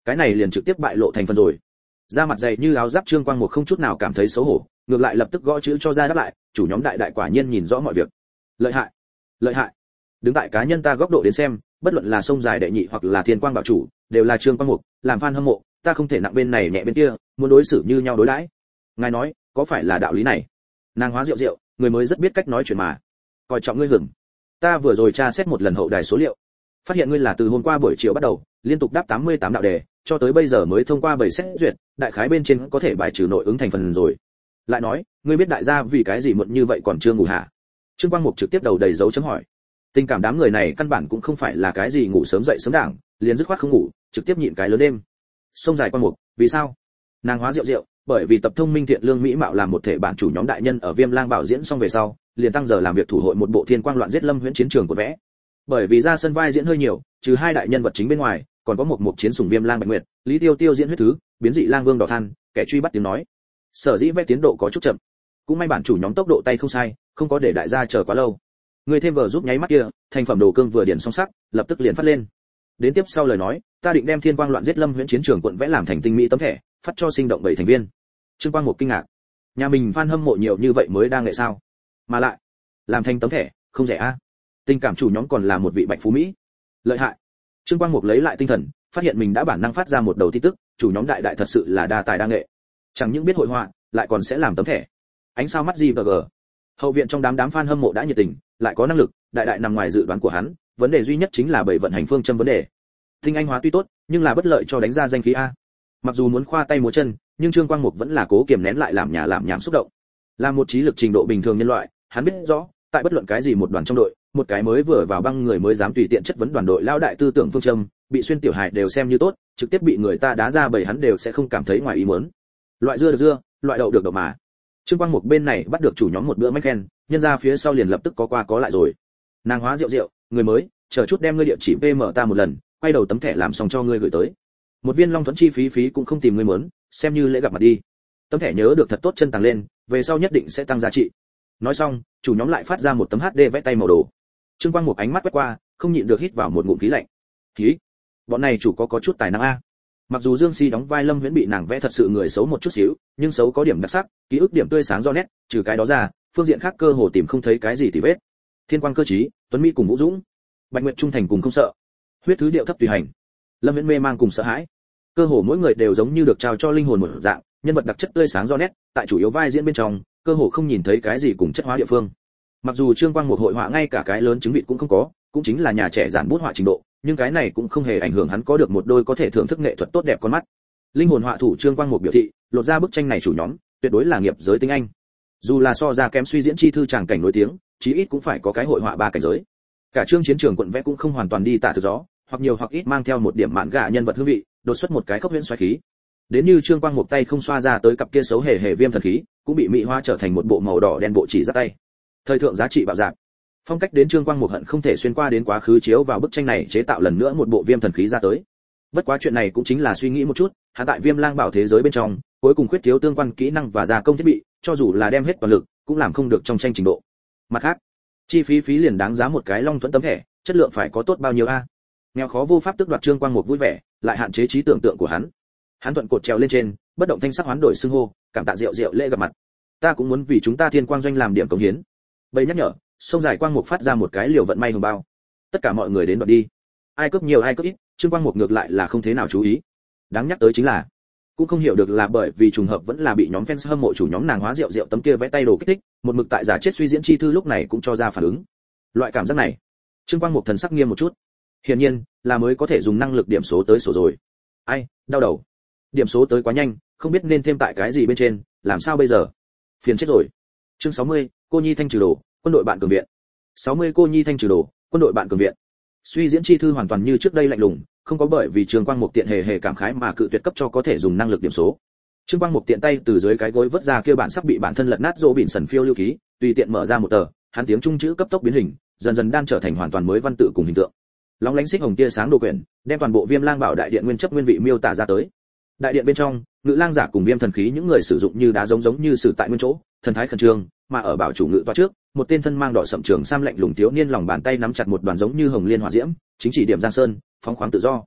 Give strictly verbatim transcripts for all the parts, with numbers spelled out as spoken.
cái này liền trực tiếp bại lộ thành phần rồi. Da mặt dày như áo giáp Trương Quang Mục không chút nào cảm thấy xấu hổ, ngược lại lập tức gõ chữ cho ra đáp lại, chủ nhóm đại đại quả nhiên nhìn rõ mọi việc. Lợi hại, lợi hại. Đứng tại cá nhân ta góc độ đến xem, bất luận là sông dài đệ nhị hoặc là thiên quang bảo chủ, đều là Trương Quang Mục, làm fan hâm mộ, ta không thể nặng bên này nhẹ bên kia, muốn đối xử như nhau đối đãi. Ngài nói, có phải là đạo lý này? Nàng hóa rượu rượu, người mới rất biết cách nói chuyện mà. Coi trọng ngươi hưởng. Ta vừa rồi tra xét một lần hậu đài số liệu, phát hiện ngươi là từ hôm qua buổi chiều bắt đầu, liên tục đáp tám mươi tám đạo đề, cho tới bây giờ mới thông qua bảy xét duyệt, đại khái bên trên có thể bài trừ nội ứng thành phần rồi. Lại nói, ngươi biết đại gia vì cái gì muộn như vậy còn chưa ngủ hả? Trương Quang Mục trực tiếp đầu đầy dấu chấm hỏi. Tình cảm đám người này căn bản cũng không phải là cái gì ngủ sớm dậy sớm đảng, liền dứt khoát không ngủ, trực tiếp nhịn cái lớn đêm. Sông dài Quang Mục, vì sao? Nàng hóa rượu rượu, bởi vì tập thông minh thiện lương mỹ mạo làm một thể bản chủ nhóm đại nhân ở Viêm Lang Bảo diễn xong về sau, liền tăng giờ làm việc thủ hội một bộ thiên quang loạn giết lâm huyễn chiến trường của vẽ. Bởi vì ra sân vai diễn hơi nhiều, trừ hai đại nhân vật chính bên ngoài, còn có một một chiến sủng Viêm Lang Bạch Nguyệt, Lý Tiêu Tiêu diễn huyết thứ, biến dị lang vương đỏ than, kẻ truy bắt tiếng nói. Sở dĩ vẽ tiến độ có chút chậm, cũng may bản chủ nhóm tốc độ tay không sai, không có để đại gia chờ quá lâu. Người thêm vở giúp nháy mắt kia, thành phẩm đồ cương vừa điển song sắc, lập tức liền phát lên. Đến tiếp sau lời nói, ta định đem thiên quang loạn giết lâm huyễn chiến trường quận vẽ làm thành tinh mỹ tấm thẻ, phát cho sinh động bảy thành viên. Trương Quang Mục kinh ngạc, nhà mình fan hâm mộ nhiều như vậy mới đang nghệ sao? Mà lại, làm thành tấm thẻ, không rẻ a. Tình cảm chủ nhóm còn là một vị bạch phú mỹ. Lợi hại. Trương Quang Mục lấy lại tinh thần, phát hiện mình đã bản năng phát ra một đầu tin tức, chủ nhóm đại đại thật sự là đa tài đa nghệ. Chẳng những biết hội họa, lại còn sẽ làm tấm thẻ. Ánh sao mắt gì và gờ. Hậu viện trong đám đám fan hâm mộ đã nhiệt tình, lại có năng lực, đại đại nằm ngoài dự đoán của hắn, vấn đề duy nhất chính là bảy vận hành phương châm vấn đề. Tinh anh hóa tuy tốt, nhưng là bất lợi cho đánh ra danh khí a. Mặc dù muốn khoa tay múa chân, nhưng Trương Quang Mục vẫn là cố kiềm nén lại làm nhà làm nhảm xúc động. Là một trí lực trình độ bình thường nhân loại, hắn biết rõ, tại bất luận cái gì một đoàn trong đội, một cái mới vừa vào băng người mới dám tùy tiện chất vấn đoàn đội lao đại tư tưởng phương châm, bị xuyên tiểu hài đều xem như tốt, trực tiếp bị người ta đá ra bầy hắn đều sẽ không cảm thấy ngoài ý muốn. Loại dưa được dưa, loại đậu được đậu mà. Trương Quang Mục bên này bắt được chủ nhóm một bữa mách khen, nhân ra phía sau liền lập tức có qua có lại rồi. Nàng hóa rượu rượu, người mới, chờ chút đem ngươi địa chỉ pê em ta một lần, quay đầu tấm thẻ làm xong cho ngươi gửi tới. Một viên long thuẫn chi phí phí cũng không tìm ngươi muốn, xem như lễ gặp mặt đi. Tấm thẻ nhớ được thật tốt chân tàng lên, về sau nhất định sẽ tăng giá trị. Nói xong, chủ nhóm lại phát ra một tấm hát đê vẽ tay màu đồ. Trương Quang Mục ánh mắt quét qua, không nhịn được hít vào một ngụm khí lạnh. Khí, bọn này chủ có có chút tài năng a. Mặc dù Dương Si đóng vai Lâm Viễn bị nàng vẽ thật sự người xấu một chút xíu, nhưng xấu có điểm đặc sắc, ký ức điểm tươi sáng do nét, trừ cái đó ra, phương diện khác cơ hồ tìm không thấy cái gì tì vết. Thiên Quang cơ trí, Tuấn Mỹ cùng Vũ Dũng, Bạch Nguyệt trung thành cùng không sợ, huyết thứ điệu thấp tùy hành, Lâm Viễn mê mang cùng sợ hãi. Cơ hồ mỗi người đều giống như được trao cho linh hồn một dạng, nhân vật đặc chất tươi sáng do nét, tại chủ yếu vai diễn bên trong, cơ hồ không nhìn thấy cái gì cùng chất hóa địa phương. Mặc dù Trương Quang Mục hội họa ngay cả cái lớn chứng vịt cũng không có, cũng chính là nhà trẻ giản bút họa trình độ, nhưng cái này cũng không hề ảnh hưởng hắn có được một đôi có thể thưởng thức nghệ thuật tốt đẹp con mắt. Linh hồn họa thủ Trương Quang Mục biểu thị, lột ra bức tranh này chủ nhóm, tuyệt đối là nghiệp giới tinh anh. Dù là so ra kém suy diễn chi thư tràng cảnh nổi tiếng, chí ít cũng phải có cái hội họa ba cảnh giới. Cả chương chiến trường quận vẽ cũng không hoàn toàn đi tả từ gió, hoặc nhiều hoặc ít mang theo một điểm mạn gà nhân vật hương vị, đột xuất một cái khốc huyễn xoáy khí. Đến như Trương Quang Mục tay không xoa ra tới cặp kia xấu hề hề viêm thần khí, cũng bị mỹ hoa trở thành một bộ màu đỏ đen bộ chỉ ra tay. Thời thượng giá trị bạo dạn. Phong cách đến Trương Quang Mục hận không thể xuyên qua đến quá khứ chiếu vào bức tranh này chế tạo lần nữa một bộ viêm thần khí ra tới. Bất quá chuyện này cũng chính là suy nghĩ một chút, hắn tại Viêm Lang Bảo thế giới bên trong, cuối cùng khuyết thiếu tương quan kỹ năng và gia công thiết bị, cho dù là đem hết toàn lực, cũng làm không được trong tranh trình độ. Mặt khác, chi phí phí liền đáng giá một cái long thuẫn tấm thẻ, chất lượng phải có tốt bao nhiêu a? Nghèo khó vô pháp tức đoạt Trương Quang Mục vui vẻ, lại hạn chế trí tưởng tượng của hắn. Hắn thuận cột trèo lên trên, bất động thanh sắc hoán đổi xưng hô, cảm tạ rượu rượu lễ gặp mặt. Ta cũng muốn vì chúng ta Thiên Quang doanh làm điểm cống hiến. Bầy nhắc nhở, sông dài Quang Mục phát ra một cái liều vận may hồng bao. Tất cả mọi người đến đoạt đi. Ai cướp nhiều ai cướp ít, Trương Quang Mục ngược lại là không thế nào chú ý. Đáng nhắc tới chính là, cũng không hiểu được là bởi vì trùng hợp vẫn là bị nhóm fans hâm mộ chủ nhóm nàng hóa rượu rượu tấm kia vẽ tay đồ kích thích, một mực tại giả chết suy diễn chi thư lúc này cũng cho ra phản ứng. Loại cảm giác này, Trương Quang Mục thần sắc nghiêm một chút. Hiển nhiên, là mới có thể dùng năng lực điểm số tới sổ rồi. Ai, đau đầu. Điểm số tới quá nhanh, không biết nên thêm tại cái gì bên trên, làm sao bây giờ? Phiền chết rồi. Chương sáu mươi, cô nhi thanh trừ đồ, quân đội bạn cường viện. sáu mươi cô nhi thanh trừ đồ, quân đội bạn cường viện. Suy diễn chi thư hoàn toàn như trước đây lạnh lùng, không có bởi vì Trương Quang Mục tiện hề hề cảm khái mà cự tuyệt cấp cho có thể dùng năng lực điểm số. Trương Quang Mục tiện tay từ dưới cái gối vớt ra kia bản sắp bị bản thân lật nát rô bỉn sần phiêu lưu ký, tùy tiện mở ra một tờ, hắn tiếng trung chữ cấp tốc biến hình, dần dần đan trở thành hoàn toàn mới văn tự cùng hình tượng. Lóng lánh xích hồng tia sáng đồ quyển, đem toàn bộ Viêm Lang Bảo đại điện nguyên chất nguyên vị miêu tả ra tới. Đại điện bên trong, Ngự Lang giả cùng Viêm thần khí những người sử dụng như đá giống giống như sử tại nguyên chỗ, thần thái khẩn trương, mà ở bảo chủ ngự toa trước, một tên thân mang đỏ sậm trường sam lạnh lùng thiếu niên lòng bàn tay nắm chặt một đoàn giống như hồng liên hỏa diễm, chính chỉ điểm Giang Sơn, phóng khoáng tự do.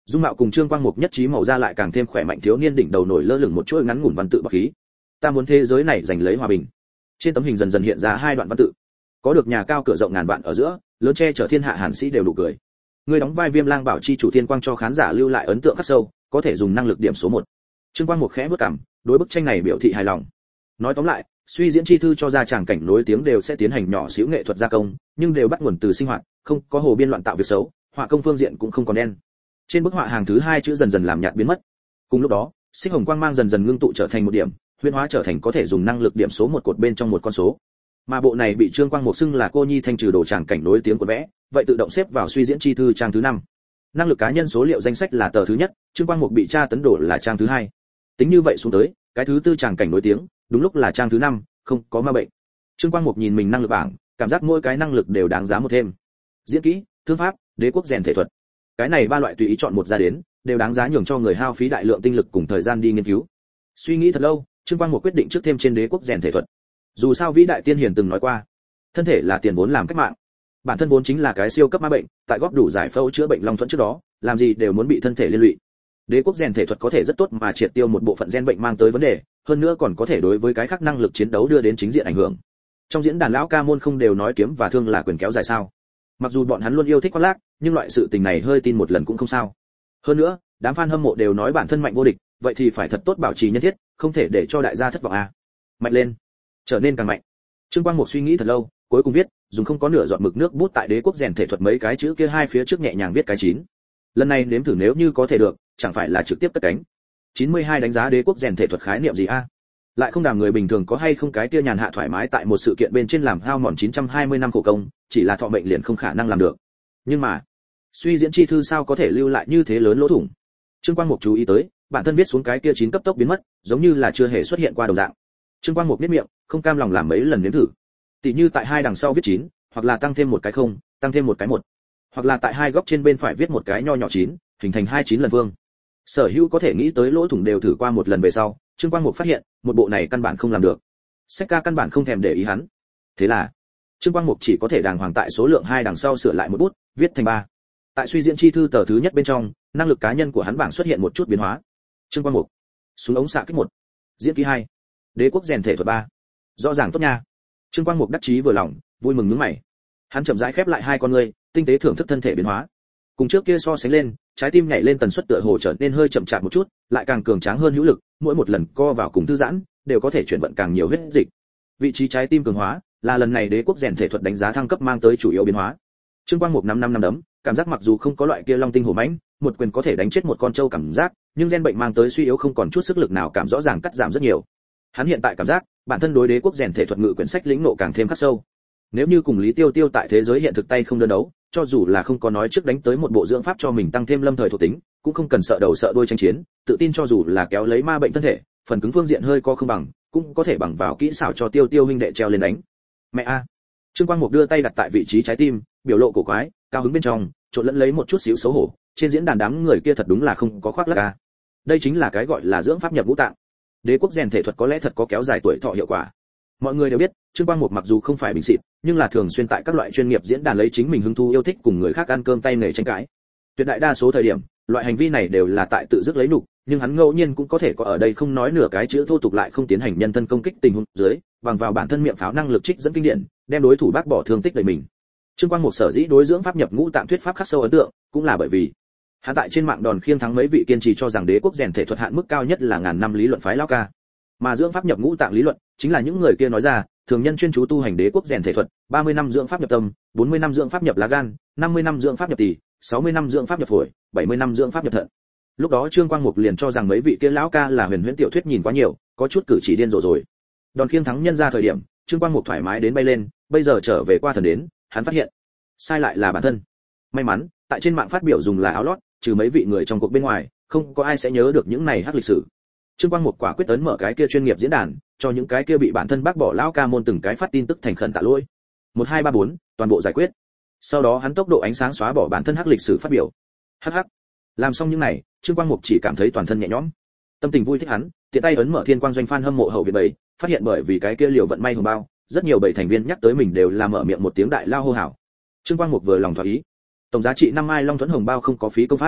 Dung mạo cùng Trương Quang Mục nhất trí màu da lại càng thêm khỏe mạnh, thiếu niên đỉnh đầu nổi lơ lửng một chuỗi ngắn ngủn văn tự bạc khí. Ta muốn thế giới này giành lấy hòa bình. Trên tấm hình dần dần hiện ra hai đoạn văn tự. Có được nhà cao cửa rộng ngàn vạn ở giữa, lớn che chở thiên hạ hàn sĩ đều đủ cười. Người đóng vai Viêm Lang Bảo chi chủ Thiên Quang cho khán giả lưu lại ấn tượng khắc sâu, có thể dùng năng lực điểm số một. Trương Quang Mục khẽ bước cằm, đối bức tranh này biểu thị hài lòng. Nói tóm lại, suy diễn chi thư cho ra tràng cảnh nối tiếng đều sẽ tiến hành nhỏ xíu nghệ thuật gia công, nhưng đều bắt nguồn từ sinh hoạt, không có hồ biên loạn tạo việc xấu, họa công phương diện cũng không còn đen. Trên bức họa hàng thứ hai chữ dần dần làm nhạt biến mất. Cùng lúc đó, xích hồng quang mang dần dần ngưng tụ trở thành một điểm, huyễn hóa trở thành có thể dùng năng lực điểm số một cột bên trong một con số. Mà bộ này bị Trương Quang Mục xưng là cô nhi thanh trừ đồ tràng cảnh nối tiếng của vẽ, vậy tự động xếp vào suy diễn chi thư trang thứ năm. Năng lực cá nhân số liệu danh sách là tờ thứ nhất, Trương Quang Mục bị tra tấn đổ là trang thứ hai. Tính như vậy xuống tới, cái thứ tư tràng cảnh nối tiếng, đúng lúc là trang thứ năm, không có ma bệnh. Trương Quang Mục nhìn mình năng lực bảng, cảm giác mỗi cái năng lực đều đáng giá một thêm. Diễn kỹ, thương pháp, đế quốc rèn thể thuật. Cái này ba loại tùy ý chọn một ra đến, đều đáng giá nhường cho người hao phí đại lượng tinh lực cùng thời gian đi nghiên cứu. Suy nghĩ thật lâu, Trương Quang Mục quyết định trước thêm trên đế quốc rèn thể thuật. Dù sao vĩ đại tiên hiền từng nói qua, thân thể là tiền vốn làm cách mạng. Bản thân vốn chính là cái siêu cấp ma bệnh, tại góp đủ giải phẫu chữa bệnh long thuẫn trước đó, làm gì đều muốn bị thân thể liên lụy. Đế quốc rèn thể thuật có thể rất tốt mà triệt tiêu một bộ phận gen bệnh mang tới vấn đề, hơn nữa còn có thể đối với cái khác năng lực chiến đấu đưa đến chính diện ảnh hưởng. Trong diễn đàn lão ca môn không đều nói kiếm và thương là quyền kéo dài sao? Mặc dù bọn hắn luôn yêu thích khoác lác, nhưng loại sự tình này hơi tin một lần cũng không sao. Hơn nữa, đám fan hâm mộ đều nói bản thân mạnh vô địch, vậy thì phải thật tốt bảo trì nhân thiết, không thể để cho đại gia thất vọng à. Mạnh lên, trở nên càng mạnh. Trương Quang Mục suy nghĩ thật lâu, cuối cùng viết, dùng không có nửa giọt mực nước bút tại đế quốc rèn thể thuật mấy cái chữ kia hai phía trước nhẹ nhàng viết cái chín. Lần này nếm thử nếu như có thể được, chẳng phải là trực tiếp cất cánh. chín mươi hai đánh giá đế quốc rèn thể thuật khái niệm gì a? Lại không đàm người bình thường có hay không cái kia nhàn hạ thoải mái tại một sự kiện bên trên làm hao mòn chín trăm hai mươi năm khổ công, chỉ là thọ mệnh liền không khả năng làm được. Nhưng mà, suy diễn chi thư sao có thể lưu lại như thế lớn lỗ thủng? Trương Quang Mục chú ý tới, bản thân viết xuống cái kia chín cấp tốc biến mất, giống như là chưa hề xuất hiện qua đồng dạng. Trương Quang Mục biết miệng, không cam lòng làm mấy lần nếm thử. Tỷ như tại hai đằng sau viết chín, hoặc là tăng thêm một cái không, tăng thêm một cái một, hoặc là tại hai góc trên bên phải viết một cái nho nhỏ chín, hình thành hai chín lần vuông. Sở hữu có thể nghĩ tới lỗ thủng đều thử qua một lần về sau, Trương Quang Mục phát hiện, một bộ này căn bản không làm được. Sách ca căn bản không thèm để ý hắn. Thế là, Trương Quang Mục chỉ có thể đàng hoàng tại số lượng hai đằng sau sửa lại một bút, viết thành ba. Tại suy diễn chi thư tờ thứ nhất bên trong, năng lực cá nhân của hắn bảng xuất hiện một chút biến hóa. Trương Quang Mục, súng ống xạ kích một, diễn kỹ hai, đế quốc rèn thể thuật ba. Rõ ràng tốt nha. Trương Quang Mục đắc chí vừa lòng, vui mừng nhướng mày. Hắn chậm rãi khép lại hai con ngươi, tinh tế thưởng thức thân thể biến hóa. Cùng trước kia so sánh lên, trái tim nhảy lên tần suất tựa hồ trở nên hơi chậm chạp một chút, lại càng cường tráng hơn hữu lực, mỗi một lần co vào cùng thư giãn, đều có thể chuyển vận càng nhiều huyết dịch. Vị trí trái tim cường hóa, là lần này đế quốc rèn thể thuật đánh giá thăng cấp mang tới chủ yếu biến hóa. Trương Quang Mục năm năm năm đấm, cảm giác mặc dù không có loại kia long tinh hổ mãnh, một quyền có thể đánh chết một con trâu cảm giác, nhưng gen bệnh mang tới suy yếu không còn chút sức lực nào cảm rõ ràng cắt giảm rất nhiều. Hắn hiện tại cảm giác, bản thân đối đế quốc rèn thể thuật ngự quyển sách lĩnh ngộ càng thêm khắc sâu. Nếu như cùng Lý Tiêu Tiêu tại thế giới hiện thực tay không đơn đấu, cho dù là không có nói trước đánh tới một bộ dưỡng pháp cho mình tăng thêm lâm thời thuộc tính, cũng không cần sợ đầu sợ đuôi tranh chiến, tự tin cho dù là kéo lấy ma bệnh thân thể, phần cứng phương diện hơi co không bằng, cũng có thể bằng vào kỹ xảo cho Tiêu Tiêu huynh đệ treo lên đánh. Mẹ a. Trương Quang Mục đưa tay đặt tại vị trí trái tim, biểu lộ cổ quái, cao hứng bên trong, trộn lẫn lấy một chút xíu xấu hổ, trên diễn đàn đám người kia thật đúng là không có khoác lác a. Đây chính là cái gọi là dưỡng pháp nhập ngũ tạng. Đế quốc rèn thể thuật có lẽ thật có kéo dài tuổi thọ hiệu quả. Mọi người đều biết, Trương Quang Mục mặc dù không phải bình xịt, nhưng là thường xuyên tại các loại chuyên nghiệp diễn đàn lấy chính mình hứng thú yêu thích cùng người khác ăn cơm tay nghề tranh cãi. Tuyệt đại đa số thời điểm, loại hành vi này đều là tại tự dứt lấy nhục, nhưng hắn ngẫu nhiên cũng có thể có ở đây không nói nửa cái chữ thô tục lại không tiến hành nhân thân công kích tình huống dưới, bằng vào bản thân miệng pháo năng lực trích dẫn kinh điển, đem đối thủ bác bỏ thương tích đầy mình. Trương Quang Mục sở dĩ đối dưỡng pháp nhập ngũ tạng thuyết pháp khắc sâu ấn tượng, cũng là bởi vì hắn tại trên mạng đòn khiêng thắng mấy vị kiên trì cho rằng đế quốc rèn thể thuật hạn mức cao nhất là ngàn năm lý luận phái lão ca. Mà dưỡng pháp nhập ngũ tạng lý luận, chính là những người kia nói ra, thường nhân chuyên chú tu hành đế quốc rèn thể thuật, ba mươi năm dưỡng pháp nhập tâm, bốn mươi năm dưỡng pháp nhập lá gan, năm mươi năm dưỡng pháp nhập tỳ, sáu mươi năm dưỡng pháp nhập phổi, bảy mươi năm dưỡng pháp nhập thận. Lúc đó Trương Quang Mục liền cho rằng mấy vị kia lão ca là huyền huyễn tiểu thuyết nhìn quá nhiều, có chút cử chỉ điên rồ rồi. Đòn khiêng thắng nhân ra thời điểm, Trương Quang Mục thoải mái đến bay lên, bây giờ trở về qua thần đến, hắn phát hiện, sai lại là bản thân. May mắn, tại trên mạng phát biểu dùng là áo lót, trừ mấy vị người trong cuộc bên ngoài, không có ai sẽ nhớ được những này hắc lịch sử. Trương Quang Mục quả quyết ấn mở cái kia chuyên nghiệp diễn đàn, cho những cái kia bị bản thân bác bỏ lão ca môn từng cái phát tin tức thành khẩn tạ lỗi. một hai ba bốn, toàn bộ giải quyết. Sau đó hắn tốc độ ánh sáng xóa bỏ bản thân hắc lịch sử phát biểu. Hắc hắc. Làm xong những này, Trương Quang Mục chỉ cảm thấy toàn thân nhẹ nhõm. Tâm tình vui thích hắn, tiện tay ấn mở Thiên Quang doanh fan hâm mộ hậu viện bảy, phát hiện bởi vì cái kia liều vận may hồng bao, rất nhiều bảy thành viên nhắc tới mình đều là mở miệng một tiếng đại lao hô hào. Trương Quang Mục vừa lòng thỏa ý. Tổng giá trị năm mai long thuẫn hồng bao không có phí công phát.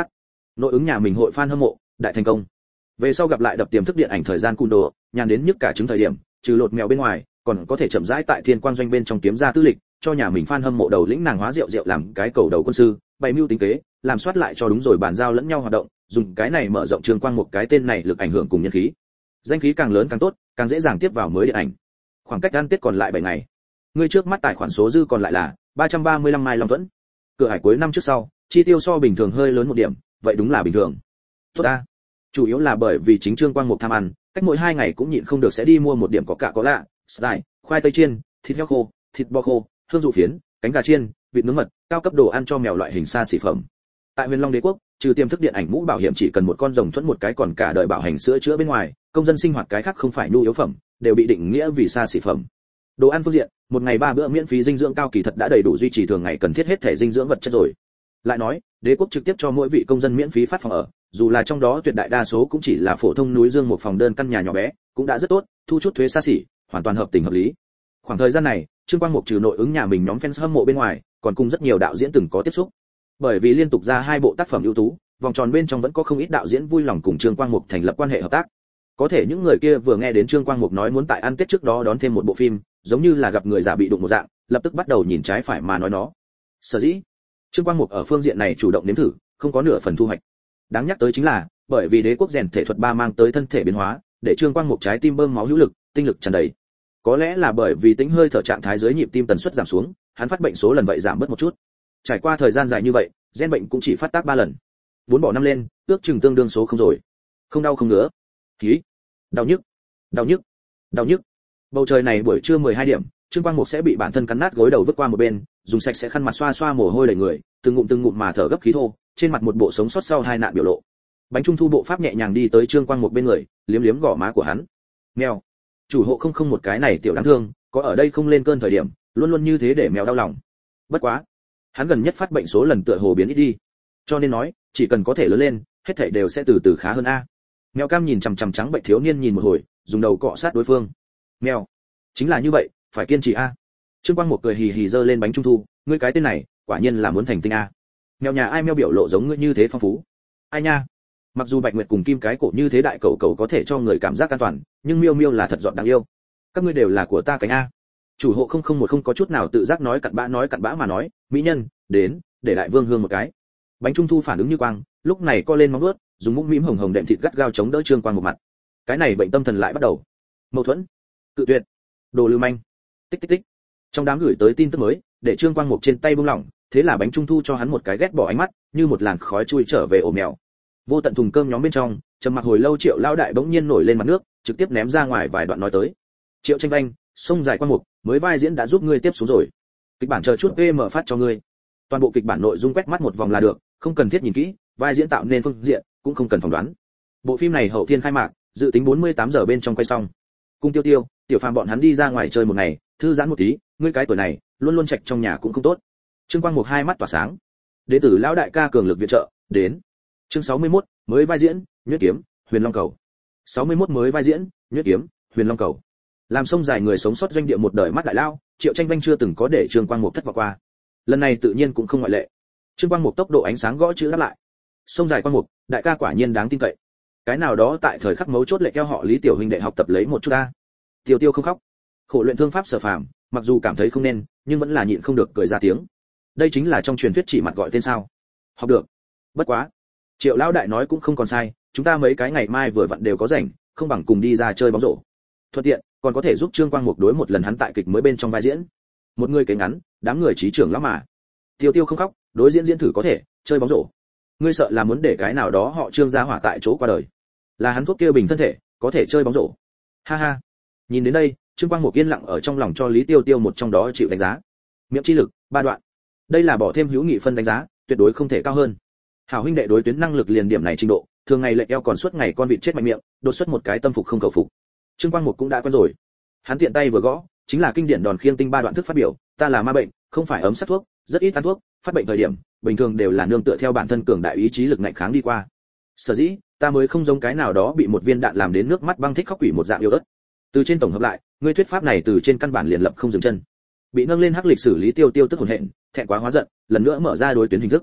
Nội ứng nhà mình hội fan hâm mộ, đại thành công. Về sau gặp lại đập tiềm thức điện ảnh thời gian cùn đồ, nhàn đến nhức cả trứng thời điểm, trừ lột mèo bên ngoài, còn có thể chậm rãi tại Thiên Quang doanh bên trong kiếm ra tư lịch, cho nhà mình fan hâm mộ đầu lĩnh nàng hóa rượu rượu làm cái cầu đầu quân sư, bày mưu tính kế, làm soát lại cho đúng rồi bàn giao lẫn nhau hoạt động, dùng cái này mở rộng Trương Quang một cái tên này lực ảnh hưởng cùng nhân khí. Danh khí càng lớn càng tốt, càng dễ dàng tiếp vào mới điện ảnh. Khoảng cách ăn Tết còn lại bảy ngày. Người trước mắt tài khoản số dư còn lại là ba trăm ba mươi lăm mai long thuẫn. Cửa hải cuối năm trước sau, chi tiêu so bình thường hơi lớn một điểm, vậy đúng là bình thường. Tốt ta. Chủ yếu là bởi vì chính Trương Quang Mục tham ăn, cách mỗi hai ngày cũng nhịn không được sẽ đi mua một điểm có cả có lạ, style, khoai tây chiên, thịt heo khô, thịt bò khô, hương dụ phiến, cánh gà chiên, vịt nướng mật, cao cấp đồ ăn cho mèo loại hình xa xỉ phẩm. Tại Huyền Long Đế quốc, trừ tiềm thức điện ảnh mũ bảo hiểm chỉ cần một con rồng thuẫn một cái còn cả đời bảo hành sữa chữa bên ngoài, công dân sinh hoạt cái khác không phải nhu yếu phẩm, đều bị định nghĩa vì xa xỉ phẩm. Đồ ăn phương diện, một ngày ba bữa miễn phí dinh dưỡng cao kỳ thật đã đầy đủ duy trì thường ngày cần thiết hết thể dinh dưỡng vật chất rồi. Lại nói, đế quốc trực tiếp cho mỗi vị công dân miễn phí phát phòng ở, dù là trong đó tuyệt đại đa số cũng chỉ là phổ thông núi dương một phòng đơn căn nhà nhỏ bé, cũng đã rất tốt, thu chút thuế xa xỉ, hoàn toàn hợp tình hợp lý. Khoảng thời gian này, Trương Quang Mục trừ nội ứng nhà mình nhóm fans hâm mộ bên ngoài, còn cùng rất nhiều đạo diễn từng có tiếp xúc. Bởi vì liên tục ra hai bộ tác phẩm ưu tú, vòng tròn bên trong vẫn có không ít đạo diễn vui lòng cùng Trương Quang Mục thành lập quan hệ hợp tác. Có thể những người kia vừa nghe đến Trương Quang Mục nói muốn tại ăn Tết trước đó đón thêm một bộ phim, giống như là gặp người già bị đụng một dạng, lập tức bắt đầu nhìn trái phải mà nói nó. Sở dĩ, Trương Quang Mục ở phương diện này chủ động nếm thử, không có nửa phần thu hoạch. Đáng nhắc tới chính là, bởi vì đế quốc rèn thể thuật ba mang tới thân thể biến hóa, để Trương Quang Mục trái tim bơm máu hữu lực, tinh lực tràn đầy. Có lẽ là bởi vì tính hơi thở trạng thái dưới nhịp tim tần suất giảm xuống, hắn phát bệnh số lần vậy giảm bớt một chút. Trải qua thời gian dài như vậy, gen bệnh cũng chỉ phát tác ba lần. Bốn bỏ năm lên, ước chừng tương đương số không rồi. Không đau không ngứa. Khí. Đau nhức. Đau nhức. Đau nhức. Bầu trời này buổi trưa mười hai điểm, Trương Quang Mục sẽ bị bản thân cắn nát gối đầu vứt qua một bên, dùng sạch sẽ khăn mặt xoa xoa mồ hôi đầy người, từng ngụm từng ngụm mà thở gấp khí thô, trên mặt một bộ sống sót sau hai nạn biểu lộ. Bánh trung thu bộ pháp nhẹ nhàng đi tới Trương Quang Mục bên người, liếm liếm gò má của hắn. Mèo. Chủ hộ không không một cái này tiểu đáng thương, có ở đây không lên cơn thời điểm, luôn luôn như thế để mèo đau lòng. Bất quá, hắn gần nhất phát bệnh số lần tựa hồ biến ít đi, cho nên nói, chỉ cần có thể lớn lên, hết thảy đều sẽ từ từ khá hơn a. Mèo cam nhìn chằm chằm trắng bệnh thiếu niên nhìn một hồi, dùng đầu cọ sát đối phương. Mèo, chính là như vậy, phải kiên trì a. Trương Quang Mục cười hì hì giơ lên bánh trung thu, ngươi cái tên này, quả nhiên là muốn thành tinh a. Mèo nhà ai mèo biểu lộ giống ngươi như thế phong phú. Ai nha. Mặc dù Bạch Nguyệt cùng Kim cái cổ như thế đại cầu cầu có thể cho người cảm giác an toàn, nhưng miêu miêu là thật giọt đáng yêu. Các ngươi đều là của ta cánh a. Chủ hộ không không một không có chút nào tự giác nói cặn bã nói cặn bã mà nói, mỹ nhân, đến, để đại vương hương một cái. Bánh trung thu phản ứng như quang, lúc này co lên móng vuốt, dùng mũm mĩm hồng hồng đệm thịt gắt gao chống đỡ Trương Quang một mặt. Cái này bệnh tâm thần lại bắt đầu. Mâu thuẫn, cự tuyệt, đồ lưu manh. Tích tích tích. Trong đám gửi tới tin tức mới, để Trương Quang Mục trên tay buông lỏng, thế là bánh trung thu cho hắn một cái ghét bỏ ánh mắt, như một làn khói chui trở về ổ mèo. Vô tận thùng cơm nhóm bên trong, trầm mặc hồi lâu Triệu lão đại bỗng nhiên nổi lên mặt nước, trực tiếp ném ra ngoài vài đoạn nói tới. Triệu Tranh Vanh, sông dài Quang Mục, mới vai diễn đã giúp ngươi tiếp xuống rồi. Kịch bản chờ chút pê em phát cho ngươi. Toàn bộ kịch bản nội dung quét mắt một vòng là được, không cần thiết nhìn kỹ, vai diễn tạo nên phương diện, cũng không cần phỏng đoán. Bộ phim này hậu thiên khai mạc, dự tính bốn mươi tám giờ bên trong quay xong. Cung Tiêu Tiêu, Tiểu Phàm bọn hắn đi ra ngoài chơi một ngày, thư giãn một tí, ngươi cái tuổi này, luôn luôn trạch trong nhà cũng không tốt. Trương Quang Mục hai mắt tỏa sáng. Đệ tử lão đại ca cường lực viện trợ, đến. Chương sáu mươi mốt, mới vai diễn, Nhuyễn Kiếm, Huyền Long Cầu. sáu mươi mốt mới vai diễn, Nhuyễn Kiếm, Huyền Long Cầu. Làm sông dài người sống sót doanh địa một đời mắt đại lao, Triệu Tranh Vanh chưa từng có để Trương Quang Mục thất vọng qua. Lần này tự nhiên cũng không ngoại lệ. Trương Quang Mục tốc độ ánh sáng gõ chữ đáp lại. Sông dài Quang Mục, đại ca quả nhiên đáng tin cậy. Cái nào đó tại thời khắc mấu chốt lệ theo họ Lý tiểu huynh đệ học tập lấy một chút a. Tiêu Tiêu không khóc. Khổ luyện thương pháp Sở Phàm, mặc dù cảm thấy không nên, nhưng vẫn là nhịn không được cười ra tiếng. Đây chính là trong truyền thuyết chỉ mặt gọi tên sao? Học được. Bất quá, Triệu lão đại nói cũng không còn sai, chúng ta mấy cái ngày mai vừa vặn đều có rảnh, không bằng cùng đi ra chơi bóng rổ. Thuận tiện, còn có thể giúp Trương Quang Mục đối một lần hắn tại kịch mới bên trong vai diễn. Một người kể ngắn, đám người trí trưởng lắm mà. Tiêu Tiêu không khóc, đối diễn diễn thử có thể, chơi bóng rổ. Ngươi sợ là muốn để cái nào đó họ Trương gia hỏa tại chỗ qua đời. Là hắn thuốc kia bình thân thể, có thể chơi bóng rổ. Ha ha. Nhìn đến đây, Trương Quang Mục yên lặng ở trong lòng cho Lý Tiêu Tiêu một trong đó chịu đánh giá. Miệng chi lực, ba đoạn. Đây là bỏ thêm hữu nghị phân đánh giá, tuyệt đối không thể cao hơn. Hảo huynh đệ đối tuyến năng lực liền điểm này trình độ, thường ngày lệ eo còn suốt ngày con vịt chết mạnh miệng, đột xuất một cái tâm phục không cầu phục. Trương Quang Mục cũng đã quen rồi. Hắn tiện tay vừa gõ, chính là kinh điển đòn khiêng tinh ba đoạn thức phát biểu, ta là ma bệnh, không phải ấm sát thuốc, rất ít ăn thuốc, phát bệnh thời điểm, bình thường đều là nương tựa theo bản thân cường đại ý chí lực ngạnh kháng đi qua. Sở dĩ, ta mới không giống cái nào đó bị một viên đạn làm đến nước mắt băng thích khóc quỷ một dạng yêu ớt. Từ trên tổng hợp lại, ngươi thuyết pháp này từ trên căn bản liền lập không dừng chân. Bị nâng lên hắc lịch sử Lý Tiêu Tiêu tức hồn hện, thẹn quá hóa giận, lần nữa mở ra đối tuyến hình thức.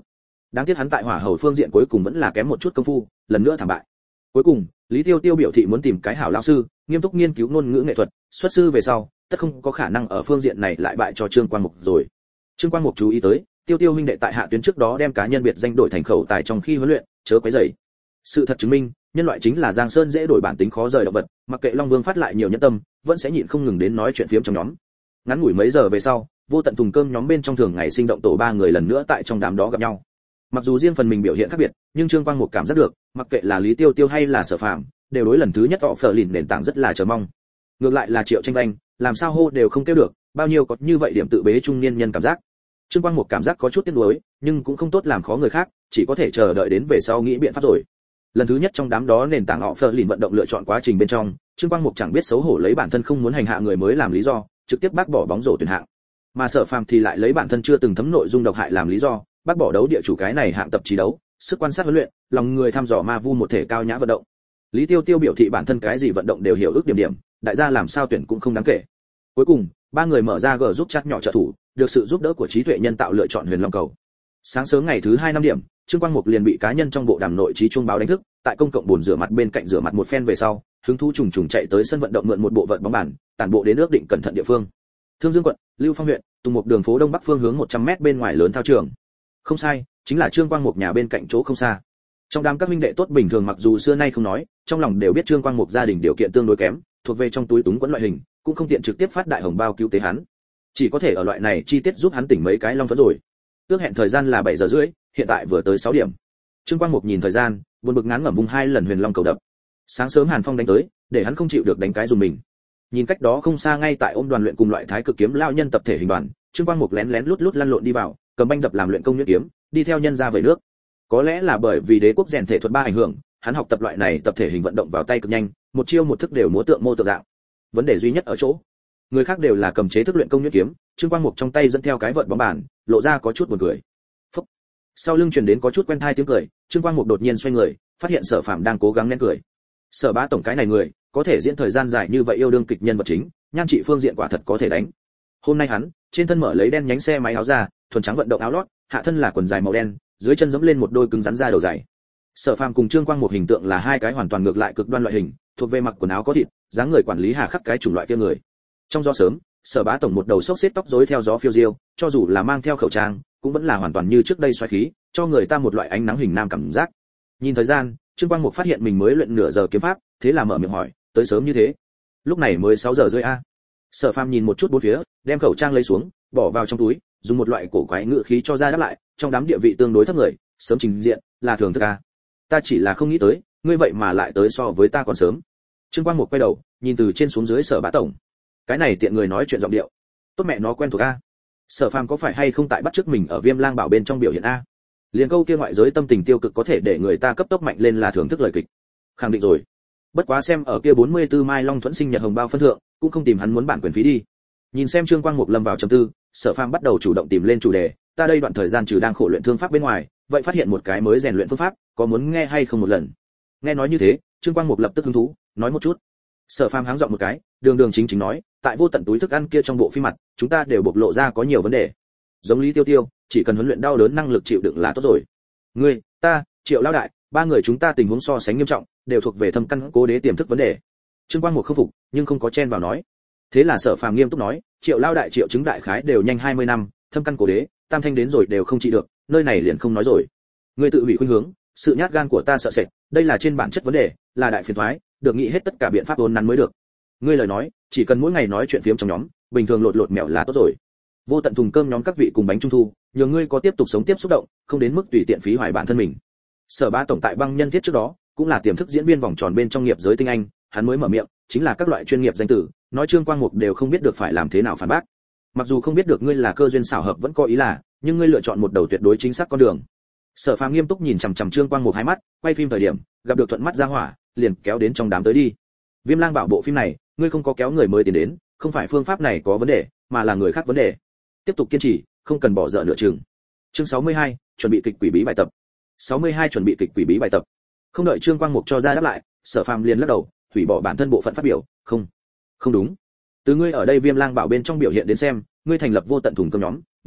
Đáng tiếc hắn tại hỏa hầu phương diện cuối cùng vẫn là kém một chút công phu, lần nữa thảm bại. Cuối cùng, Lý Tiêu Tiêu biểu thị muốn tìm cái hảo lão sư, nghiêm túc nghiên cứu ngôn ngữ nghệ thuật, xuất sư về sau, tất không có khả năng ở phương diện này lại bại cho Trương Quang Mục rồi. Trương Quang Mục chú ý tới, Tiêu Tiêu huynh đệ tại hạ tuyến trước đó đem cá nhân biệt danh đổi thành khẩu tài trong khi huấn luyện, chớ quấy rầy. Sự thật chứng minh, nhân loại chính là giang sơn dễ đổi bản tính khó rời động vật, mặc kệ Long Vương phát lại nhiều nhẫn tâm, vẫn sẽ nhịn không ngừng đến nói chuyện phiếm trong nhóm. Ngắn ngủi mấy giờ về sau, Vô Tận thùng cơm nhóm bên trong thường ngày sinh động tổ ba người lần nữa tại trong đám đó gặp nhau. Mặc dù riêng phần mình biểu hiện khác biệt, nhưng Trương Quang Mục cảm giác được, mặc kệ là Lý Tiêu Tiêu hay là Sở Phàm, đều đối lần thứ nhất họ phở lìn nền tảng rất là chờ mong. Ngược lại là Triệu Tranh Vanh, làm sao hô đều không kêu được, bao nhiêu có như vậy điểm tự bế trung niên nhân cảm giác. Trương Quang Mục cảm giác có chút tiếc nuối, nhưng cũng không tốt làm khó người khác, chỉ có thể chờ đợi đến về sau nghĩ biện pháp rồi. Lần thứ nhất trong đám đó nền tảng họ phở lìn vận động lựa chọn quá trình bên trong, Trương Quang Mục chẳng biết xấu hổ lấy bản thân không muốn hành hạ người mới làm lý do, trực tiếp bác bỏ bóng rổ tuyển hạng. Mà Sở Phàm thì lại lấy bản thân chưa từng thấm nội dung độc hại làm lý do, bác bỏ đấu địa chủ cái này hạng tập trí đấu, sức quan sát huấn luyện, lòng người thăm dò ma vu một thể cao nhã vận động. Lý Tiêu Tiêu biểu thị bản thân cái gì vận động đều hiểu ước điểm điểm, đại gia làm sao tuyển cũng không đáng kể. Cuối cùng, ba người mở ra gờ giúp chat nhỏ trợ thủ, được sự giúp đỡ của trí tuệ nhân tạo lựa chọn Huyền Long cầu. Sáng sớm ngày thứ hai năm điểm, Trương Quang Mục liền bị cá nhân trong bộ đàm nội trí chuông báo đánh thức, tại công cộng bồn rửa mặt bên cạnh rửa mặt một phen về sau, hứng thú trùng trùng chạy tới sân vận động mượn một bộ vận bóng bàn, tản bộ đến ước định cẩn thận địa phương. Thương Dương quận, Lưu Phong huyện, Tùng Mục đường phố đông bắc phương hướng một trăm mét bên ngoài lớn thao trường. Không sai, chính là Trương Quang Mục nhà bên cạnh chỗ không xa. Trong đám các huynh đệ tốt bình thường mặc dù xưa nay không nói, trong lòng đều biết Trương Quang Mục gia đình điều kiện tương đối kém, thuộc về trong túi túng quẫn loại hình, cũng không tiện trực tiếp phát đại hồng bao cứu tế hắn. Chỉ có thể ở loại này chi tiết giúp hắn tỉnh mấy cái long thuẫn rồi. Ước hẹn thời gian là bảy giờ rưỡi, hiện tại vừa tới sáu điểm. Trương Quang Mục nhìn thời gian, buồn bực ngán ngẩm vung hai lần Huyền Long cầu đập. Sáng sớm Hàn Phong đánh tới, để hắn không chịu được đánh cái dùng mình. Nhìn cách đó không xa ngay tại ôm đoàn luyện cùng loại thái cực kiếm lão nhân tập thể hình đoàn, Trương Quang Mục lén lén lút lút lăn lộn đi vào, cầm banh đập làm luyện công nhuyễn kiếm, đi theo nhân ra về nước. Có lẽ là bởi vì đế quốc rèn thể thuật ba ảnh hưởng, hắn học tập loại này tập thể hình vận động vào tay cực nhanh, một chiêu một thức đều múa tượng mô tượng dạng. Vấn đề duy nhất ở chỗ, người khác đều là cầm chế thức luyện công nhuyễn kiếm, Trương Quang Mục trong tay dẫn theo cái vợt bóng bàn, lộ ra có chút buồn cười. Phúc. Sau lưng truyền đến có chút quen tai tiếng cười, Trương Quang Mục đột nhiên xoay người, phát hiện Sở Phạm đang cố gắng nén cười. Sở Bá tổng cái này người, có thể diễn thời gian dài như vậy yêu đương kịch nhân vật chính, nhan trị phương diện quả thật có thể đánh. Hôm nay hắn, trên thân mở lấy đen nhánh xe máy áo ra, thuần trắng vận động áo lót, hạ thân là quần dài màu đen, dưới chân giẫm lên một đôi cứng rắn da đầu dày. Sở Phàm cùng Trương Quang Mục hình tượng là hai cái hoàn toàn ngược lại cực đoan loại hình, thuộc về mặc quần áo có thịt, dáng người quản lý hà khắc cái chủng loại kia người. Trong gió sớm, Sở Bá tổng một đầu xốc xếp tóc rối theo gió phiêu diêu, cho dù là mang theo khẩu trang, cũng vẫn là hoàn toàn như trước đây xoáy khí, cho người ta một loại ánh nắng hình nam cảm giác. Nhìn thời gian, Trương Quang Mục phát hiện mình mới luyện nửa giờ kiếm pháp, thế là mở miệng hỏi, tới sớm như thế? Lúc này mới sáu giờ rưỡi a. Sở Phàm nhìn một chút bốn phía, đem khẩu trang lấy xuống, bỏ vào trong túi, dùng một loại cổ quái ngữ khí cho ra đáp lại, trong đám địa vị tương đối thấp người, sớm trình diện, là thường thức a. Ta chỉ là không nghĩ tới, ngươi vậy mà lại tới so với ta còn sớm. Trương Quang Mục quay đầu, nhìn từ trên xuống dưới Sở Bá tổng. Cái này tiện người nói chuyện giọng điệu, tốt mẹ nó quen thuộc a. Sở Phàm có phải hay không tại bắt chước mình ở Viêm Lang Bảo bên trong biểu hiện a? Liền câu kia ngoại giới tâm tình tiêu cực có thể để người ta cấp tốc mạnh lên là thưởng thức lời kịch. Khẳng định rồi. Bất quá xem ở kia bốn mươi tư mai Long Thuẫn sinh nhật hồng bao phân thượng, cũng không tìm hắn muốn bản quyền phí đi. Nhìn xem Trương Quang Mục lâm vào trầm tư, Sở Phàm bắt đầu chủ động tìm lên chủ đề, ta đây đoạn thời gian trừ đang khổ luyện thương pháp bên ngoài, vậy phát hiện một cái mới rèn luyện phương pháp, có muốn nghe hay không một lần? Nghe nói như thế, Trương Quang Mục lập tức hứng thú, nói một chút. Sở Phàm háng giọng một cái, đường đường chính chính nói, tại vô tận túi thức ăn kia trong bộ phim mặt, chúng ta đều bộc lộ ra có nhiều vấn đề. Giống Lý Tiêu Tiêu, chỉ cần huấn luyện đau đớn năng lực chịu đựng là tốt rồi. Ngươi, ta, Triệu lão đại, ba người chúng ta tình huống so sánh nghiêm trọng, đều thuộc về thâm căn cố đế tiềm thức vấn đề. Trương Quang Mục không phục, nhưng không có chen vào nói. Thế là Sở Phàm nghiêm túc nói, Triệu lão đại triệu chứng đại khái đều nhanh hai mươi năm, thâm căn cố đế, tam thanh đến rồi đều không trị được, nơi này liền không nói rồi. Ngươi tự hủy khuynh hướng, sự nhát gan của ta sợ sệt, đây là trên bản chất vấn đề, là đại phiền toái, được nghĩ hết tất cả biện pháp vốn nắn mới được. Ngươi lời nói, chỉ cần mỗi ngày nói chuyện phiếm trong nhóm, bình thường lột lột mèo là tốt rồi. Vô tận thùng cơm nhóm các vị cùng bánh trung thu, nhờ ngươi có tiếp tục sống tiếp xúc động, không đến mức tùy tiện phí hoài bản thân mình. Sở Bá tổng tại băng nhân thiết trước đó, cũng là tiềm thức diễn viên vòng tròn bên trong nghiệp giới tinh anh, hắn mới mở miệng, chính là các loại chuyên nghiệp danh tử, nói Trương Quang Mục đều không biết được phải làm thế nào phản bác. Mặc dù không biết được ngươi là cơ duyên xảo hợp vẫn có ý là, nhưng ngươi lựa chọn một đầu tuyệt đối chính xác con đường. Sở Phàm nghiêm túc nhìn chằm chằm Trương Quang Mục hai mắt, quay phim thời điểm, gặp được thuận mắt ra hỏa, liền kéo đến trong đám tới đi. Viêm Lang Bảo bộ phim này, ngươi không có kéo người mới tiến đến, không phải phương pháp này có vấn đề, mà là người khác vấn đề. Tiếp tục kiên trì, không cần bỏ dở nửa chừng. Chương sáu mươi hai, chuẩn bị kịch quỷ bí bài tập. sáu mươi hai chuẩn bị kịch quỷ bí bài tập. Không đợi Trương Quang Mục cho ra đáp lại, Sở Phàm liền lắc đầu, hủy bỏ bản thân bộ phận phát biểu, không, không đúng. Từ ngươi ở đây Viêm Lang Bảo bên trong biểu hiện đến xem, ngươi thành lập vô tận thùng cơm nhóm,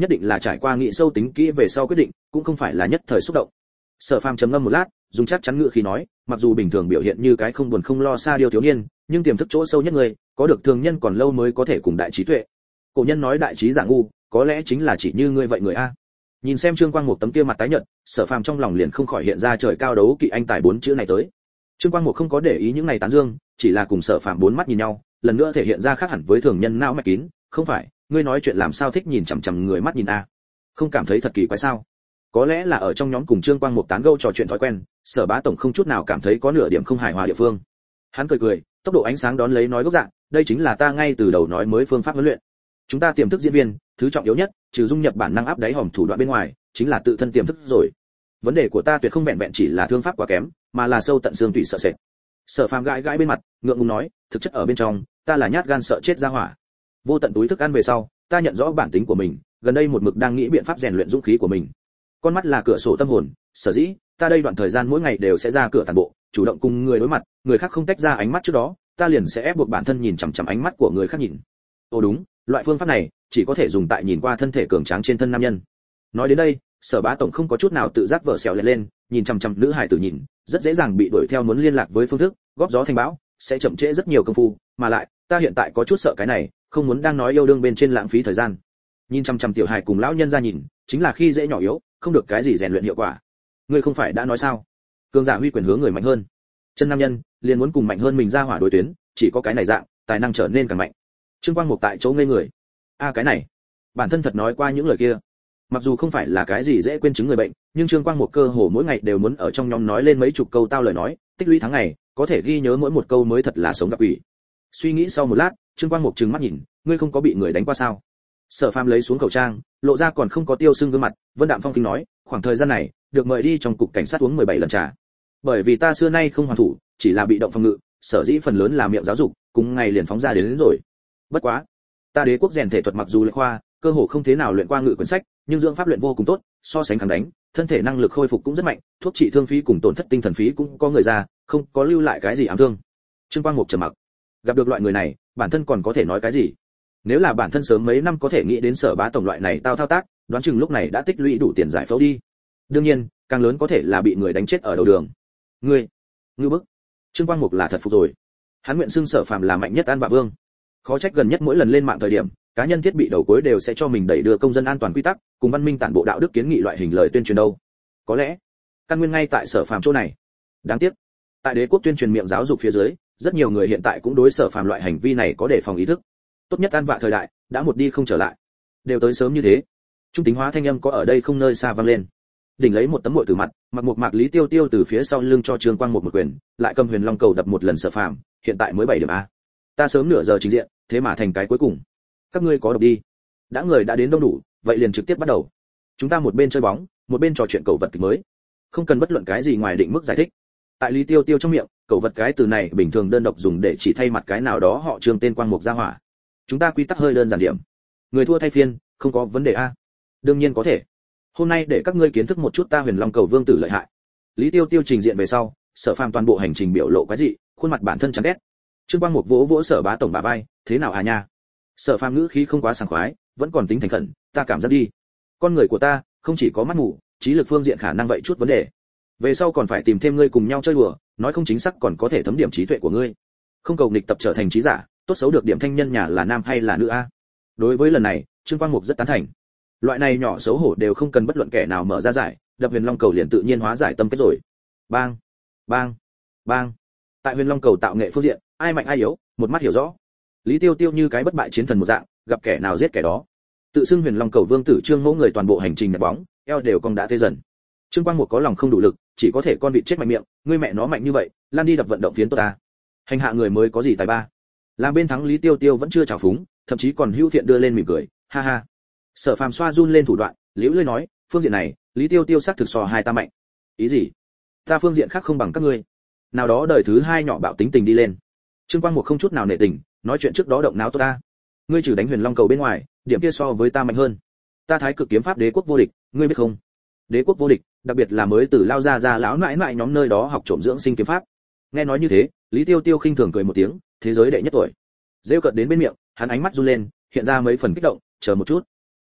nhất định là trải qua nghị sâu tính kỹ về sau quyết định, cũng không phải là nhất thời xúc động. Sở Phàm trầm ngâm một lát, dùng chắc chắn ngữ khí nói, mặc dù bình thường biểu hiện như cái không buồn không lo xa điêu thiếu niên, nhưng tiềm thức chỗ sâu nhất người, có được thường nhân còn lâu mới có thể cùng đại trí tuệ. Cổ nhân nói đại trí giả ngu, có lẽ chính là chỉ như ngươi vậy người a. Nhìn xem Trương Quang Mục tấm kia mặt tái nhợt, Sở Phàm trong lòng liền không khỏi hiện ra trời cao đấu kỵ anh tài bốn chữ này tới. Trương Quang Mục không có để ý những này tán dương, chỉ là cùng Sở Phàm bốn mắt nhìn nhau, lần nữa thể hiện ra khác hẳn với thường nhân não mạch kín, không phải, ngươi nói chuyện làm sao thích nhìn chằm chằm người mắt nhìn a? Không cảm thấy thật kỳ quái sao? Có lẽ là ở trong nhóm cùng Trương Quang Mục tán gẫu trò chuyện thói quen, Sở Bá tổng không chút nào cảm thấy có nửa điểm không hài hòa địa phương. Hắn cười cười, tốc độ ánh sáng đón lấy nói gốc dạng, đây chính là ta ngay từ đầu nói mới phương pháp huấn luyện. Chúng ta tiềm thức diễn viên, thứ trọng yếu nhất, trừ dung nhập bản năng áp đáy hòm thủ đoạn bên ngoài, chính là tự thân tiềm thức rồi. Vấn đề của ta tuyệt không vẹn vẹn chỉ là thương pháp quá kém, mà là sâu tận xương tủy sợ sệt. Sở Phàm gãi gãi bên mặt, ngượng ngùng nói, thực chất ở bên trong, ta là nhát gan sợ chết ra hỏa. Vô tận túi thức ăn về sau, ta nhận rõ bản tính của mình, gần đây một mực đang nghĩ biện pháp rèn luyện dũng khí của mình. Con mắt là cửa sổ tâm hồn, sở dĩ, ta đây đoạn thời gian mỗi ngày đều sẽ ra cửa tản bộ, chủ động cùng người đối mặt, người khác không tách ra ánh mắt trước đó, ta liền sẽ ép buộc bản thân nhìn chằm chằm ánh mắt của người khác nhìn. Ồ đúng, loại phương pháp này chỉ có thể dùng tại nhìn qua thân thể cường tráng trên thân nam nhân. Nói đến đây, Sở Bá tổng không có chút nào tự giác vợ xèo lên lên, nhìn chằm chằm nữ hải tử nhìn, rất dễ dàng bị đuổi theo muốn liên lạc với phương thức, góp gió thành bão, sẽ chậm trễ rất nhiều công phu, mà lại, ta hiện tại có chút sợ cái này, không muốn đang nói yêu đương bên trên lãng phí thời gian. Nhìn chằm chằm tiểu hài cùng lão nhân ra nhìn, chính là khi dễ nhỏ yếu, không được cái gì rèn luyện hiệu quả. Ngươi không phải đã nói sao? Cường giả huy quyền hướng người mạnh hơn. Chân nam nhân liền muốn cùng mạnh hơn mình ra hỏa đối tuyến, chỉ có cái này dạng, tài năng trở nên càng mạnh. Trương Quang Mục tại chỗ ngây người. A à, cái này, bản thân thật nói qua những lời kia. Mặc dù không phải là cái gì dễ quên chứng người bệnh, nhưng Trương Quang Mục cơ hồ mỗi ngày đều muốn ở trong nhóm nói lên mấy chục câu tao lời nói, tích lũy tháng ngày, có thể ghi nhớ mỗi một câu mới thật là sống gặp quỷ. Suy nghĩ sau một lát, Trương Quang Mục trừng mắt nhìn, ngươi không có bị người đánh qua sao? Sở Phàm lấy xuống khẩu trang, lộ ra còn không có tiêu sưng gương mặt, Vân Đạm Phong kinh nói, khoảng thời gian này, được mời đi trong cục cảnh sát uống mười bảy lần trà. Bởi vì ta xưa nay không hoàn thủ, chỉ là bị động phòng ngự, sở dĩ phần lớn là miệng giáo dục, cùng ngày liền phóng ra đến, đến rồi. Bất quá, ta Đế quốc rèn thể thuật mặc dù lệ khoa, cơ hồ không thế nào luyện qua ngự quyển sách, nhưng dưỡng pháp luyện vô cùng tốt, so sánh kháng đánh, thân thể năng lực khôi phục cũng rất mạnh, thuốc trị thương phí cùng tổn thất tinh thần phí cũng có người ra, không có lưu lại cái gì ám thương. Trương Quang Mục trầm mặc. Gặp được loại người này, bản thân còn có thể nói cái gì? Nếu là bản thân sớm mấy năm có thể nghĩ đến Sở Bá tổng loại này tao thao tác, đoán chừng lúc này đã tích lũy đủ tiền giải phẫu đi. Đương nhiên, càng lớn có thể là bị người đánh chết ở đầu đường. Ngươi, ngư bức. Trương Quang Mục là thật phục rồi. Hắn nguyện xưng Sở Phàm là mạnh nhất an vạ vương. Khó trách gần nhất mỗi lần lên mạng thời điểm, cá nhân thiết bị đầu cuối đều sẽ cho mình đẩy đưa công dân an toàn quy tắc, cùng văn minh tản bộ đạo đức kiến nghị loại hình lời tuyên truyền đâu. Có lẽ, căn nguyên ngay tại Sở Phàm chỗ này. Đáng tiếc, tại Đế quốc tuyên truyền miệng giáo dục phía dưới, rất nhiều người hiện tại cũng đối Sở Phàm loại hành vi này có đề phòng ý thức. Tốt nhất an vạ thời đại đã một đi không trở lại, đều tới sớm như thế. Trung tính hóa thanh âm có ở đây không nơi xa vang lên. Đỉnh lấy một tấm muội từ mặt, mặc một mạc Lý Tiêu Tiêu từ phía sau lưng cho Trương Quang một một quyền, lại cầm Huyền Long cầu đập một lần Sở Phàm, hiện tại mới bảy điểm a. Ta sớm nửa giờ trình diện, thế mà thành cái cuối cùng. Các ngươi có độc đi. Đã người đã đến đông đủ, vậy liền trực tiếp bắt đầu. Chúng ta một bên chơi bóng, một bên trò chuyện cầu vật kịch mới. Không cần bất luận cái gì ngoài định mức giải thích. Tại Lý Tiêu Tiêu trong miệng, cầu vật cái từ này bình thường đơn độc dùng để chỉ thay mặt cái nào đó họ Trương tên Quang Mục gia hỏa. Chúng ta quy tắc hơi đơn giản điểm. Người thua thay phiên, không có vấn đề a. Đương nhiên có thể. Hôm nay để các ngươi kiến thức một chút ta Huyền Long cầu vương tử lợi hại. Lý Tiêu Tiêu trình diện về sau, Sở Phàm toàn bộ hành trình biểu lộ quái dị, khuôn mặt bản thân chán ghét. Trương Quang Mục vỗ vỗ Sở Bá tổng bả vai, thế nào à nha? Sở Phàm ngữ khí không quá sảng khoái, vẫn còn tính thành khẩn, ta cảm giác đi. Con người của ta, không chỉ có mắt mù, trí lực phương diện khả năng vậy chút vấn đề. Về sau còn phải tìm thêm ngươi cùng nhau chơi đùa, nói không chính xác còn có thể thấm điểm trí tuệ của ngươi. Không cầu nghịch tập trở thành trí giả, tốt xấu được điểm thanh nhân nhà là nam hay là nữ a. Đối với lần này, Trương Quang Mục rất tán thành. Loại này nhỏ xấu hổ đều không cần bất luận kẻ nào mở ra giải, đập Huyền Long cầu liền tự nhiên hóa giải tâm kết rồi. Bang, bang, bang. Tại Huyền Long cầu tạo nghệ phương diện, ai mạnh ai yếu, một mắt hiểu rõ. Lý Tiêu Tiêu như cái bất bại chiến thần một dạng, gặp kẻ nào giết kẻ đó. Tự xưng Huyền Long cầu vương tử Trương Mẫu người toàn bộ hành trình nhặt bóng, eo đều cong đã tê dần. Trương Quang Mục có lòng không đủ lực, chỉ có thể con vịt chết mạnh miệng, ngươi mẹ nó mạnh như vậy, lan đi đập vận động phiến tốt ta. Hành hạ người mới có gì tài ba. Làm bên thắng Lý Tiêu Tiêu vẫn chưa trào phúng, thậm chí còn hữu thiện đưa lên mỉm cười, ha ha. Sở Phàm xoa run lên thủ đoạn, liễu lơi nói, phương diện này, Lý Tiêu Tiêu xác thực so hai ta mạnh. Ý gì? Ta phương diện khác không bằng các ngươi. Nào đó đời thứ hai nhỏ bạo tính tình đi lên. Trương Quang Mục không chút nào nể tình, nói chuyện trước đó động não tốt ta. Ngươi trừ đánh Huyền Long cầu bên ngoài, điểm kia so với ta mạnh hơn. Ta Thái Cực kiếm pháp đế quốc vô địch, ngươi biết không? Đế quốc vô địch, đặc biệt là mới từ lao ra ra lão nãi nãi nhóm nơi đó học trộm dưỡng sinh kiếm pháp. Nghe nói như thế, Lý Tiêu Tiêu khinh thường cười một tiếng, thế giới đệ nhất tuổi. Rêu cợt đến bên miệng, hắn ánh mắt run lên, hiện ra mấy phần kích động, chờ một chút.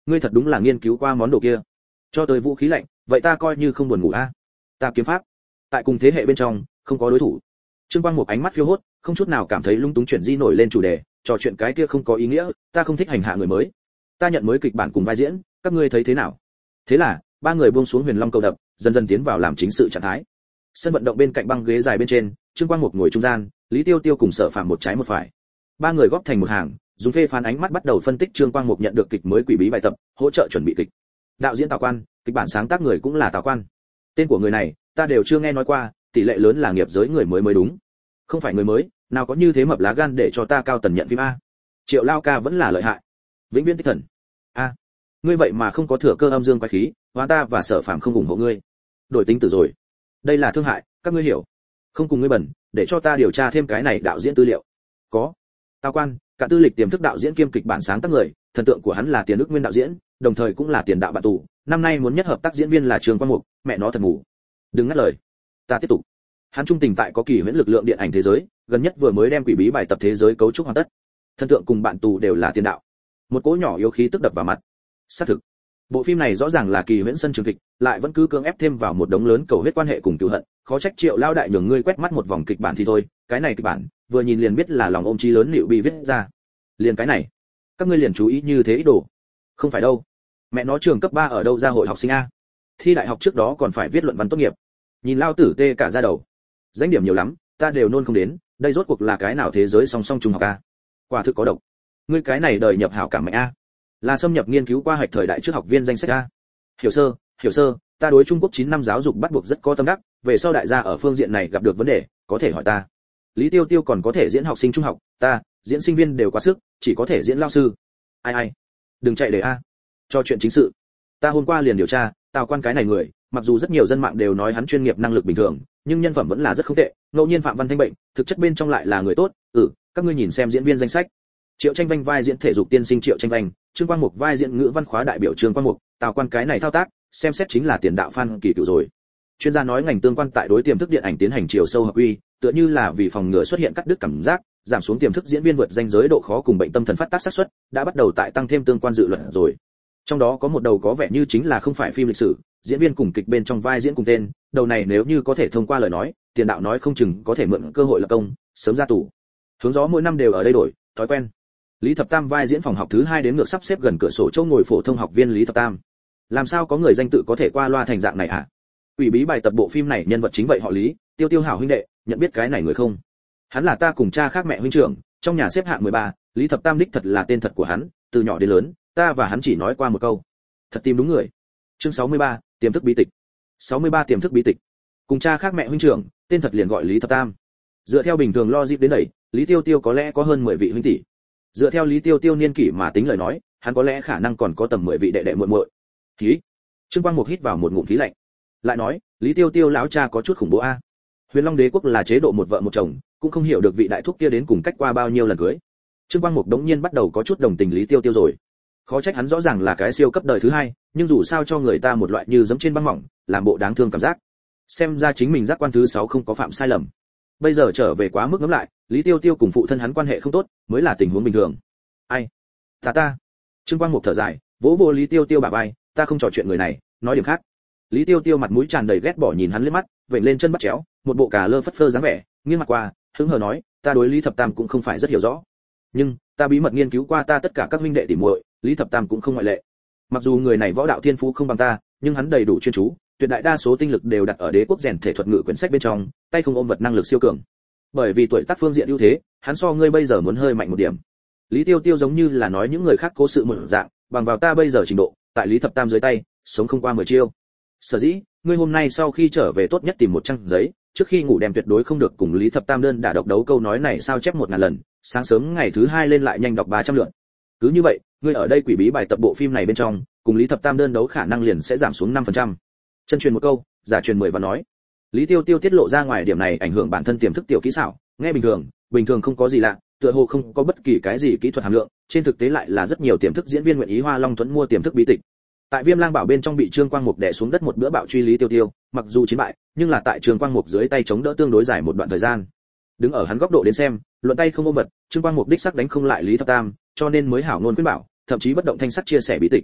ngươi thật đúng là nghiên cứu qua món đồ kia. Cho tới vũ khí lạnh, vậy ta coi như không buồn ngủ a. Ta kiếm pháp, tại cùng thế hệ bên trong, không có đối thủ. Trương Quang Mục ánh mắt phiêu hốt, không chút nào cảm thấy lung túng, chuyển di nổi lên chủ đề, trò chuyện cái kia không có ý nghĩa, ta không thích hành hạ người mới. Ta nhận mới kịch bản cùng vai diễn, các ngươi thấy thế nào? Thế là, ba người buông xuống Huyền Long cầu đập, dần dần tiến vào làm chính sự trạng thái. Sân vận động bên cạnh băng ghế dài bên trên, Trương Quang Mục ngồi trung gian, Lý Tiêu Tiêu cùng Sở Phàm một trái một phải. Ba người góp thành một hàng, dùng phê phán ánh mắt bắt đầu phân tích Trương Quang Mục nhận được kịch mới quỷ bí bài tập, hỗ trợ chuẩn bị kịch. Đạo diễn Tào Quan, kịch bản sáng tác người cũng là Tào Quan. Tên của người này, ta đều chưa nghe nói qua, tỷ lệ lớn là nghiệp giới người mới mới đúng. Không phải người mới, nào có như thế mập lá gan để cho ta cao tần nhận phim a. Triệu Lao ca vẫn là lợi hại. Vĩnh Viễn Tích Thần. A, ngươi vậy mà không có thừa cơ âm dương quái khí, hóa ta và Sở Phàm không ủng hộ ngươi. Đổi tính từ rồi. Đây là thương hại, các ngươi hiểu. Không cùng ngươi bẩn, để cho ta điều tra thêm cái này đạo diễn tư liệu. Có. Tào Quan, cả tư lịch tiềm thức đạo diễn kiêm kịch bản sáng tác người, thần tượng của hắn là Tiền Đức Nguyên đạo diễn, đồng thời cũng là tiền đạo bạn tù, năm nay muốn nhất hợp tác diễn viên là Trương Quang Mục, mẹ nó thật ngủ. Đừng ngắt lời. Ta tiếp tục. Hắn trung tình tại có kỳ huyễn lực lượng điện ảnh thế giới, gần nhất vừa mới đem quỷ bí bài tập thế giới cấu trúc hoàn tất. Thần tượng cùng bạn tù đều là tiền đạo. Một cỗ nhỏ yếu khí tức đập vào mặt. Xác thực. Bộ phim này rõ ràng là kỳ huyễn sân trường kịch, lại vẫn cứ cưỡng ép thêm vào một đống lớn cầu huyết quan hệ cùng cừu hận, khó trách Triệu Lao đại nhường ngươi quét mắt một vòng kịch bản thì thôi, cái này kịch bản, vừa nhìn liền biết là lòng ôm chí lớn liệu bị viết ra. Liền cái này, các ngươi liền chú ý như thế ít đồ. Không phải đâu. Mẹ nó trường cấp ba ở đâu ra hội học sinh a? Thi đại học trước đó còn phải viết luận văn tốt nghiệp. Nhìn Lao tử tê cả da đầu. Danh điểm nhiều lắm, ta đều nôn không đến, đây rốt cuộc là cái nào thế giới song song trung học a? Quả thực có độc. Ngươi cái này đời nhập hảo cảm mẹ a. Là xâm nhập nghiên cứu qua hạch thời đại trước học viên danh sách a. Hiểu sơ, hiểu sơ, ta đối Trung Quốc chín năm giáo dục bắt buộc rất có tâm đắc, về sau đại gia ở phương diện này gặp được vấn đề, có thể hỏi ta. Lý Tiêu Tiêu còn có thể diễn học sinh trung học, ta, diễn sinh viên đều quá sức, chỉ có thể diễn lao sư. Ai ai, đừng chạy để a. Cho chuyện chính sự. Ta hôm qua liền điều tra, Tào Quan cái này người, mặc dù rất nhiều dân mạng đều nói hắn chuyên nghiệp năng lực bình thường, nhưng nhân phẩm vẫn là rất không tệ, ngẫu nhiên phạm văn thanh bệnh, thực chất bên trong lại là người tốt. Ừ, các ngươi nhìn xem diễn viên danh sách. Triệu Tranh Vanh vai diễn thể dục tiên sinh Triệu Tranh Vanh, Trương Quang Mục vai diễn ngữ văn khóa đại biểu Trương Quang Mục, Tào Quan cái này thao tác, xem xét chính là tiền đạo Phan Kỳ Cựu rồi. Chuyên gia nói ngành tương quan tại đối tiềm thức điện ảnh tiến hành chiều sâu hợp uy, tựa như là vì phòng ngừa xuất hiện cắt đứt cảm giác, giảm xuống tiềm thức diễn viên vượt ranh giới độ khó cùng bệnh tâm thần phát tác xác suất, đã bắt đầu tại tăng thêm tương quan dự luận rồi. Trong đó có một đầu có vẻ như chính là không phải phim lịch sử, diễn viên cùng kịch bên trong vai diễn cùng tên, đầu này nếu như có thể thông qua lời nói, tiền đạo nói không chừng có thể mượn cơ hội lập công, sớm ra tù. Hướng gió mỗi năm đều ở đây đổi, thói quen. Lý Thập Tam vai diễn phòng học thứ hai đến ngược sắp xếp gần cửa sổ chỗ ngồi phổ thông học viên Lý Thập Tam. Làm sao có người danh tự có thể qua loa thành dạng này hả? Quỷ bí bài tập bộ phim này nhân vật chính vậy họ Lý, Tiêu Tiêu hảo huynh đệ, nhận biết cái này người không? Hắn là ta cùng cha khác mẹ huynh trưởng, trong nhà xếp hạng mười ba, Lý Thập Tam đích thật là tên thật của hắn, từ nhỏ đến lớn, ta và hắn chỉ nói qua một câu. Thật tìm đúng người. Chương sáu mươi ba, tiềm thức bí tịch. sáu mươi ba tiềm thức bí tịch. Cùng cha khác mẹ huynh trưởng, tên thật liền gọi Lý Thập Tam. Dựa theo bình thường logic đến đẩy, Lý Tiêu Tiêu có lẽ có hơn mười vị huynh tỷ. Dựa theo Lý Tiêu Tiêu niên kỷ mà tính lời nói, hắn có lẽ khả năng còn có tầm mười vị đệ đệ muội muội. Khí. Trương Quang Mục hít vào một ngụm khí lạnh. Lại nói, Lý Tiêu Tiêu lão cha có chút khủng bố a. Huyền Long Đế quốc là chế độ một vợ một chồng, cũng không hiểu được vị đại thúc kia đến cùng cách qua bao nhiêu lần cưới. Trương Quang Mục đống nhiên bắt đầu có chút đồng tình Lý Tiêu Tiêu rồi. Khó trách hắn rõ ràng là cái siêu cấp đời thứ hai, nhưng dù sao cho người ta một loại như giẫm trên băng mỏng, làm bộ đáng thương cảm giác. Xem ra chính mình giác quan thứ sáu không có phạm sai lầm. Bây giờ trở về quá mức ngẫm lại, Lý Tiêu Tiêu cùng phụ thân hắn quan hệ không tốt, mới là tình huống bình thường. Ai? Ta ta. Trương Quang Mục thở dài, vỗ vỗ Lý Tiêu Tiêu bả vai, ta không trò chuyện người này, nói điểm khác. Lý Tiêu Tiêu mặt mũi tràn đầy ghét bỏ nhìn hắn liếc mắt, vểnh lên chân bắt chéo, một bộ cà lơ phất phơ dáng vẻ, nghiêng mặt qua, hứng hờ nói, ta đối Lý Thập Tam cũng không phải rất hiểu rõ, nhưng ta bí mật nghiên cứu qua ta tất cả các huynh đệ tỉ muội, Lý Thập Tam cũng không ngoại lệ. Mặc dù người này võ đạo thiên phú không bằng ta, nhưng hắn đầy đủ chuyên chú, tuyệt đại đa số tinh lực đều đặt ở đế quốc rèn thể thuật ngự quyển sách bên trong, tay không ôm vật năng lực siêu cường. Bởi vì tuổi tác phương diện ưu thế, hắn so ngươi bây giờ muốn hơi mạnh một điểm. Lý Tiêu Tiêu giống như là nói những người khác cố sự một dạng, bằng vào ta bây giờ trình độ, tại Lý Thập Tam dưới tay, sống không qua mười chiêu. Sở dĩ, ngươi hôm nay sau khi trở về tốt nhất tìm một trang giấy, trước khi ngủ đem tuyệt đối không được cùng Lý Thập Tam đơn đả độc đấu câu nói này sao chép một ngàn lần, sáng sớm ngày thứ hai lên lại nhanh đọc ba trăm lượt. Cứ như vậy, ngươi ở đây quỷ bí bài tập bộ phim này bên trong, cùng Lý Thập Tam đơn đấu khả năng liền sẽ giảm xuống năm phần trăm. Chân truyền một câu, giả truyền mười và nói. Lý Tiêu Tiêu tiết lộ ra ngoài điểm này ảnh hưởng bản thân tiềm thức tiểu kỹ xảo, nghe bình thường, bình thường không có gì lạ, tựa hồ không có bất kỳ cái gì kỹ thuật hàm lượng, trên thực tế lại là rất nhiều tiềm thức diễn viên nguyện ý Hoa Long Tuấn mua tiềm thức bí tịch. Tại Viêm Lang Bảo bên trong bị Trương Quang Mục đè xuống đất một bữa bạo truy Lý Tiêu Tiêu, mặc dù chiến bại, nhưng là tại Trương Quang Mục dưới tay chống đỡ tương đối dài một đoạn thời gian. Đứng ở hắn góc độ đến xem, luận tay không ôm vật, Trương Quang Mục đích sắc đánh không lại Lý Thập Tam, cho nên mới hảo ngôn khuyên bảo, thậm chí bất động thanh sắc chia sẻ bí tịch.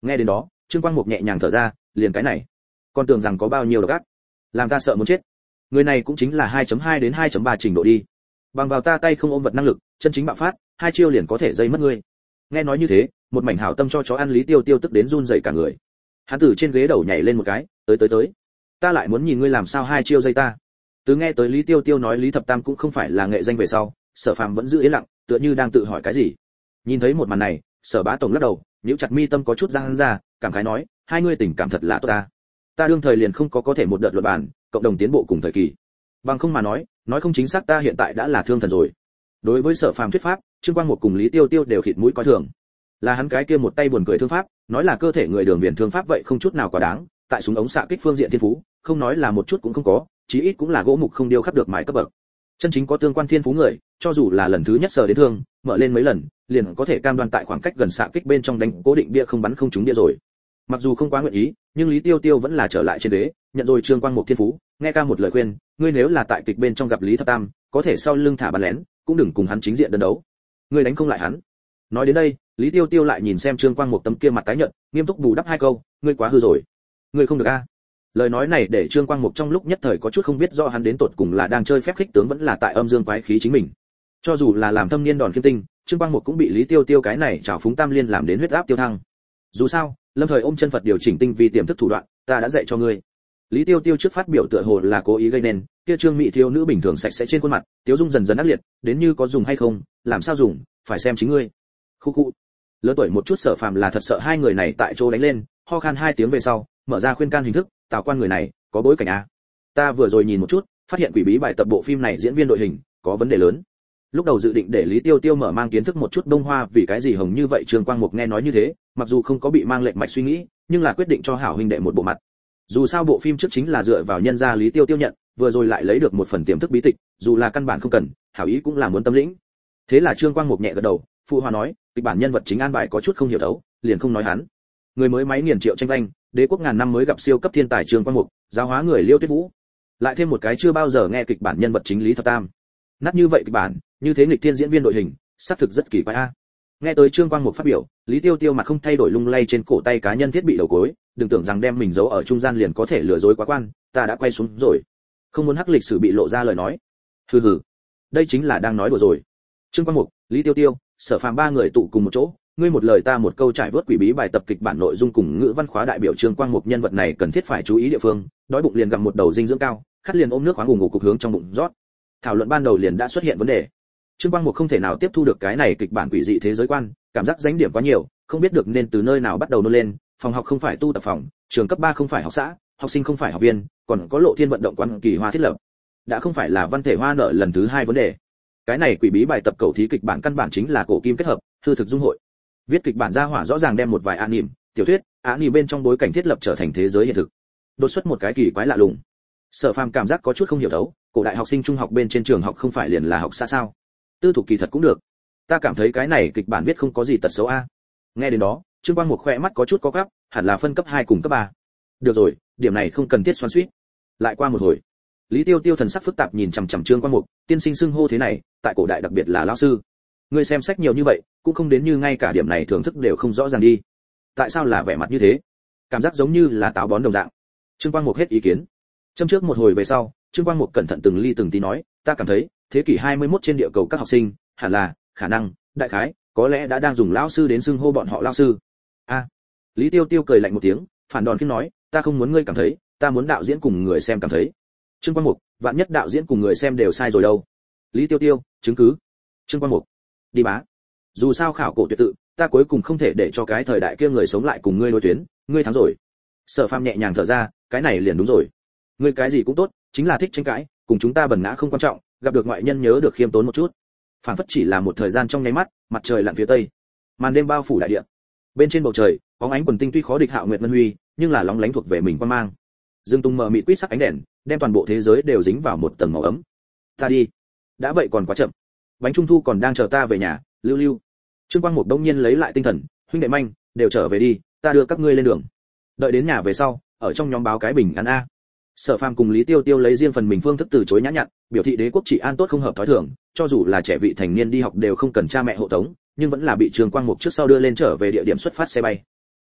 Nghe đến đó, Trương Quang Mục nhẹ nhàng thở ra, liền cái này, con tưởng rằng có bao nhiêu độc ác, làm ta sợ muốn chết. Người này cũng chính là hai chấm hai đến hai chấm ba trình độ đi. Bằng vào ta tay không ôm vật năng lực, chân chính bạo phát, hai chiêu liền có thể dây mất ngươi. Nghe nói như thế, một mảnh hảo tâm cho chó ăn Lý Tiêu Tiêu tức đến run rẩy cả người. Hắn từ trên ghế đầu nhảy lên một cái, tới tới tới, ta lại muốn nhìn ngươi làm sao hai chiêu dây ta. Từ nghe tới Lý Tiêu Tiêu nói Lý Thập Tam cũng không phải là nghệ danh về sau, Sở Phàm vẫn giữ yên lặng, tựa như đang tự hỏi cái gì. Nhìn thấy một màn này, Sở Bá Tổng lắc đầu, nhíu chặt mi tâm có chút răng ra, cảm khái nói, hai ngươi tình cảm thật là tốt ta. Ta đương thời liền không có có thể một đợt luận bàn, cộng đồng tiến bộ cùng thời kỳ. Bằng không mà nói, nói không chính xác ta hiện tại đã là thương thần rồi. Đối với Sở Phàm thuyết pháp, Trương Quang Mục cùng Lý Tiêu Tiêu đều khịt mũi coi thường. Là hắn cái kia một tay buồn cười thương pháp, nói là cơ thể người đường viền thương pháp vậy không chút nào quá đáng, tại súng ống xạ kích phương diện thiên phú, không nói là một chút cũng không có, chí ít cũng là gỗ mục không điêu khắc được mài cấp bậc. Chân chính có tương quan thiên phú người, cho dù là lần thứ nhất sờ đến thương, mở lên mấy lần, liền có thể cam đoan tại khoảng cách gần xạ kích bên trong đánh cố định bia không bắn không trúng bia rồi. Mặc dù không quá nguyện ý, nhưng Lý Tiêu Tiêu vẫn là trở lại trên đế, nhận rồi Trương Quang Mục thiên phú, nghe ca một lời khuyên, ngươi nếu là tại kịch bên trong gặp Lý Thập Tam, có thể sau lưng thả bắn lén, cũng đừng cùng hắn chính diện đơn đấu. Ngươi đánh không lại hắn. Nói đến đây, Lý Tiêu Tiêu lại nhìn xem Trương Quang Mục tấm kia mặt tái nhợt, nghiêm túc bù đắp hai câu, ngươi quá hư rồi. Ngươi không được a. Lời nói này để Trương Quang Mục trong lúc nhất thời có chút không biết rõ hắn đến tột cùng là đang chơi phép khích tướng vẫn là tại âm dương quái khí chính mình. Cho dù là làm thâm niên đòn kim tinh, Trương Quang Mục cũng bị Lý Tiêu Tiêu cái này trào phúng tam liên làm đến huyết áp tiêu thăng. Dù sao, lâm thời ôm chân Phật điều chỉnh tinh vi tiềm thức thủ đoạn, ta đã dạy cho ngươi. Lý Tiêu Tiêu trước phát biểu tựa hồ là cố ý gây nên, kia Trương Mỹ thiếu nữ bình thường sạch sẽ trên khuôn mặt, tiếu dung dần dần ác liệt, đến như có dùng hay không, làm sao dùng, phải xem chính ngươi. Khu khu. Lớn tuổi một chút Sở Phàm là thật sợ hai người này tại chỗ đánh lên, ho khan hai tiếng về sau, mở ra khuyên can hình thức, Tào Quan người này có bối cảnh a. Ta vừa rồi nhìn một chút, phát hiện quỷ bí bài tập bộ phim này diễn viên đội hình có vấn đề lớn. Lúc đầu dự định để Lý Tiêu Tiêu mở mang kiến thức một chút Đông Hoa vì cái gì hồng như vậy, Trương Quang Mục nghe nói như thế, mặc dù không có bị mang lệnh mạch suy nghĩ, nhưng là quyết định cho hảo huynh đệ một bộ mặt. Dù sao bộ phim trước chính là dựa vào nhân gia Lý Tiêu Tiêu nhận, vừa rồi lại lấy được một phần tiềm thức bí tịch, dù là căn bản không cần, hảo ý cũng là muốn tâm lĩnh. Thế là Trương Quang Mục nhẹ gật đầu, phụ hòa nói, kịch bản nhân vật chính an bài có chút không hiểu thấu, liền không nói hắn. Người mới máy nghiền triệu tranh danh, đế quốc ngàn năm mới gặp siêu cấp thiên tài Trương Quang Mục, giáo hóa người Liêu Tuyết Vũ. Lại thêm một cái chưa bao giờ nghe kịch bản nhân vật chính Lý Thập Tam. Nát như vậy kịch bản, như thế nghịch thiên diễn viên đội hình, xác thực rất kỳ quái a. Nghe tới Trương Quang Mục phát biểu, Lý Tiêu Tiêu mặt không thay đổi lung lay trên cổ tay cá nhân thiết bị đầu gối, đừng tưởng rằng đem mình giấu ở trung gian liền có thể lừa dối quá quan, ta đã quay xuống rồi. Không muốn hắc lịch sử bị lộ ra lời nói. Hừ hừ. Đây chính là đang nói đùa rồi. Trương Quang Mục, Lý Tiêu Tiêu, Sở Phàm ba người tụ cùng một chỗ, ngươi một lời ta một câu trải vớt quỷ bí bài tập kịch bản nội dung cùng ngữ văn khóa đại biểu Trương Quang Mục nhân vật này cần thiết phải chú ý địa phương, đói bụng liền gặm một đầu dinh dưỡng cao, khát liền ôm nước khoáng ngủ ngủ cục hướng trong bụng rót. Thảo luận ban đầu liền đã xuất hiện vấn đề. Trương Quang Mục không thể nào tiếp thu được cái này kịch bản quỷ dị thế giới quan, cảm giác danh điểm quá nhiều, không biết được nên từ nơi nào bắt đầu nôn lên, phòng học không phải tu tập phòng, trường cấp ba không phải học xã, học sinh không phải học viên, còn có lộ thiên vận động quán kỳ hoa thiết lập. Đã không phải là văn thể hoa nợ lần thứ hai vấn đề. Cái này quỷ bí bài tập cầu thí kịch bản căn bản chính là cổ kim kết hợp, hư thực dung hội. Viết kịch bản ra hỏa rõ ràng đem một vài anime, tiểu thuyết, anime bên trong bối cảnh thiết lập trở thành thế giới hiện thực. Đột xuất một cái kỳ quái lạ lùng. Sở Phàm cảm giác có chút không hiểu thấu, cổ đại học sinh trung học bên trên trường học không phải liền là học xã sao? Tư thục kỳ thật cũng được. Ta cảm thấy cái này kịch bản viết không có gì tật xấu a. Nghe đến đó, Trương Quang Mục khỏe mắt có chút có gắp, hẳn là phân cấp hai cùng cấp ba. Được rồi, điểm này không cần thiết xoắn xuýt. Lại qua một hồi, Lý Tiêu Tiêu thần sắc phức tạp nhìn chằm chằm Trương Quang Mục, tiên sinh xưng hô thế này, tại cổ đại đặc biệt là lão sư. Ngươi xem sách nhiều như vậy, cũng không đến như ngay cả điểm này thưởng thức đều không rõ ràng đi. Tại sao là vẻ mặt như thế? Cảm giác giống như là táo bón đồng dạng. Trương Quang Mục hết ý kiến. Châm trước một hồi về sau, Trương Quang Mục cẩn thận từng ly từng tí nói, ta cảm thấy, thế kỷ hai mươi mốt trên địa cầu các học sinh, hẳn là, khả năng, đại khái, có lẽ đã đang dùng lão sư đến xưng hô bọn họ lão sư. A. Lý Tiêu Tiêu cười lạnh một tiếng, phản đòn khi nói, ta không muốn ngươi cảm thấy, ta muốn đạo diễn cùng người xem cảm thấy. Trương Quang Mục, vạn nhất đạo diễn cùng người xem đều sai rồi đâu. Lý Tiêu Tiêu, chứng cứ. Trương Quang Mục, đi bá. Dù sao khảo cổ tuyệt tự, ta cuối cùng không thể để cho cái thời đại kia người sống lại cùng ngươi đối tuyến, ngươi thắng rồi. Sở Phàm nhẹ nhàng thở ra, cái này liền đúng rồi. Ngươi cái gì cũng tốt, chính là thích tranh cãi, cùng chúng ta bần ngã không quan trọng, gặp được ngoại nhân nhớ được khiêm tốn một chút. Phản phất chỉ là một thời gian trong nháy mắt, mặt trời lặn phía tây, màn đêm bao phủ đại địa. Bên trên bầu trời, bóng ánh quần tinh tuy khó địch Hạo Nguyệt Ngân Huy, nhưng là lóng lánh thuộc về mình quan mang. Dương tung mờ mịt quýt sắc ánh đèn, đem toàn bộ thế giới đều dính vào một tầng màu ấm. Ta đi. Đã vậy còn quá chậm. Bánh trung thu còn đang chờ ta về nhà, Lưu Lưu. Trương Quang Mục đông nhiên lấy lại tinh thần, huynh đệ manh, đều trở về đi, ta đưa các ngươi lên đường. Đợi đến nhà về sau, ở trong nhóm báo cái bình an a. Sở Phàm cùng Lý Tiêu Tiêu lấy riêng phần mình phương thức từ chối nhã nhặn, biểu thị đế quốc trị an tốt không hợp thói thường, cho dù là trẻ vị thành niên đi học đều không cần cha mẹ hộ tống, nhưng vẫn là bị Trương Quang Mục trước sau đưa lên trở về địa điểm xuất phát xe bay.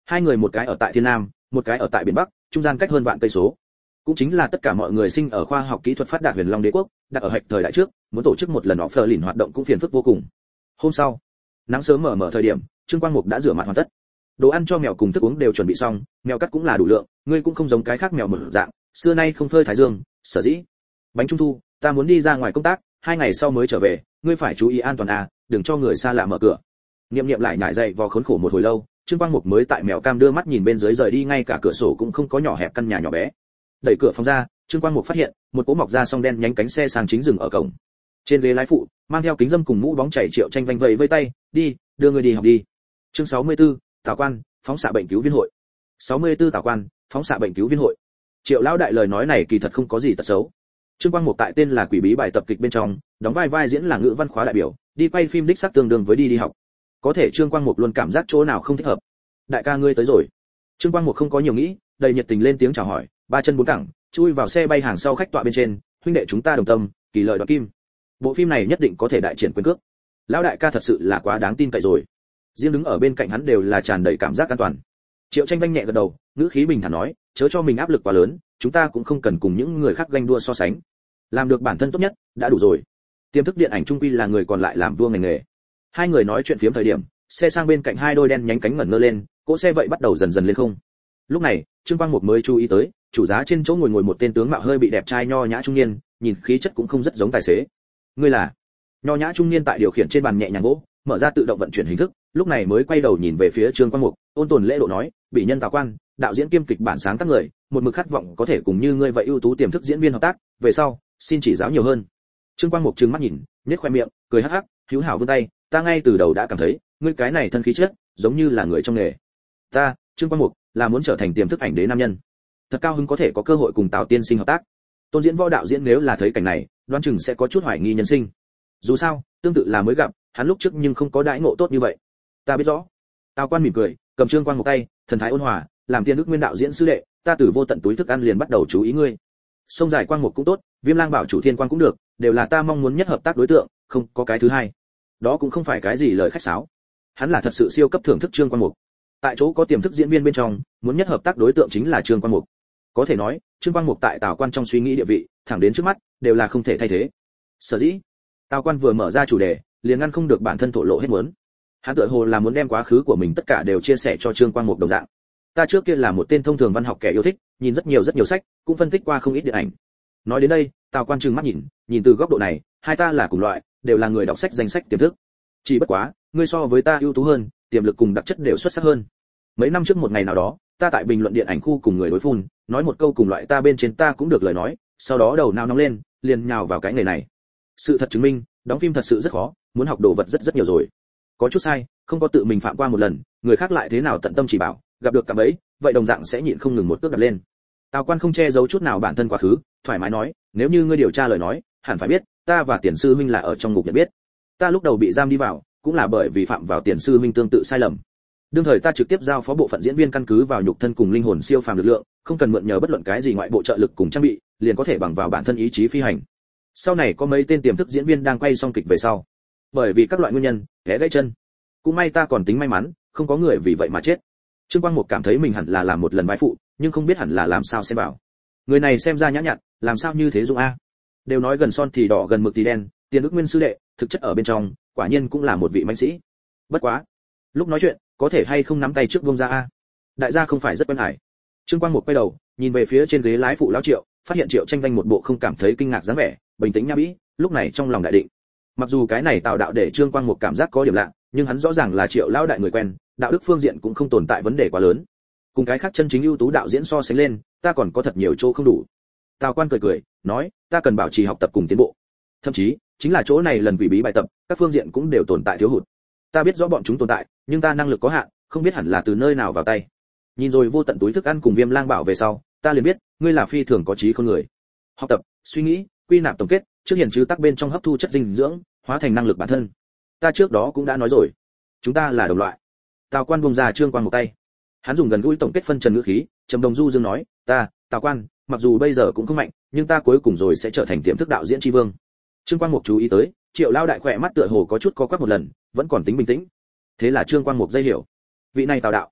Hai người một cái ở tại thiên nam, một cái ở tại biển bắc, trung gian cách hơn vạn cây số. Cũng chính là tất cả mọi người sinh ở khoa học kỹ thuật phát đạt Huyền Long Đế quốc, đặt ở hạch thời đại trước, muốn tổ chức một lần offer lìn hoạt động cũng phiền phức vô cùng. Hôm sau, nắng sớm mở mở thời điểm, Trương Quang Mục đã rửa mặt hoàn tất. Đồ ăn cho mèo cùng thức uống đều chuẩn bị xong, mèo cắt cũng là đủ lượng, ngươi cũng không giống cái khác mèo mở dạng, xưa nay không phơi thái dương, sở dĩ. Bánh trung thu, ta muốn đi ra ngoài công tác, hai ngày sau mới trở về, ngươi phải chú ý an toàn à, đừng cho người xa lạ mở cửa. Niệm niệm lại nhại dậy vò khốn khổ một hồi lâu, Trương Quang Mục mới tại mèo cam đưa mắt nhìn bên dưới rời đi, ngay cả cửa sổ cũng không có, nhỏ hẹp căn nhà nhỏ bé. Đẩy cửa phòng ra, Trương Quang Mục phát hiện một cỗ mọc ra song đen nhánh cánh xe sang chính dừng ở cổng. Trên ghế lái phụ, mang theo kính dâm cùng mũ bóng chảy Triệu Tranh vanh vẫy vây tay, đi, đưa người đi học đi. Chương sáu mươi tư, Tào Quan, phóng xạ bệnh cứu viên hội. sáu mươi tư Tào Quan, phóng xạ bệnh cứu viên hội. Triệu lão đại lời nói này kỳ thật không có gì tật xấu. Trương Quang Mục tại tên là Quỷ bí bài tập kịch bên trong, đóng vai vai diễn là ngữ văn khóa đại biểu, đi quay phim đích xác tương đương với đi đi học. Có thể Trương Quang Mục luôn cảm giác chỗ nào không thích hợp. Đại ca ngươi tới rồi. Trương Quang Mục không có nhiều nghĩ, đầy nhiệt tình lên tiếng chào hỏi, ba chân bốn cẳng, chui vào xe bay hàng sau khách tọa bên trên, huynh đệ chúng ta đồng tâm, kỳ lợi đoạt kim. Bộ phim này nhất định có thể đại triển quyền cước. Lão đại ca thật sự là quá đáng tin cậy rồi. Riêng đứng ở bên cạnh hắn đều là tràn đầy cảm giác an toàn. Triệu Tranh vanh nhẹ gật đầu, ngữ khí bình thản nói, chớ cho mình áp lực quá lớn, chúng ta cũng không cần cùng những người khác ganh đua so sánh. Làm được bản thân tốt nhất, đã đủ rồi. Tiềm thức điện ảnh trung quy là người còn lại làm vua ngành nghề. Hai người nói chuyện phiếm thời điểm, xe sang bên cạnh hai đôi đen nhánh cánh ngẩn ngơ lên, cỗ xe vậy bắt đầu dần dần lên không. Lúc này, Trương Quang Mục mới chú ý tới, chủ giá trên chỗ ngồi ngồi một tên tướng mạo hơi bị đẹp trai nho nhã trung niên, nhìn khí chất cũng không rất giống tài xế. Ngươi là? Nho nhã trung niên tại điều khiển trên bàn nhẹ nhàng vỗ, mở ra tự động vận chuyển hình thức, lúc này mới quay đầu nhìn về phía Trương Quang Mục, ôn tồn lễ độ nói, bị nhân Tào Quan, đạo diễn kiêm kịch bản sáng tác người, một mực khát vọng có thể cùng như ngươi vậy ưu tú tiềm thức diễn viên hợp tác, về sau, xin chỉ giáo nhiều hơn. Trương Quang Mục trừng mắt nhìn, nhếch khoe miệng, cười hắc hắc, hữu hảo vươn tay, ta ngay từ đầu đã cảm thấy, ngươi cái này thân khí chất, giống như là người trong nghề. Ta, Trương Quang Mục, là muốn trở thành tiềm thức ảnh đế nam nhân. Thật cao hứng có thể có cơ hội cùng Tào tiên sinh hợp tác. Tôn diễn võ đạo diễn nếu là thấy cảnh này, đoán chừng sẽ có chút hoài nghi nhân sinh. Dù sao, tương tự là mới gặp, hắn lúc trước nhưng không có đãi ngộ tốt như vậy. Ta biết rõ. Tào Quan mỉm cười, cầm Trương Quang một tay, thần thái ôn hòa, làm tiên đức nguyên đạo diễn sư đệ, ta từ vô tận túi thức ăn liền bắt đầu chú ý ngươi. Sông dài Quang Mục cũng tốt, Viêm Lang Bảo chủ Thiên Quang cũng được, đều là ta mong muốn nhất hợp tác đối tượng, không có cái thứ hai. Đó cũng không phải cái gì lời khách sáo. Hắn là thật sự siêu cấp thưởng thức Trương Quang Mục. Tại chỗ có tiềm thức diễn viên bên trong, muốn nhất hợp tác đối tượng chính là Trương Quang Mục. Có thể nói, Trương Quang Mục tại Tào Quan trong suy nghĩ địa vị, thẳng đến trước mắt, đều là không thể thay thế. Sở dĩ, Tào Quan vừa mở ra chủ đề, liền ngăn không được bản thân thổ lộ hết muốn. Hắn tựa hồ là muốn đem quá khứ của mình tất cả đều chia sẻ cho Trương Quang Mục đồng dạng. Ta trước kia là một tên thông thường văn học kẻ yêu thích, nhìn rất nhiều rất nhiều sách, cũng phân tích qua không ít điện ảnh. Nói đến đây, Tào Quan trừng mắt nhìn, nhìn từ góc độ này, hai ta là cùng loại, đều là người đọc sách danh sách tiềm thức. Chỉ bất quá, ngươi so với ta ưu tú hơn, tiềm lực cùng đặc chất đều xuất sắc hơn. Mấy năm trước một ngày nào đó, ta tại bình luận điện ảnh khu cùng người đối phun, nói một câu cùng loại ta bên trên ta cũng được lời nói, sau đó đầu não nóng lên, liền nhào vào cái nghề này. Sự thật chứng minh, đóng phim thật sự rất khó, muốn học đồ vật rất rất nhiều rồi. Có chút sai, không có tự mình phạm qua một lần, người khác lại thế nào tận tâm chỉ bảo, gặp được cạm bẫy, vậy đồng dạng sẽ nhịn không ngừng một cước đập lên. Tào Quan không che giấu chút nào bản thân quá khứ, thoải mái nói, nếu như ngươi điều tra lời nói, hẳn phải biết, ta và Tiền sư huynh là ở trong ngục nhận biết. Ta lúc đầu bị giam đi vào, cũng là bởi vì phạm vào Tiền sư huynh tương tự sai lầm. Đương thời ta trực tiếp giao phó bộ phận diễn viên căn cứ vào nhục thân cùng linh hồn siêu phàm lực lượng, không cần mượn nhờ bất luận cái gì ngoại bộ trợ lực cùng trang bị, liền có thể bằng vào bản thân ý chí phi hành. Sau này có mấy tên tiềm thức diễn viên đang quay xong kịch về sau, bởi vì các loại nguyên nhân, té gãy chân. Cũng may ta còn tính may mắn, không có người vì vậy mà chết. Trương Quang Mục cảm thấy mình hẳn là làm một lần bái phụ, nhưng không biết hẳn là làm sao xem bảo. Người này xem ra nhã nhặn, làm sao như thế dung a? Đều nói gần son thì đỏ gần mực thì đen, Tiền Đức Nguyên sư đệ, thực chất ở bên trong, quả nhiên cũng là một vị mãnh sĩ. Bất quá, lúc nói chuyện, có thể hay không nắm tay trước buông ra a? Đại gia không phải rất quen hải. Trương Quang Mục quay đầu, nhìn về phía trên ghế lái phụ lão Triệu, phát hiện Triệu Tranh vanh một bộ không cảm thấy kinh ngạc dáng vẻ, bình tĩnh nhã bĩ, lúc này trong lòng đại định. Mặc dù cái này Tào đạo để Trương Quang Mục cảm giác có điểm lạ, nhưng hắn rõ ràng là Triệu lão đại người quen, đạo đức phương diện cũng không tồn tại vấn đề quá lớn. Cùng cái khác chân chính ưu tú đạo diễn so sánh lên, ta còn có thật nhiều chỗ không đủ. Tào Quan cười cười, nói, ta cần bảo trì học tập cùng tiến bộ. Thậm chí, chính là chỗ này lần quỷ bí bài tập, các phương diện cũng đều tồn tại thiếu hụt. Ta biết rõ bọn chúng tồn tại, nhưng ta năng lực có hạn, không biết hẳn là từ nơi nào vào tay. Nhìn rồi vô tận túi thức ăn cùng Viêm Lang Bảo về sau, ta liền biết, ngươi là phi thường có trí khôn người. Học tập, suy nghĩ, quy nạp tổng kết, trước hiện chứ tắc bên trong hấp thu chất dinh dưỡng, hóa thành năng lực bản thân. Ta trước đó cũng đã nói rồi, chúng ta là đồng loại. Tào Quan buông ra Trương Quang một tay. Hắn dùng gần gũi tổng kết phân trần ngữ khí, trầm đồng du dương nói, ta, Tào Quan, mặc dù bây giờ cũng không mạnh, nhưng ta cuối cùng rồi sẽ trở thành tiềm thức đạo diễn tri vương. Trương Quang Mục chú ý tới, Triệu lao đại khỏe mắt tựa hồ có chút co quắp một lần, vẫn còn tính bình tĩnh. Thế là Trương Quang Mục dây hiểu, vị này Tào đạo,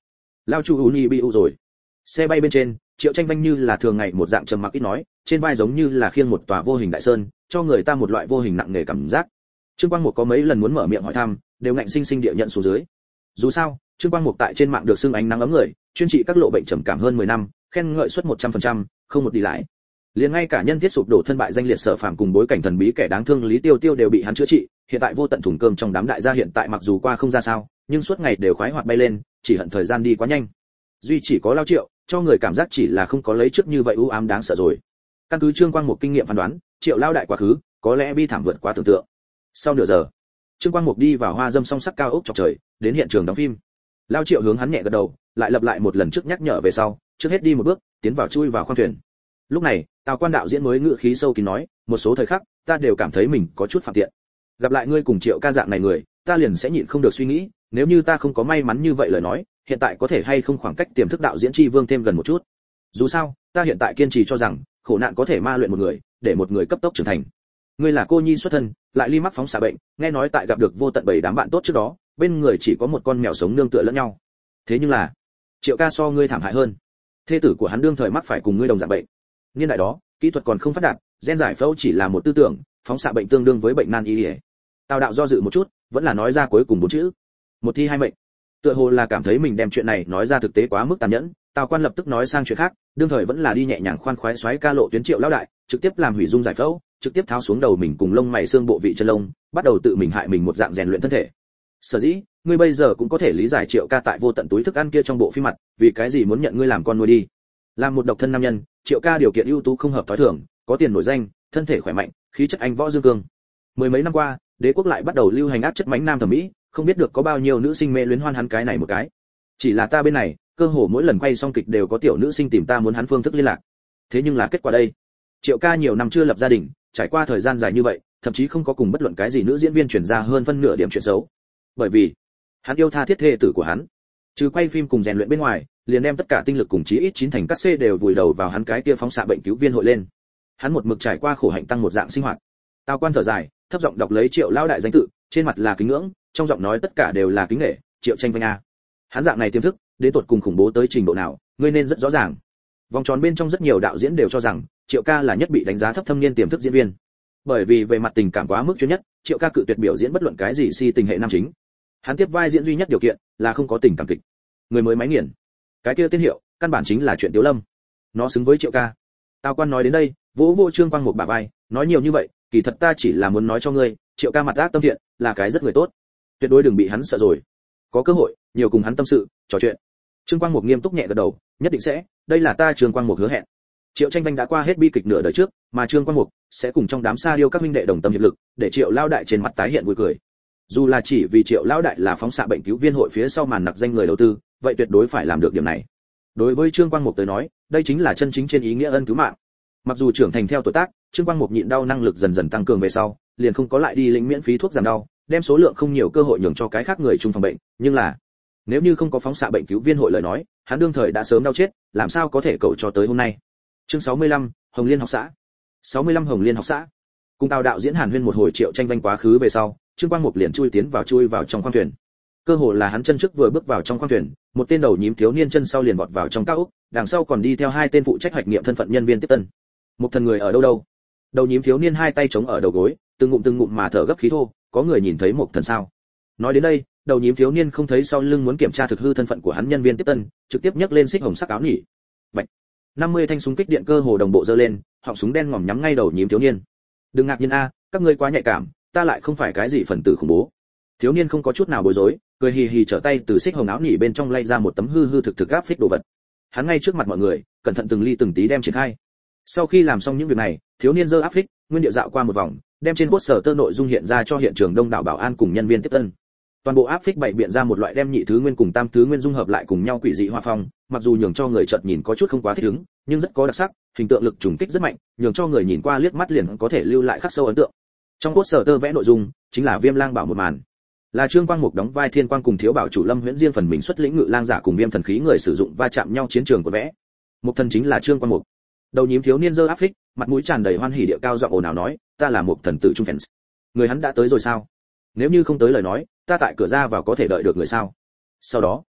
Lao chu uni bị u rồi. Xe bay bên trên, Triệu Tranh Vanh như là thường ngày một dạng trầm mặc ít nói, trên vai giống như là khiêng một tòa vô hình đại sơn, cho người ta một loại vô hình nặng nề cảm giác. Trương Quang Mục có mấy lần muốn mở miệng hỏi thăm, đều ngạnh sinh sinh địa nhận xuống dưới. Dù sao, Trương Quang Mục tại trên mạng được xưng ánh nắng ấm người, chuyên trị các lộ bệnh trầm cảm hơn mười năm, khen ngợi suất một trăm phần trăm, không một đi lại. Liền ngay cả nhân thiết sụp đổ thân bại danh liệt Sở Phàm cùng bối cảnh thần bí kẻ đáng thương Lý Tiêu Tiêu đều bị hắn chữa trị, hiện tại vô tận thùng cơm trong đám đại gia hiện tại mặc dù qua không ra sao, nhưng suốt ngày đều khoái hoạt bay lên, chỉ hận thời gian đi quá nhanh. Duy chỉ có Lao Triệu, cho người cảm giác chỉ là không có lấy trước như vậy u ám đáng sợ rồi. Căn cứ Trương Quang Mục kinh nghiệm phán đoán, Triệu Lao đại quá khứ, có lẽ bi thảm vượt quá tưởng tượng. Sau nửa giờ, Trương Quang Mục đi vào hoa dâm song sắc cao ốc chọc trời, đến hiện trường đóng phim. Lao Triệu hướng hắn nhẹ gật đầu, lại lặp lại một lần trước nhắc nhở về sau, trước hết đi một bước, tiến vào chui vào khoang thuyền. Lúc này, Tào Quan đạo diễn mới ngự khí sâu kín nói, một số thời khắc, ta đều cảm thấy mình có chút phạm tiện. Gặp lại ngươi cùng Triệu ca dạng này người, ta liền sẽ nhịn không được suy nghĩ, nếu như ta không có may mắn như vậy lời nói, hiện tại có thể hay không khoảng cách tiềm thức đạo diễn tri vương thêm gần một chút. Dù sao, ta hiện tại kiên trì cho rằng, khổ nạn có thể ma luyện một người, để một người cấp tốc trưởng thành. Ngươi là cô nhi xuất thân, lại ly mắc phóng xạ bệnh, nghe nói tại gặp được vô tận bảy đám bạn tốt trước đó, bên người chỉ có một con mèo sống nương tựa lẫn nhau. Thế nhưng là, Triệu ca so ngươi thảm hại hơn. Thê tử của hắn đương thời mắc phải cùng ngươi đồng dạng bệnh. Niên đại đó, kỹ thuật còn không phát đạt, gen giải phẫu chỉ là một tư tưởng, phóng xạ bệnh tương đương với bệnh nan y. Tào đạo do dự một chút, vẫn là nói ra cuối cùng bốn chữ. Một thi hai mệnh. Tựa hồ là cảm thấy mình đem chuyện này nói ra thực tế quá mức tàn nhẫn, Tào Quan lập tức nói sang chuyện khác, đương thời vẫn là đi nhẹ nhàng khoan khoái xoáy ca lộ tuyến Triệu lão đại, trực tiếp làm hủy dung giải phẫu, trực tiếp tháo xuống đầu mình cùng lông mày xương bộ vị chân lông, bắt đầu tự mình hại mình một dạng rèn luyện thân thể. Sở dĩ, ngươi bây giờ cũng có thể lý giải Triệu ca tại vô tận túi thức ăn kia trong bộ phim mặt, vì cái gì muốn nhận ngươi làm con nuôi đi. Làm một độc thân nam nhân, Triệu ca điều kiện ưu tú không hợp thói thường, có tiền nổi danh, thân thể khỏe mạnh, khí chất anh võ dương cương. Mười mấy năm qua, đế quốc lại bắt đầu lưu hành áp chất mãnh nam thẩm mỹ, không biết được có bao nhiêu nữ sinh mê luyến hoan hắn cái này một cái. Chỉ là ta bên này, cơ hồ mỗi lần quay xong kịch đều có tiểu nữ sinh tìm ta muốn hắn phương thức liên lạc. Thế nhưng là kết quả đây, Triệu ca nhiều năm chưa lập gia đình, trải qua thời gian dài như vậy, thậm chí không có cùng bất luận cái gì nữ diễn viên chuyển ra hơn phân nửa điểm chuyện xấu. Bởi vì, hắn yêu tha thiết thê tử của hắn. Trừ quay phim cùng rèn luyện bên ngoài, liền đem tất cả tinh lực cùng chí ít chín thành cắt xê đều vùi đầu vào hắn cái kia phóng xạ bệnh cứu viên hội lên. Hắn một mực trải qua khổ hạnh tăng một dạng sinh hoạt. Tào Quan thở dài, thấp giọng đọc lấy Triệu lão đại danh tự, trên mặt là kính ngưỡng, trong giọng nói tất cả đều là kính nể, Triệu Tranh Vanh a. Hắn dạng này tiềm thức, đến tột cùng khủng bố tới trình độ nào, ngươi nên rất rõ ràng. Vòng tròn bên trong rất nhiều đạo diễn đều cho rằng, Triệu ca là nhất bị đánh giá thấp thâm niên tiềm thức diễn viên. Bởi vì về mặt tình cảm quá mức chuyên nhất, Triệu ca cự tuyệt biểu diễn bất luận cái gì si tình hệ nam chính. Hắn tiếp vai diễn duy nhất điều kiện là không có tình cảm kịch. Người mới máy nghiền. Cái kia tên hiệu, căn bản chính là chuyện Tiếu Lâm. Nó xứng với Triệu ca. Tào Quan nói đến đây, vỗ vỗ Trương Quang một bả vai, nói nhiều như vậy, kỳ thật ta chỉ là muốn nói cho ngươi, Triệu ca mặt ác tâm thiện, là cái rất người tốt. Tuyệt đối đừng bị hắn sợ rồi. Có cơ hội, nhiều cùng hắn tâm sự, trò chuyện. Trương Quang Mục nghiêm túc nhẹ gật đầu, nhất định sẽ, đây là ta Trương Quang Mục hứa hẹn. Triệu Tranh Vanh đã qua hết bi kịch nửa đời trước, mà Trương Quang Mục sẽ cùng trong đám sa điêu các huynh đệ đồng tâm hiệp lực, để Triệu lão đại trên mặt tái hiện vui cười. Dù là chỉ vì Triệu lão đại là phóng xạ bệnh cứu viên hội phía sau màn nặc danh người đầu tư, vậy tuyệt đối phải làm được điểm này. Đối với Trương Quang Mục tới nói, đây chính là chân chính trên ý nghĩa ân cứu mạng. Mặc dù trưởng thành theo tuổi tác, Trương Quang Mục nhịn đau năng lực dần dần tăng cường về sau, liền không có lại đi lĩnh miễn phí thuốc giảm đau, đem số lượng không nhiều cơ hội nhường cho cái khác người chung phòng bệnh, nhưng là nếu như không có phóng xạ bệnh cứu viên hội lời nói, hắn đương thời đã sớm đau chết, làm sao có thể cầu cho tới hôm nay. Chương sáu mươi lăm, Hồng Liên học xã. sáu mươi lăm Hồng Liên học xã. Cùng Tào đạo diễn Hàn Huyên một hồi Triệu Tranh Vanh quá khứ về sau, Trương Quang Mục liền chui tiến vào chui vào trong khoang thuyền. Cơ hồ là hắn chân trước vừa bước vào trong khoang thuyền, một tên đầu nhím thiếu niên chân sau liền vọt vào trong cao ốc, đằng sau còn đi theo hai tên phụ trách hoạch nghiệm thân phận nhân viên tiếp tân. Một thần người ở đâu đâu? Đầu nhím thiếu niên hai tay chống ở đầu gối, từng ngụm từng ngụm mà thở gấp khí thô, có người nhìn thấy một thần sao? Nói đến đây, đầu nhím thiếu niên không thấy sau lưng muốn kiểm tra thực hư thân phận của hắn nhân viên tiếp tân, trực tiếp nhấc lên xích hồng sắc áo nhỉ. Bạch. năm mươi thanh súng kích điện cơ hồ đồng bộ giơ lên, họng súng đen ngòm nhắm ngay đầu nhím thiếu niên. Đừng ngạc nhiên a, các ngươi quá nhạy cảm, ta lại không phải cái gì phần tử khủng bố. Thiếu niên không có chút nào bối rối, cười hì hì trở tay từ xích hồng áo nhỉ bên trong lay ra một tấm hư hư thực thực áp phích đồ vật. Hắn ngay trước mặt mọi người, cẩn thận từng ly từng tí đem triển khai. Sau khi làm xong những việc này, thiếu niên giơ áp phích, nguyên địa dạo qua một vòng, đem trên poster tơ nội dung hiện ra cho hiện trường đông đảo bảo an cùng nhân viên tiếp tân. Toàn bộ áp phích bày biện ra một loại đem nhị thứ nguyên cùng tam thứ nguyên dung hợp lại cùng nhau quỷ dị hoa phong, mặc dù nhường cho người chợt nhìn có chút không quá thích ứng, nhưng rất có đặc sắc, hình tượng lực trùng kích rất mạnh, nhường cho người nhìn qua liếc mắt liền có thể lưu lại khắc sâu ấn tượng. Trong poster tơ vẽ nội dung chính là Viêm Lang Bảo một màn, là Trương Quang Mục đóng vai Thiên Quang cùng Thiếu Bảo chủ Lâm Huyễn riêng phần mình xuất lĩnh ngự lang giả cùng Viêm thần khí người sử dụng va chạm nhau chiến trường của vẽ. Một thần chính là Trương Quang Mục. Đầu nhím thiếu niên giơ áp phích, mặt mũi tràn đầy hoan hỉ địa cao giọng ồn ào nói, ta là một thần tử trung fans. Người hắn đã tới rồi sao? Nếu như không tới lời nói, ta tại cửa ra vào có thể đợi được người sao? Sau đó,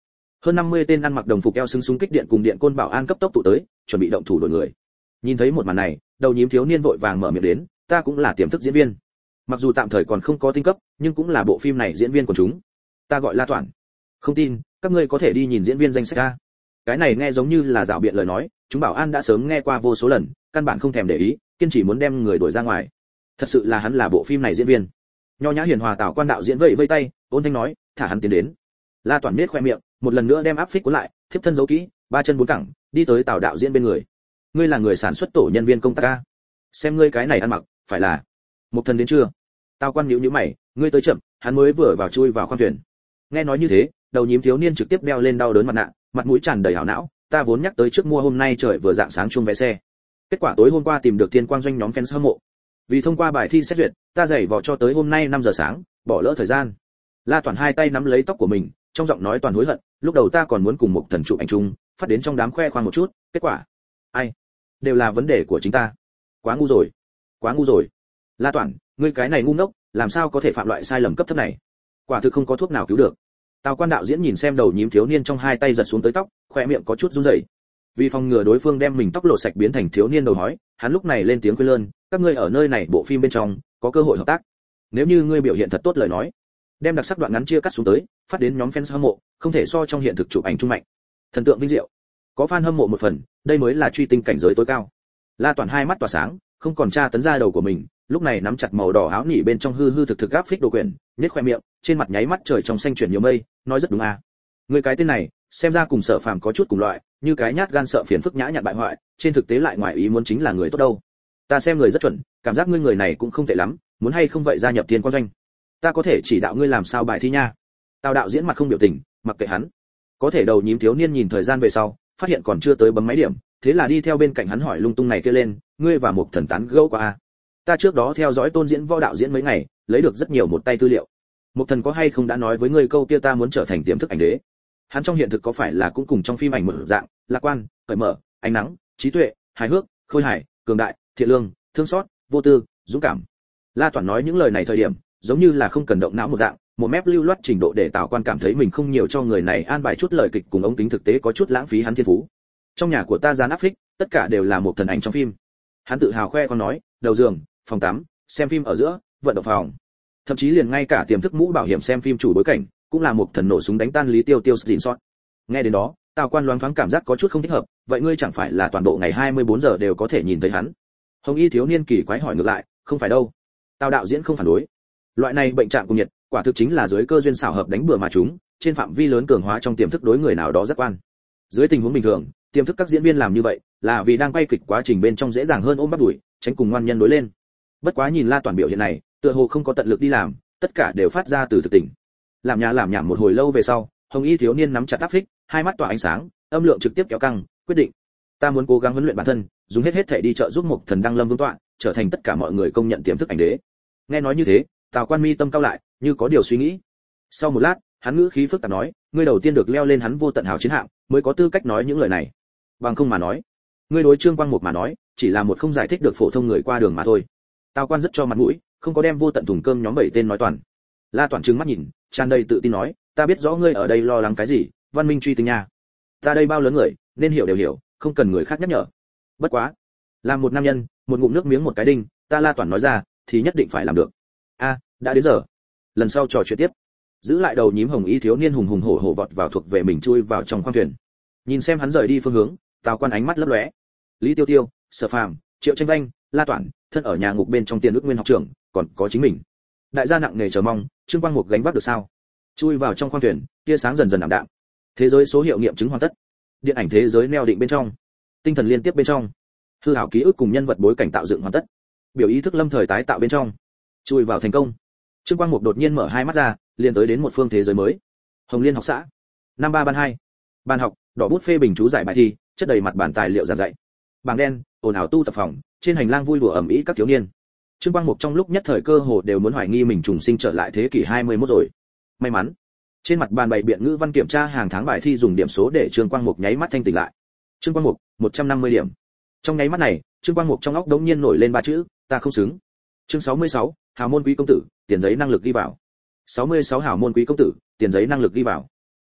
Hơn năm mươi tên ăn mặc đồng phục eo xứng súng kích điện cùng điện côn bảo an cấp tốc tụ tới, chuẩn bị động thủ đuổi người. Nhìn thấy một màn này, đầu nhím thiếu niên vội vàng mở miệng đến, ta cũng là tiềm thức diễn viên. Mặc dù tạm thời còn không có tinh cấp, nhưng cũng là bộ phim này diễn viên của chúng. Ta gọi La Toản. Không tin, các ngươi có thể đi nhìn diễn viên danh sách a. Cái này nghe giống như là dạo biện lời nói, chúng bảo an đã sớm nghe qua vô số lần, căn bản không thèm để ý, kiên trì muốn đem người đuổi ra ngoài. Thật sự là hắn là bộ phim này diễn viên. Nho nhã hiền hòa Tào Quan đạo diễn vẫy vẫy tay, ôn thanh nói, thả hắn tiến đến. La Toản nết khoe miệng, một lần nữa đem áp phích cuốn lại, thiếp thân giấu kỹ, ba chân bốn cẳng, đi tới Tào đạo diễn bên người. Ngươi là người sản xuất tổ nhân viên công tác a? Xem ngươi cái này ăn mặc, phải là Mục Thần đến chưa? Tào Quan nhíu nhíu mày, ngươi tới chậm, hắn mới vừa vào chui vào khoang thuyền. Nghe nói như thế, đầu nhím thiếu niên trực tiếp đeo lên đau đớn mặt nạ, mặt mũi tràn đầy hảo não, ta vốn nhắc tới trước mua hôm nay trời vừa dạng sáng chung vé xe. Kết quả tối hôm qua tìm được Thiên Quang Doanh nhóm fans hâm mộ. Vì thông qua bài thi xét duyệt, ta giày vò cho tới hôm nay năm giờ sáng, bỏ lỡ thời gian. La Toản hai tay nắm lấy tóc của mình, trong giọng nói toàn hối hận, lúc đầu ta còn muốn cùng Mục Thần chụp ảnh chung, phát đến trong đám khoe khoang một chút, kết quả, ai, đều là vấn đề của chính ta. Quá ngu rồi, quá ngu rồi. La Toản, ngươi cái này ngu ngốc, làm sao có thể phạm loại sai lầm cấp thấp này? Quả thực không có thuốc nào cứu được. Tào Quan đạo diễn nhìn xem đầu nhím thiếu niên trong hai tay giật xuống tới tóc, khoe miệng có chút run rẩy. Vì phòng ngừa đối phương đem mình tóc lộ sạch biến thành thiếu niên đầu hói, hắn lúc này lên tiếng khuyên lơn, các ngươi ở nơi này bộ phim bên trong có cơ hội hợp tác. Nếu như ngươi biểu hiện thật tốt lời nói, đem đặc sắc đoạn ngắn chia cắt xuống tới, phát đến nhóm fans hâm mộ, không thể so trong hiện thực chụp ảnh trung mạnh. Thần tượng vinh diệu. Có fan hâm mộ một phần, đây mới là truy tinh cảnh giới tối cao. La Toản hai mắt tỏa sáng, không còn tra tấn ra đầu của mình, lúc này nắm chặt màu đỏ áo nỉ bên trong hư hư thực thực gáp phích đồ quyển, nhếch khoe miệng, trên mặt nháy mắt trời trong xanh chuyển nhiều mây, nói rất đúng à. Người cái tên này, xem ra cùng Sở Phàm có chút cùng loại, như cái nhát gan sợ phiền phức nhã nhặn bại hoại, trên thực tế lại ngoài ý muốn chính là người tốt đâu. Ta xem người rất chuẩn, cảm giác ngươi người này cũng không tệ lắm, muốn hay không vậy gia nhập Thiên Quang Doanh. Ta có thể chỉ đạo ngươi làm sao bài thi nha. Tào đạo diễn mặt không biểu tình, mặc kệ hắn. Có thể đầu nhím thiếu niên nhìn thời gian về sau, phát hiện còn chưa tới bấm máy điểm, thế là đi theo bên cạnh hắn hỏi lung tung này kia lên, ngươi và Mục Thần tán gẫu qua à? Ta trước đó theo dõi Tôn diễn võ đạo diễn mấy ngày, lấy được rất nhiều một tay tư liệu. Mục Thần có hay không đã nói với ngươi câu kia ta muốn trở thành tiềm thức ảnh đế? Hắn trong hiện thực có phải là cũng cùng trong phim ảnh một dạng, lạc quan, cởi mở, ánh nắng, trí tuệ, hài hước, khôi hài, cường đại, thiện lương, thương xót, vô tư, dũng cảm. La Toản nói những lời này thời điểm, giống như là không cần động não một dạng, một mép lưu loát trình độ để Tào Quan cảm thấy mình không nhiều cho người này an bài chút lời kịch cùng ống kính thực tế có chút lãng phí hắn thiên phú. Trong nhà của ta dán áp phích, tất cả đều là một thần ảnh trong phim. Hắn tự hào khoe con nói, đầu giường, phòng tắm, xem phim ở giữa, vận động phòng. Thậm chí liền ngay cả tiềm thức mũ bảo hiểm xem phim chủ bối cảnh, cũng là một thần nổ súng đánh tan Lý Tiêu Tiêu screenshot. Nghe đến đó, Tào Quan loáng thoáng cảm giác có chút không thích hợp, vậy ngươi chẳng phải là toàn bộ ngày hai mươi bốn giờ đều có thể nhìn thấy hắn? Hồng Y thiếu niên kỳ quái hỏi ngược lại, không phải đâu. Tào đạo diễn không phản đối. Loại này bệnh trạng cùng nhiệt, quả thực chính là dưới cơ duyên xảo hợp đánh bừa mà chúng, trên phạm vi lớn cường hóa trong tiềm thức đối người nào đó rất quan. Dưới tình huống bình thường, tiềm thức các diễn viên làm như vậy, là vì đang quay kịch quá trình bên trong dễ dàng hơn ôm bắt đuổi, tránh cùng ngoan nhân đối lên. Bất quá nhìn La Toản biểu hiện này, tựa hồ không có tận lực đi làm, tất cả đều phát ra từ thực tình. Làm nhà làm nhảm một hồi lâu về sau, Hồng Y thiếu niên nắm chặt áp phích, hai mắt tỏa ánh sáng, âm lượng trực tiếp kéo căng, quyết định, ta muốn cố gắng huấn luyện bản thân, dùng hết hết thể đi trợ giúp Mục Thần đăng lâm vương tọa, trở thành tất cả mọi người công nhận tiềm thức ảnh đế. Nghe nói như thế, Tào Quan mi tâm cao lại, như có điều suy nghĩ. Sau một lát, hắn ngữ khí phức tạp nói, ngươi đầu tiên được leo lên hắn vô tận hào chiến hạm, mới có tư cách nói những lời này. Bằng không mà nói, ngươi đối Trương Quang Mục mà nói, chỉ là một không giải thích được phổ thông người qua đường mà thôi. Tào Quan rất cho mặt mũi, không có đem vô tận thùng cơm nhóm bảy tên nói toàn. La Toản trừng mắt nhìn, tràn đầy tự tin nói, ta biết rõ ngươi ở đây lo lắng cái gì, văn minh truy tinh nha. Ta đây bao lớn người, nên hiểu đều hiểu, không cần người khác nhắc nhở. Bất quá, làm một nam nhân, một ngụm nước miếng một cái đinh, ta La Toản nói ra, thì nhất định phải làm được. A, đã đến giờ. Lần sau trò chuyện tiếp. Giữ lại đầu nhím Hồng Y thiếu niên hùng hùng hổ hổ vọt vào thuộc về mình chui vào trong khoang thuyền. Nhìn xem hắn rời đi phương hướng, Tào Quan ánh mắt lấp lóe. Lý Tiêu Tiêu, Sở Phàm, Triệu Tranh Vanh, La Toản, thân ở nhà ngục bên trong Tiền Ước Nguyên học trưởng, còn có chính mình. Đại gia nặng nề chờ mong, Trương Quang Mục gánh vác được sao? Chui vào trong khoang thuyền, tia sáng dần dần ảm đạm. Thế giới số hiệu nghiệm chứng hoàn tất. Điện ảnh thế giới neo định bên trong, tinh thần liên tiếp bên trong, hư ảo ký ức cùng nhân vật bối cảnh tạo dựng hoàn tất. Biểu ý thức lâm thời tái tạo bên trong, chui vào thành công. Trương Quang Mục đột nhiên mở hai mắt ra, liền tới đến một phương thế giới mới. Hồng Liên học xã, năm ba ban hai. Ban học, đỏ bút phê bình chú giải bài thi, chất đầy mặt bản tài liệu giảng dạy. Bảng đen, ồn ào tu tập phòng, trên hành lang vui đùa ầm ĩ các thiếu niên. Trương Quang Mục trong lúc nhất thời cơ hồ đều muốn hoài nghi mình trùng sinh trở lại thế kỷ hai mươi mốt rồi. May mắn, trên mặt bàn bày biện ngữ văn kiểm tra hàng tháng bài thi dùng điểm số để Trương Quang Mục nháy mắt thanh tỉnh lại. Trương Quang Mục, một trăm năm mươi điểm. Trong nháy mắt này, Trương Quang Mục trong óc đống nhiên nổi lên ba chữ, ta không xứng. Chương sáu mươi sáu, hào môn quý công tử, tiền giấy năng lực ghi vào. sáu mươi sáu hào môn quý công tử, tiền giấy năng lực ghi vào.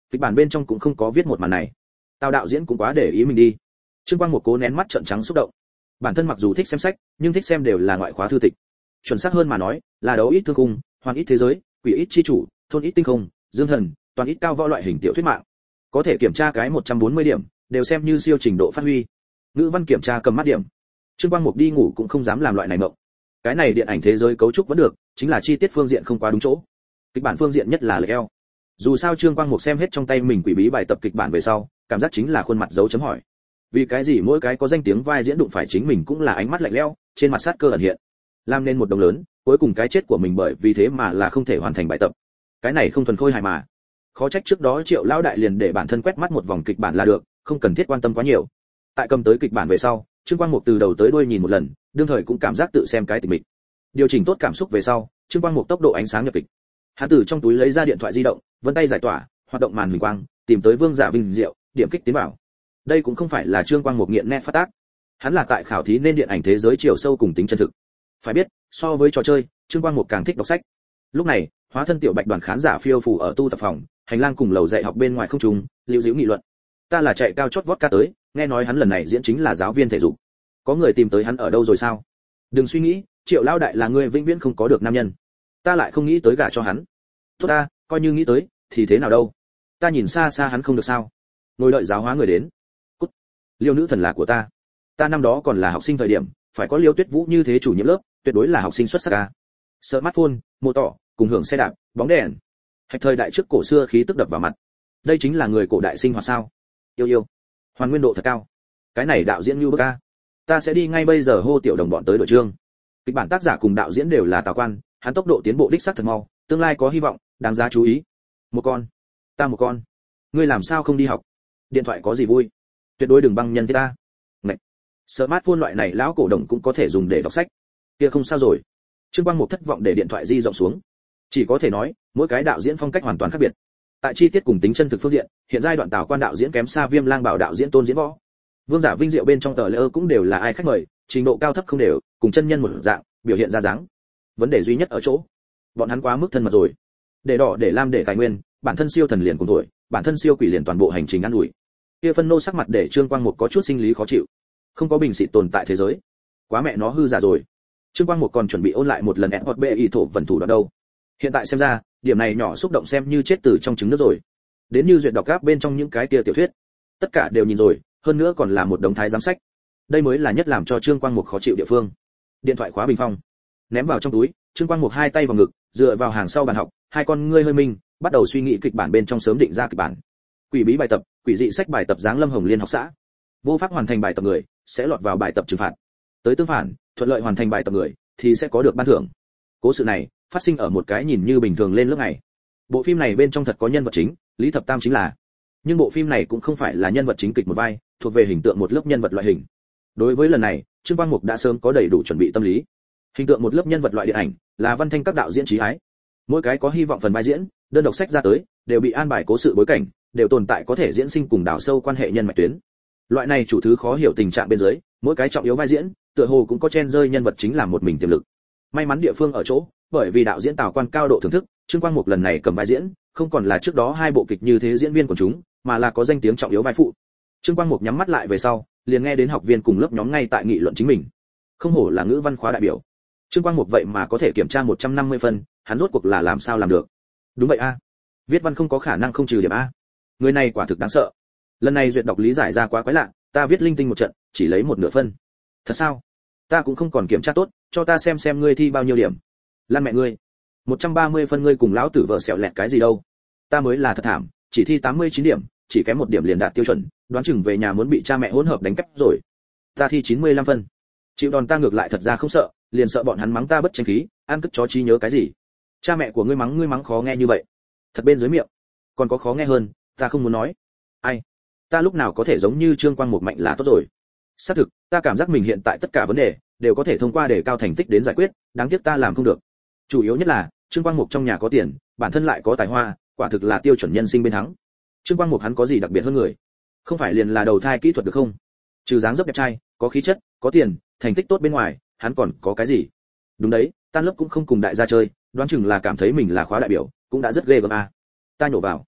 kịch bản bên trong cũng không có viết một màn này. Tào đạo diễn cũng quá để ý mình đi. Trương Quang Một cố nén mắt trợn trắng xúc động. Bản thân mặc dù thích xem sách, nhưng thích xem đều là ngoại khóa thư tịch. Chuẩn xác hơn mà nói, là đấu ít thương khung, hoàn ít thế giới, quỷ ít chi chủ, thôn ít tinh không, dương thần, toàn ít cao võ loại hình tiểu thuyết mạng. Có thể kiểm tra cái một trăm bốn mươi điểm, đều xem như siêu trình độ phát huy. Ngữ văn kiểm tra cầm mắt điểm. Trương Quang Mục đi ngủ cũng không dám làm loại này mộng. Cái này điện ảnh thế giới cấu trúc vẫn được, chính là chi tiết phương diện không quá đúng chỗ. Kịch bản phương diện nhất là lệch eo. Dù sao Trương Quang Mục xem hết trong tay mình quỷ bí bài tập kịch bản về sau, cảm giác chính là khuôn mặt dấu chấm hỏi. Vì cái gì mỗi cái có danh tiếng vai diễn đụng phải chính mình cũng là ánh mắt lạnh lẽo, trên mặt sát cơ ẩn hiện, làm nên một đồng lớn, cuối cùng cái chết của mình bởi vì thế mà là không thể hoàn thành bài tập. Cái này không thuần khôi hài mà. Khó trách trước đó Triệu lão đại liền để bản thân quét mắt một vòng kịch bản là được, không cần thiết quan tâm quá nhiều. Tại cầm tới kịch bản về sau, Trương Quang Mục từ đầu tới đuôi nhìn một lần, đương thời cũng cảm giác tự xem cái tình mình. Điều chỉnh tốt cảm xúc về sau, Trương Quang Mục tốc độ ánh sáng nhập kịch. Hắn từ trong túi lấy ra điện thoại di động, vân tay giải tỏa, hoạt động màn huỳnh quang, tìm tới Vương Dạ Vinh Diệu, điểm kích tiến vào. Đây cũng không phải là Trương Quang Mục nghiện net phát tác, hắn là tại khảo thí nên điện ảnh thế giới chiều sâu cùng tính chân thực. Phải biết, so với trò chơi, Trương Quang Mục càng thích đọc sách. Lúc này, hóa thân tiểu bạch đoàn khán giả phiêu phù ở tu tập phòng, hành lang cùng lầu dạy học bên ngoài không trùng, lưu díu nghị luận. Ta là chạy cao chót vót ca tới, nghe nói hắn lần này diễn chính là giáo viên thể dục. Có người tìm tới hắn ở đâu rồi sao? Đừng suy nghĩ, Triệu lão đại là người vĩnh viễn không có được nam nhân. Ta lại không nghĩ tới gả cho hắn. Tốt ta, coi như nghĩ tới, thì thế nào đâu? Ta nhìn xa xa hắn không được sao? Ngồi đợi giáo hóa người đến. Cút. Liêu nữ thần là của ta. Ta năm đó còn là học sinh thời điểm, phải có Liêu Tuyết Vũ như thế chủ nhiệm lớp, tuyệt đối là học sinh xuất sắc ca. Smartphone, mô tỏ, cùng hưởng xe đạp, bóng đèn. Hạch thời đại trước cổ xưa khí tức đập vào mặt. Đây chính là người cổ đại sinh hoạt sao? Yêu yêu. Hoàn nguyên độ thật cao. Cái này đạo diễn như bức ca. Ta sẽ đi ngay bây giờ hô tiểu đồng bọn tới đội trương. Kịch bản tác giả cùng đạo diễn đều là Tào Quan, hắn tốc độ tiến bộ đích xác thật mau, tương lai có hy vọng, đáng giá chú ý. Một con, ta một con. Ngươi làm sao không đi học? Điện thoại có gì vui? Tuyệt đối đừng băng nhân thế ta. Ngậy. Smartphone loại này lão cổ đồng cũng có thể dùng để đọc sách. Kia không sao rồi. Trương Quang Mục thất vọng để điện thoại di rộng xuống. Chỉ có thể nói, mỗi cái đạo diễn phong cách hoàn toàn khác biệt. Tại chi tiết cùng tính chân thực phương diện, hiện giai đoạn Tào Quan đạo diễn kém xa Viêm Lang Bảo đạo diễn Tôn Diễn Võ. Vương Giả Vinh Diệu bên trong tờ lễ cũng đều là ai khách mời, trình độ cao thấp không đều, cùng chân nhân một dạng, biểu hiện ra dáng. Vấn đề duy nhất ở chỗ, bọn hắn quá mức thân mật rồi. Để đỏ để lam để tài nguyên, bản thân siêu thần liền cùng tuổi, bản thân siêu quỷ liền toàn bộ hành trình ăn ủi. Kia phân nô sắc mặt để Trương Quang Mục có chút sinh lý khó chịu. Không có bình xịt tồn tại thế giới, quá mẹ nó hư giả rồi. Trương Quang Mục còn chuẩn bị ôn lại một lần ép hot bê y thổ vần thủ đoạn đâu. Hiện tại xem ra, điểm này nhỏ xúc động xem như chết từ trong trứng nước rồi. Đến như duyệt đọc gáp bên trong những cái kia tiểu thuyết, tất cả đều nhìn rồi, hơn nữa còn là một đống thái giám sách. Đây mới là nhất làm cho Trương Quang Mục khó chịu địa phương. Điện thoại khóa bình phong, ném vào trong túi, Trương Quang Mục hai tay vào ngực, dựa vào hàng sau bàn học, hai con ngươi hơi minh, bắt đầu suy nghĩ kịch bản bên trong sớm định ra kịch bản. Quỷ bí bài tập, quỷ dị sách bài tập dáng Lâm Hồng Liên học xã. Vô pháp hoàn thành bài tập người sẽ lọt vào bài tập trừng phạt. Tới tương phản, thuận lợi hoàn thành bài tập người thì sẽ có được ban thưởng. Cố sự này phát sinh ở một cái nhìn như bình thường lên lớp này. Bộ phim này bên trong thật có nhân vật chính, Lý Thập Tam chính là. Nhưng bộ phim này cũng không phải là nhân vật chính kịch một vai, thuộc về hình tượng một lớp nhân vật loại hình. Đối với lần này, Trương Quang Mục đã sớm có đầy đủ chuẩn bị tâm lý. Hình tượng một lớp nhân vật loại điện ảnh là Văn Thanh các đạo diễn trí ái. Mỗi cái có hy vọng phần vai diễn, đơn độc sách ra tới, đều bị an bài cố sự bối cảnh, đều tồn tại có thể diễn sinh cùng đào sâu quan hệ nhân mạch tuyến. Loại này chủ thứ khó hiểu tình trạng bên dưới, mỗi cái trọng yếu vai diễn, tựa hồ cũng có chen rơi nhân vật chính làm một mình tiềm lực. May mắn địa phương ở chỗ, bởi vì đạo diễn Tào Quan cao độ thưởng thức, Trương Quang Mục lần này cầm vai diễn, không còn là trước đó hai bộ kịch như thế diễn viên của chúng, mà là có danh tiếng trọng yếu vai phụ. Trương Quang Mục nhắm mắt lại về sau, liền nghe đến học viên cùng lớp nhóm ngay tại nghị luận chính mình. Không hổ là ngữ văn khóa đại biểu. Trương Quang Mục vậy mà có thể kiểm tra một trăm năm mươi phân, hắn rốt cuộc là làm sao làm được? Đúng vậy a. Viết văn không có khả năng không trừ điểm a. Người này quả thực đáng sợ. Lần này duyệt đọc lý giải ra quá quái lạ, ta viết linh tinh một trận, chỉ lấy một nửa phân. Thật sao? Ta cũng không còn kiểm tra tốt, cho ta xem xem ngươi thi bao nhiêu điểm. Lan mẹ ngươi. một trăm ba mươi phân ngươi cùng lão tử vợ xẻo lẹt cái gì đâu? Ta mới là thật thảm, chỉ thi tám mươi chín điểm, chỉ kém một điểm liền đạt tiêu chuẩn, đoán chừng về nhà muốn bị cha mẹ hỗn hợp đánh cắp rồi. Ta thi chín mươi lăm phân. Chịu đòn ta ngược lại thật ra không sợ, liền sợ bọn hắn mắng ta bất tranh khí, ăn cất chó trí nhớ cái gì? Cha mẹ của ngươi mắng ngươi mắng khó nghe như vậy. Thật bên dưới miệng. Còn có khó nghe hơn, ta không muốn nói. Ai? Ta lúc nào có thể giống như Trương Quang Mục mạnh là tốt rồi. Xác thực, ta cảm giác mình hiện tại tất cả vấn đề đều có thể thông qua đề cao thành tích đến giải quyết, đáng tiếc ta làm không được. Chủ yếu nhất là, Trương Quang Mục trong nhà có tiền, bản thân lại có tài hoa, quả thực là tiêu chuẩn nhân sinh bên thắng. Trương Quang Mục hắn có gì đặc biệt hơn người? Không phải liền là đầu thai kỹ thuật được không? Trừ dáng dấp đẹp trai, có khí chất, có tiền, thành tích tốt bên ngoài, hắn còn có cái gì? Đúng đấy, tan lớp cũng không cùng đại gia chơi, đoán chừng là cảm thấy mình là khóa đại biểu, cũng đã rất ghê gớm a. Ta nhổ vào.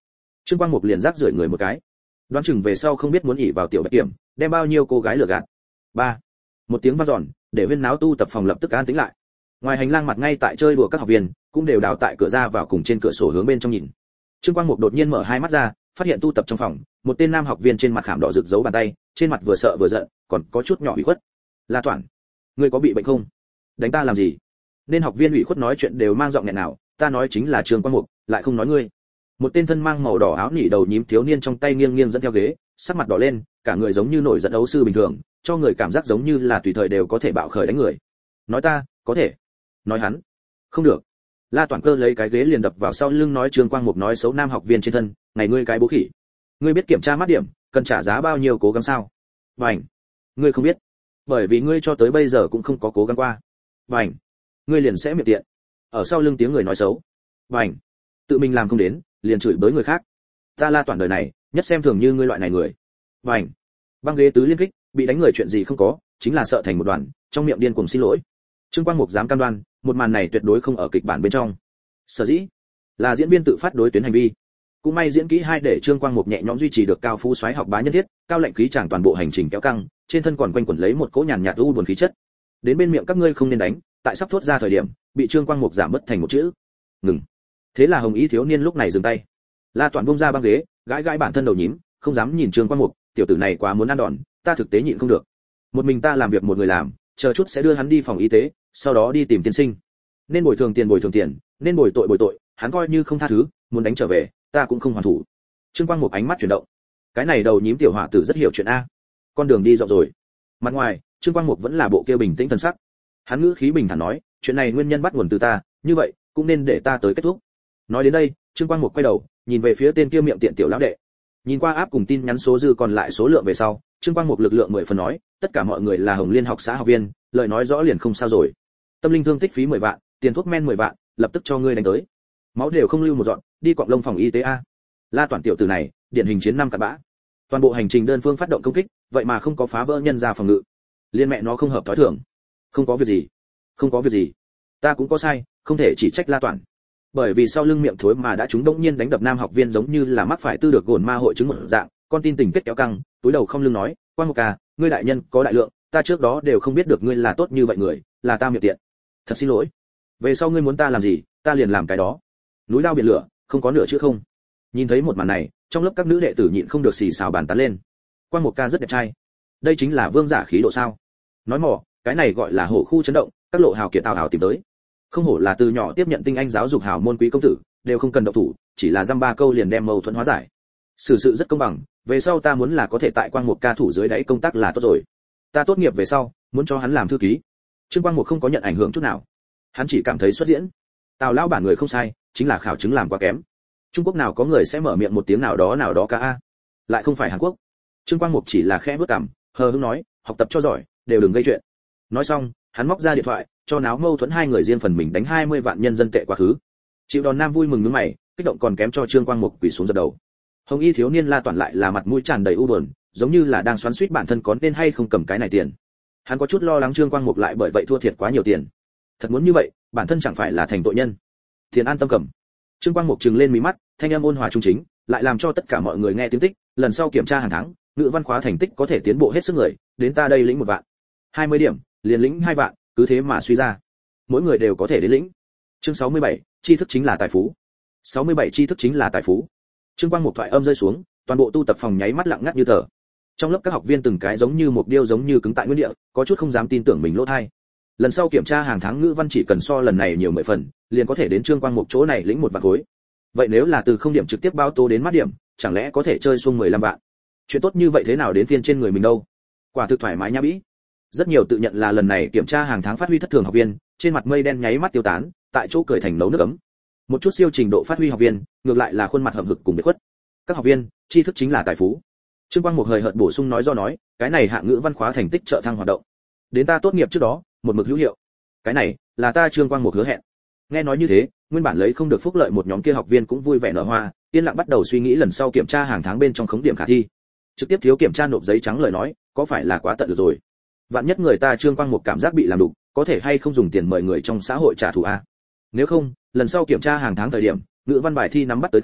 Trương Quang Mục liền rác rưởi người một cái. Đoán chừng về sau không biết muốn ỷ vào tiểu Bạch Kiểm, đem bao nhiêu cô gái lừa gạt. Ba. Một tiếng vang dọn, để huyên náo tu tập phòng lập tức an tĩnh lại. Ngoài hành lang mặt ngay tại chơi đùa các học viên, cũng đều đào tại cửa ra vào cùng trên cửa sổ hướng bên trong nhìn. Trương Quang Mục đột nhiên mở hai mắt ra, phát hiện tu tập trong phòng, một tên nam học viên trên mặt khảm đỏ rực dấu bàn tay, trên mặt vừa sợ vừa giận, còn có chút nhỏ ủy khuất. La Toản, ngươi có bị bệnh không? Đánh ta làm gì? Nên học viên ủy khuất nói chuyện đều mang giọng nghẹn nào, ta nói chính là Trương Quang Mục, lại không nói ngươi. Một tên thân mang màu đỏ áo nỉ đầu nhím thiếu niên trong tay nghiêng nghiêng dẫn theo ghế, sắc mặt đỏ lên, cả người giống như nổi giận đấu sư bình thường, cho người cảm giác giống như là tùy thời đều có thể bạo khởi đánh người. Nói ta, có thể. Nói hắn, không được. La Toản Cơ lấy cái ghế liền đập vào sau lưng nói Trương Quang Mục nói xấu nam học viên trên thân, ngày ngươi cái bố khỉ. Ngươi biết kiểm tra mát điểm, cần trả giá bao nhiêu cố gắng sao? Bảnh. Ngươi không biết, bởi vì ngươi cho tới bây giờ cũng không có cố gắng qua. Bảnh. Ngươi liền sẽ miệng tiện. Ở sau lưng tiếng người nói xấu. Bảnh. Tự mình làm không đến, liền chửi bới người khác. Ta La Toản đời này, nhất xem thường như ngươi loại này người. Bảnh. Băng ghế tứ liên kích, bị đánh người chuyện gì không có, chính là sợ thành một đoàn, trong miệng điên cuồng xin lỗi. Trương Quang Mục dám cam đoan, một màn này tuyệt đối không ở kịch bản bên trong. Sở dĩ là diễn viên tự phát đối tuyến hành vi. Cũng may diễn kỹ hai để Trương Quang Mục nhẹ nhõm duy trì được cao phú soái học bá nhân thiết, cao lệnh khí chàng toàn bộ hành trình kéo căng, trên thân còn quanh quẩn lấy một cỗ nhàn nhạt u buồn khí chất. Đến bên miệng các ngươi không nên đánh, tại sắp thốt ra thời điểm, bị Trương Quang Mục giảm bớt thành một chữ. Ngừng. Thế là Hồng Y thiếu niên lúc này dừng tay. La Toản buông ra băng ghế, gãi gãi bản thân đầu nhím, không dám nhìn Trương Quang Mục, tiểu tử này quá muốn ăn đòn, ta thực tế nhịn không được. Một mình ta làm việc một người làm, chờ chút sẽ đưa hắn đi phòng y tế, sau đó đi tìm tiên sinh. Nên bồi thường tiền bồi thường tiền, nên bồi tội bồi tội, hắn coi như không tha thứ, muốn đánh trở về, ta cũng không hoàn thủ. Trương Quang Mục ánh mắt chuyển động. Cái này đầu nhím tiểu hỏa tử rất hiểu chuyện a. Con đường đi rộng rồi. Mặt ngoài, Trương Quang Mục vẫn là bộ kia bình tĩnh thần sắc. Hắn ngữ khí bình thản nói, chuyện này nguyên nhân bắt nguồn từ ta, như vậy, cũng nên để ta tới kết thúc. Nói đến đây, Trương Quang Mục quay đầu, nhìn về phía tên kia miệng tiện tiểu lão đệ. Nhìn qua áp cùng tin nhắn số dư còn lại số lượng về sau, Trương Quang Mục lực lượng mười phần nói, tất cả mọi người là Hồng Liên học xã học viên, lời nói rõ liền không sao rồi. Tâm linh thương tích phí mười vạn, tiền thuốc men mười vạn, lập tức cho ngươi đánh tới. Máu đều không lưu một giọt, đi quặng lông phòng y tế a. La Toản tiểu tử này, điển hình chiến năm cặn bã. Toàn bộ hành trình đơn phương phát động công kích, vậy mà không có phá vỡ nhân ra phòng ngự. Liên mẹ nó không hợp thói thường. Không có việc gì, không có việc gì. Ta cũng có sai, không thể chỉ trách La Toản. Bởi vì sau lưng miệng thối mà đã chúng đống nhiên đánh đập nam học viên giống như là mắc phải tư được gồn ma hội chứng một dạng, con tin tình kết kéo căng, túi đầu không lưng nói, Quang Mục ca, ngươi đại nhân có đại lượng, ta trước đó đều không biết được ngươi là tốt như vậy người, là ta miệng tiện. Thật xin lỗi. Về sau ngươi muốn ta làm gì, ta liền làm cái đó. Núi lao biển lửa, không có nửa chữ không. Nhìn thấy một màn này, trong lớp các nữ đệ tử nhịn không được xì xào bàn tán lên. Quang Mục ca rất đẹp trai. Đây chính là vương giả khí độ sao? Nói mỏ, cái này gọi là hổ khu chấn động, các lộ hào kiệt tào hào tìm tới. Không hổ là từ nhỏ tiếp nhận tinh anh giáo dục hào môn quý công tử, đều không cần động thủ, chỉ là dăm ba câu liền đem mâu thuẫn hóa giải. Xử sự rất công bằng, về sau ta muốn là có thể tại Quang Mục ca thủ dưới đáy công tác là tốt rồi. Ta tốt nghiệp về sau, muốn cho hắn làm thư ký. Trương Quang Mục không có nhận ảnh hưởng chút nào. Hắn chỉ cảm thấy xuất diễn. Tào lão bản người không sai, chính là khảo chứng làm quá kém. Trung Quốc nào có người sẽ mở miệng một tiếng nào đó nào đó ca a. Lại không phải Hàn Quốc. Trương Quang Mục chỉ là khẽ bước cằm, hờ hững nói, học tập cho giỏi, đều đừng gây chuyện. Nói xong, hắn móc ra điện thoại, cho náo mâu thuẫn hai người riêng phần mình đánh hai mươi vạn nhân dân tệ quá khứ. Chịu đòn nam vui mừng nhướng mày, kích động còn kém cho Trương Quang Mục quỳ xuống dập đầu. Hồng Y thiếu niên La Toản lại là mặt mũi tràn đầy u buồn, giống như là đang xoắn xuýt bản thân có nên hay không cầm cái này tiền. Hắn có chút lo lắng Trương Quang Mục lại bởi vậy thua thiệt quá nhiều tiền. Thật muốn như vậy, bản thân chẳng phải là thành tội nhân. Tiền an tâm cầm. Trương Quang Mục trừng lên mí mắt, thanh âm ôn hòa trung chính, lại làm cho tất cả mọi người nghe tiếng tích, lần sau kiểm tra hàng tháng, ngữ văn khóa thành tích có thể tiến bộ hết sức người, đến ta đây lĩnh một vạn. hai mươi điểm, liền lĩnh hai vạn, cứ thế mà suy ra. Mỗi người đều có thể đến lĩnh. Chương sáu mươi bảy, tri thức chính là tài phú. sáu mươi bảy tri thức chính là tài phú. Trương Quang Mục thoại âm rơi xuống, toàn bộ tu tập phòng nháy mắt lặng ngắt như tờ. Trong lớp các học viên từng cái giống như một điêu giống như cứng tại nguyên địa, có chút không dám tin tưởng mình lỗ tai. Lần sau kiểm tra hàng tháng ngữ văn chỉ cần so lần này nhiều mười phần, liền có thể đến Trương Quang Mục chỗ này lĩnh một vạn khối. Vậy nếu là từ không điểm trực tiếp bao tô đến mắt điểm, chẳng lẽ có thể chơi xuông mười lăm vạn? Chuyện tốt như vậy thế nào đến phiên trên người mình đâu? Quả thực thoải mái nhã bĩ. Rất nhiều tự nhận là lần này kiểm tra hàng tháng phát huy thất thường học viên, trên mặt mây đen nháy mắt tiêu tán, tại chỗ cười thành nấu nước ấm. Một chút siêu trình độ phát huy học viên, ngược lại là khuôn mặt hậm hực cùng biệt khuất. Các học viên, tri thức chính là tài phú. Trương Quang Mục hời hợt bổ sung nói do nói, cái này hạng ngữ văn khóa thành tích trợ thăng hoạt động. Đến ta tốt nghiệp trước đó, một mực hữu hiệu. Cái này là ta Trương Quang Mục hứa hẹn. Nghe nói như thế, nguyên bản lấy không được phúc lợi một nhóm kia học viên cũng vui vẻ nở hoa, yên lặng bắt đầu suy nghĩ lần sau kiểm tra hàng tháng bên trong khống điểm khả thi. Trực tiếp thiếu kiểm tra nộp giấy trắng lời nói, có phải là quá tận được rồi? Vạn nhất người ta Trương Quang Mục cảm giác bị làm đục, có thể hay không dùng tiền mời người trong xã hội trả thù a? Nếu không, lần sau kiểm tra hàng tháng thời điểm, ngữ văn bài thi nắm bắt tới tay,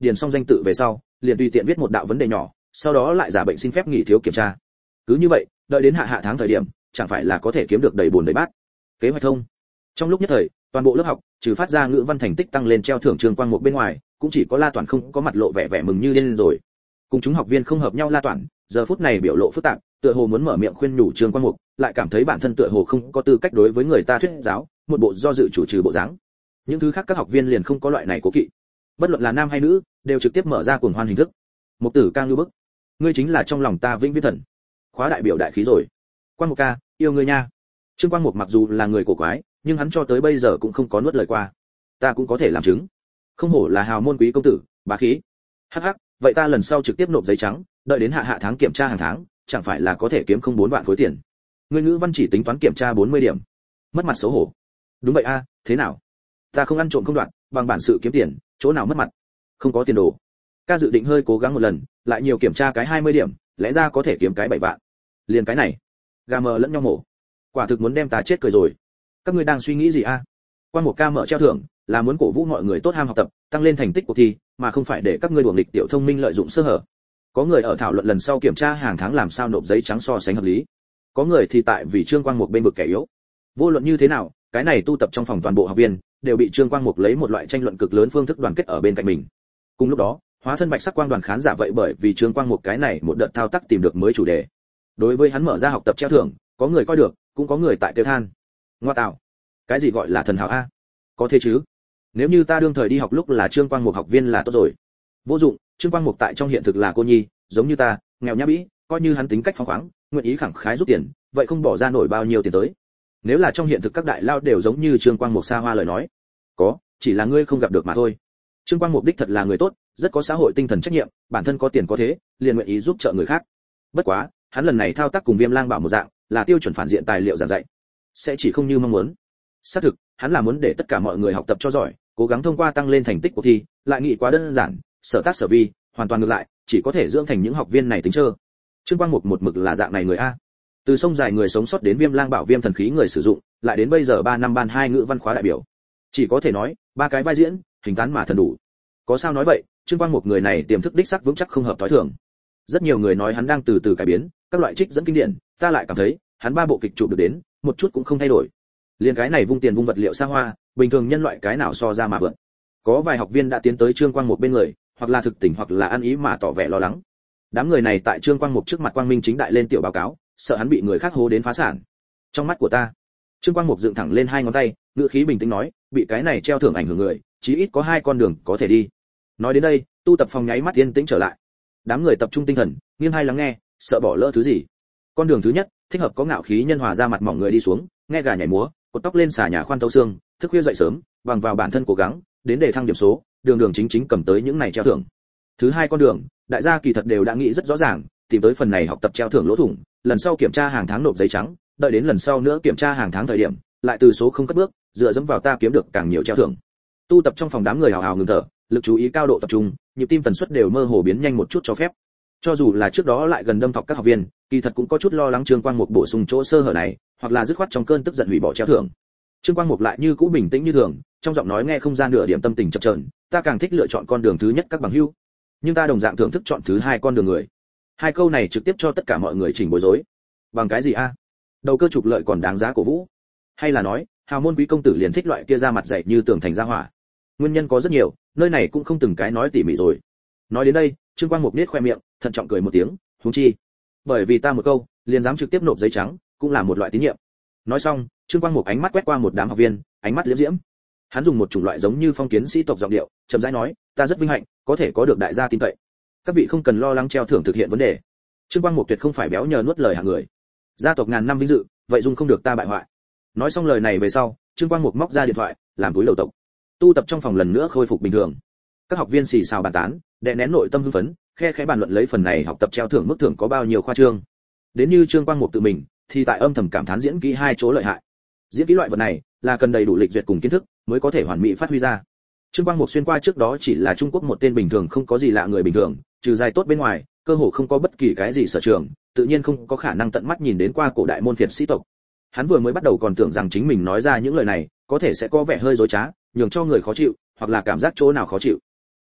điền xong danh tự về sau liền tùy tiện viết một đạo vấn đề nhỏ, sau đó lại giả bệnh xin phép nghỉ thiếu kiểm tra. Cứ như vậy đợi đến hạ hạ tháng thời điểm chẳng phải là có thể kiếm được đầy bồn đầy bát. Kế hoạch thông. Trong lúc nhất thời toàn bộ lớp học trừ phát ra ngữ văn thành tích tăng lên treo thưởng Trương Quang Mục bên ngoài, cũng chỉ có La Toản không có mặt lộ vẻ vẻ mừng như điên rồi. Cùng chúng học viên không hợp nhau La Toản giờ phút này biểu lộ phức tạp, tựa hồ muốn mở miệng khuyên nhủ Trương Quang Mục, lại cảm thấy bản thân tựa hồ không có tư cách đối với người ta thuyết giáo, một bộ do dự chủ trừ bộ dáng. Những thứ khác các học viên liền không có loại này cố kỵ, bất luận là nam hay nữ đều trực tiếp mở ra cuồng hoan hình thức. Mục tử ca ngưu bức, ngươi chính là trong lòng ta vĩnh viễn thần. Khóa đại biểu đại khí rồi. Quang Mục ca, yêu ngươi nha. Trương Quang Mục mặc dù là người cổ quái, nhưng hắn cho tới bây giờ cũng không có nuốt lời qua. Ta cũng có thể làm chứng. Không hổ là hào môn quý công tử, bá khí. Hắc hắc, vậy ta lần sau trực tiếp nộp giấy trắng, đợi đến hạ hạ tháng kiểm tra hàng tháng, chẳng phải là có thể kiếm không bốn vạn khối tiền. Ngươi ngữ văn chỉ tính toán kiểm tra bốn mươi điểm. Mất mặt xấu hổ. Đúng vậy a, thế nào? Ta không ăn trộm không đoạn, bằng bản sự kiếm tiền, chỗ nào mất mặt? Không có tiền đồ. Ca dự định hơi cố gắng một lần, lại nhiều kiểm tra cái hai mươi điểm, lẽ ra có thể kiếm cái bảy vạn. Liền cái này, gà mờ lẫn nhau mổ. Quả thực muốn đem ta chết cười rồi. Các ngươi đang suy nghĩ gì a? Quan một ca mở treo thưởng, là muốn cổ vũ mọi người tốt ham học tập, tăng lên thành tích cuộc thi, mà không phải để các ngươi đuổi nghịch tiểu thông minh lợi dụng sơ hở. Có người ở thảo luận lần sau kiểm tra hàng tháng làm sao nộp giấy trắng so sánh hợp lý. Có người thì tại vì Trương Quang Mục bên vực kẻ yếu. Vô luận như thế nào, cái này tu tập trong phòng toàn bộ học viên đều bị Trương Quang Mục lấy một loại tranh luận cực lớn phương thức đoàn kết ở bên cạnh mình. Cùng lúc đó, hóa thân bạch sắc quang đoàn khán giả vậy bởi vì Trương Quang Mục cái này một đợt thao tác tìm được mới chủ đề. Đối với hắn mở ra học tập treo thưởng, có người coi được, cũng có người tại kêu than. Ngoa tạo, cái gì gọi là thần hảo a? Có thế chứ? Nếu như ta đương thời đi học lúc là Trương Quang Mục học viên là tốt rồi. Vô dụng, Trương Quang Mục tại trong hiện thực là cô nhi, giống như ta, nghèo nhã bĩ, coi như hắn tính cách phóng khoáng, nguyện ý khẳng khái rút tiền, vậy không bỏ ra nổi bao nhiêu tiền tới. Nếu là trong hiện thực các đại lao đều giống như Trương Quang Mục xa hoa lời nói, có, chỉ là ngươi không gặp được mà thôi. Trương Quang Mục đích thật là người tốt, rất có xã hội tinh thần trách nhiệm, bản thân có tiền có thế, liền nguyện ý giúp trợ người khác. Bất quá, hắn lần này thao tác cùng Viêm Lang Bảo một dạng, là tiêu chuẩn phản diện tài liệu giảng dạy, sẽ chỉ không như mong muốn. Xác thực, hắn là muốn để tất cả mọi người học tập cho giỏi, cố gắng thông qua tăng lên thành tích cuộc thi, lại nghĩ quá đơn giản, sở tác sở vi, hoàn toàn ngược lại, chỉ có thể dưỡng thành những học viên này tính trơ. Trương Quang Mục một mực là dạng này người a. Từ sông dài người sống sót đến Viêm Lang Bảo Viêm thần khí người sử dụng, lại đến bây giờ ba năm ban hai ngữ văn khóa đại biểu. Chỉ có thể nói, ba cái vai diễn, hình tán mà thần đủ. Có sao nói vậy, Trương Quang Mục người này tiềm thức đích sắc vững chắc không hợp thói thường. Rất nhiều người nói hắn đang từ từ cải biến, các loại trích dẫn kinh điển, ta lại cảm thấy, hắn ba bộ kịch chụp được đến, một chút cũng không thay đổi. Liên cái này vung tiền vung vật liệu xa hoa, bình thường nhân loại cái nào so ra mà vượt. Có vài học viên đã tiến tới Trương Quang Mục bên người, hoặc là thực tình hoặc là ăn ý mà tỏ vẻ lo lắng. Đám người này tại Trương Quang Mục trước mặt quang minh chính đại lên tiểu báo cáo, sợ hắn bị người khác hố đến phá sản. Trong mắt của ta, Trương Quang Mục dựng thẳng lên hai ngón tay, ngữ khí bình tĩnh nói, bị cái này treo thưởng ảnh hưởng người, chí ít có hai con đường có thể đi. Nói đến đây, tu tập phòng nháy mắt yên tĩnh trở lại. Đám người tập trung tinh thần, nghiêng hai lắng nghe, sợ bỏ lỡ thứ gì. Con đường thứ nhất, thích hợp có ngạo khí nhân hòa ra mặt mỏng người đi xuống, nghe gà nhảy múa, cột tóc lên xả nhà khoan thấu xương, thức khuya dậy sớm, bằng vào bản thân cố gắng, đến để thăng điểm số, đường đường chính chính cầm tới những này treo thưởng. Thứ hai con đường, đại gia kỳ thật đều đã nghĩ rất rõ ràng, tìm tới phần này học tập treo thưởng lỗ thủng, lần sau kiểm tra hàng tháng nộp giấy trắng, đợi đến lần sau nữa kiểm tra hàng tháng thời điểm, lại từ số không cất bước, dựa dẫm vào ta kiếm được càng nhiều treo thưởng. Tu tập trong phòng đám người hào hào ngừng thở, lực chú ý cao độ tập trung, nhịp tim tần suất đều mơ hồ biến nhanh một chút cho phép. Cho dù là trước đó lại gần đâm thọc các học viên, kỳ thật cũng có chút lo lắng Trương Quang Mục bổ sung chỗ sơ hở này, hoặc là dứt khoát trong cơn tức giận hủy bỏ treo thưởng. Trương Quang Mục lại như cũ bình tĩnh như thường, trong giọng nói nghe không ra nửa điểm tâm tình chập chờn, ta càng thích lựa chọn con đường thứ nhất các bằng hữu, nhưng ta đồng dạng thưởng thức chọn thứ hai con đường người. Hai câu này trực tiếp cho tất cả mọi người chỉnh bối rối. Bằng cái gì a? Đầu cơ trục lợi còn đáng giá cổ vũ? Hay là nói, hào môn quý công tử liền thích loại kia ra mặt dày như tường thành ra hỏa? Nguyên nhân có rất nhiều, nơi này cũng không từng cái nói tỉ mỉ rồi. Nói đến đây, Trương Quang Mục nhếch khoe miệng, thận trọng cười một tiếng, huống chi, bởi vì ta một câu, liền dám trực tiếp nộp giấy trắng, cũng là một loại tín nhiệm. Nói xong, Trương Quang Mục ánh mắt quét qua một đám học viên, ánh mắt liễm diễm. Hắn dùng một chủng loại giống như phong kiến sĩ tộc giọng điệu, chậm rãi nói, ta rất vinh hạnh, có thể có được đại gia tin cậy. Các vị không cần lo lắng treo thưởng thực hiện vấn đề. Trương Quang Mục tuyệt không phải béo nhờ nuốt lời hạng người. Gia tộc ngàn năm vinh dự, vậy dung không được ta bại hoại. Nói xong lời này về sau, Trương Quang Mục móc ra điện thoại, làm túi đầu tộc. Tu tập trong phòng lần nữa khôi phục bình thường. Các học viên xì xào bàn tán, đè nén nội tâm hưng phấn, khe khẽ bàn luận lấy phần này học tập treo thưởng mức thưởng có bao nhiêu khoa trương. Đến như Trương Quang Mục tự mình, thì tại âm thầm cảm thán diễn kỹ hai chỗ lợi hại. Diễn kỹ loại vật này, là cần đầy đủ lịch duyệt cùng kiến thức, mới có thể hoàn mỹ phát huy ra. Trương Quang Mục xuyên qua trước đó chỉ là Trung Quốc một tên bình thường không có gì lạ người bình thường, trừ dài tốt bên ngoài, cơ hồ không có bất kỳ cái gì sở trường, tự nhiên không có khả năng tận mắt nhìn đến qua cổ đại môn phiệt sĩ tộc. Hắn vừa mới bắt đầu còn tưởng rằng chính mình nói ra những lời này, có thể sẽ có vẻ hơi dối trá, nhường cho người khó chịu, hoặc là cảm giác chỗ nào khó chịu.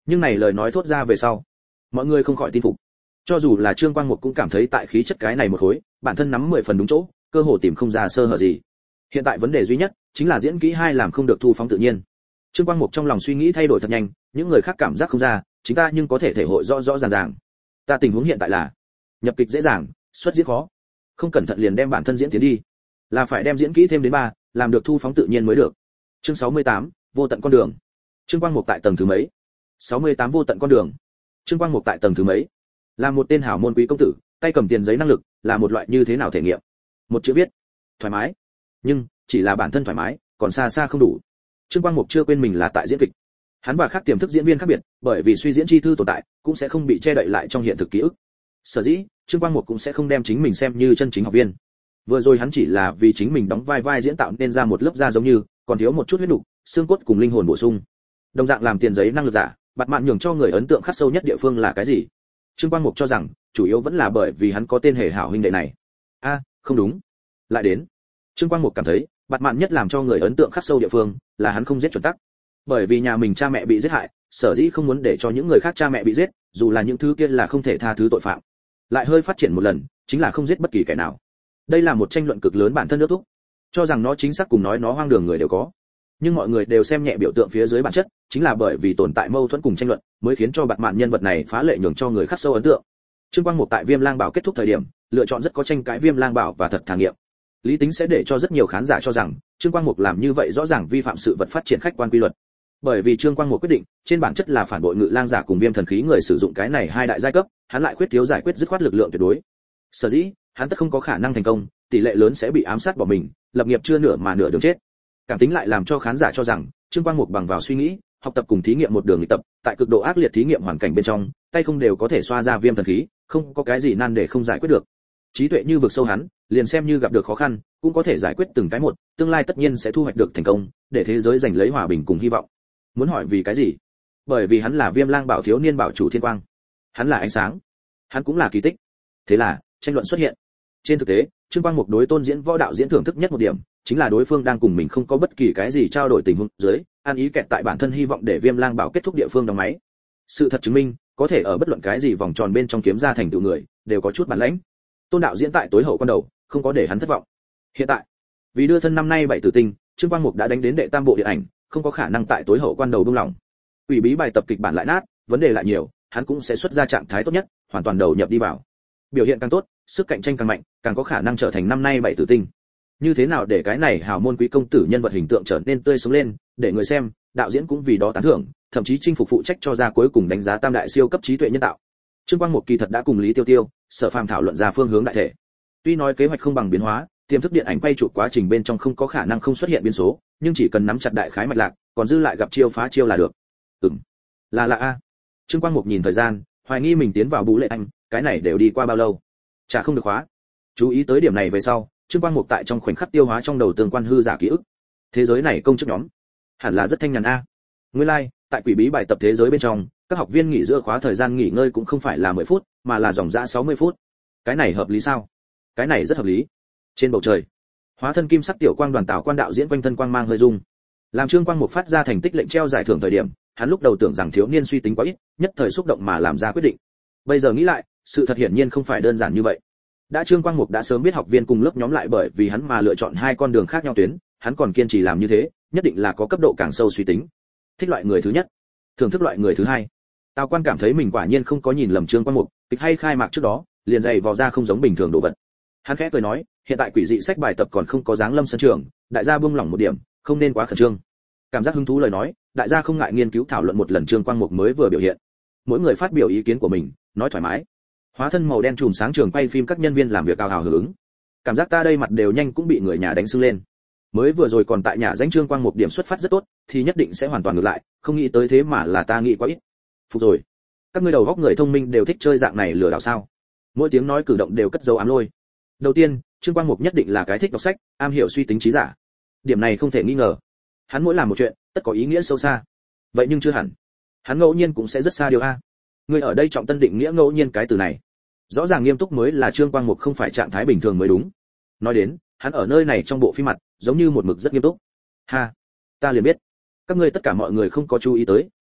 Nhưng này lời nói thốt ra về sau, mọi người không khỏi tin phục. Cho dù là Trương Quang Mục cũng cảm thấy tại khí chất cái này một khối, bản thân nắm mười phần đúng chỗ, cơ hồ tìm không ra sơ hở gì. Hiện tại vấn đề duy nhất chính là diễn kỹ hai làm không được thu phóng tự nhiên. Trương Quang Mục trong lòng suy nghĩ thay đổi thật nhanh, những người khác cảm giác không ra, chính ta nhưng có thể thể hội rõ rõ ràng ràng. Ta tình huống hiện tại là nhập kịch dễ dàng, xuất diễn khó. Không cẩn thận liền đem bản thân diễn tiến đi, là phải đem diễn kỹ thêm đến ba, làm được thu phóng tự nhiên mới được. Chương sáu mươi tám, vô tận con đường. Trương Quang Mục tại tầng thứ mấy? sáu mươi tám vô tận con đường. Trương Quang Mục tại tầng thứ mấy? Là một tên hảo môn quý công tử, tay cầm tiền giấy năng lực, là một loại như thế nào thể nghiệm? Một chữ viết, thoải mái. Nhưng chỉ là bản thân thoải mái, còn xa xa không đủ. Trương Quang Mục chưa quên mình là tại diễn kịch. Hắn và khác tiềm thức diễn viên khác biệt, bởi vì suy diễn chi thư tồn tại, cũng sẽ không bị che đậy lại trong hiện thực ký ức. Sở dĩ, Trương Quang Mục cũng sẽ không đem chính mình xem như chân chính học viên. Vừa rồi hắn chỉ là vì chính mình đóng vai vai diễn tạo nên ra một lớp da giống như, còn thiếu một chút huyết nục, xương cốt cùng linh hồn bổ sung. Đồng dạng làm tiền giấy năng lực giả, Bạt Mạn nhường cho người ấn tượng khắc sâu nhất địa phương là cái gì? Trương Quang Mục cho rằng, chủ yếu vẫn là bởi vì hắn có tên hề hảo huynh đệ này. A, à, không đúng. Lại đến. Trương Quang Mục cảm thấy, Bạt Mạn nhất làm cho người ấn tượng khắc sâu địa phương là hắn không giết chuẩn tắc. Bởi vì nhà mình cha mẹ bị giết hại, sở dĩ không muốn để cho những người khác cha mẹ bị giết, dù là những thứ kia là không thể tha thứ tội phạm. Lại hơi phát triển một lần, chính là không giết bất kỳ kẻ nào. Đây là một tranh luận cực lớn bản thân nước thúc, cho rằng nó chính xác cùng nói nó hoang đường người đều có. Nhưng mọi người đều xem nhẹ biểu tượng phía dưới bản chất, chính là bởi vì tồn tại mâu thuẫn cùng tranh luận, mới khiến cho Bạt Mạn nhân vật này phá lệ nhường cho người khắc sâu ấn tượng. Trương Quang Mục tại Viêm Lang Bảo kết thúc thời điểm, lựa chọn rất có tranh cãi Viêm Lang Bảo và thật thà nghiệm. Lý tính sẽ để cho rất nhiều khán giả cho rằng, Trương Quang Mục làm như vậy rõ ràng vi phạm sự vật phát triển khách quan quy luật. Bởi vì Trương Quang Mục quyết định, trên bản chất là phản bội Ngự Lang giả cùng Viêm Thần khí người sử dụng cái này hai đại giai cấp, hắn lại quyết thiếu giải quyết dứt khoát lực lượng tuyệt đối. Sở dĩ, hắn tất không có khả năng thành công, tỷ lệ lớn sẽ bị ám sát bỏ mình, lập nghiệp chưa nửa mà nửa đường chết. Cảm tính lại làm cho khán giả cho rằng, Trương Quang Mục bằng vào suy nghĩ, học tập cùng thí nghiệm một đường luyện tập, tại cực độ ác liệt thí nghiệm hoàn cảnh bên trong, tay không đều có thể xoa ra Viêm Thần khí, không có cái gì nan để không giải quyết được. Trí tuệ như vực sâu hắn, liền xem như gặp được khó khăn, cũng có thể giải quyết từng cái một, tương lai tất nhiên sẽ thu hoạch được thành công, để thế giới giành lấy hòa bình cùng hy vọng. Muốn hỏi vì cái gì? Bởi vì hắn là Viêm Lang Bảo thiếu niên bảo chủ thiên quang. Hắn là ánh sáng, hắn cũng là kỳ tích. Thế là, tranh luận xuất hiện. Trên thực tế, Trương Quang Mục đối tôn diễn võ đạo diễn thưởng thức nhất một điểm, chính là đối phương đang cùng mình không có bất kỳ cái gì trao đổi tình huống dưới, an ý kẹt tại bản thân hy vọng để Viêm Lang Bảo kết thúc địa phương đóng máy. Sự thật chứng minh, có thể ở bất luận cái gì vòng tròn bên trong kiếm ra thành tựu người, đều có chút bản lĩnh. Tôn đạo diễn tại tối hậu quan đầu, không có để hắn thất vọng. Hiện tại, vì đưa thân năm nay bảy tử tinh, Trương Quang Mục đã đánh đến đệ tam bộ điện ảnh, không có khả năng tại tối hậu quan đầu buông lỏng. Ủy bí bài tập kịch bản lại nát, vấn đề lại nhiều, hắn cũng sẽ xuất ra trạng thái tốt nhất, hoàn toàn đầu nhập đi vào. Biểu hiện càng tốt, sức cạnh tranh càng mạnh, càng có khả năng trở thành năm nay bảy tử tinh. Như thế nào để cái này hào môn quý công tử nhân vật hình tượng trở nên tươi sống lên, để người xem, đạo diễn cũng vì đó tán thưởng, thậm chí chinh phục phụ trách cho ra cuối cùng đánh giá tam đại siêu cấp trí tuệ nhân tạo. Trương Quang Mục kỳ thật đã cùng Lý Tiêu Tiêu, Sở Phàm thảo luận ra phương hướng đại thể. Tuy nói kế hoạch không bằng biến hóa, tiềm thức điện ảnh quay chụp quá trình bên trong không có khả năng không xuất hiện biến số, nhưng chỉ cần nắm chặt đại khái mạch lạc, còn dư lại gặp chiêu phá chiêu là được. Ừm, là là a. Trương Quang Mục nhìn thời gian, hoài nghi mình tiến vào Bú Lệ Anh, cái này đều đi qua bao lâu? Chả không được khóa. Chú ý tới điểm này về sau, Trương Quang Mục tại trong khoảnh khắc tiêu hóa trong đầu tương quan hư giả ký ức. Thế giới này công chức nhóm, hẳn là rất thanh nhàn a. Nguyên lai, like, tại quỷ bí bài tập thế giới bên trong, các học viên nghỉ giữa khóa thời gian nghỉ ngơi cũng không phải là mười phút, mà là dòng dã sáu mươi phút. Cái này hợp lý sao? Cái này rất hợp lý. Trên bầu trời, hóa thân kim sắc tiểu quang đoàn tảo quan đạo diễn quanh thân quang mang hơi rung. Làm Trương Quang Mục phát ra thành tích lệnh treo giải thưởng thời điểm, hắn lúc đầu tưởng rằng thiếu niên suy tính quá ít, nhất thời xúc động mà làm ra quyết định. Bây giờ nghĩ lại, sự thật hiển nhiên không phải đơn giản như vậy. Đã Trương Quang Mục đã sớm biết học viên cùng lớp nhóm lại bởi vì hắn mà lựa chọn hai con đường khác nhau tuyến, hắn còn kiên trì làm như thế, nhất định là có cấp độ càng sâu suy tính. Thích loại người thứ nhất, thưởng thức loại người thứ hai. Tào Quan cảm thấy mình quả nhiên không có nhìn lầm Trương Quang Mục, kịch hay khai mạc trước đó, liền dày vò ra không giống bình thường đồ vật. Hắn khẽ cười nói, hiện tại quỷ dị sách bài tập còn không có dáng lâm sân trường, đại gia buông lỏng một điểm, không nên quá khẩn trương. Cảm giác hứng thú lời nói, đại gia không ngại nghiên cứu thảo luận một lần Trương Quang Mục mới vừa biểu hiện. Mỗi người phát biểu ý kiến của mình, nói thoải mái. Hóa thân màu đen chùm sáng trường quay phim các nhân viên làm việc cao hào hưởng ứng. Cảm giác ta đây mặt đều nhanh cũng bị người nhà đánh sưng lên. Mới vừa rồi còn tại nhà danh Trương Quang Mục điểm xuất phát rất tốt, thì nhất định sẽ hoàn toàn ngược lại, không nghĩ tới thế mà là ta nghĩ quá ít. Phục rồi. Các ngươi đầu góc người thông minh đều thích chơi dạng này lừa đảo sao? Mỗi tiếng nói cử động đều cất dấu ám lôi. Đầu tiên, Trương Quang Mục nhất định là cái thích đọc sách, am hiểu suy tính trí giả. Điểm này không thể nghi ngờ. Hắn mỗi làm một chuyện, tất có ý nghĩa sâu xa. Vậy nhưng chưa hẳn. Hắn ngẫu nhiên cũng sẽ rất xa điều a. Người ở đây trọng tân định nghĩa ngẫu nhiên cái từ này. Rõ ràng nghiêm túc mới là Trương Quang Mục không phải trạng thái bình thường mới đúng. Nói đến, hắn ở nơi này trong bộ phim mặt, giống như một mực rất nghiêm túc. Ha, ta liền biết. Các ngươi tất cả mọi người không có chú ý tới,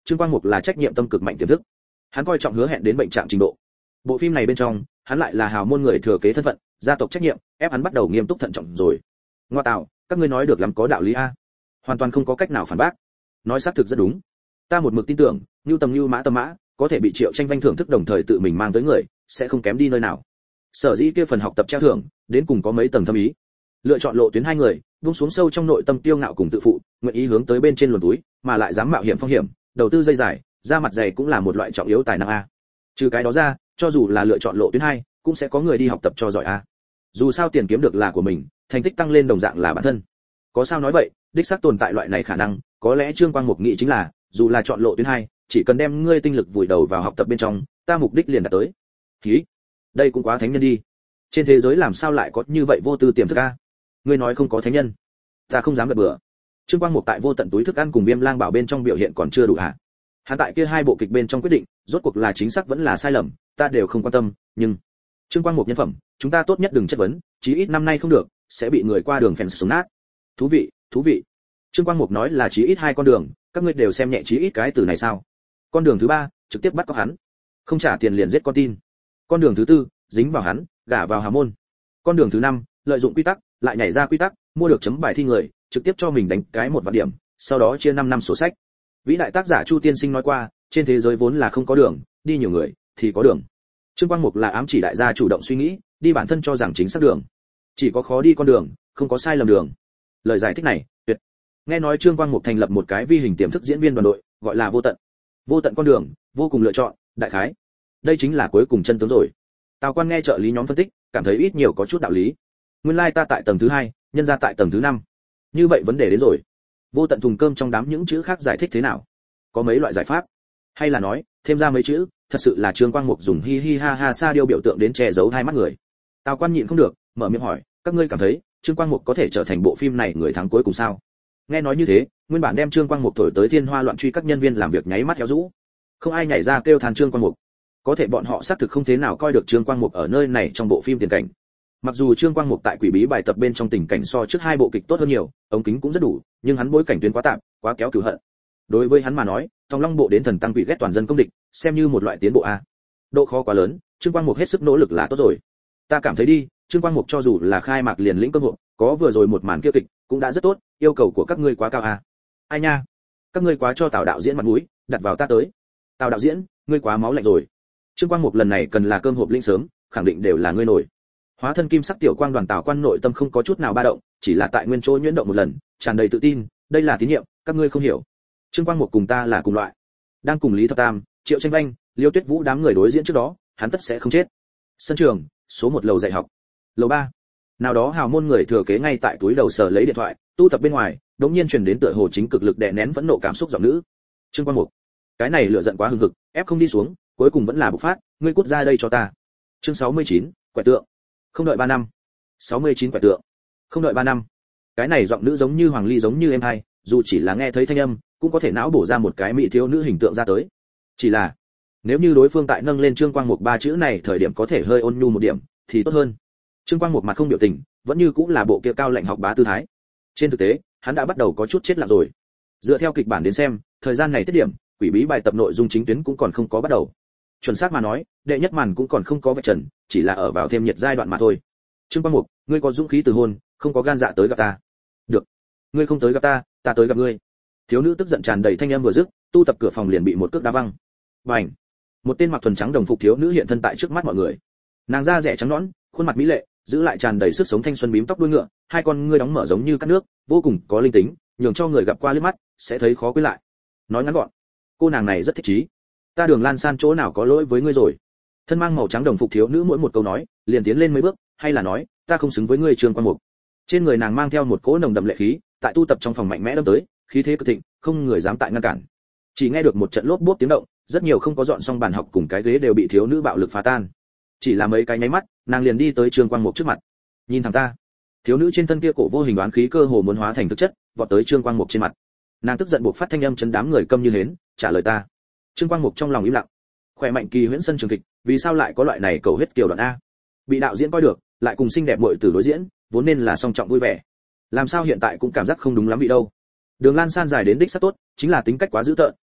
Trương Quang Mục là trách nhiệm tâm cực mạnh tiềm thức. Hắn coi trọng hứa hẹn đến bệnh trạng trình độ. Bộ phim này bên trong, hắn lại là hào môn người thừa kế thân phận, gia tộc trách nhiệm, ép hắn bắt đầu nghiêm túc thận trọng rồi. Ngoa tạo, các ngươi nói được lắm, có đạo lý a. Hoàn toàn không có cách nào phản bác. Nói xác thực rất đúng. Ta một mực tin tưởng, Nưu Tầm Nưu Mã Tầm Mã, có thể bị Triệu Tranh Vanh thưởng thức đồng thời tự mình mang tới người, sẽ không kém đi nơi nào. Sở dĩ kia phần học tập treo thưởng, đến cùng có mấy tầng thâm ý. Lựa chọn lộ tuyến hai người, buông xuống sâu trong nội tâm tiêu ngạo cùng tự phụ, nguyện ý hướng tới bên trên luồn túi, mà lại dám mạo hiểm phong hiểm, đầu tư dây dài, ra mặt dày cũng là một loại trọng yếu tài năng a. Trừ cái đó ra, cho dù là lựa chọn lộ tuyến hai, cũng sẽ có người đi học tập cho giỏi a. Dù sao tiền kiếm được là của mình, thành tích tăng lên đồng dạng là bản thân. Có sao nói vậy, đích xác tồn tại loại này khả năng, có lẽ Trương Quang Mục nghĩ chính là, dù là chọn lộ tuyến hai, chỉ cần đem ngươi tinh lực vùi đầu vào học tập bên trong, ta mục đích liền đạt tới. Hí, đây cũng quá thánh nhân đi. Trên thế giới làm sao lại có như vậy vô tư tiềm thức a? Ngươi nói không có thánh nhân, ta không dám gật bừa. Trương Quang Mục tại vô tận túi thức ăn cùng Viêm Lang Bảo bên trong biểu hiện còn chưa đủ hả? Hắn tại kia hai bộ kịch bên trong quyết định, rốt cuộc là chính xác vẫn là sai lầm, ta đều không quan tâm, nhưng Trương Quang Mục nhân phẩm, chúng ta tốt nhất đừng chất vấn, chí ít năm nay không được, sẽ bị người qua đường phèn xuống nát. Thú vị, thú vị. Trương Quang Mục nói là chí ít hai con đường, các ngươi đều xem nhẹ chí ít cái từ này sao? Con đường thứ ba, trực tiếp bắt cóc hắn, không trả tiền liền giết con tin. Con đường thứ tư, dính vào hắn, gả vào hào môn. Con đường thứ năm, lợi dụng quy tắc, lại nhảy ra quy tắc, mua được chấm bài thi người, trực tiếp cho mình đánh cái một vạn điểm, sau đó chia năm năm sổ sách. Vĩ đại tác giả Chu Tiên Sinh nói qua, trên thế giới vốn là không có đường, đi nhiều người thì có đường. Trương Quang Mục là ám chỉ đại gia chủ động suy nghĩ, đi bản thân cho rằng chính xác đường. Chỉ có khó đi con đường, không có sai lầm đường. Lời giải thích này, tuyệt. Nghe nói Trương Quang Mục thành lập một cái vi hình tiềm thức diễn viên đoàn đội, gọi là Vô Tận. Vô tận con đường, vô cùng lựa chọn, đại khái. Đây chính là cuối cùng chân tướng rồi. Tào Quan nghe trợ lý nhóm phân tích, cảm thấy ít nhiều có chút đạo lý. Nguyên lai ta tại tầng thứ hai, nhân ra tại tầng thứ năm. Như vậy vấn đề đến rồi. Vô tận thùng cơm trong đám những chữ khác giải thích thế nào? Có mấy loại giải pháp? Hay là nói, thêm ra mấy chữ, thật sự là Trương Quang Mục dùng hi hi ha ha sa điêu biểu tượng đến che giấu hai mắt người. Tào Quan nhịn không được, mở miệng hỏi, các ngươi cảm thấy, Trương Quang Mục có thể trở thành bộ phim này người thắng cuối cùng sao? Nghe nói như thế, nguyên bản đem Trương Quang Mục thổi tới thiên hoa loạn truy các nhân viên làm việc nháy mắt héo rũ. Không ai nhảy ra kêu than Trương Quang Mục. Có thể bọn họ xác thực không thế nào coi được Trương Quang Mục ở nơi này trong bộ phim tiền cảnh. Mặc dù Trương Quang Mục tại Quỷ Bí bài tập bên trong tình cảnh so trước hai bộ kịch tốt hơn nhiều, ống kính cũng rất đủ, nhưng hắn bối cảnh tuyến quá tạm, quá kéo cừu hận. Đối với hắn mà nói, Tòng Long bộ đến thần tăng quỷ ghét toàn dân công địch, xem như một loại tiến bộ a. Độ khó quá lớn, Trương Quang Mục hết sức nỗ lực là tốt rồi. Ta cảm thấy đi, Trương Quang Mục cho dù là khai mạc liền lĩnh cơ hội, có vừa rồi một màn kia kịch, cũng đã rất tốt, yêu cầu của các ngươi quá cao a. Ai nha, các ngươi quá cho Tào đạo diễn mặt mũi, đặt vào ta tới. Tào đạo diễn, ngươi quá máu lạnh rồi. Trương Quang Mục lần này cần là cơm hộp lĩnh sớm, khẳng định đều là ngươi nổi. Hóa thân kim sắc tiểu quang đoàn Tào Quan nội tâm không có chút nào ba động, chỉ là tại nguyên chỗ nhuyễn động một lần, tràn đầy tự tin, đây là tín nhiệm, các ngươi không hiểu. Trương Quang Mục cùng ta là cùng loại. Đang cùng Lý Thập Tam, Triệu Tranh Vanh, Liêu Tuyết Vũ đám người đối diễn trước đó, hắn tất sẽ không chết. Sân trường, số một lầu dạy học. Lầu ba. Nào đó hào môn người thừa kế ngay tại túi đầu sờ lấy điện thoại, tu tập bên ngoài, đột nhiên truyền đến tựa hồ chính cực lực đè nén phẫn nộ cảm xúc giọng nữ. Trương Quang Mục, cái này lửa giận quá hừng hực, ép không đi xuống, cuối cùng vẫn là bộc phát, ngươi cút ra đây cho ta. Chương sáu mươi chín, quẻ tượng. Không đợi ba năm. sáu mươi chín quẻ tượng. Không đợi ba năm. Cái này giọng nữ giống như Hoàng Ly giống như em hai, dù chỉ là nghe thấy thanh âm, cũng có thể não bổ ra một cái mỹ thiếu nữ hình tượng ra tới. Chỉ là, nếu như đối phương tại nâng lên Trương Quang Mục ba chữ này thời điểm có thể hơi ôn nhu một điểm, thì tốt hơn. Trương Quang Mục mặt không biểu tình, vẫn như cũng là bộ kia cao lạnh học bá tư thái. Trên thực tế, hắn đã bắt đầu có chút chết lặng rồi. Dựa theo kịch bản đến xem, thời gian này tiết điểm, Quỷ Bí bài tập nội dung chính tuyến cũng còn không có bắt đầu. Chuẩn xác mà nói, đệ nhất màn cũng còn không có vạch trần, chỉ là ở vào thêm nhiệt giai đoạn mà thôi. Trương Quang Mục, ngươi có dũng khí từ hôn, không có gan dạ tới gặp ta. Được, ngươi không tới gặp ta, ta tới gặp ngươi. Thiếu nữ tức giận tràn đầy thanh âm vừa dứt, tu tập cửa phòng liền bị một cước đá văng. Bành! Một tên mặc thuần trắng đồng phục thiếu nữ hiện thân tại trước mắt mọi người. Nàng da rẻ trắng nõn, khuôn mặt mỹ lệ, giữ lại tràn đầy sức sống thanh xuân bím tóc đuôi ngựa, hai con ngươi đóng mở giống như cát nước, vô cùng có linh tính, nhường cho người gặp qua liếc mắt sẽ thấy khó quên lại. Nói ngắn gọn, cô nàng này rất thích chí. Ta Đường Lan San chỗ nào có lỗi với ngươi rồi? Thân mang màu trắng đồng phục thiếu nữ mỗi một câu nói, liền tiến lên mấy bước, hay là nói, ta không xứng với ngươi Trương Quang Mục. Trên người nàng mang theo một cỗ nồng đậm lệ khí, tại tu tập trong phòng mạnh mẽ đâm tới, khí thế cực thịnh, không người dám tại ngăn cản. Chỉ nghe được một trận lốp bốp tiếng động, rất nhiều không có dọn xong bàn học cùng cái ghế đều bị thiếu nữ bạo lực phá tan. Chỉ là mấy cái nháy mắt, nàng liền đi tới Trương Quang Mục trước mặt. Nhìn thẳng ta. Thiếu nữ trên thân kia cổ vô hình đoán khí cơ hồ muốn hóa thành thực chất, vọt tới Trương Quang Mục trên mặt. Nàng tức giận buộc phát thanh âm chấn đám người câm như hến, trả lời ta. Trương Quang Mục trong lòng im lặng. Khỏe mạnh kỳ huyễn sân trường kịch, vì sao lại có loại này cầu huyết kiều đoạn a? Bị đạo diễn coi được, lại cùng xinh đẹp muội tử đối diễn, vốn nên là song trọng vui vẻ. Làm sao hiện tại cũng cảm giác không đúng lắm vị đâu. Đường Lan San dài đến đích sắc tốt, chính là tính cách quá dữ tợn,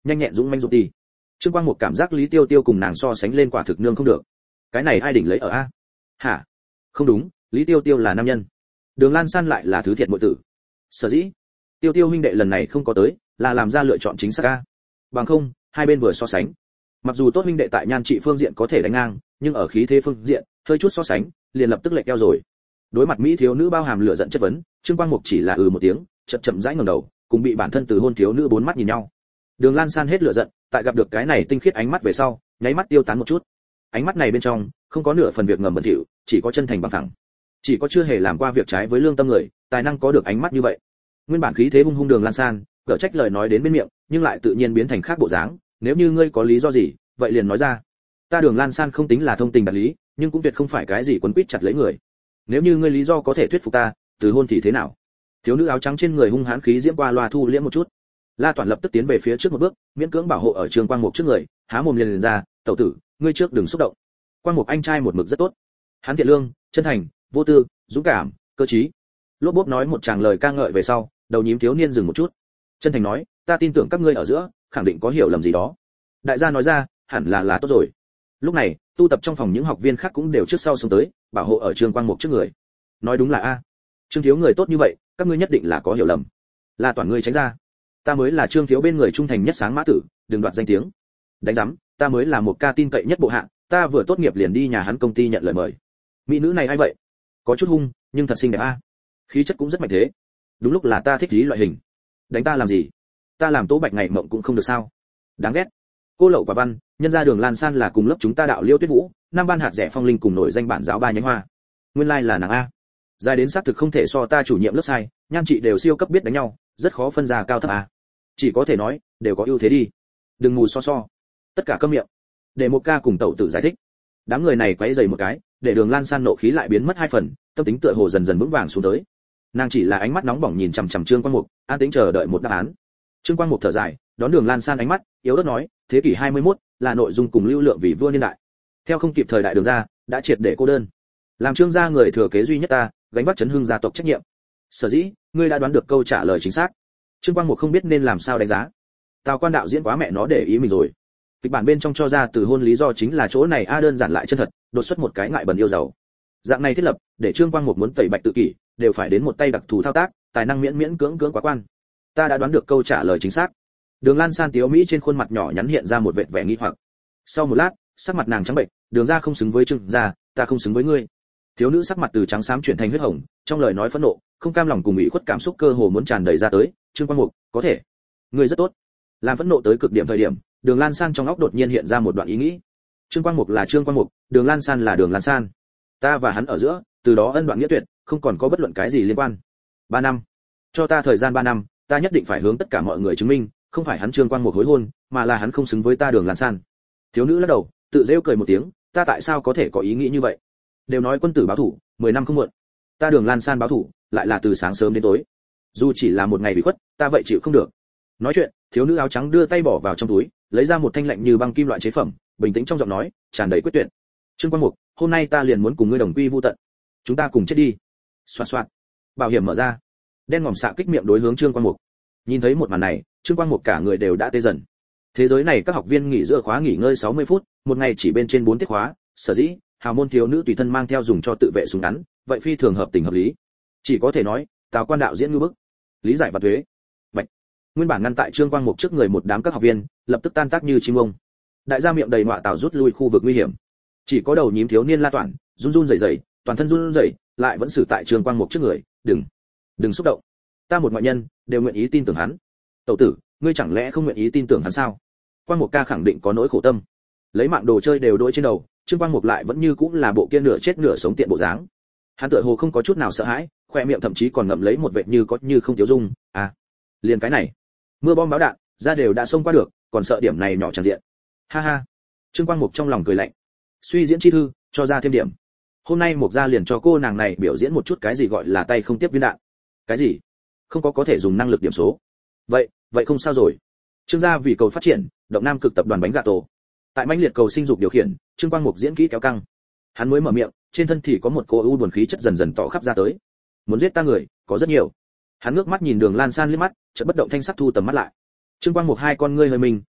nhanh nhẹn dũng manh rụt đi. Trương Quang Mục cảm giác Lý Tiêu Tiêu cùng nàng so sánh lên quả thực nương không được. Cái này ai đỉnh lấy ở a? Hả? Không đúng, Lý Tiêu Tiêu là nam nhân, Đường Lan San lại là thứ thiệt muội tử. Sở dĩ, Tiêu Tiêu huynh đệ lần này không có tới, là làm ra lựa chọn chính xác a. Bằng không, hai bên vừa so sánh. Mặc dù tốt huynh đệ tại nhan trị phương diện có thể đánh ngang, nhưng ở khí thế phương diện, hơi chút so sánh, liền lập tức lệch eo rồi. Đối mặt mỹ thiếu nữ bao hàm lửa giận chất vấn, Trương Quang Mục chỉ là ừ một tiếng, chậm chậm rãi ngẩng đầu, cùng bị bản thân từ hôn thiếu nữ bốn mắt nhìn nhau. Đường Lan San hết lửa giận, tại gặp được cái này tinh khiết ánh mắt về sau, nháy mắt tiêu tán một chút. Ánh mắt này bên trong, không có nửa phần việc ngầm bẩn thỉu, chỉ có chân thành bằng thẳng. Chỉ có chưa hề làm qua việc trái với lương tâm người, tài năng có được ánh mắt như vậy. Nguyên bản khí thế hung hung Đường Lan San, cỡ trách lời nói đến bên miệng, nhưng lại tự nhiên biến thành khác bộ dáng, nếu như ngươi có lý do gì, vậy liền nói ra. Ta Đường Lan San không tính là thông tình đạt lý, nhưng cũng tuyệt không phải cái gì quấn quýt chặt lấy người. Nếu như ngươi lý do có thể thuyết phục ta, từ hôn thì thế nào? Thiếu nữ áo trắng trên người hung hãn khí diễm qua loa thu liễm một chút. La Toản lập tức tiến về phía trước một bước, miễn cưỡng bảo hộ ở Trương Quang Mục trước người, há mồm liền, liền ra, "Tẩu tử, ngươi trước đừng xúc động." Quang Mục anh trai một mực rất tốt. Hắn thiện lương, chân thành, vô tư, dũng cảm, cơ trí. Lốp bốp nói một tràng lời ca ngợi về sau, đầu nhím thiếu niên dừng một chút. Chân thành nói, "Ta tin tưởng các ngươi ở giữa, khẳng định có hiểu lầm gì đó." Đại gia nói ra, hẳn là là tốt rồi. Lúc này, tu tập trong phòng những học viên khác cũng đều trước sau xông tới, bảo hộ ở Trương Quang Mục trước người. Nói đúng là a. Trương thiếu người tốt như vậy, các ngươi nhất định là có hiểu lầm. La Toản ngươi tránh ra. Ta mới là Trương thiếu bên người trung thành nhất sáng mã tử, đừng đoạt danh tiếng. Đánh rắm, ta mới là một ca tin cậy nhất bộ hạ, ta vừa tốt nghiệp liền đi nhà hắn công ty nhận lời mời. Mỹ nữ này ai vậy? Có chút hung, nhưng thật xinh đẹp a. Khí chất cũng rất mạnh thế. Đúng lúc là ta thích lý loại hình. Đánh ta làm gì? Ta làm Tố Bạch ngày mộng cũng không được sao? Đáng ghét. Cô lậu quả văn, nhân ra Đường Lan San là cùng lớp chúng ta đạo Liêu Tuyết Vũ, năm ban hạt rẻ phong linh cùng nổi danh bản giáo ba nhánh hoa. Nguyên lai like là nàng a. Dài đến xác thực không thể so ta chủ nhiệm lớp sai, nhan chị đều siêu cấp biết đánh nhau, rất khó phân ra cao thấp a. Chỉ có thể nói, đều có ưu thế đi. Đừng mù so so. Tất cả câm miệng. Để một ca cùng tẩu tử giải thích. Đám người này quấy rầy một cái, để Đường Lan San nộ khí lại biến mất hai phần, tâm tính tựa hồ dần dần vững vàng xuống tới. Nàng chỉ là ánh mắt nóng bỏng nhìn chằm chằm Trương Quang Mục, an tĩnh chờ đợi một đáp án. Trương Quang Mục thở dài, đón Đường Lan San ánh mắt, yếu ớt nói, thế kỷ hai mươi mốt là nội dung cùng lưu lượng vì vua niên đại. Theo không kịp thời đại Đường gia, đã triệt để cô đơn. Làm Trương gia người thừa kế duy nhất ta, gánh vác chấn hưng gia tộc trách nhiệm. Sở dĩ, ngươi đã đoán được câu trả lời chính xác. Trương Quang Mục không biết nên làm sao đánh giá. Tào Quan đạo diễn quá mẹ nó để ý mình rồi. Kịch bản bên trong cho ra từ hôn lý do chính là chỗ này a đơn giản lại chân thật, đột xuất một cái ngại bẩn yêu giàu. Dạng này thiết lập, để Trương Quang Mục muốn tẩy bạch tự kỷ, đều phải đến một tay đặc thù thao tác, tài năng miễn miễn cưỡng cưỡng quá quan. Ta đã đoán được câu trả lời chính xác. Đường Lan San tiếu mỹ trên khuôn mặt nhỏ nhắn hiện ra một vệt vẻ nghi hoặc. Sau một lát, sắc mặt nàng trắng bệch, Đường gia không xứng với Trương gia, ta không xứng với ngươi. Thiếu nữ sắc mặt từ trắng xám chuyển thành huyết hồng, trong lời nói phẫn nộ, không cam lòng cùng ủy khuất cảm xúc cơ hồ muốn tràn đầy ra tới. Trương Quang Mục, có thể, ngươi rất tốt. Làm phẫn nộ tới cực điểm thời điểm, Đường Lan San trong óc đột nhiên hiện ra một đoạn ý nghĩ. Trương Quang Mục là Trương Quang Mục, Đường Lan San là Đường Lan San. Ta và hắn ở giữa, từ đó ân đoạn nghĩa tuyệt, không còn có bất luận cái gì liên quan. Ba năm, cho ta thời gian ba năm, ta nhất định phải hướng tất cả mọi người chứng minh, không phải hắn Trương Quang Mục hối hôn, mà là hắn không xứng với ta Đường Lan San. Thiếu nữ lắc đầu, tự giễu cười một tiếng, ta tại sao có thể có ý nghĩ như vậy? Đều nói quân tử báo thủ, mười năm không muộn. Ta Đường Lan San báo thủ, lại là từ sáng sớm đến tối. Dù chỉ là một ngày bị khuất, ta vậy chịu không được. Nói chuyện, thiếu nữ áo trắng đưa tay bỏ vào trong túi, lấy ra một thanh lạnh như băng kim loại chế phẩm, bình tĩnh trong giọng nói, tràn đầy quyết tuyệt. Trương Quang Mục, hôm nay ta liền muốn cùng ngươi đồng quy vu tận. Chúng ta cùng chết đi. Xoạt xoạt. Bảo hiểm mở ra. Đen ngòm xạ kích miệng đối hướng Trương Quang Mục. Nhìn thấy một màn này, Trương Quang Mục cả người đều đã tê dần. Thế giới này các học viên nghỉ giữa khóa nghỉ ngơi sáu mươi phút, một ngày chỉ bên trên bốn tiết khóa, sở dĩ, hào môn thiếu nữ tùy thân mang theo dùng cho tự vệ súng ngắn, vậy phi thường hợp tình hợp lý. Chỉ có thể nói, Tào Quan đạo diễn ngư bức. Lý giải và thuế. Bạch. Nguyên bản ngăn tại Trương Quang Mục trước người một đám các học viên, lập tức tan tác như chim ông. Đại gia miệng đầy ngọa tảo rút lui khu vực nguy hiểm. Chỉ có đầu nhím thiếu niên La Toản, run run rẩy rẩy, toàn thân run rẩy, lại vẫn xử tại Trương Quang Mục trước người, "Đừng, đừng xúc động. Ta một ngoại nhân, đều nguyện ý tin tưởng hắn." "Tẩu tử, ngươi chẳng lẽ không nguyện ý tin tưởng hắn sao?" Quang Mục ca khẳng định có nỗi khổ tâm. Lấy mạng đồ chơi đều đỗi trên đầu, Trương Quang Mục lại vẫn như cũng là bộ kia nửa chết nửa sống tiện bộ dáng. Hắn tựa hồ không có chút nào sợ hãi, khoe miệng thậm chí còn ngậm lấy một vệt như có như không tiêu dung, "À, liền cái này. Mưa bom báo đạn, ra đều đã xông qua được, còn sợ điểm này nhỏ chẳng diện." Ha ha. Trương Quang Mục trong lòng cười lạnh. Suy diễn chi thư, cho ra thêm điểm. Hôm nay Mục gia liền cho cô nàng này biểu diễn một chút cái gì gọi là tay không tiếp viên đạn. Cái gì? Không có có thể dùng năng lực điểm số. Vậy, vậy không sao rồi. Trương gia vì cầu phát triển, động Nam Cực tập đoàn bánh gà tổ. Tại mãnh liệt cầu sinh dục điều khiển, Trương Quang Mục diễn kỹ kéo căng. Hắn mới mở miệng, trên thân thì có một cô u buồn khí chất dần dần tỏ khắp ra tới. Muốn giết ta người, có rất nhiều. Hắn ngước mắt nhìn Đường Lan San liếc mắt, chợt bất động thanh sắc thu tầm mắt lại. Trương Quang Mục hai con ngươi hơi mình,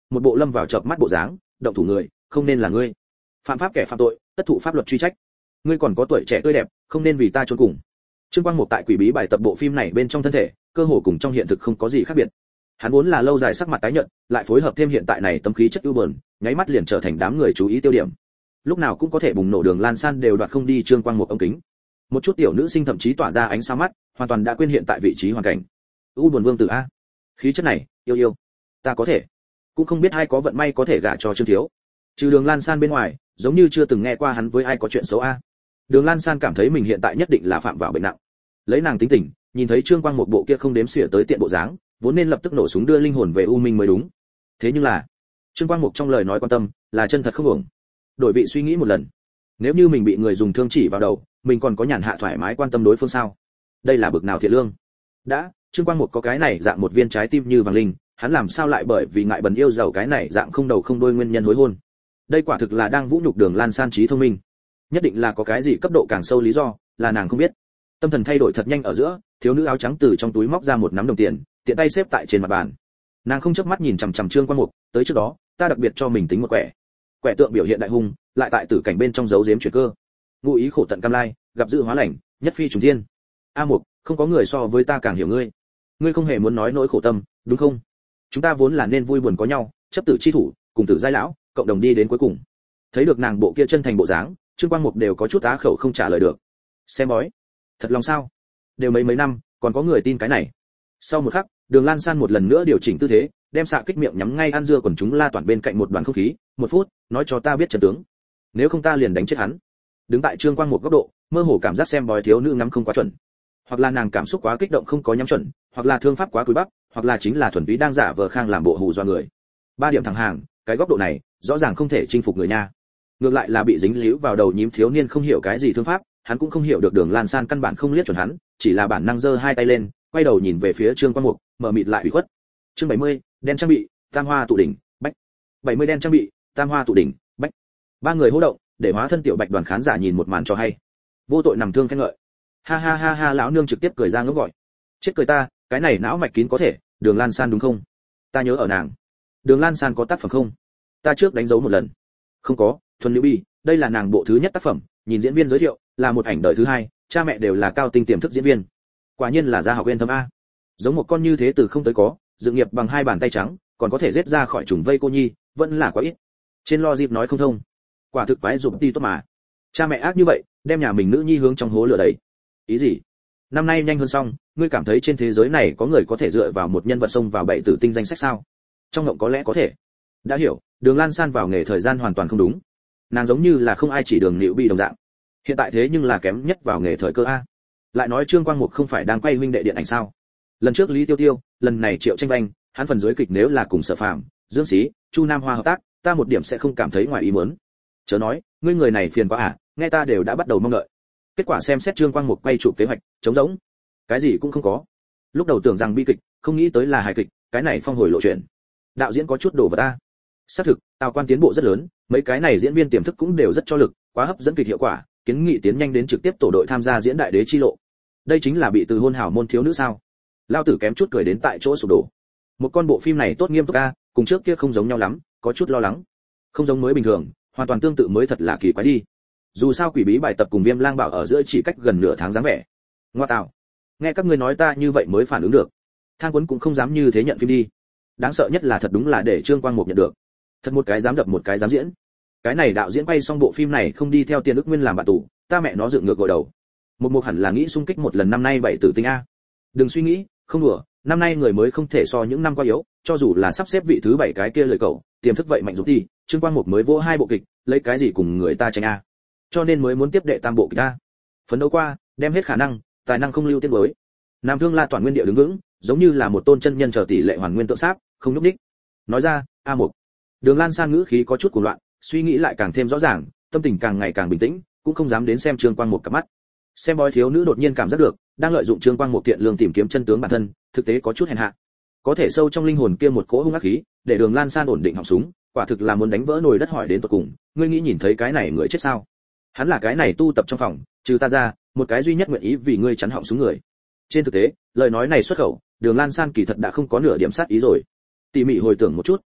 một bộ lâm vào chợp mắt bộ dáng, động thủ người không nên là ngươi. Phạm pháp kẻ phạm tội, tất thụ pháp luật truy trách. Ngươi còn có tuổi trẻ tươi đẹp, không nên vì ta chôn cùng. Trương Quang Mục tại quỷ bí bài tập bộ phim này bên trong thân thể, cơ hồ cùng trong hiện thực không có gì khác biệt. Hắn vốn là lâu dài sắc mặt tái nhợt, lại phối hợp thêm hiện tại này tấm khí chất ưu buồn, nháy mắt liền trở thành đám người chú ý tiêu điểm. Lúc nào cũng có thể bùng nổ Đường Lan San đều đoạt không đi Trương Quang Mục ống kính. Một chút tiểu nữ sinh thậm chí tỏa ra ánh sao mắt, hoàn toàn đã quên hiện tại vị trí hoàn cảnh. U buồn vương tử a, khí chất này, yêu yêu, ta có thể, cũng không biết ai có vận may có thể gả cho Trương thiếu. Trừ Đường Lan San bên ngoài, giống như chưa từng nghe qua hắn với ai có chuyện xấu a. Đường Lan San cảm thấy mình hiện tại nhất định là phạm vào bệnh nặng. Lấy nàng tính tình, nhìn thấy Trương Quang một bộ kia không đếm xỉa tới tiện bộ dáng, vốn nên lập tức nổ súng đưa linh hồn về U Minh mới đúng. Thế nhưng là, Trương Quang Mục trong lời nói quan tâm, là chân thật không uổng. Đổi vị suy nghĩ một lần, nếu như mình bị người dùng thương chỉ vào đầu, mình còn có nhàn hạ thoải mái quan tâm đối phương sao? Đây là bực nào thiện lương. Đã, Trương Quang Mục có cái này dạng một viên trái tim như vàng linh, hắn làm sao lại bởi vì ngại bần yêu giàu cái này dạng không đầu không đuôi nguyên nhân hối hôn? Đây quả thực là đang vũ nhục Đường Lan San trí thông minh. Nhất định là có cái gì cấp độ càng sâu lý do, là nàng không biết. Tâm thần thay đổi thật nhanh ở giữa, thiếu nữ áo trắng từ trong túi móc ra một nắm đồng tiền, tiện tay xếp tại trên mặt bàn. Nàng không chớp mắt nhìn chằm chằm Trương Quang Mục, tới trước đó, ta đặc biệt cho mình tính một quẻ. Quẻ tượng biểu hiện đại hung, lại tại tử cảnh bên trong giấu giếm chuyển cơ. Ngụ ý khổ tận cam lai, gặp dự hóa lành, nhất phi trùng thiên. A Mục, không có người so với ta càng hiểu ngươi. Ngươi không hề muốn nói nỗi khổ tâm, đúng không? Chúng ta vốn là nên vui buồn có nhau, chấp tử chi thủ, cùng tử giai lão, cộng đồng đi đến cuối cùng. Thấy được nàng bộ kia chân thành bộ dáng, Trương Quang Mục đều có chút á khẩu không trả lời được. Xem bói, thật lòng sao? Đều mấy mấy năm, còn có người tin cái này. Sau một khắc, Đường Lan San một lần nữa điều chỉnh tư thế, đem xạ kích miệng nhắm ngay ăn dưa quần chúng la toàn bên cạnh một đoàn không khí, một phút, nói cho ta biết trận tướng. Nếu không ta liền đánh chết hắn. Đứng tại Trương Quang Mục góc độ, mơ hồ cảm giác xem bói thiếu nữ ngắm không quá chuẩn, hoặc là nàng cảm xúc quá kích động không có nhắm chuẩn, hoặc là thương pháp quá cúi bắp, hoặc là chính là thuần túy đang giả vờ khang làm bộ hù dọa người. Ba điểm thẳng hàng, cái góc độ này, rõ ràng không thể chinh phục người nha. Ngược lại là bị dính líu vào đầu nhím thiếu niên không hiểu cái gì thương pháp, hắn cũng không hiểu được Đường Lan San căn bản không liếc chuẩn hắn, chỉ là bản năng giơ hai tay lên, quay đầu nhìn về phía Trương Quang Mục, mở mịt lại ủy khuất. Chương bảy mươi, đen trang bị, tam hoa tụ đỉnh, bách. bảy mươi đen trang bị, tam hoa tụ đỉnh, bách. Ba người hô động, để hóa thân tiểu Bạch đoàn khán giả nhìn một màn cho hay. Vô tội nằm thương khen ngợi. Ha ha ha ha, lão nương trực tiếp cười ra ngốc gọi. Chết cười ta, cái này não mạch kín có thể, Đường Lan San đúng không? Ta nhớ ở nàng. Đường Lan San có tác phẩm không? Ta trước đánh dấu một lần. Không có, thuần nữ bi, đây là nàng bộ thứ nhất tác phẩm, nhìn diễn viên giới thiệu, là một ảnh đời thứ hai, cha mẹ đều là cao tinh tiềm thức diễn viên. Quả nhiên là gia học viên thâm a. Giống một con như thế từ không tới có, dự nghiệp bằng hai bàn tay trắng, còn có thể giết ra khỏi trùng vây cô nhi, vẫn là quá ít. Trên lo dịp nói không thông. Quả thực quái dụng ti tốt mà. Cha mẹ ác như vậy, đem nhà mình nữ nhi hướng trong hố lửa đấy. Ý gì? Năm nay nhanh hơn xong, ngươi cảm thấy trên thế giới này có người có thể dựa vào một nhân vật xông vào bảy tử tinh danh sách sao? Trong ngộng có lẽ có thể. Đã hiểu, Đường Lan San vào nghề thời gian hoàn toàn không đúng. Nàng giống như là không ai chỉ đường liễu bị đồng dạng. Hiện tại thế nhưng là kém nhất vào nghề thời cơ a. Lại nói Trương Quang Mục không phải đang quay huynh đệ điện ảnh sao? Lần trước Lý Tiêu Tiêu, lần này Triệu Tranh Vanh, hắn phần dưới kịch nếu là cùng Sở Phàm, Dương Sĩ, Chu Nam Hoa hợp tác, ta một điểm sẽ không cảm thấy ngoài ý muốn. Chớ nói, ngươi người này phiền quá à, nghe ta đều đã bắt đầu mong đợi. Kết quả xem xét Trương Quang Mục quay chụp kế hoạch, trống rỗng. Cái gì cũng không có. Lúc đầu tưởng rằng bi kịch, không nghĩ tới là hài kịch, cái này phong hồi lộ chuyện. Đạo diễn có chút đổ vào ta. Xác thực, Tào Quan tiến bộ rất lớn, mấy cái này diễn viên tiềm thức cũng đều rất cho lực, quá hấp dẫn kịch hiệu quả, kiến nghị tiến nhanh đến trực tiếp tổ đội tham gia diễn đại đế chi lộ. Đây chính là bị từ hôn hảo môn thiếu nữ sao? Lao tử kém chút cười đến tại chỗ sụp đổ. Một con bộ phim này tốt nghiêm túc a, cùng trước kia không giống nhau lắm, có chút lo lắng. Không giống mới bình thường, hoàn toàn tương tự mới thật là kỳ quái đi. Dù sao quỷ bí bài tập cùng Viêm Lang Bảo ở giữa chỉ cách gần nửa tháng dáng vẻ. Ngoa tạo. Nghe các ngươi nói ta như vậy mới phản ứng được. Thang Quấn cũng không dám như thế nhận phim đi. Đáng sợ nhất là thật đúng là để Trương Quang Mục nhận được. Thật một cái dám đập một cái dám diễn. Cái này đạo diễn quay xong bộ phim này không đi theo tiền ức nguyên làm bạn tù, ta mẹ nó dựng ngược gội đầu. Một Mục hẳn là nghĩ xung kích một lần năm nay bảy tử tinh a. Đừng suy nghĩ, không đùa, năm nay người mới không thể so những năm qua yếu, cho dù là sắp xếp vị thứ bảy cái kia lời cậu, tiềm thức vậy mạnh giống đi, Trương Quang Mục mới vô hai bộ kịch, lấy cái gì cùng người ta tranh a. Cho nên mới muốn tiếp đệ tam bộ kịch a. Phấn đấu qua, đem hết khả năng, tài năng không lưu tiết mới. Nam Thương La toàn nguyên địa đứng vững, giống như là một tôn chân nhân chờ tỷ lệ hoàn nguyên tượng sáp, không nhúc nhích. Nói ra, a Mục. Đường Lan San ngữ khí có chút cuồng loạn, suy nghĩ lại càng thêm rõ ràng, tâm tình càng ngày càng bình tĩnh, cũng không dám đến xem Trương Quang Mục cặp mắt. Xem bói thiếu nữ đột nhiên cảm giác được, đang lợi dụng Trương Quang Mục thiện lương tìm kiếm chân tướng bản thân, thực tế có chút hèn hạ. Có thể sâu trong linh hồn kia một cỗ hung ác khí, để Đường Lan San ổn định họng súng, quả thực là muốn đánh vỡ nồi đất hỏi đến tận cùng, ngươi nghĩ nhìn thấy cái này người chết sao? Hắn là cái này tu tập trong phòng, trừ ta ra, một cái duy nhất nguyện ý vì ngươi chắn họng súng người. Trên thực tế, lời nói này xuất khẩu, Đường Lan San kỳ thật đã không có nửa điểm sát ý rồi. Tỉ mỉ hồi tưởng một chút,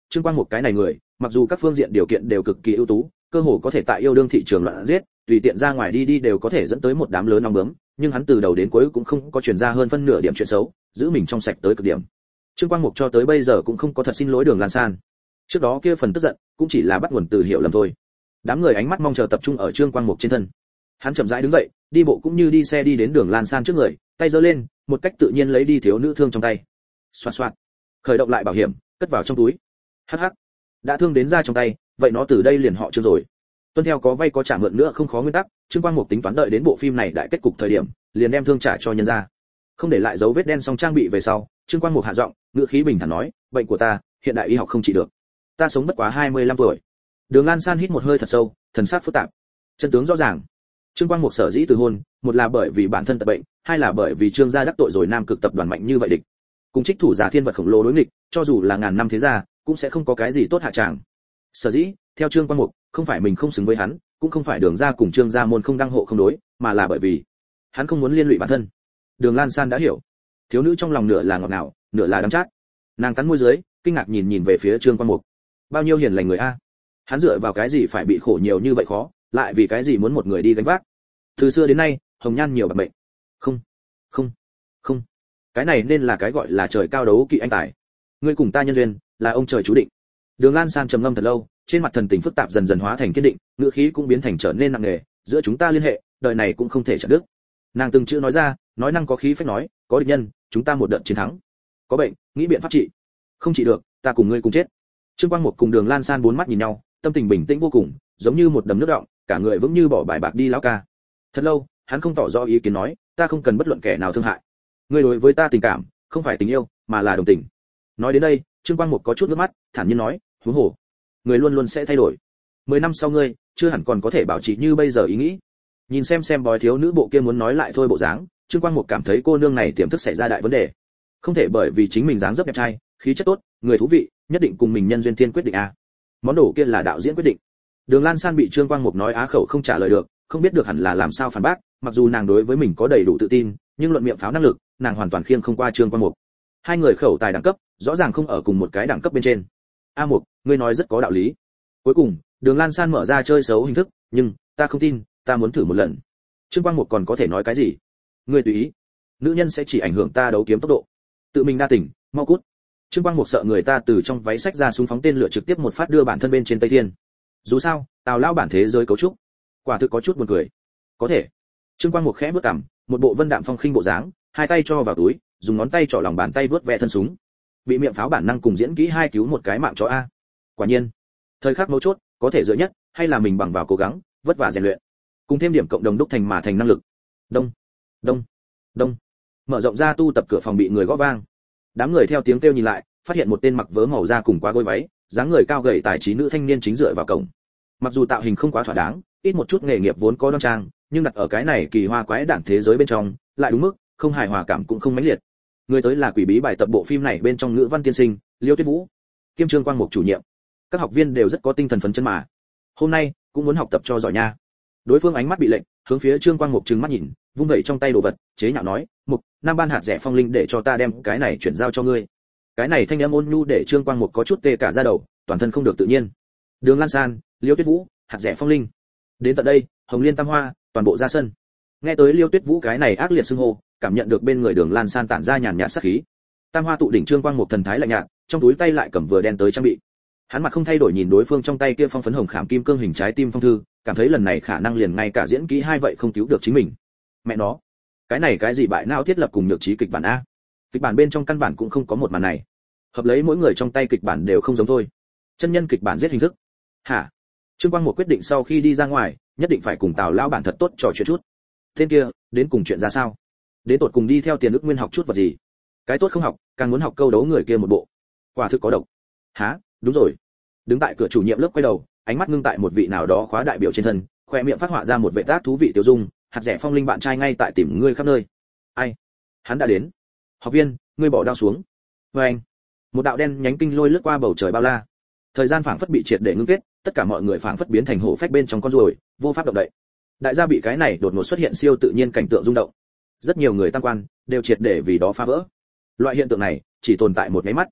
Trương Quang một cái này người, mặc dù các phương diện điều kiện đều cực kỳ ưu tú, cơ hồ có thể tại yêu đương thị trường loạn giết, tùy tiện ra ngoài đi đi đều có thể dẫn tới một đám lớn nong bướm, nhưng hắn từ đầu đến cuối cũng không có truyền ra hơn phân nửa điểm chuyện xấu, giữ mình trong sạch tới cực điểm. Trương Quang Mục cho tới bây giờ cũng không có thật xin lỗi Đường Lan San. Trước đó kia phần tức giận, cũng chỉ là bắt nguồn từ hiểu lầm thôi. Đám người ánh mắt mong chờ tập trung ở Trương Quang Mục trên thân. Hắn chậm rãi đứng dậy, đi bộ cũng như đi xe đi đến Đường Lan San trước người, tay giơ lên, một cách tự nhiên lấy đi thiếu nữ thương trong tay. Xoạt xoạt, khởi động lại bảo hiểm, cất vào trong túi. Hắc hắc, đã thương đến ra trong tay, vậy nó từ đây liền họ Trương rồi. Tuân theo có vay có trả mượn nữa không khó nguyên tắc, Trương Quang Mục tính toán đợi đến bộ phim này đại kết cục thời điểm, liền đem thương trả cho nhân gia. Không để lại dấu vết đen xong trang bị về sau, Trương Quang Mục hạ giọng, ngữ khí bình thản nói, bệnh của ta, hiện đại y học không trị được. Ta sống bất quá hai mươi lăm tuổi. Đường Lan San hít một hơi thật sâu, thần sắc phức tạp. Chân tướng rõ ràng. Trương Quang Mục sở dĩ từ hôn, một là bởi vì bản thân tật bệnh, hai là bởi vì Trương gia đắc tội rồi Nam Cực tập đoàn mạnh như vậy địch. Cùng Trích thủ giả thiên vật khổng lồ đối nghịch, cho dù là ngàn năm thế gia, cũng sẽ không có cái gì tốt hạ tràng. Sở dĩ, theo Trương Quang Mục, không phải mình không xứng với hắn, cũng không phải Đường gia cùng Trương gia môn không đăng hộ không đối, mà là bởi vì hắn không muốn liên lụy bản thân. Đường Lan San đã hiểu. Thiếu nữ trong lòng nửa là ngọt ngào, nửa là đắng chát. Nàng cắn môi dưới, kinh ngạc nhìn nhìn về phía Trương Quang Mục. Bao nhiêu hiền lành người a, hắn dựa vào cái gì phải bị khổ nhiều như vậy khó, lại vì cái gì muốn một người đi gánh vác. Từ xưa đến nay, hồng nhan nhiều bạc mệnh. Không, không, không. Cái này nên là cái gọi là trời cao đấu kỵ anh tài. Ngươi cùng ta nhân duyên, là ông trời chú định. Đường Lan San trầm ngâm thật lâu, trên mặt thần tình phức tạp dần dần hóa thành kiên định, ngữ khí cũng biến thành trở nên nặng nề, giữa chúng ta liên hệ, đời này cũng không thể chặt đứt. Nàng từng chữ nói ra, nói năng có khí phách nói, có địch nhân, chúng ta một đợt chiến thắng. Có bệnh, nghĩ biện pháp trị. Không trị được, ta cùng ngươi cùng chết. Trương Quang Mục cùng Đường Lan San bốn mắt nhìn nhau, tâm tình bình tĩnh vô cùng, giống như một đầm nước đọng, cả người vững như bỏ bài bạc đi lão ca. Thật lâu, hắn không tỏ rõ ý kiến nói, ta không cần bất luận kẻ nào thương hại. Ngươi đối với ta tình cảm, không phải tình yêu, mà là đồng tình. Nói đến đây, Trương Quang Mục có chút nước mắt, thản nhiên nói, huống hồ, người luôn luôn sẽ thay đổi. Mười năm sau ngươi, chưa hẳn còn có thể bảo trì như bây giờ ý nghĩ. Nhìn xem xem bói thiếu nữ bộ kia muốn nói lại thôi bộ dáng, Trương Quang Mục cảm thấy cô nương này tiềm thức xảy ra đại vấn đề. Không thể bởi vì chính mình dáng dấp đẹp trai, khí chất tốt, người thú vị, nhất định cùng mình nhân duyên thiên quyết định a. Món đồ kia là đạo diễn quyết định. Đường Lan San bị Trương Quang Mục nói á khẩu không trả lời được, không biết được hẳn là làm sao phản bác, mặc dù nàng đối với mình có đầy đủ tự tin, nhưng luận miệng pháo năng lực, nàng hoàn toàn khiêng không qua Trương Quang Mục. Hai người khẩu tài đẳng cấp, rõ ràng không ở cùng một cái đẳng cấp bên trên. A Mục, ngươi nói rất có đạo lý. Cuối cùng, Đường Lan San mở ra chơi xấu hình thức, nhưng ta không tin, ta muốn thử một lần. Trương Quang Mục còn có thể nói cái gì? Ngươi tùy ý. Nữ nhân sẽ chỉ ảnh hưởng ta đấu kiếm tốc độ. Tự mình đa tình, mau cút. Trương Quang Mục sợ người ta từ trong váy sách ra súng phóng tên lửa trực tiếp một phát đưa bản thân bên trên Tây Thiên. Dù sao, Tào lão bản thế giới cấu trúc, quả thực có chút buồn cười. Có thể. Trương Quang Mục khẽ bước cằm, một bộ vân đạm phong khinh bộ dáng, hai tay cho vào túi, dùng ngón tay trỏ lòng bàn tay vớt ve thân súng. Bị miệng pháo bản năng cùng diễn kỹ hai cứu một cái mạng cho a. Quả nhiên, thời khắc mấu chốt, có thể dựa nhất, hay là mình bằng vào cố gắng, vất vả rèn luyện, cùng thêm điểm cộng đồng đúc thành mà thành năng lực. Đông, đông, đông. Mở rộng ra tu tập cửa phòng bị người gõ vang. Đám người theo tiếng kêu nhìn lại, phát hiện một tên mặc vớ màu da cùng qua gối váy, dáng người cao gầy tài trí nữ thanh niên chính dựa vào cổng. Mặc dù tạo hình không quá thỏa đáng, ít một chút nghề nghiệp vốn có đoan trang, nhưng đặt ở cái này kỳ hoa quái đản thế giới bên trong, lại đúng mức, không hài hòa cảm cũng không mãnh liệt. Người tới là quỷ bí bài tập bộ phim này bên trong ngữ văn tiên sinh, Liêu Tuyết Vũ, kiêm Trương Quang Mục chủ nhiệm. Các học viên đều rất có tinh thần phấn chấn mà. Hôm nay cũng muốn học tập cho giỏi nha. Đối phương ánh mắt bị lệnh, hướng phía Trương Quang Mục trừng mắt nhìn, vung vẩy trong tay đồ vật, chế nhạo nói, "Mục, Nam ban hạt rẻ phong linh để cho ta đem cái này chuyển giao cho ngươi." Cái này thanh âm ôn nhu để Trương Quang Mục có chút tê cả da đầu, toàn thân không được tự nhiên. Đường Lan San, Liêu Tuyết Vũ, hạt rẻ phong linh. Đến tận đây, Hồng Liên Tam Hoa, toàn bộ ra sân. Nghe tới Liêu Tuyết Vũ cái này ác liệt xưng hô, cảm nhận được bên người Đường Lan San tản ra nhàn nhạt sát khí. Tam Hoa tụ đỉnh Trương Quang Mục thần thái lạnh nhạt, trong túi tay lại cầm vừa đen tới trang bị. Hắn mặt không thay đổi nhìn đối phương trong tay kia phong phấn hồng khảm kim cương hình trái tim phong thư, cảm thấy lần này khả năng liền ngay cả diễn kỹ hai vậy không cứu được chính mình. Mẹ nó, cái này cái gì bại não thiết lập cùng nhược trí kịch bản a? Kịch bản bên trong căn bản cũng không có một màn này. Hợp lấy mỗi người trong tay kịch bản đều không giống thôi. Chân nhân kịch bản giết hình thức. Hả? Trương Quang Mục quyết định sau khi đi ra ngoài, nhất định phải cùng Tào lão bản thật tốt trò chuyện chút. Tên kia, đến cùng chuyện ra sao? Đến tột cùng đi theo tiền ức nguyên học chút vật gì? Cái tốt không học, càng muốn học câu đấu người kia một bộ. Quả thực có độc. Hả? Đúng rồi. Đứng tại cửa chủ nhiệm lớp quay đầu, ánh mắt ngưng tại một vị nào đó khóa đại biểu trên thân, khoe miệng phát họa ra một vẻ tác thú vị tiêu dung, hạt rẻ phong linh bạn trai ngay tại tìm ngươi khắp nơi. Ai? Hắn đã đến. Học viên, ngươi bỏ đao xuống. Và anh. Một đạo đen nhánh kinh lôi lướt qua bầu trời bao la. Thời gian phảng phất bị triệt để ngưng kết, tất cả mọi người phảng phất biến thành hổ phách bên trong con ruồi, vô pháp động đậy. Đại gia bị cái này đột ngột xuất hiện siêu tự nhiên cảnh tượng rung động. Rất nhiều người tăng quan đều triệt để vì đó phá vỡ. Loại hiện tượng này chỉ tồn tại một cái mắt.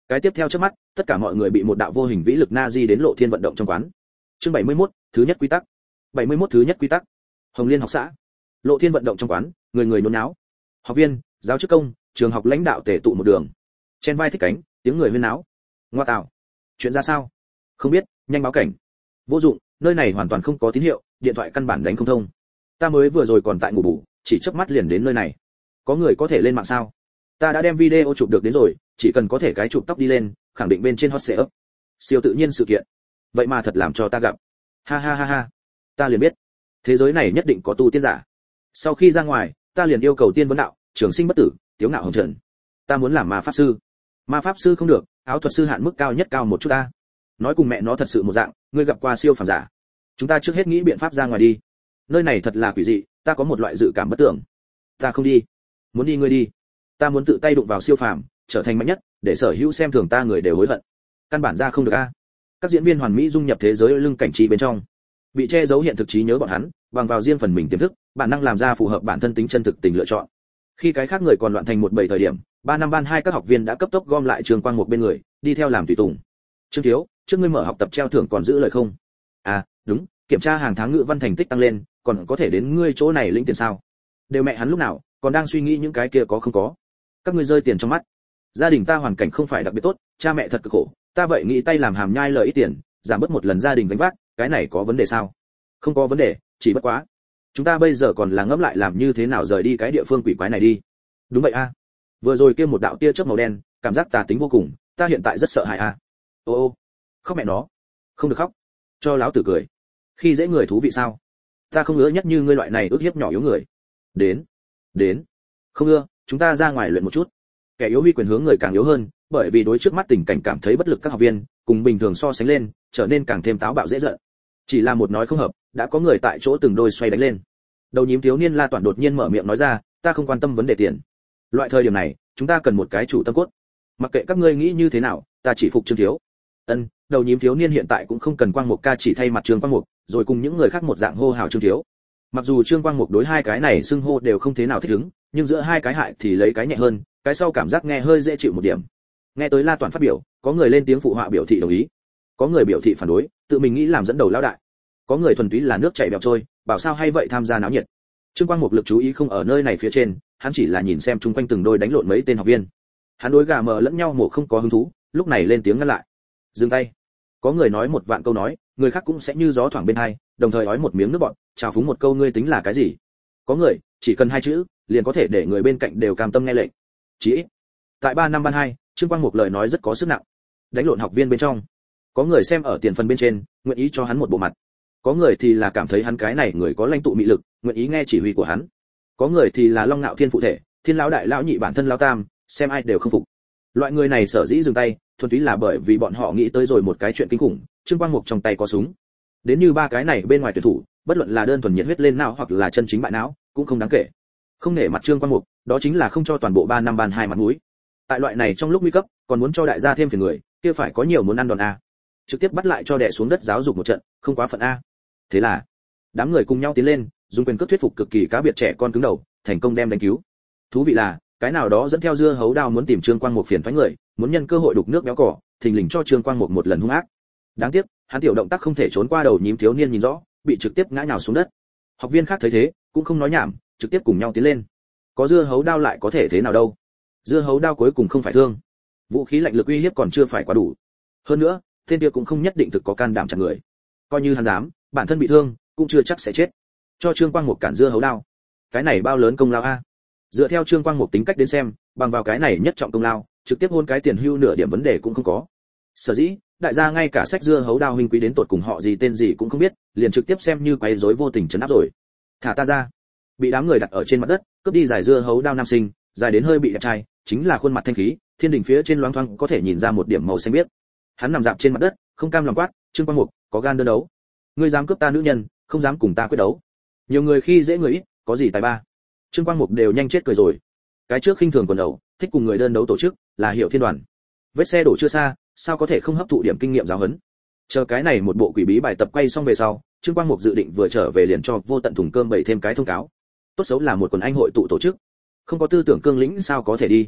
Cái tiếp theo chớp mắt, tất cả mọi người bị một đạo vô hình vĩ lực na di đến Lộ Thiên vận động trong quán. Chương bảy mươi mốt, thứ nhất quy tắc. bảy mươi mốt thứ nhất quy tắc. Hồng Liên học xã. Lộ Thiên vận động trong quán, người người nhốn náo. Học viên, giáo chức công, trường học lãnh đạo tề tụ một đường. Trên vai thích cánh, tiếng người huyên náo. Ngoa tạo. Chuyện ra sao? Không biết, nhanh báo cảnh. Vô dụng, nơi này hoàn toàn không có tín hiệu, điện thoại căn bản đánh không thông. Ta mới vừa rồi còn tại ngủ bù, chỉ chớp mắt liền đến nơi này. Có người có thể lên mạng sao? Ta đã đem video chụp được đến rồi, chỉ cần có thể cái chụp tóc đi lên, khẳng định bên trên hot search. Siêu tự nhiên sự kiện. Vậy mà thật làm cho ta gặp. Ha ha ha ha. Ta liền biết, thế giới này nhất định có tu tiên giả. Sau khi ra ngoài, ta liền yêu cầu tiên vấn đạo, trường sinh bất tử, tiếu ngạo hồng trần. Ta muốn làm ma pháp sư. Ma pháp sư không được, áo thuật sư hạn mức cao nhất cao một chút ta. Nói cùng mẹ nó thật sự một dạng, ngươi gặp qua siêu phàm giả. Chúng ta trước hết nghĩ biện pháp ra ngoài đi. Nơi này thật là quỷ dị, ta có một loại dự cảm bất tưởng. Ta không đi. Muốn đi ngươi đi. Ta muốn tự tay đụng vào siêu phàm, trở thành mạnh nhất, để sở hữu xem thường ta người đều hối hận. Căn bản ra không được a. Các diễn viên hoàn mỹ dung nhập thế giới lưng cảnh trí bên trong, bị che giấu hiện thực trí nhớ bọn hắn, bằng vào riêng phần mình tiềm thức, bản năng làm ra phù hợp bản thân tính chân thực tình lựa chọn. Khi cái khác người còn loạn thành một bầy thời điểm, ba năm ban hai các học viên đã cấp tốc gom lại Trường Quang một bên người, đi theo làm tùy tùng. Trương thiếu, trước ngươi mở học tập treo thưởng còn giữ lời không? À, đúng, kiểm tra hàng tháng ngữ văn thành tích tăng lên, còn có thể đến ngươi chỗ này lĩnh tiền sao? Đều mẹ hắn lúc nào, còn đang suy nghĩ những cái kia có không có. Các ngươi rơi tiền trong mắt. Gia đình ta hoàn cảnh không phải đặc biệt tốt, cha mẹ thật cực khổ, ta vậy nghĩ tay làm hàm nhai lời ít tiền, giảm bớt một lần gia đình gánh vác, cái này có vấn đề sao? Không có vấn đề, chỉ bất quá chúng ta bây giờ còn là ngẫm lại làm như thế nào rời đi cái địa phương quỷ quái này đi. Đúng vậy a. Vừa rồi kia một đạo tia chớp màu đen, cảm giác tà tính vô cùng, ta hiện tại rất sợ hãi a. Ô ô, khóc mẹ nó. Không được khóc, cho láo tử cười. Khi dễ người thú vị sao? Ta không ưa nhất như ngươi loại này ước hiếp nhỏ yếu người. Đến, đến. Không ưa, chúng ta ra ngoài luyện một chút. Kẻ yếu huy quyền hướng người càng yếu hơn, bởi vì đối trước mắt tình cảnh cảm thấy bất lực các học viên, cùng bình thường so sánh lên, trở nên càng thêm táo bạo dễ giận. Chỉ là một nói không hợp, đã có người tại chỗ từng đôi xoay đánh lên. Đầu nhím thiếu niên La Toản đột nhiên mở miệng nói ra, ta không quan tâm vấn đề tiền. Loại thời điểm này, chúng ta cần một cái chủ tâm cốt. Mặc kệ các ngươi nghĩ như thế nào, ta chỉ phục Trương thiếu. Ân, đầu nhím thiếu niên hiện tại cũng không cần Quang Mục ca chỉ thay mặt Trương Quang Mục, rồi cùng những người khác một dạng hô hào Trương thiếu. Mặc dù Trương Quang Mục đối hai cái này xưng hô đều không thế nào thích ứng, nhưng giữa hai cái hại thì lấy cái nhẹ hơn, cái sau cảm giác nghe hơi dễ chịu một điểm. Nghe tới La Toản phát biểu, có người lên tiếng phụ họa biểu thị đồng ý, có người biểu thị phản đối, tự mình nghĩ làm dẫn đầu lão đại, có người thuần túy là nước chảy bèo trôi, bảo sao hay vậy tham gia náo nhiệt. Trương Quang Mục lực chú ý không ở nơi này phía trên, hắn chỉ là nhìn xem chung quanh từng đôi đánh lộn mấy tên học viên. Hắn đối gà mờ lẫn nhau mổ không có hứng thú, lúc này lên tiếng ngăn lại. Dừng tay. Có người nói một vạn câu nói, người khác cũng sẽ như gió thoảng bên hai, đồng thời ói một miếng nước bọt, chào phúng một câu ngươi tính là cái gì? Có người, chỉ cần hai chữ, liền có thể để người bên cạnh đều cam tâm nghe lệnh. Chỉ ít, tại ba năm ban hai, Trương Quang Mục lời nói rất có sức nặng. Đánh lộn học viên bên trong, có người xem ở tiền phần bên trên, nguyện ý cho hắn một bộ mặt. Có người thì là cảm thấy hắn cái này người có lãnh tụ mị lực, nguyện ý nghe chỉ huy của hắn. Có người thì là long ngạo thiên phụ thể, thiên lão đại lão nhị bản thân lão tam, xem ai đều không phục. Loại người này sở dĩ dừng tay, thuần túy là bởi vì bọn họ nghĩ tới rồi một cái chuyện kinh khủng, Trương Quang Mục trong tay có súng. Đến như ba cái này bên ngoài tuyển thủ, bất luận là đơn thuần nhiệt huyết lên não hoặc là chân chính bại não, cũng không đáng kể. Không nể mặt Trương Quang Mục, đó chính là không cho toàn bộ ba năm ban hai mặt mũi. Tại loại này trong lúc nguy cấp, còn muốn cho đại gia thêm phiền người, kia phải có nhiều muốn ăn đòn a. Trực tiếp bắt lại cho đè xuống đất giáo dục một trận, không quá phận a. Thế là, đám người cùng nhau tiến lên, dùng quyền cước thuyết phục cực kỳ cá biệt trẻ con cứng đầu, thành công đem đánh cứu. Thú vị là, cái nào đó dẫn theo dưa hấu đao muốn tìm Trương Quang Mục phiền toái người, muốn nhân cơ hội đục nước béo cỏ, thình lình cho Trương Quang Mục một lần hung ác. Đáng tiếc, hắn tiểu động tác không thể trốn qua đầu nhím thiếu niên nhìn rõ, bị trực tiếp ngã nhào xuống đất. Học viên khác thấy thế, cũng không nói nhảm, trực tiếp cùng nhau tiến lên. Có dưa hấu đao lại có thể thế nào đâu? Dưa hấu đao cuối cùng không phải thương. Vũ khí lạnh lực uy hiếp còn chưa phải quá đủ. Hơn nữa, tên kia cũng không nhất định thực có can đảm chặt người. Coi như hắn dám, bản thân bị thương, cũng chưa chắc sẽ chết. Cho Trương Quang Mục cản dưa hấu đao. Cái này bao lớn công lao a. Dựa theo Trương Quang Mục tính cách đến xem, bằng vào cái này nhất trọng công lao, trực tiếp hôn cái tiền hưu nửa điểm vấn đề cũng không có. Sở dĩ, đại gia ngay cả sách dưa hấu đao huynh quý đến tột cùng họ gì tên gì cũng không biết, liền trực tiếp xem như quấy rối vô tình trấn áp rồi. Thả ta ra. Bị đám người đặt ở trên mặt đất, cướp đi giải dưa hấu đao nam sinh, dài đến hơi bị đẹp trai, chính là khuôn mặt thanh khí, thiên đỉnh phía trên loáng thoáng có thể nhìn ra một điểm màu xanh biếc. Hắn nằm dạp trên mặt đất, không cam lòng quát, Trương Quang Mục, có gan đơn đấu. Ngươi dám cướp ta nữ nhân, không dám cùng ta quyết đấu. Nhiều người khi dễ người ít, có gì tài ba. Trương Quang Mục đều nhanh chết cười rồi. Cái trước khinh thường quần đầu, thích cùng người đơn đấu tổ chức, là Hiệu Thiên đoàn. Vết xe đổ chưa xa, sao có thể không hấp thụ điểm kinh nghiệm giáo huấn. Chờ cái này một bộ quỷ bí bài tập quay xong về sau, Trương Quang Mục dự định vừa trở về liền cho vô tận thùng cơm bày thêm cái thông cáo. Tốt xấu là một quần anh hội tụ tổ chức, không có tư tưởng cương lĩnh sao có thể đi.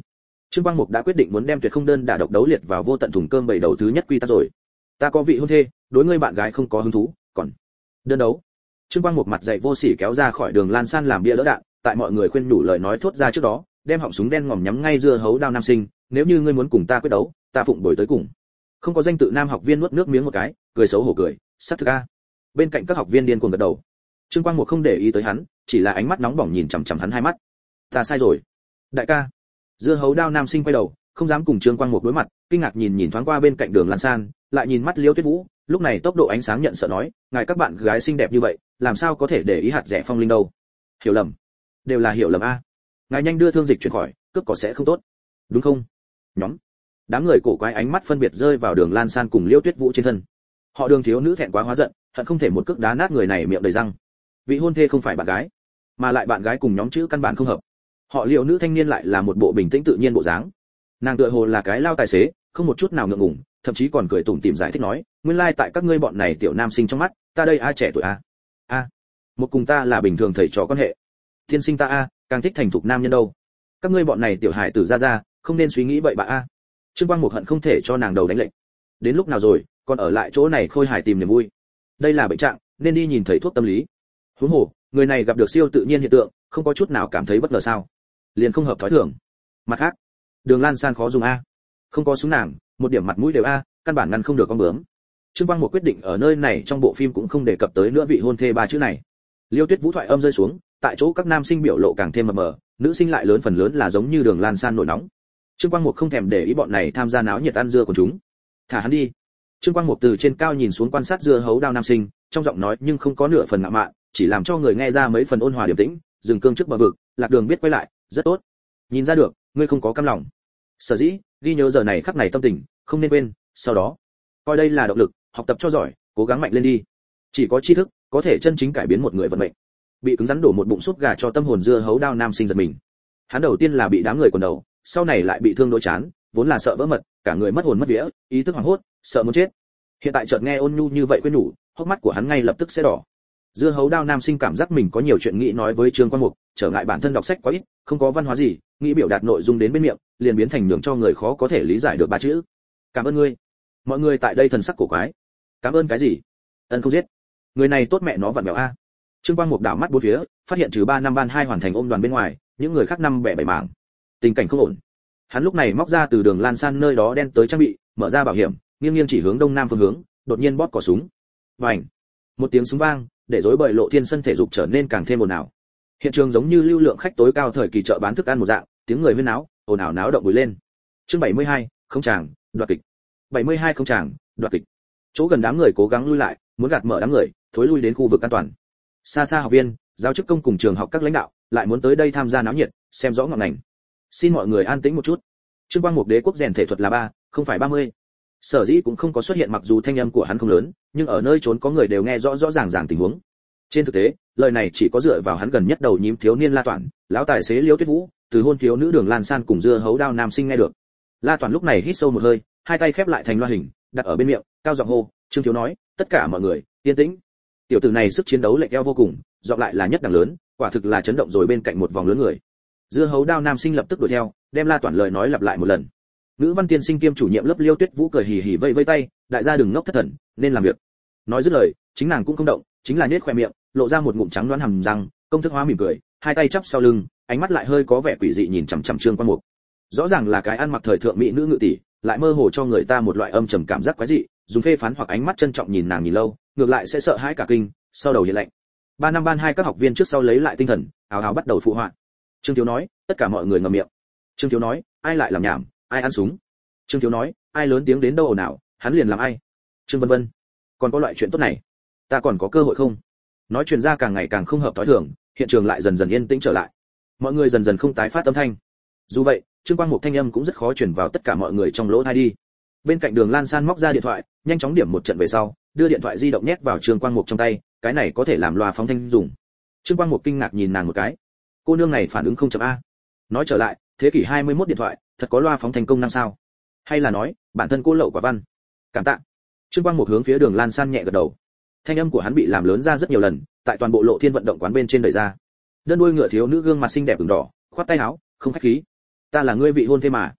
Trương Quang Mục đã quyết định muốn đem tuyệt không đơn đả độc đấu liệt vào vô tận thùng cơm bảy đầu thứ nhất quy tắc rồi. Ta có vị hôn thê, đối ngươi bạn gái không có hứng thú, còn đơn đấu. Trương Quang Mục mặt dày vô sỉ kéo ra khỏi đường lan san làm bia lỡ đạn, tại mọi người khuyên nhủ lời nói thốt ra trước đó, đem họng súng đen ngòm nhắm ngay dưa hấu đao nam sinh, nếu như ngươi muốn cùng ta quyết đấu, ta phụng bồi tới cùng. Không có danh tự nam học viên nuốt nước miếng một cái, cười xấu hổ cười, sắc thực a. Bên cạnh các học viên điên cuồng gật đầu. Trương Quang Mục không để ý tới hắn, chỉ là ánh mắt nóng bỏng nhìn chằm chằm hắn hai mắt. Ta sai rồi, đại ca. Dưa hấu đao nam sinh quay đầu, không dám cùng Trương Quang Mục đối mặt, kinh ngạc nhìn nhìn thoáng qua bên cạnh đường lan san, lại nhìn mắt Liêu Tuyết Vũ, lúc này tốc độ ánh sáng nhận sợ nói, ngài các bạn gái xinh đẹp như vậy, làm sao có thể để ý hạt rẻ phong linh đâu? Hiểu lầm, đều là hiểu lầm a. Ngài nhanh đưa thương dịch chuyển khỏi, cướp có sẽ không tốt, đúng không? Nhóm, đám người cổ quái ánh mắt phân biệt rơi vào đường lan san cùng Liêu Tuyết Vũ trên thân. Họ Đường thiếu nữ thẹn quá hóa giận, hận không thể một cước đá nát người này miệng đầy răng. Vị hôn thê không phải bạn gái, mà lại bạn gái cùng nhóm chữ căn bản không hợp. Họ Liêu nữ thanh niên lại là một bộ bình tĩnh tự nhiên bộ dáng. Nàng tựa hồ là cái lao tài xế, không một chút nào ngượng ngùng, thậm chí còn cười tủm tỉm giải thích nói, nguyên lai like tại các ngươi bọn này tiểu nam sinh trong mắt, ta đây a trẻ tuổi a. A, một cùng ta là bình thường thầy trò quan hệ. Tiên sinh ta a, càng thích thành thục nam nhân đâu. Các ngươi bọn này tiểu hải tử ra ra, không nên suy nghĩ bậy bạ a. Trương Quang Mục hận không thể cho nàng đầu đánh lệnh. Đến lúc nào rồi, còn ở lại chỗ này khôi hài tìm niềm vui. Đây là bệnh trạng, nên đi nhìn thầy thuốc tâm lý. Huống hồ, người này gặp được siêu tự nhiên hiện tượng, không có chút nào cảm thấy bất ngờ sao? Liền không hợp thói thường. Mặt khác, Đường Lan San khó dùng a. Không có súng nàng, một điểm mặt mũi đều a, căn bản ngăn không được con bướm. Trương Quang Mục quyết định ở nơi này trong bộ phim cũng không đề cập tới nữa vị hôn thê ba chữ này. Liêu Tuyết Vũ thoại âm rơi xuống, tại chỗ các nam sinh biểu lộ càng thêm mờ mờ, nữ sinh lại lớn phần lớn là giống như Đường Lan San nổi nóng. Trương Quang Mục không thèm để ý bọn này tham gia náo nhiệt ăn dưa của chúng. Thả hắn đi. Trương Quang Mục từ trên cao nhìn xuống quan sát dưa hấu đao nam sinh, trong giọng nói nhưng không có nửa phần ngạo mạn, chỉ làm cho người nghe ra mấy phần ôn hòa điềm tĩnh, dừng cương trước bờ vực, lạc đường biết quay lại, rất tốt. Nhìn ra được, ngươi không có cam lòng. Sở dĩ, ghi nhớ giờ này khắc này tâm tình, không nên quên, sau đó, coi đây là động lực, học tập cho giỏi, cố gắng mạnh lên đi. Chỉ có tri thức, có thể chân chính cải biến một người vận mệnh. Bị cứng rắn đổ một bụng súp gà cho tâm hồn dưa hấu đao nam sinh giật mình. Hắn đầu tiên là bị đám người quần đầu, sau này lại bị thương đôi chán, vốn là sợ vỡ mật, cả người mất hồn mất vía, ý thức hoảng hốt, sợ muốn chết. Hiện tại chợt nghe ôn nhu như vậy khuyên nhủ, hốc mắt của hắn ngay lập tức sẽ đỏ. Dưa hấu đao nam sinh cảm giác mình có nhiều chuyện nghĩ nói với Trương Quang Mục, trở ngại bản thân đọc sách quá ít, không có văn hóa gì, nghĩ biểu đạt nội dung đến bên miệng, liền biến thành nhường cho người khó có thể lý giải được ba chữ. Cảm ơn ngươi. Mọi người tại đây thần sắc cổ quái. Cảm ơn cái gì? Ân không giết. Người này tốt mẹ nó vặn vẹo a. Trương Quang Mục đảo mắt bốn phía, phát hiện trừ ba năm ban hai hoàn thành ôm đoàn bên ngoài, những người khác năm bẻ bảy mảng. Tình cảnh không ổn. Hắn lúc này móc ra từ Đường Lan San nơi đó đen tới trang bị, mở ra bảo hiểm, nghiêng nghiêng chỉ hướng đông nam phương hướng, đột nhiên bóp cò súng. Bành! Một tiếng súng vang, để rối bời lộ thiên sân thể dục trở nên càng thêm ồn ào. Hiện trường giống như lưu lượng khách tối cao thời kỳ chợ bán thức ăn một dạng, tiếng người huyên náo, ồn ào náo động bùi lên. Chương bảy mươi hai, không chàng, đoạt kịch. bảy mươi hai không chàng, đoạt kịch. Chỗ gần đám người cố gắng lui lại, muốn gạt mở đám người, thối lui đến khu vực an toàn. Xa xa học viên, giáo chức công cùng trường học các lãnh đạo, lại muốn tới đây tham gia náo nhiệt, xem rõ ngọn ngành. Xin mọi người an tĩnh một chút. Trương Quang Mục đế quốc rèn thể thuật là ba, không phải ba mươi. Sở dĩ cũng không có xuất hiện, mặc dù thanh âm của hắn không lớn, nhưng ở nơi trốn có người đều nghe rõ rõ ràng ràng tình huống. Trên thực tế, lời này chỉ có dựa vào hắn gần nhất đầu nhím thiếu niên La Toản, lão tài xế Liêu Tuyết Vũ, từ hôn thiếu nữ Đường Lan San cùng dưa hấu đao nam sinh nghe được. La Toản lúc này hít sâu một hơi, hai tay khép lại thành loa hình, đặt ở bên miệng, cao giọng hô, Trương thiếu nói, tất cả mọi người, yên tĩnh. Tiểu tử này sức chiến đấu lệch eo vô cùng, giọng lại là nhất đẳng lớn, quả thực là chấn động rồi bên cạnh một vòng lớn người. Dưa hấu đao nam sinh lập tức đuổi theo, đem La Toản lời nói lặp lại một lần. Nữ văn tiên sinh kiêm chủ nhiệm lớp Liêu Tuyết Vũ cười hì hì vây vây tay, đại gia đừng ngốc thất thần, nên làm việc. Nói dứt lời, chính nàng cũng không động, chính là nhếch khóe miệng, lộ ra một ngụm trắng đoán hàm răng, công thức hóa mỉm cười, hai tay chắp sau lưng, ánh mắt lại hơi có vẻ quỷ dị nhìn chằm chằm Trương Quang Mục. Rõ ràng là cái ăn mặc thời thượng mỹ nữ ngự tỷ, lại mơ hồ cho người ta một loại âm trầm cảm giác quái dị, dùng phê phán hoặc ánh mắt trân trọng nhìn nàng nhìn lâu, ngược lại sẽ sợ hãi cả kinh, sau đầu hiện lạnh. Ba năm ban hai các học viên trước sau lấy lại tinh thần, ào ào bắt đầu phụ họa. Trương Thiếu nói, tất cả mọi người ngậm miệng. Trương Thiếu nói, ai lại làm nhảm, ai ăn súng. Trương Thiếu nói, ai lớn tiếng đến đâu ồn ào, hắn liền làm ai. Trương Vân Vân, còn có loại chuyện tốt này, ta còn có cơ hội không? Nói chuyện ra càng ngày càng không hợp thói thường, hiện trường lại dần dần yên tĩnh trở lại. Mọi người dần dần không tái phát âm thanh. Dù vậy, Trương Quang Mục thanh âm cũng rất khó truyền vào tất cả mọi người trong lỗ tai đi. Bên cạnh Đường Lan San móc ra điện thoại, nhanh chóng điểm một trận về sau, đưa điện thoại di động nhét vào Trương Quang Mục trong tay, cái này có thể làm loa phóng thanh dùng. Trương Quang Mục kinh ngạc nhìn nàng một cái. Cô nương này phản ứng không chậm a. Nói trở lại, thế kỷ hai mươi mốt điện thoại, thật có loa phóng thành công năng sao? Hay là nói, bản thân cô lậu quả văn? Cảm tạ. Trương Quang Mục hướng phía Đường Lan San nhẹ gật đầu. Thanh âm của hắn bị làm lớn ra rất nhiều lần, tại toàn bộ lộ thiên vận động quán bên trên đẩy ra. Đơn đuôi ngựa thiếu nữ gương mặt xinh đẹp ửng đỏ, khoát tay áo, không khách khí. Ta là ngươi vị hôn thê mà,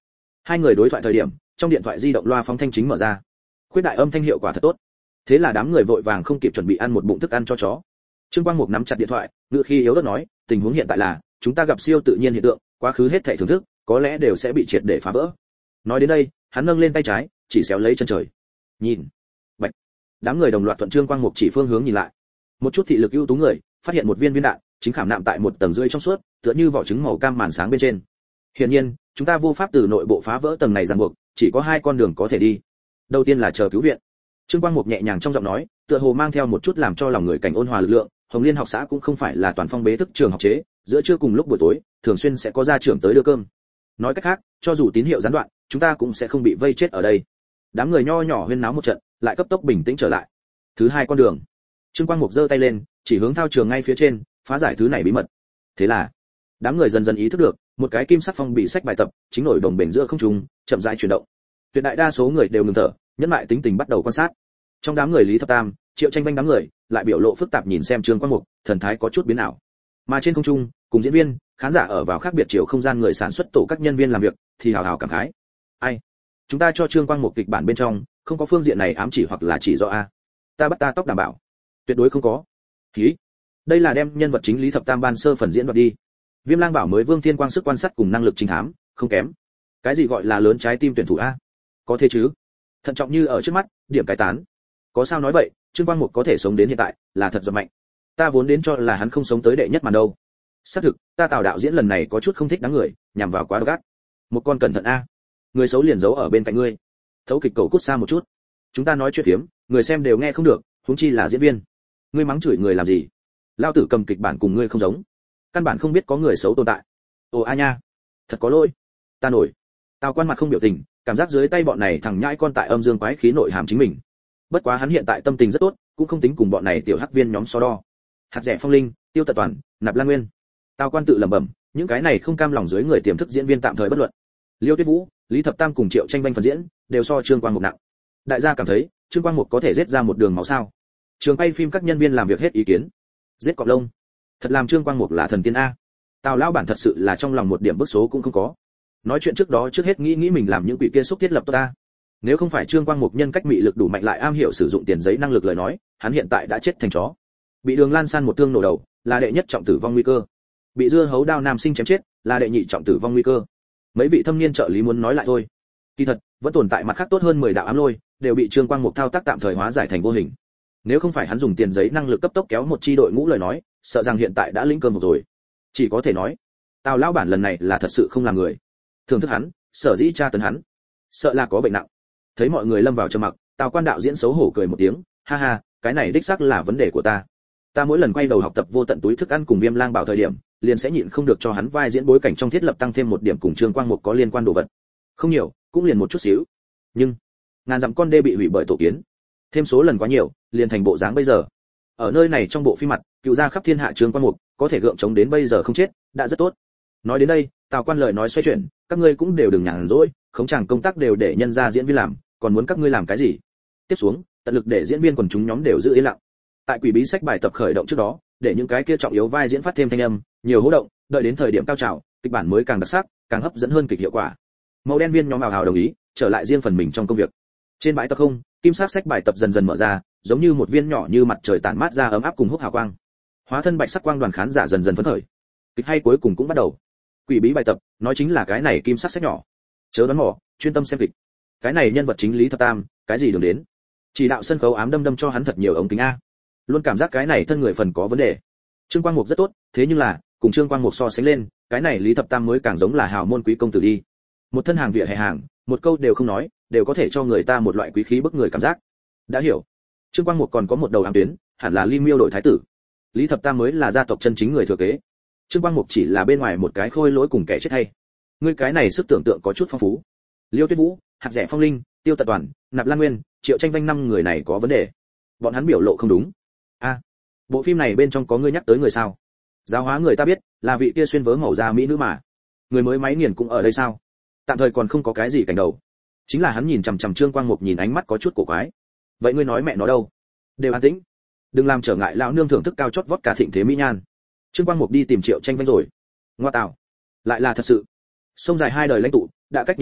Hai người đối thoại thời điểm, trong điện thoại di động loa phóng thanh chính mở ra, khuyết đại âm thanh hiệu quả thật tốt. Thế là đám người vội vàng không kịp chuẩn bị ăn một bụng thức ăn cho chó. Trương Quang Mục nắm chặt điện thoại, ngữ khí yếu ớt nói, tình huống hiện tại là chúng ta gặp siêu tự nhiên hiện tượng, quá khứ hết thảy thưởng thức có lẽ đều sẽ bị triệt để phá vỡ. Nói đến đây, hắn nâng lên tay trái, chỉ xéo lấy chân trời. Nhìn. Bạch. Đám người đồng loạt thuận Trương Quang Mục chỉ phương hướng nhìn lại. Một chút thị lực ưu tú người, phát hiện một viên viên đạn, chính khảm nạm tại một tầng rưỡi trong suốt, tựa như vỏ trứng màu cam màn sáng bên trên. Hiển nhiên, chúng ta vô pháp từ nội bộ phá vỡ tầng này ràng buộc, chỉ có hai con đường có thể đi. Đầu tiên là chờ cứu viện. Trương Quang Mục nhẹ nhàng trong giọng nói, tựa hồ mang theo một chút làm cho lòng người cảnh ôn hòa lực lượng. Hồng Liên học xã cũng không phải là toàn phong bế thức trường học chế, giữa trưa cùng lúc buổi tối, thường xuyên sẽ có gia trưởng tới đưa cơm. Nói cách khác, cho dù tín hiệu gián đoạn, chúng ta cũng sẽ không bị vây chết ở đây. Đám người nho nhỏ huyên náo một trận, lại cấp tốc bình tĩnh trở lại. Thứ hai con đường. Trương Quang Mục giơ tay lên, chỉ hướng thao trường ngay phía trên, phá giải thứ này bí mật. Thế là, đám người dần dần ý thức được, một cái kim sắc phong bị sách bài tập, chính nổi đồng bền giữa không trung, chậm rãi chuyển động. Tuyệt đại đa số người đều ngừng thở, nhẫn lại tính tình bắt đầu quan sát. Trong đám người Lý Thập Tam, Triệu Tranh Vanh đám người, lại biểu lộ phức tạp nhìn xem Trương Quang Mục, thần thái có chút biến ảo. Mà trên không trung, cùng diễn viên, khán giả ở vào khác biệt chiều không gian người sản xuất tổ các nhân viên làm việc, thì hào hào cảm khái. Ai? Chúng ta cho Trương Quang Mục kịch bản bên trong, không có phương diện này ám chỉ hoặc là chỉ rõ a. Ta bắt ta tóc đảm bảo. Tuyệt đối không có. Hí. Đây là đem nhân vật chính Lý Thập Tam ban sơ phần diễn đoạt đi. Viêm Lang bảo mới Vương Thiên Quang sức quan sát cùng năng lực trinh thám, không kém. Cái gì gọi là lớn trái tim tuyển thủ a? Có thế chứ? Thận trọng như ở trước mắt, điểm cái tán. Có sao nói vậy, Trương Quang Mục có thể sống đến hiện tại, là thật dập mạnh. Ta vốn đến cho là hắn không sống tới đệ nhất màn đâu. Xác thực, ta Tào đạo diễn lần này có chút không thích đáng người, nhằm vào quá độc ác. Một con cẩn thận a. Người xấu liền giấu ở bên cạnh ngươi. Thấu kịch cầu cút xa một chút. Chúng ta nói chuyện phiếm, người xem đều nghe không được, huống chi là diễn viên. Ngươi mắng chửi người làm gì? Lao tử cầm kịch bản cùng ngươi không giống. Căn bản không biết có người xấu tồn tại. Ồ a nha, thật có lỗi. Ta nổi. Tào Quan mặt không biểu tình, cảm giác dưới tay bọn này thằng nhãi con tại âm dương quái khí nội hàm chính mình. Bất quá hắn hiện tại tâm tình rất tốt, cũng không tính cùng bọn này tiểu hắc viên nhóm so đo. Hạt rẻ Phong Linh, Tiêu Tật Toàn, Nạp Lan Nguyên. Tào Quan tự lẩm bẩm, những cái này không cam lòng dưới người tiềm thức diễn viên tạm thời bất luận. Liêu Tuyết Vũ, Lý Thập Tam cùng Triệu Tranh Vanh phần diễn, đều so Trương Quang Mục nặng. Đại gia cảm thấy, Trương Quang Mục có thể giết ra một đường máu sao? Trường quay phim các nhân viên làm việc hết ý kiến. Giết cọp lông. Thật làm Trương Quang Mục là thần tiên a. Tào lão bản thật sự là trong lòng một điểm bức số cũng không có. Nói chuyện trước đó trước hết nghĩ nghĩ mình làm những quỷ kia xúc thiết lập tốt ta. Nếu không phải Trương Quang Mục nhân cách mị lực đủ mạnh lại am hiểu sử dụng tiền giấy năng lực lời nói, hắn hiện tại đã chết thành chó. Bị Đường Lan San một thương nổ đầu, là đệ nhất trọng tử vong nguy cơ. Bị dưa hấu đao nam sinh chém chết, là đệ nhị trọng tử vong nguy cơ. Mấy vị thâm niên trợ lý muốn nói lại thôi. Kỳ thật, vẫn tồn tại mặt khác tốt hơn mười đạo ám lôi, đều bị Trương Quang Mục thao tác tạm thời hóa giải thành vô hình. Nếu không phải hắn dùng tiền giấy năng lực cấp tốc kéo một chi đội ngũ lời nói, sợ rằng hiện tại đã lĩnh cơm một rồi. Chỉ có thể nói, Tào lão bản lần này là thật sự không làm người. Thưởng thức hắn, sở dĩ tra tấn hắn, sợ là có bệnh nặng. Thấy mọi người lâm vào trầm mặc, Tào Quan đạo diễn xấu hổ cười một tiếng, ha ha, cái này đích xác là vấn đề của ta. Ta mỗi lần quay đầu học tập vô tận túi thức ăn cùng Viêm Lang bảo thời điểm, liền sẽ nhịn không được cho hắn vai diễn bối cảnh trong thiết lập tăng thêm một điểm cùng Trương Quang Mục có liên quan đồ vật. Không nhiều, cũng liền một chút xíu. Nhưng, ngàn dặm con đê bị hủy bởi tổ kiến, thêm số lần quá nhiều, liền thành bộ dáng bây giờ. Ở nơi này trong bộ phim mặt, cựu gia khắp thiên hạ Trương Quang Mục, có thể gượng chống đến bây giờ không chết, đã rất tốt. Nói đến đây, Tào Quan lời nói xoay chuyển, các ngươi cũng đều đừng nhàn rỗi, khống chàng công tác đều để nhân gia diễn viên làm, còn muốn các ngươi làm cái gì? Tiếp xuống, tận lực để diễn viên quần chúng nhóm đều giữ yên lặng. Tại quỷ bí sách bài tập khởi động trước đó, để những cái kia trọng yếu vai diễn phát thêm thanh âm, nhiều hô động, đợi đến thời điểm cao trào, kịch bản mới càng đặc sắc, càng hấp dẫn hơn kịch hiệu quả. Màu đen viên nhóm ào ào đồng ý, trở lại riêng phần mình trong công việc. Trên bãi tập không, kim sắc sách bài tập dần dần mở ra, giống như một viên nhỏ như mặt trời tản mát ra ấm áp cùng húc hào quang. Hóa thân bạch sắc quang đoàn khán giả dần dần phấn khởi. Kịch hay cuối cùng cũng bắt đầu. Quỷ bí bài tập, nói chính là cái này kim sắc sách nhỏ. Chớ đoán mò, chuyên tâm xem kịch. Cái này nhân vật chính Lý Thập Tam, cái gì đường đến? Chỉ đạo sân khấu ám đâm đâm cho hắn thật nhiều ống kính a. Luôn cảm giác cái này thân người phần có vấn đề. Trương Quang Mục rất tốt, thế nhưng là, cùng Trương Quang Mục so sánh lên, cái này Lý Thập Tam mới càng giống là hào môn quý công tử đi. Một thân hàng vỉa hè hàng, một câu đều không nói, đều có thể cho người ta một loại quý khí bức người cảm giác. Đã hiểu. Trương Quang Mục còn có một đầu ám tuyến, hẳn là Ly Miêu đội thái tử. Lý Thập Tam mới là gia tộc chân chính người thừa kế. Trương Quang Mục chỉ là bên ngoài một cái khôi lỗi cùng kẻ chết hay. Ngươi cái này sức tưởng tượng có chút phong phú. Liêu Tuyết Vũ, Hạt Rẻ Phong Linh, Tiêu Tật Toàn, Nạp Lan Nguyên, Triệu Tranh Vanh năm người này có vấn đề. Bọn hắn biểu lộ không đúng. A, à, bộ phim này bên trong có ngươi nhắc tới người sao? Giáo hóa người ta biết, là vị kia xuyên vớ màu da mỹ nữ mà. Người mới máy nghiền cũng ở đây sao? Tạm thời còn không có cái gì cảnh đầu. Chính là hắn nhìn chằm chằm Trương Quang Mục nhìn ánh mắt có chút cổ quái. Vậy ngươi nói mẹ nó đâu? Đều an tĩnh. Đừng làm trở ngại lão nương thưởng thức cao chót vót cả thịnh thế mỹ nhan. Trương Quang Mục đi tìm Triệu Tranh Vanh rồi. Ngoa tạo, lại là thật sự. Sông dài hai đời lãnh tụ, đã cách nhiều năm,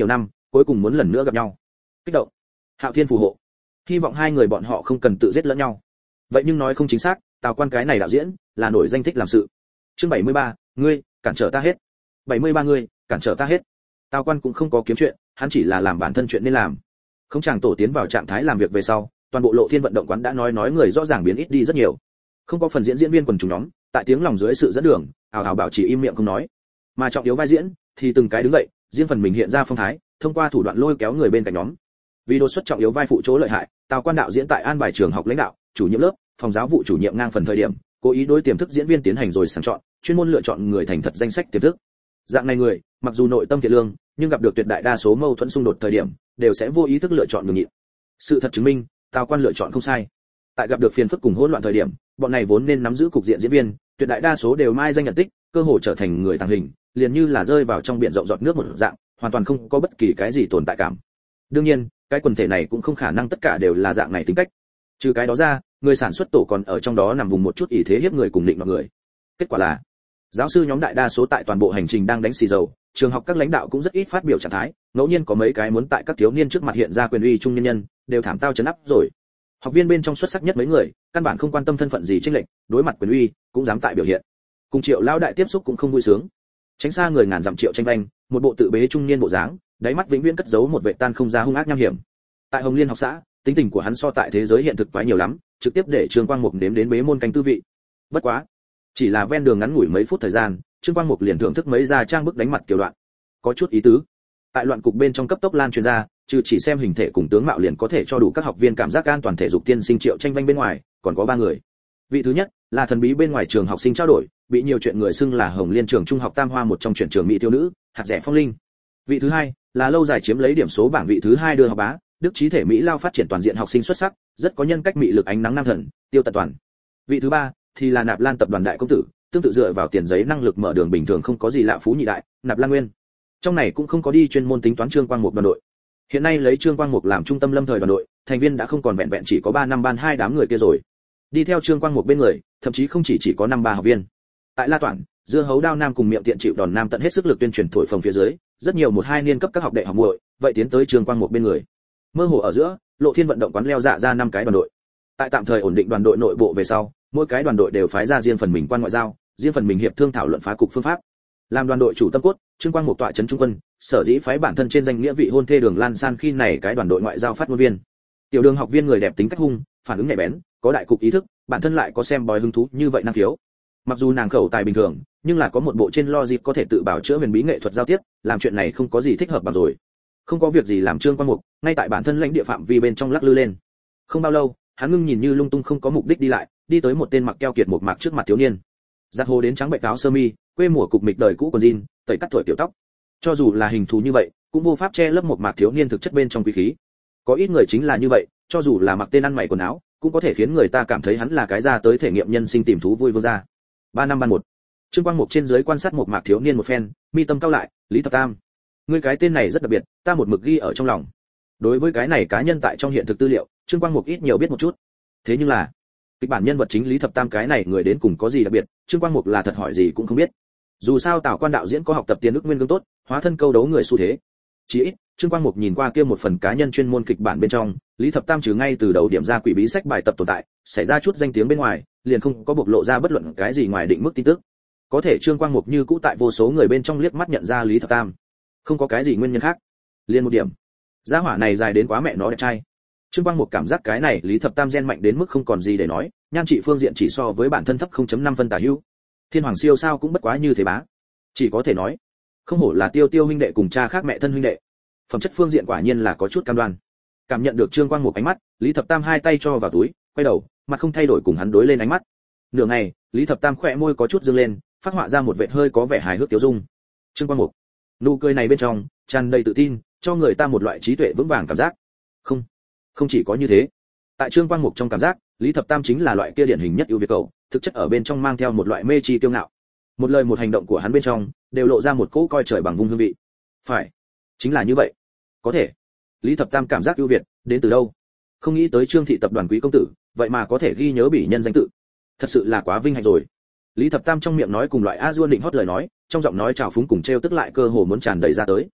cuối cùng muốn lần nữa gặp nhau. Kích động. Hạo Thiên phù hộ. Hy vọng hai người bọn họ không cần tự giết lẫn nhau. Vậy nhưng nói không chính xác, Tào Quan cái này đạo diễn là nổi danh thích làm sự. Chương bảy mươi ba, ngươi cản trở ta hết. bảy mươi ba ngươi cản trở ta hết. Tào Quan cũng không có kiếm chuyện, hắn chỉ là làm bản thân chuyện nên làm. Không chàng tổ tiến vào trạng thái làm việc về sau, toàn bộ Lộ Thiên vận động quán đã nói nói người rõ ràng biến ít đi rất nhiều. Không có phần diễn diễn viên quần chúng nhóm, tại tiếng lòng dưới sự dẫn đường, ào ào bảo trì im miệng không nói. Mà trọng yếu vai diễn thì từng cái đứng dậy, riêng phần mình hiện ra phong thái, thông qua thủ đoạn lôi kéo người bên cạnh nhóm. Vì đột xuất trọng yếu vai phụ chỗ lợi hại, Tào Quan đạo diễn tại an bài trường học lãnh đạo, chủ nhiệm lớp, phòng giáo vụ chủ nhiệm ngang phần thời điểm, cố ý đối tiềm thức diễn viên tiến hành rồi sàng chọn, chuyên môn lựa chọn người thành thật danh sách tiềm thức. Dạng này người, mặc dù nội tâm thiện lương, nhưng gặp được tuyệt đại đa số mâu thuẫn xung đột thời điểm, đều sẽ vô ý thức lựa chọn nhường nhịn. Sự thật chứng minh, Tào Quan lựa chọn không sai. Tại gặp được phiền phức cùng hỗn loạn thời điểm, bọn này vốn nên nắm giữ cục diện diễn viên, tuyệt đại đa số đều mai danh nhận tích, cơ hội trở thành người tàng hình, liền như là rơi vào trong biển rộng giọt nước một dạng, hoàn toàn không có bất kỳ cái gì tồn tại cảm. Đương nhiên, cái quần thể này cũng không khả năng tất cả đều là dạng này tính cách. Trừ cái đó ra, người sản xuất tổ còn ở trong đó nằm vùng một chút ỷ thế hiếp người cùng định mọi người. Kết quả là, giáo sư nhóm đại đa số tại toàn bộ hành trình đang đánh xì dầu, trường học các lãnh đạo cũng rất ít phát biểu trạng thái, ngẫu nhiên có mấy cái muốn tại các thiếu niên trước mặt hiện ra quyền uy trung nhân nhân, đều thảm tao chấn áp rồi. Học viên bên trong xuất sắc nhất mấy người, căn bản không quan tâm thân phận gì chênh lệch, đối mặt quyền uy, cũng dám tại biểu hiện. Cùng Triệu lão đại tiếp xúc cũng không vui sướng. Tránh xa người ngàn dặm Triệu Tranh Vanh, một bộ tự bế trung niên bộ dáng, đáy mắt vĩnh viễn cất giấu một vệ tan không ra hung ác nham hiểm. Tại Hồng Liên học xã, tính tình của hắn so tại thế giới hiện thực quá nhiều lắm, trực tiếp để Trương Quang Mục nếm đến bế môn canh tư vị. Bất quá, chỉ là ven đường ngắn ngủi mấy phút thời gian, Trương Quang Mục liền thưởng thức mấy ra trang bức đánh mặt kiểu đoạn, có chút ý tứ. Tại loạn cục bên trong cấp tốc lan truyền ra, trừ chỉ xem hình thể cùng tướng mạo liền có thể cho đủ các học viên cảm giác an toàn thể dục tiên sinh Triệu Tranh Vanh bên ngoài, còn có ba người. Vị thứ nhất là thần bí bên ngoài trường học sinh trao đổi, bị nhiều chuyện người xưng là Hồng Liên trường trung học tam hoa một trong chuyển trường mỹ thiếu nữ, hạt rẻ Phong Linh. Vị thứ hai là lâu dài chiếm lấy điểm số bảng vị thứ hai đưa học bá, đức trí thể mỹ lao phát triển toàn diện học sinh xuất sắc, rất có nhân cách mị lực ánh nắng nam thần, Tiêu Tật Toàn. Vị thứ ba thì là Nạp Lan tập đoàn đại công tử, tương tự dựa vào tiền giấy năng lực mở đường bình thường không có gì lạ phú nhị đại, Nạp Lan Nguyên. Trong này cũng không có đi chuyên môn tính toán Trương Quang Mục đoàn đội. Hiện nay lấy Trương Quang Mục làm trung tâm lâm thời đoàn đội, thành viên đã không còn vẹn vẹn chỉ có ba năm ban hai đám người kia rồi. Đi theo Trương Quang Mục bên người, thậm chí không chỉ chỉ có năm ba học viên. Tại La Toản, dưa hấu đao nam cùng miệng tiện chịu đòn nam tận hết sức lực tuyên truyền thổi phồng phía dưới, rất nhiều một hai niên cấp các học đệ học muội, vậy tiến tới Trương Quang Mục bên người. Mơ hồ ở giữa, Lộ Thiên vận động quán leo dạ ra năm cái đoàn đội. Tại tạm thời ổn định đoàn đội nội bộ về sau, mỗi cái đoàn đội đều phái ra riêng phần mình quan ngoại giao, riêng phần mình hiệp thương thảo luận phá cục phương pháp. Làm đoàn đội chủ tâm cốt, Trương Quang Mục tọa trấn trung quân, sở dĩ phái bản thân trên danh nghĩa vị hôn thê Đường Lan San khi này cái đoàn đội ngoại giao phát ngôn viên. Tiểu Đường học viên người đẹp tính cách hung, phản ứng nhạy bén, có đại cục ý thức, bản thân lại có xem bói hứng thú như vậy năng khiếu. Mặc dù nàng khẩu tài bình thường, nhưng là có một bộ trên logic có thể tự bảo chữa huyền bí nghệ thuật giao tiếp, làm chuyện này không có gì thích hợp bằng rồi. Không có việc gì làm Trương Quang Mục, ngay tại bản thân lãnh địa phạm vi bên trong lắc lư lên. Không bao lâu, hắn ngưng nhìn như lung tung không có mục đích đi lại, đi tới một tên mặc keo kiệt một mạc trước mặt thiếu niên. Giặt hồ đến trắng bệnh áo sơ mi, quê mùa cục mịch đời cũ còn jean, tẩy cắt thổi tiểu tóc. Cho dù là hình thù như vậy, cũng vô pháp che lấp một mạc thiếu niên thực chất bên trong quý khí. Có ít người chính là như vậy, cho dù là mặc tên ăn mày quần áo, cũng có thể khiến người ta cảm thấy hắn là cái ra tới thể nghiệm nhân sinh tìm thú vui vương gia. Ba năm ban một. Trương Quang Mục trên dưới quan sát một mạc thiếu niên một phen, mi tâm cao lại, Lý Thập Tam. Ngươi cái tên này rất đặc biệt, ta một mực ghi ở trong lòng. Đối với cái này cá nhân tại trong hiện thực tư liệu, Trương Quang Mục ít nhiều biết một chút. Thế nhưng là, kịch bản nhân vật chính Lý Thập Tam cái này người đến cùng có gì đặc biệt, Trương Quang Mục là thật hỏi gì cũng không biết. Dù sao Tào Quan đạo diễn có học tập tiền ước nguyên gương tốt, hóa thân câu đấu người xu thế. Chỉ ít, Trương Quang Mục nhìn qua kia một phần cá nhân chuyên môn kịch bản bên trong, Lý Thập Tam trừ ngay từ đầu điểm ra quỷ bí sách bài tập tồn tại, xảy ra chút danh tiếng bên ngoài, liền không có bộc lộ ra bất luận cái gì ngoài định mức tin tức. Có thể Trương Quang Mục như cũ tại vô số người bên trong liếc mắt nhận ra Lý Thập Tam. Không có cái gì nguyên nhân khác. Liên một điểm. Gia hỏa này dài đến quá mẹ nó đẹp trai. Trương Quang Mục cảm giác cái này Lý Thập Tam gen mạnh đến mức không còn gì để nói, nhan trị phương diện chỉ so với bản thân thấp không chấm năm phân tả hữu. Thiên Hoàng siêu sao cũng bất quá như thế bá. Chỉ có thể nói, không hổ là Tiêu Tiêu huynh đệ cùng cha khác mẹ thân huynh đệ. Phẩm chất phương diện quả nhiên là có chút cam đoan. Cảm nhận được Trương Quang Mục ánh mắt, Lý Thập Tam hai tay cho vào túi, quay đầu, mặt không thay đổi cùng hắn đối lên ánh mắt. Nửa ngày, Lý Thập Tam khỏe môi có chút dương lên, phát họa ra một vệt hơi có vẻ hài hước tiêu dung. Trương Quang Mục, nụ cười này bên trong tràn đầy tự tin, cho người ta một loại trí tuệ vững vàng cảm giác. Không, không chỉ có như thế. Tại Trương Quang Mục trong cảm giác, Lý Thập Tam chính là loại kia điển hình nhất ưu việt cậu, thực chất ở bên trong mang theo một loại mê chi kiêu ngạo. Một lời một hành động của hắn bên trong đều lộ ra một cỗ coi trời bằng vung hương vị. Phải, chính là như vậy. Có thể. Lý Thập Tam cảm giác ưu việt, đến từ đâu? Không nghĩ tới Trương thị tập đoàn quý công tử, vậy mà có thể ghi nhớ bỉ nhân danh tự. Thật sự là quá vinh hạnh rồi. Lý Thập Tam trong miệng nói cùng loại a duôn định hót lời nói, trong giọng nói trào phúng cùng trêu tức lại cơ hồ muốn tràn đầy ra tới.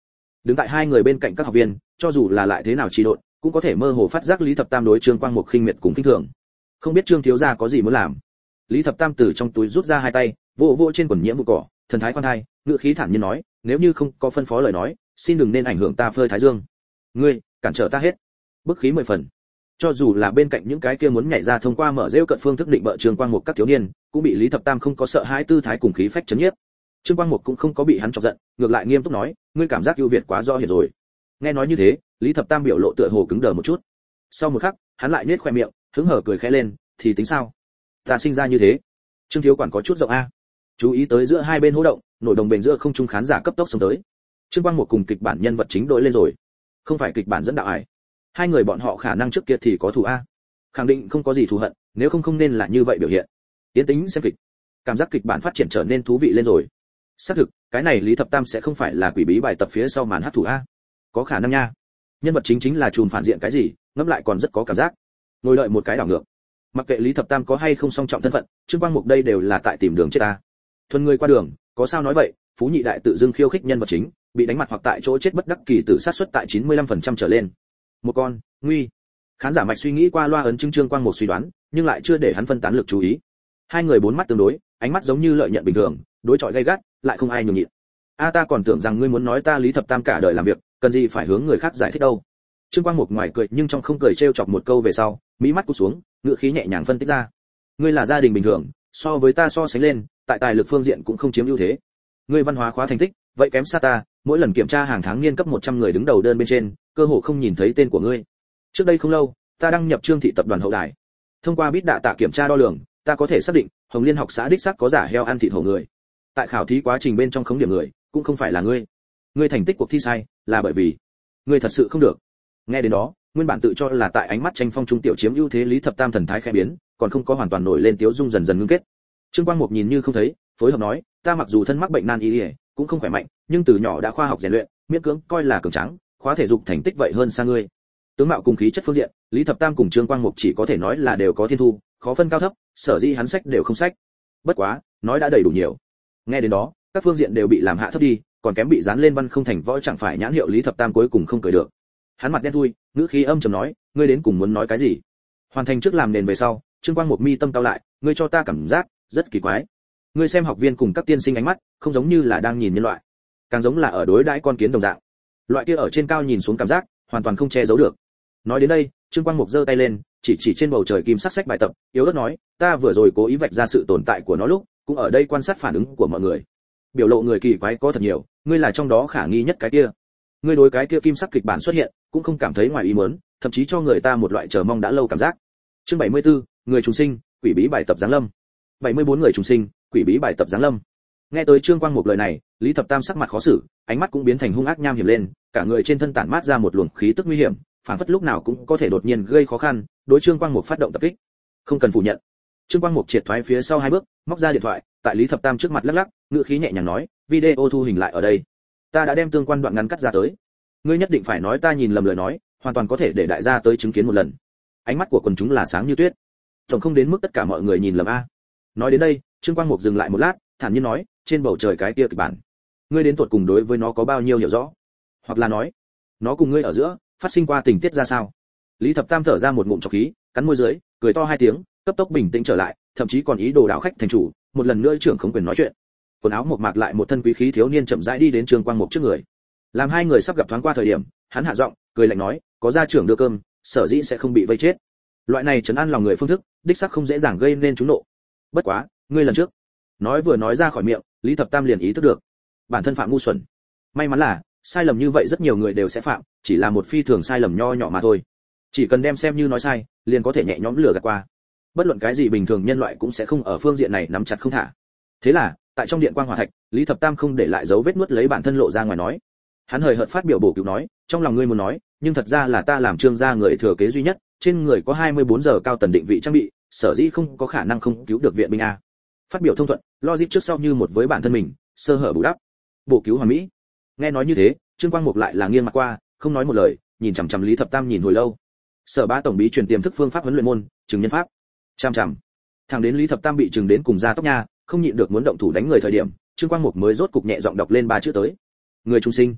Đứng tại hai người bên cạnh các học viên, cho dù là lại thế nào trì độn, cũng có thể mơ hồ phát giác Lý Thập Tam đối Trương Quang Mục khinh miệt cùng khinh thường. Không biết Trương thiếu gia có gì muốn làm. Lý Thập Tam từ trong túi rút ra hai tay, vỗ vỗ trên quần nhiễm vụ cỏ, thần thái khoan thai, ngữ khí thản nhiên nói, nếu như không có phân phó lời nói, xin đừng nên ảnh hưởng ta phơi thái dương. Ngươi, cản trở ta hết. Bức khí mười phần. Cho dù là bên cạnh những cái kia muốn nhảy ra thông qua mở rêu cận phương thức định bợ Trương Quang Mục các thiếu niên, cũng bị Lý Thập Tam không có sợ hãi tư thái cùng khí phách chấn nhiếp. Trương Quang Mục cũng không có bị hắn chọc giận, ngược lại nghiêm túc nói, ngươi cảm giác ưu việt quá rõ hiển rồi. Nghe nói như thế, Lý Thập Tam biểu lộ tựa hồ cứng đờ một chút. Sau một khắc, hắn lại nhếch khoe miệng, hứng hở cười khẽ lên, thì tính sao? Ta sinh ra như thế. Trương thiếu quản có chút rộng a. Chú ý tới giữa hai bên hô động, nổi đồng bền giữa không trung khán giả cấp tốc xông tới. Trương Quang Mục cùng kịch bản nhân vật chính đối lên rồi. Không phải kịch bản dẫn đạo ải. Hai người bọn họ khả năng trước kia thì có thù a. Khẳng định không có gì thù hận, nếu không không nên là như vậy biểu hiện. Tiến tính xem kịch. Cảm giác kịch bản phát triển trở nên thú vị lên rồi. Xác thực, cái này Lý Thập Tam sẽ không phải là quỷ bí bài tập phía sau màn hát thủ a. Có khả năng nha. Nhân vật chính chính là trùm phản diện cái gì, ngẫm lại còn rất có cảm giác. Ngồi đợi một cái đảo ngược. Mặc kệ Lý Thập Tam có hay không song trọng thân phận, Trương Quang Mục đây đều là tại tìm đường chết ta. Thuần người qua đường, có sao nói vậy, Phú Nhị đại tự dưng khiêu khích nhân vật chính, bị đánh mặt hoặc tại chỗ chết bất đắc kỳ tử sát suất tại chín mươi lăm phần trăm trở lên. Một con, nguy. Khán giả mạch suy nghĩ qua loa ấn chứng Trương Quang Mục suy đoán, nhưng lại chưa để hắn phân tán lực chú ý. Hai người bốn mắt tương đối, ánh mắt giống như lợi nhận bình thường, đối chọi gay gắt, lại không ai nhường nhịn. A ta còn tưởng rằng ngươi muốn nói ta Lý Thập Tam cả đời làm việc, cần gì phải hướng người khác giải thích đâu. Trương Quang Mục ngoài cười nhưng trong không cười trêu chọc một câu về sau, mỹ mắt cụp xuống, ngữ khí nhẹ nhàng phân tích ra. Ngươi là gia đình bình thường, so với ta so sánh lên, tại tài lực phương diện cũng không chiếm ưu thế. Ngươi văn hóa khóa thành tích, vậy kém xa ta, mỗi lần kiểm tra hàng tháng niên cấp một trăm người đứng đầu đơn bên trên, cơ hồ không nhìn thấy tên của ngươi. Trước đây không lâu, ta đăng nhập Trương thị tập đoàn hậu đài. Thông qua bít đạ tạ kiểm tra đo lường, ta có thể xác định, Hồng Liên học xã đích xác có giả heo ăn thịt hổ người. Tại khảo thí quá trình bên trong khống điểm người, cũng không phải là ngươi. Ngươi thành tích cuộc thi sai, là bởi vì ngươi thật sự không được. Nghe đến đó, nguyên bản tự cho là tại ánh mắt tranh phong trung tiểu chiếm ưu thế Lý Thập Tam thần thái khẽ biến, còn không có hoàn toàn nổi lên tiếu dung dần dần ngưng kết. Trương Quang Mục nhìn như không thấy, phối hợp nói, ta mặc dù thân mắc bệnh nan y, cũng không khỏe mạnh, nhưng từ nhỏ đã khoa học rèn luyện, miễn cưỡng coi là cường tráng, khóa thể dục thành tích vậy hơn xa ngươi. Tướng mạo cùng khí chất phương diện, Lý Thập Tam cùng Trương Quang Mục chỉ có thể nói là đều có thiên thu, khó phân cao thấp, sở dĩ hắn sách đều không sách. Bất quá, nói đã đầy đủ nhiều. Nghe đến đó, các phương diện đều bị làm hạ thấp đi, còn kém bị dán lên văn không thành võ chẳng phải nhãn hiệu Lý Thập Tam cuối cùng không cười được. Hắn mặt đen thui, ngữ khí âm trầm nói, ngươi đến cùng muốn nói cái gì? Hoàn thành trước làm nền về sau, Trương Quang Mục mi tâm cao lại, ngươi cho ta cảm giác rất kỳ quái. Ngươi xem học viên cùng các tiên sinh ánh mắt, không giống như là đang nhìn nhân loại, càng giống là ở đối đãi con kiến đồng dạng. Loại kia ở trên cao nhìn xuống cảm giác, hoàn toàn không che giấu được. Nói đến đây, Trương Quang Mục giơ tay lên, chỉ chỉ trên bầu trời kim sắc sách bài tập, yếu ớt nói, ta vừa rồi cố ý vạch ra sự tồn tại của nó lúc, cũng ở đây quan sát phản ứng của mọi người. Biểu lộ người kỳ quái có thật nhiều, ngươi là trong đó khả nghi nhất cái kia. Ngươi đối cái kia kim sắc kịch bản xuất hiện, cũng không cảm thấy ngoài ý muốn, thậm chí cho người ta một loại chờ mong đã lâu cảm giác. Chương bảy mươi tư, người trùng sinh, quỷ bí bài tập giáng lâm. bảy mươi bốn người trùng sinh, quỷ bí bài tập giáng lâm. Nghe tới Trương Quang Mục lời này, Lý Thập Tam sắc mặt khó xử, ánh mắt cũng biến thành hung ác nham hiểm lên, cả người trên thân tản mát ra một luồng khí tức nguy hiểm, phản phất lúc nào cũng có thể đột nhiên gây khó khăn, đối Trương Quang Mục phát động tập kích. Không cần phủ nhận. Trương Quang Mục triệt thoái phía sau hai bước, móc ra điện thoại, tại Lý Thập Tam trước mặt lắc lắc, ngữ khí nhẹ nhàng nói, video thu hình lại ở đây. Ta đã đem tương quan đoạn ngắn cắt ra tới. Ngươi nhất định phải nói ta nhìn lầm lời nói, hoàn toàn có thể để đại gia tới chứng kiến một lần. Ánh mắt của quần chúng là sáng như tuyết. Tổng không đến mức tất cả mọi người nhìn lầm a. Nói đến đây, Trương Quang Mục dừng lại một lát, thản nhiên nói, trên bầu trời cái kia kịch bản, ngươi đến tuột cùng đối với nó có bao nhiêu hiểu rõ? Hoặc là nói, nó cùng ngươi ở giữa phát sinh qua tình tiết ra sao? Lý Thập Tam thở ra một ngụm trọc khí, cắn môi dưới, cười to hai tiếng, cấp tốc bình tĩnh trở lại, thậm chí còn ý đồ đảo khách thành chủ, một lần nữa trưởng không quyền nói chuyện. Quần áo mộc mạc lại một thân quý khí thiếu niên chậm rãi đi đến Trương Quang Mục trước người. Làm hai người sắp gặp thoáng qua thời điểm, hắn hạ giọng, cười lạnh nói, có gia trưởng đưa cơm, sở dĩ sẽ không bị vây chết. Loại này trấn an lòng người phương thức, đích xác không dễ dàng gây nên trúng nộ. Bất quá, ngươi lần trước, nói vừa nói ra khỏi miệng, Lý Thập Tam liền ý thức được, bản thân phạm ngu xuẩn. May mắn là, sai lầm như vậy rất nhiều người đều sẽ phạm, chỉ là một phi thường sai lầm nho nhỏ mà thôi. Chỉ cần đem xem như nói sai, liền có thể nhẹ nhõm lừa gạt qua. Bất luận cái gì bình thường nhân loại cũng sẽ không ở phương diện này nắm chặt không thả. Thế là, tại trong điện quang hỏa thạch, Lý Thập Tam không để lại dấu vết nuốt lấy bản thân lộ ra ngoài nói. Hắn hời hợt phát biểu bổ cứu nói, trong lòng ngươi muốn nói, nhưng thật ra là ta làm Trương gia người thừa kế duy nhất, trên người có hai mươi bốn giờ cao tần định vị trang bị, sở dĩ không có khả năng không cứu được viện binh a. Phát biểu thông thuận, logic trước sau như một với bản thân mình, sơ hở bù đắp. Bổ cứu hoàn mỹ. Nghe nói như thế, Trương Quang Mục lại là nghiêng mặt qua, không nói một lời, nhìn chằm chằm Lý Thập Tam nhìn hồi lâu. Sở Bá tổng bí truyền tiềm thức phương pháp huấn luyện môn, chứng nhân pháp. Chằm chằm. Thẳng đến Lý Thập Tam bị trừng đến cùng da tóc nha, không nhịn được muốn động thủ đánh người thời điểm, Trương Quang Mục mới rốt cục nhẹ giọng đọc lên ba chữ tới. Người trung sinh.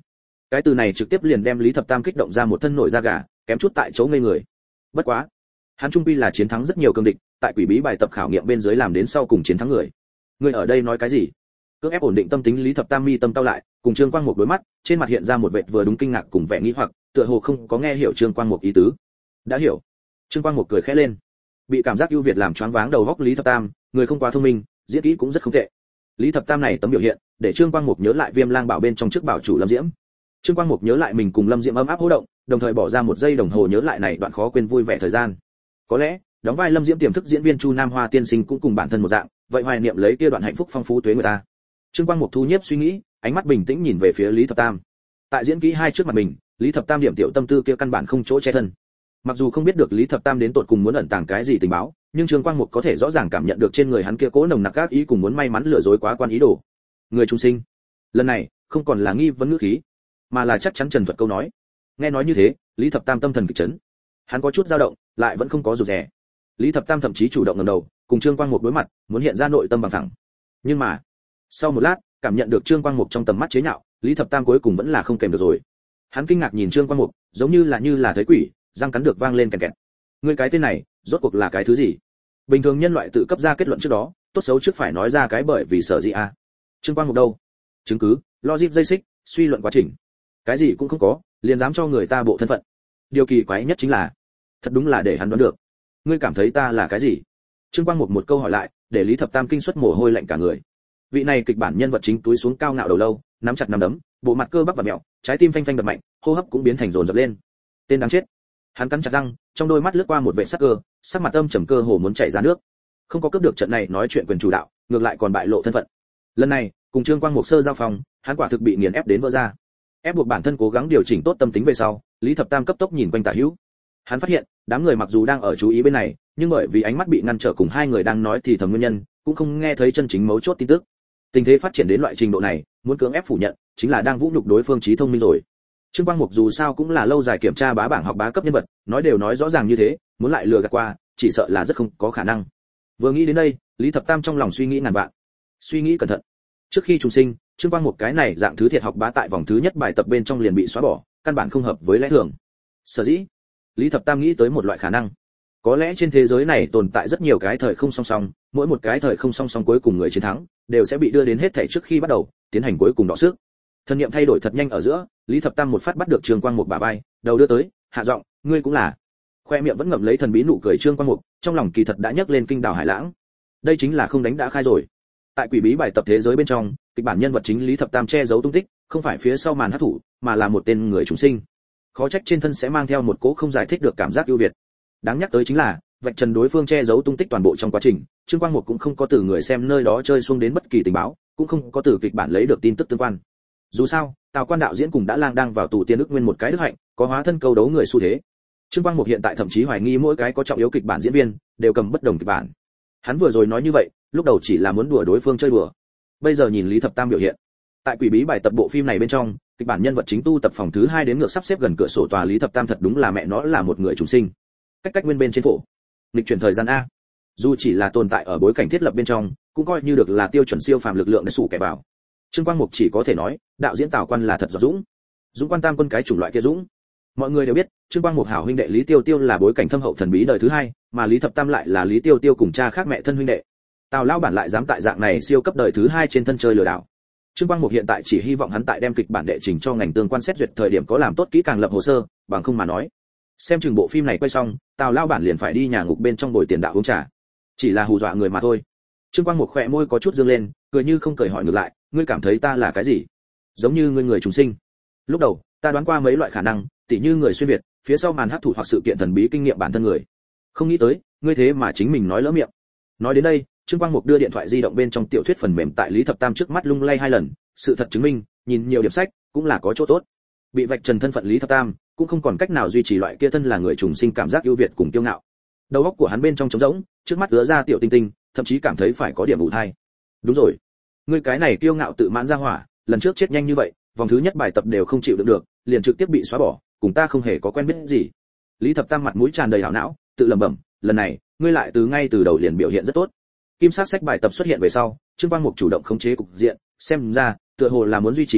Cái từ này trực tiếp liền đem Lý Thập Tam kích động ra một thân nổi da gà, kém chút tại chỗ ngây người. Bất quá, hắn trung quy là chiến thắng rất nhiều cường địch, tại quỷ bí bài tập khảo nghiệm bên dưới làm đến sau cùng chiến thắng người. Ngươi ở đây nói cái gì? Cưỡng ép ổn định tâm tính Lý Thập Tam mi tâm cao lại, cùng Trương Quang Mục đối mắt, trên mặt hiện ra một vệt vừa đúng kinh ngạc cùng vẻ nghi hoặc, tựa hồ không có nghe hiểu Trương Quang Mục ý tứ. Đã hiểu. Trương Quang Mục cười khẽ lên. Bị cảm giác ưu việt làm choáng váng đầu óc Lý Thập Tam, người không quá thông minh, diễn kỹ cũng rất không tệ. Lý Thập Tam này tấm biểu hiện, để Trương Quang Mục nhớ lại Viêm Lang Bảo bên trong trước bảo chủ Lâm Diễm. Trương Quang Mục nhớ lại mình cùng Lâm Diễm ấm áp hô động, đồng thời bỏ ra một giây đồng hồ nhớ lại này đoạn khó quên vui vẻ thời gian. Có lẽ, đóng vai Lâm Diễm tiềm thức diễn viên Chu Nam Hoa tiên sinh cũng cùng bản thân một dạng, vậy hoài niệm lấy kia đoạn hạnh phúc phong phú tuế người ta. Trương Quang Mục thu nhiếp suy nghĩ, ánh mắt bình tĩnh nhìn về phía Lý Thập Tam. Tại diễn kỹ hai trước mặt mình, Lý Thập Tam điểm tiểu tâm tư kia căn bản không chỗ che thân. Mặc dù không biết được Lý Thập Tam đến tột cùng muốn ẩn tàng cái gì tình báo, nhưng Trương Quang Mục có thể rõ ràng cảm nhận được trên người hắn kia cố nồng nặc ác ý cùng muốn may mắn lừa dối quá quan ý đồ. Người trung sinh. Lần này, không còn là nghi vấn ngữ khí, mà là chắc chắn trần thuật câu nói. Nghe nói như thế, Lý Thập Tam tâm thần kịch chấn. Hắn có chút dao động, lại vẫn không có rụt rè. Lý Thập Tam thậm chí chủ động ngẩng đầu, cùng Trương Quang Mục đối mặt, muốn hiện ra nội tâm bằng phẳng. Nhưng mà, sau một lát, cảm nhận được Trương Quang Mục trong tầm mắt chế nhạo, Lý Thập Tam cuối cùng vẫn là không kềm được rồi. Hắn kinh ngạc nhìn Trương Quang Mục, giống như là như là thấy quỷ, răng cắn được vang lên kèn kẹt. Ngươi cái tên này, rốt cuộc là cái thứ gì? Bình thường nhân loại tự cấp ra kết luận trước đó, tốt xấu trước phải nói ra cái bởi vì sợ gì à? Trương Quang Mục đâu? Chứng cứ, logic dây xích, suy luận quá trình. Cái gì cũng không có, liền dám cho người ta bộ thân phận. Điều kỳ quái nhất chính là, thật đúng là để hắn đoán được. Ngươi cảm thấy ta là cái gì? Trương Quang Mục một câu hỏi lại, để Lý Thập Tam kinh suất mồ hôi lạnh cả người. Vị này kịch bản nhân vật chính túi xuống cao ngạo đầu lâu, nắm chặt nắm đấm, bộ mặt cơ bắp và mèo, trái tim phanh phanh đập mạnh, hô hấp cũng biến thành dồn dập lên. Tên đáng chết. Hắn cắn chặt răng, trong đôi mắt lướt qua một vẻ sắc cơ, sắc mặt âm trầm cơ hồ muốn chảy ra nước. Không có cướp được trận này nói chuyện quyền chủ đạo, ngược lại còn bại lộ thân phận. Lần này, cùng Trương Quang Mục sơ giao phòng, hắn quả thực bị nghiền ép đến vỡ ra. Ép buộc bản thân cố gắng điều chỉnh tốt tâm tính về sau, Lý Thập Tam cấp tốc nhìn quanh tả hữu. Hắn phát hiện, đám người mặc dù đang ở chú ý bên này, nhưng bởi vì ánh mắt bị ngăn trở cùng hai người đang nói thì thầm nguyên nhân, cũng không nghe thấy chân chính mấu chốt tin tức. Tình thế phát triển đến loại trình độ này, muốn cưỡng ép phủ nhận, chính là đang vũ nhục đối phương trí thông minh rồi. Trương Quang Mục dù sao cũng là lâu dài kiểm tra bá bảng học bá cấp nhân vật, nói đều nói rõ ràng như thế, muốn lại lừa gạt qua, chỉ sợ là rất không có khả năng. Vừa nghĩ đến đây, Lý Thập Tam trong lòng suy nghĩ ngàn vạn. Suy nghĩ cẩn thận. Trước khi trùng sinh, Trương Quang Mục cái này dạng thứ thiệt học bá tại vòng thứ nhất bài tập bên trong liền bị xóa bỏ, căn bản không hợp với lẽ thường. Sở dĩ, Lý Thập Tam nghĩ tới một loại khả năng. Có lẽ trên thế giới này tồn tại rất nhiều cái thời không song song, mỗi một cái thời không song song cuối cùng người chiến thắng đều sẽ bị đưa đến hết thảy trước khi bắt đầu, tiến hành cuối cùng đọ sức. Thân niệm thay đổi thật nhanh ở giữa, Lý Thập Tam một phát bắt được Trương Quang Mục bả vai, đầu đưa tới, hạ giọng, ngươi cũng là. Khoe miệng vẫn ngậm lấy thần bí nụ cười Trương Quang Mục, trong lòng kỳ thật đã nhấc lên kinh đảo hải lãng. Đây chính là không đánh đã khai rồi. Tại quỷ bí bài tập thế giới bên trong, kịch bản nhân vật chính Lý Thập Tam che giấu tung tích, không phải phía sau màn hắc thủ, mà là một tên người chúng sinh. Khó trách trên thân sẽ mang theo một cỗ không giải thích được cảm giác ưu việt. Đáng nhắc tới chính là, vạch trần đối phương che giấu tung tích toàn bộ trong quá trình, Trương Quang Mục cũng không có từ người xem nơi đó chơi xuống đến bất kỳ tình báo, cũng không có từ kịch bản lấy được tin tức tương quan. Dù sao, Tào Quan đạo diễn cùng đã lang đang vào tù tiên ức nguyên một cái đức hạnh, có hóa thân câu đấu người xu thế. Trương Quang Mục hiện tại thậm chí hoài nghi mỗi cái có trọng yếu kịch bản diễn viên đều cầm bất đồng kịch bản. Hắn vừa rồi nói như vậy, lúc đầu chỉ là muốn đùa đối phương chơi đùa. Bây giờ nhìn Lý Thập Tam biểu hiện, tại quỷ bí bài tập bộ phim này bên trong, kịch bản nhân vật chính tu tập phòng thứ hai đến ngược sắp xếp gần cửa sổ tòa Lý Thập Tam thật đúng là mẹ nó là một người trùng sinh. Cách cách nguyên bên trên phổ, nghịch chuyển thời gian a. Dù chỉ là tồn tại ở bối cảnh thiết lập bên trong, cũng coi như được là tiêu chuẩn siêu phàm lực lượng để sủ kẻ vào. Trương Quang Mục chỉ có thể nói, đạo diễn Tào Quan là thật giỏi dũng. Dũng quan tam quân cái chủng loại kia dũng. Mọi người đều biết, Trương Quang Mục hảo huynh đệ Lý Tiêu Tiêu là bối cảnh thâm hậu thần bí đời thứ hai, mà Lý Thập Tam lại là Lý Tiêu Tiêu cùng cha khác mẹ thân huynh đệ. Tào lão bản lại dám tại dạng này siêu cấp đời thứ hai trên thân chơi lừa đảo. Trương Quang Mục hiện tại chỉ hy vọng hắn tại đem kịch bản đệ trình cho ngành tương quan xét duyệt thời điểm có làm tốt kỹ càng lập hồ sơ, bằng không mà nói, xem chừng bộ phim này quay xong, Tào lão bản liền phải đi nhà ngục bên trong bồi tiền đạo uống trà. Chỉ là hù dọa người mà thôi. Trương Quang Mục khỏe môi có chút dương lên, cười như không cười hỏi ngược lại, ngươi cảm thấy ta là cái gì? Giống như ngươi người trùng sinh. Lúc đầu, ta đoán qua mấy loại khả năng, tỉ như người xuyên việt, phía sau màn hắc thủ hoặc sự kiện thần bí kinh nghiệm bản thân người. Không nghĩ tới, ngươi thế mà chính mình nói lỡ miệng. Nói đến đây, Trương Quang Mục đưa điện thoại di động bên trong tiểu thuyết phần mềm tại Lý Thập Tam trước mắt lung lay hai lần, sự thật chứng minh, nhìn nhiều điểm sách cũng là có chỗ tốt. Bị vạch trần thân phận Lý Thập Tam, cũng không còn cách nào duy trì loại kia thân là người trùng sinh cảm giác ưu việt cùng kiêu ngạo. Đầu óc của hắn bên trong trống rỗng, trước mắt ứa ra tiểu tinh tinh, thậm chí cảm thấy phải có điểm ủ thai. Đúng rồi, ngươi cái này kiêu ngạo tự mãn ra hỏa, lần trước chết nhanh như vậy, vòng thứ nhất bài tập đều không chịu đựng được, liền trực tiếp bị xóa bỏ, cùng ta không hề có quen biết gì. Lý Thập Tam mặt mũi tràn đầy hảo não, tự lẩm bẩm, lần này, ngươi lại từ ngay từ đầu liền biểu hiện rất tốt. Kim sắc sách bài tập xuất hiện về sau, Trương Quang Mục chủ động khống chế cục diện, xem ra, tựa hồ là muốn duy trì trật tự,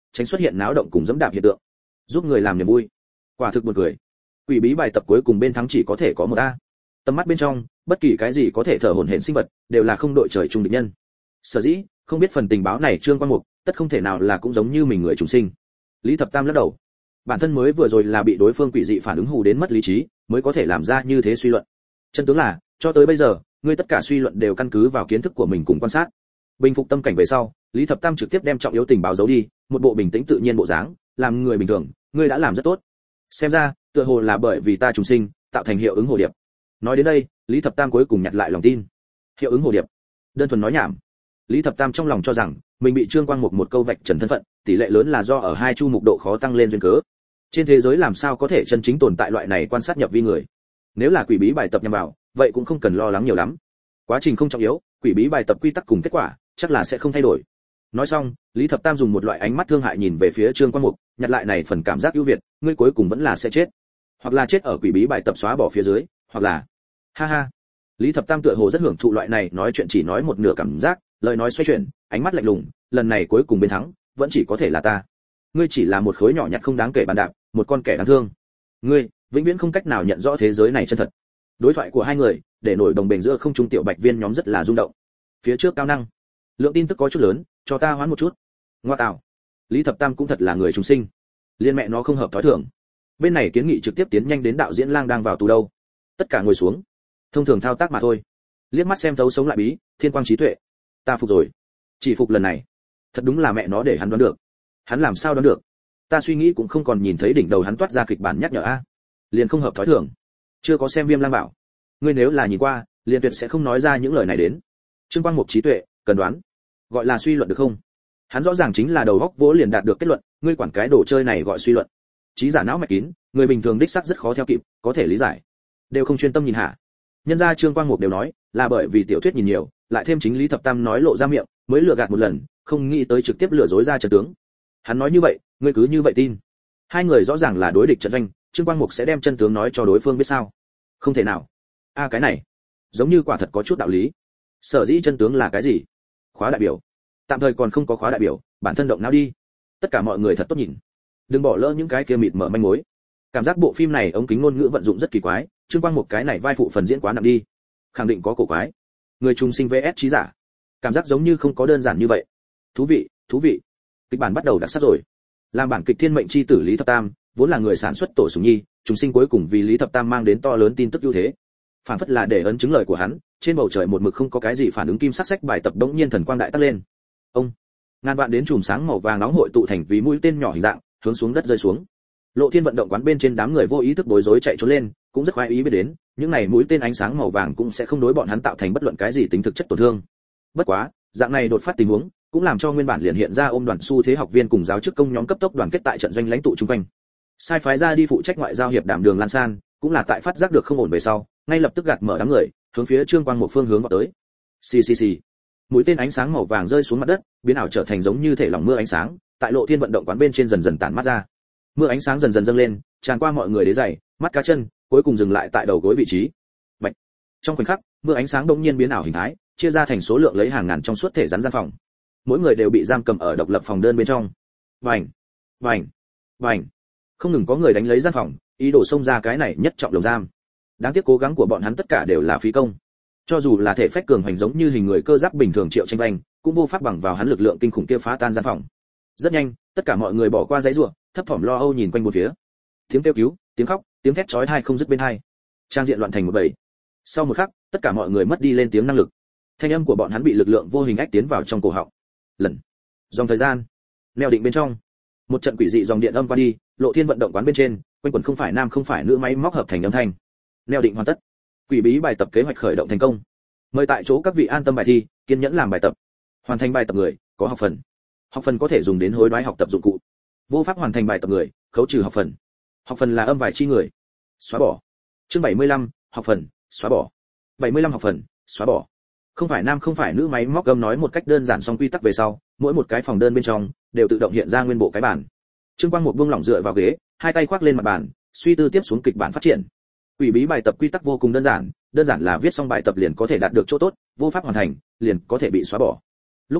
tránh xuất hiện náo động cùng dẫm đạp hiện tượng, giúp người làm niềm vui. Quả thực buồn cười. Quỷ bí bài tập cuối cùng bên thắng chỉ có thể có một a. Tầm mắt bên trong, bất kỳ cái gì có thể thở hổn hển sinh vật, đều là không đội trời chung địch nhân. Sở dĩ, không biết phần tình báo này Trương Quang Mục, tất không thể nào là cũng giống như mình người trùng sinh. Lý Thập Tam lắc đầu. Bản thân mới vừa rồi là bị đối phương quỷ dị phản ứng hù đến mất lý trí, mới có thể làm ra như thế suy luận. Chân tướng là, cho tới bây giờ, ngươi tất cả suy luận đều căn cứ vào kiến thức của mình cùng quan sát. Bình phục tâm cảnh về sau, Lý Thập Tam trực tiếp đem trọng yếu tình báo giấu đi, một bộ bình tĩnh tự nhiên bộ dáng, làm người bình thường, ngươi đã làm rất tốt. Xem ra, tựa hồ là bởi vì ta trùng sinh, tạo thành hiệu ứng hồ điệp. Nói đến đây, Lý Thập Tam cuối cùng nhặt lại lòng tin. Hiệu ứng hồ điệp? Đơn thuần nói nhảm. Lý Thập Tam trong lòng cho rằng, mình bị Trương Quang Mục một câu vạch trần thân phận, tỷ lệ lớn là do ở hai chu mục độ khó tăng lên duyên cớ. Trên thế giới làm sao có thể chân chính tồn tại loại này quan sát nhập vi người? Nếu là quỷ bí bài tập nhằm vào, vậy cũng không cần lo lắng nhiều lắm. Quá trình không trọng yếu, quỷ bí bài tập quy tắc cùng kết quả, chắc là sẽ không thay đổi. Nói xong, Lý Thập Tam dùng một loại ánh mắt thương hại nhìn về phía Trương Quang Mục, nhặt lại này phần cảm giác ưu việt, ngươi cuối cùng vẫn là sẽ chết. Hoặc là chết ở quỷ bí bài tập xóa bỏ phía dưới, hoặc là ha ha. Lý Thập Tam tựa hồ rất hưởng thụ loại này nói chuyện chỉ nói một nửa cảm giác, lời nói xoay chuyển, ánh mắt lạnh lùng, lần này cuối cùng bên thắng, vẫn chỉ có thể là ta. Ngươi chỉ là một khối nhỏ nhặt không đáng kể bàn đạp, một con kẻ đáng thương. Ngươi, vĩnh viễn không cách nào nhận rõ thế giới này chân thật. Đối thoại của hai người, để nổi đồng bền giữa không trung tiểu bạch viên nhóm rất là rung động. Phía trước cao năng, lượng tin tức có chút lớn, cho ta hoán một chút. Ngoa tạo. Lý Thập Tam cũng thật là người trùng sinh. Liên mẹ nó không hợp thói thường. Bên này kiến nghị trực tiếp tiến nhanh đến đạo diễn lang đang vào tù đâu. Tất cả ngồi xuống. Thông thường thao tác mà thôi. Liếc mắt xem thấu sống lại bí, thiên quang trí tuệ. Ta phục rồi. Chỉ phục lần này. Thật đúng là mẹ nó để hắn đoán được. Hắn làm sao đoán được? Ta suy nghĩ cũng không còn nhìn thấy đỉnh đầu hắn toát ra kịch bản nhắc nhở a. Liền không hợp thói thường. Chưa có xem Viêm Lang bảo. Ngươi nếu là nhìn qua, liền tuyệt sẽ không nói ra những lời này đến. Trương Quang Mục trí tuệ, cần đoán. Gọi là suy luận được không? Hắn rõ ràng chính là đầu góc vỗ liền đạt được kết luận, ngươi quản cái đồ chơi này gọi suy luận. Trí giả não mạch kín, người bình thường đích xác rất khó theo kịp, có thể lý giải. Đều không chuyên tâm nhìn hả? Nhân gia Trương Quang Mục đều nói, là bởi vì tiểu thuyết nhìn nhiều, lại thêm chính Lý Thập Tam nói lộ ra miệng, mới lừa gạt một lần, không nghĩ tới trực tiếp lừa dối ra trận tướng. Hắn nói như vậy, ngươi cứ như vậy tin. Hai người rõ ràng là đối địch trận doanh, Trương Quang Mục sẽ đem chân tướng nói cho đối phương biết sao? Không thể nào. A à, cái này, giống như quả thật có chút đạo lý. Sở dĩ chân tướng là cái gì? Khóa đại biểu. Tạm thời còn không có khóa đại biểu, bản thân động não đi. Tất cả mọi người thật tốt nhìn. Đừng bỏ lỡ những cái kia mịt mở manh mối. Cảm giác bộ phim này ống kính ngôn ngữ vận dụng rất kỳ quái, Trương Quang Mục cái này vai phụ phần diễn quá nặng đi. Khẳng định có cổ quái. Người trùng sinh vs trí giả. Cảm giác giống như không có đơn giản như vậy. Thú vị, thú vị. Kịch bản bắt đầu đặc sắc rồi. Làm bản kịch thiên mệnh chi tử Lý Thập Tam, vốn là người sản xuất tổ sủng nhi, trùng sinh cuối cùng vì Lý Thập Tam mang đến to lớn tin tức ưu thế. Phản phất là để ấn chứng lời của hắn, trên bầu trời một mực không có cái gì phản ứng kim sắc sách bài tập đống nhiên thần quang đại tắt lên. Ông, ngàn vạn đến chùm sáng màu vàng nóng hội tụ thành vì mũi tên nhỏ hình dạng, hướng xuống đất rơi xuống. Lộ Thiên vận động quán bên trên đám người vô ý thức bối rối chạy trốn lên, cũng rất khoái ý biết đến, những này mũi tên ánh sáng màu vàng cũng sẽ không đối bọn hắn tạo thành bất luận cái gì tính thực chất tổn thương. Bất quá, dạng này đột phát tình huống, cũng làm cho nguyên bản liền hiện ra ôm đoàn xu thế học viên cùng giáo chức công nhóm cấp tốc đoàn kết tại trận doanh lãnh tụ chung quanh. Sai phái ra đi phụ trách ngoại giao hiệp đảm Đường Lan San, cũng là tại phát giác được không ổn về sau, ngay lập tức gạt mở đám người, hướng phía Trương Quang một phương hướng vào tới. Xì xì xì. Mũi tên ánh sáng màu vàng rơi xuống mặt đất, biến ảo trở thành giống như thể lỏng mưa ánh sáng, tại Lộ Thiên vận động quán bên trên dần dần tản mát ra. Mưa ánh sáng dần dần dâng lên, tràn qua mọi người đế giày, mắt cá chân, cuối cùng dừng lại tại đầu gối vị trí. Bạch. Trong khoảnh khắc, mưa ánh sáng đột nhiên biến ảo hình thái, chia ra thành số lượng lấy hàng ngàn trong suốt thể rắn gian phòng. Mỗi người đều bị giam cầm ở độc lập phòng đơn bên trong. Vành, vành, vành. Không ngừng có người đánh lấy gian phòng, ý đồ xông ra cái này nhất trọng lồng giam. Đáng tiếc cố gắng của bọn hắn tất cả đều là phí công. Cho dù là thể phách cường hành giống như hình người cơ giáp bình thường Triệu Tranh Vành, cũng vô pháp bằng vào hắn lực lượng kinh khủng kia phá tan gian phòng. Rất nhanh, tất cả mọi người bỏ qua dãy rủa, thấp thỏm lo âu nhìn quanh bốn phía. Tiếng kêu cứu, tiếng khóc, tiếng thét chói tai không dứt bên tai. Trang diện loạn thành một bầy. Sau một khắc, tất cả mọi người mất đi lên tiếng năng lực. Thanh âm của bọn hắn bị lực lượng vô hình ách tiến vào trong cổ họng. Lần. Dòng thời gian. Neo định bên trong. Một trận quỷ dị dòng điện âm qua đi, Lộ Thiên vận động quán bên trên, quanh quẩn không phải nam không phải nữ máy móc hợp thành âm thanh. Neo định hoàn tất. Quỷ bí bài tập kế hoạch khởi động thành công. Mời tại chỗ các vị an tâm bài thi, kiên nhẫn làm bài tập. Hoàn thành bài tập người, có học phần. Học phần có thể dùng đến hối đoái học tập dụng cụ. Vô pháp hoàn thành bài tập người, khấu trừ học phần. Học phần là âm vài chi người. Xóa bỏ. Chương bảy mươi lăm, học phần, xóa bỏ. bảy mươi lăm học phần, xóa bỏ. Không phải nam không phải nữ máy móc gầm nói một cách đơn giản xong quy tắc về sau, mỗi một cái phòng đơn bên trong đều tự động hiện ra nguyên bộ cái bản. Trương Quang một buông lỏng dựa vào ghế, hai tay khoác lên mặt bàn, suy tư tiếp xuống kịch bản phát triển. Quỷ bí bài tập quy tắc vô cùng đơn giản, đơn giản là viết xong bài tập liền có thể đạt được chỗ tốt, vô pháp hoàn thành, liền có thể bị xóa bỏ. Lúc này,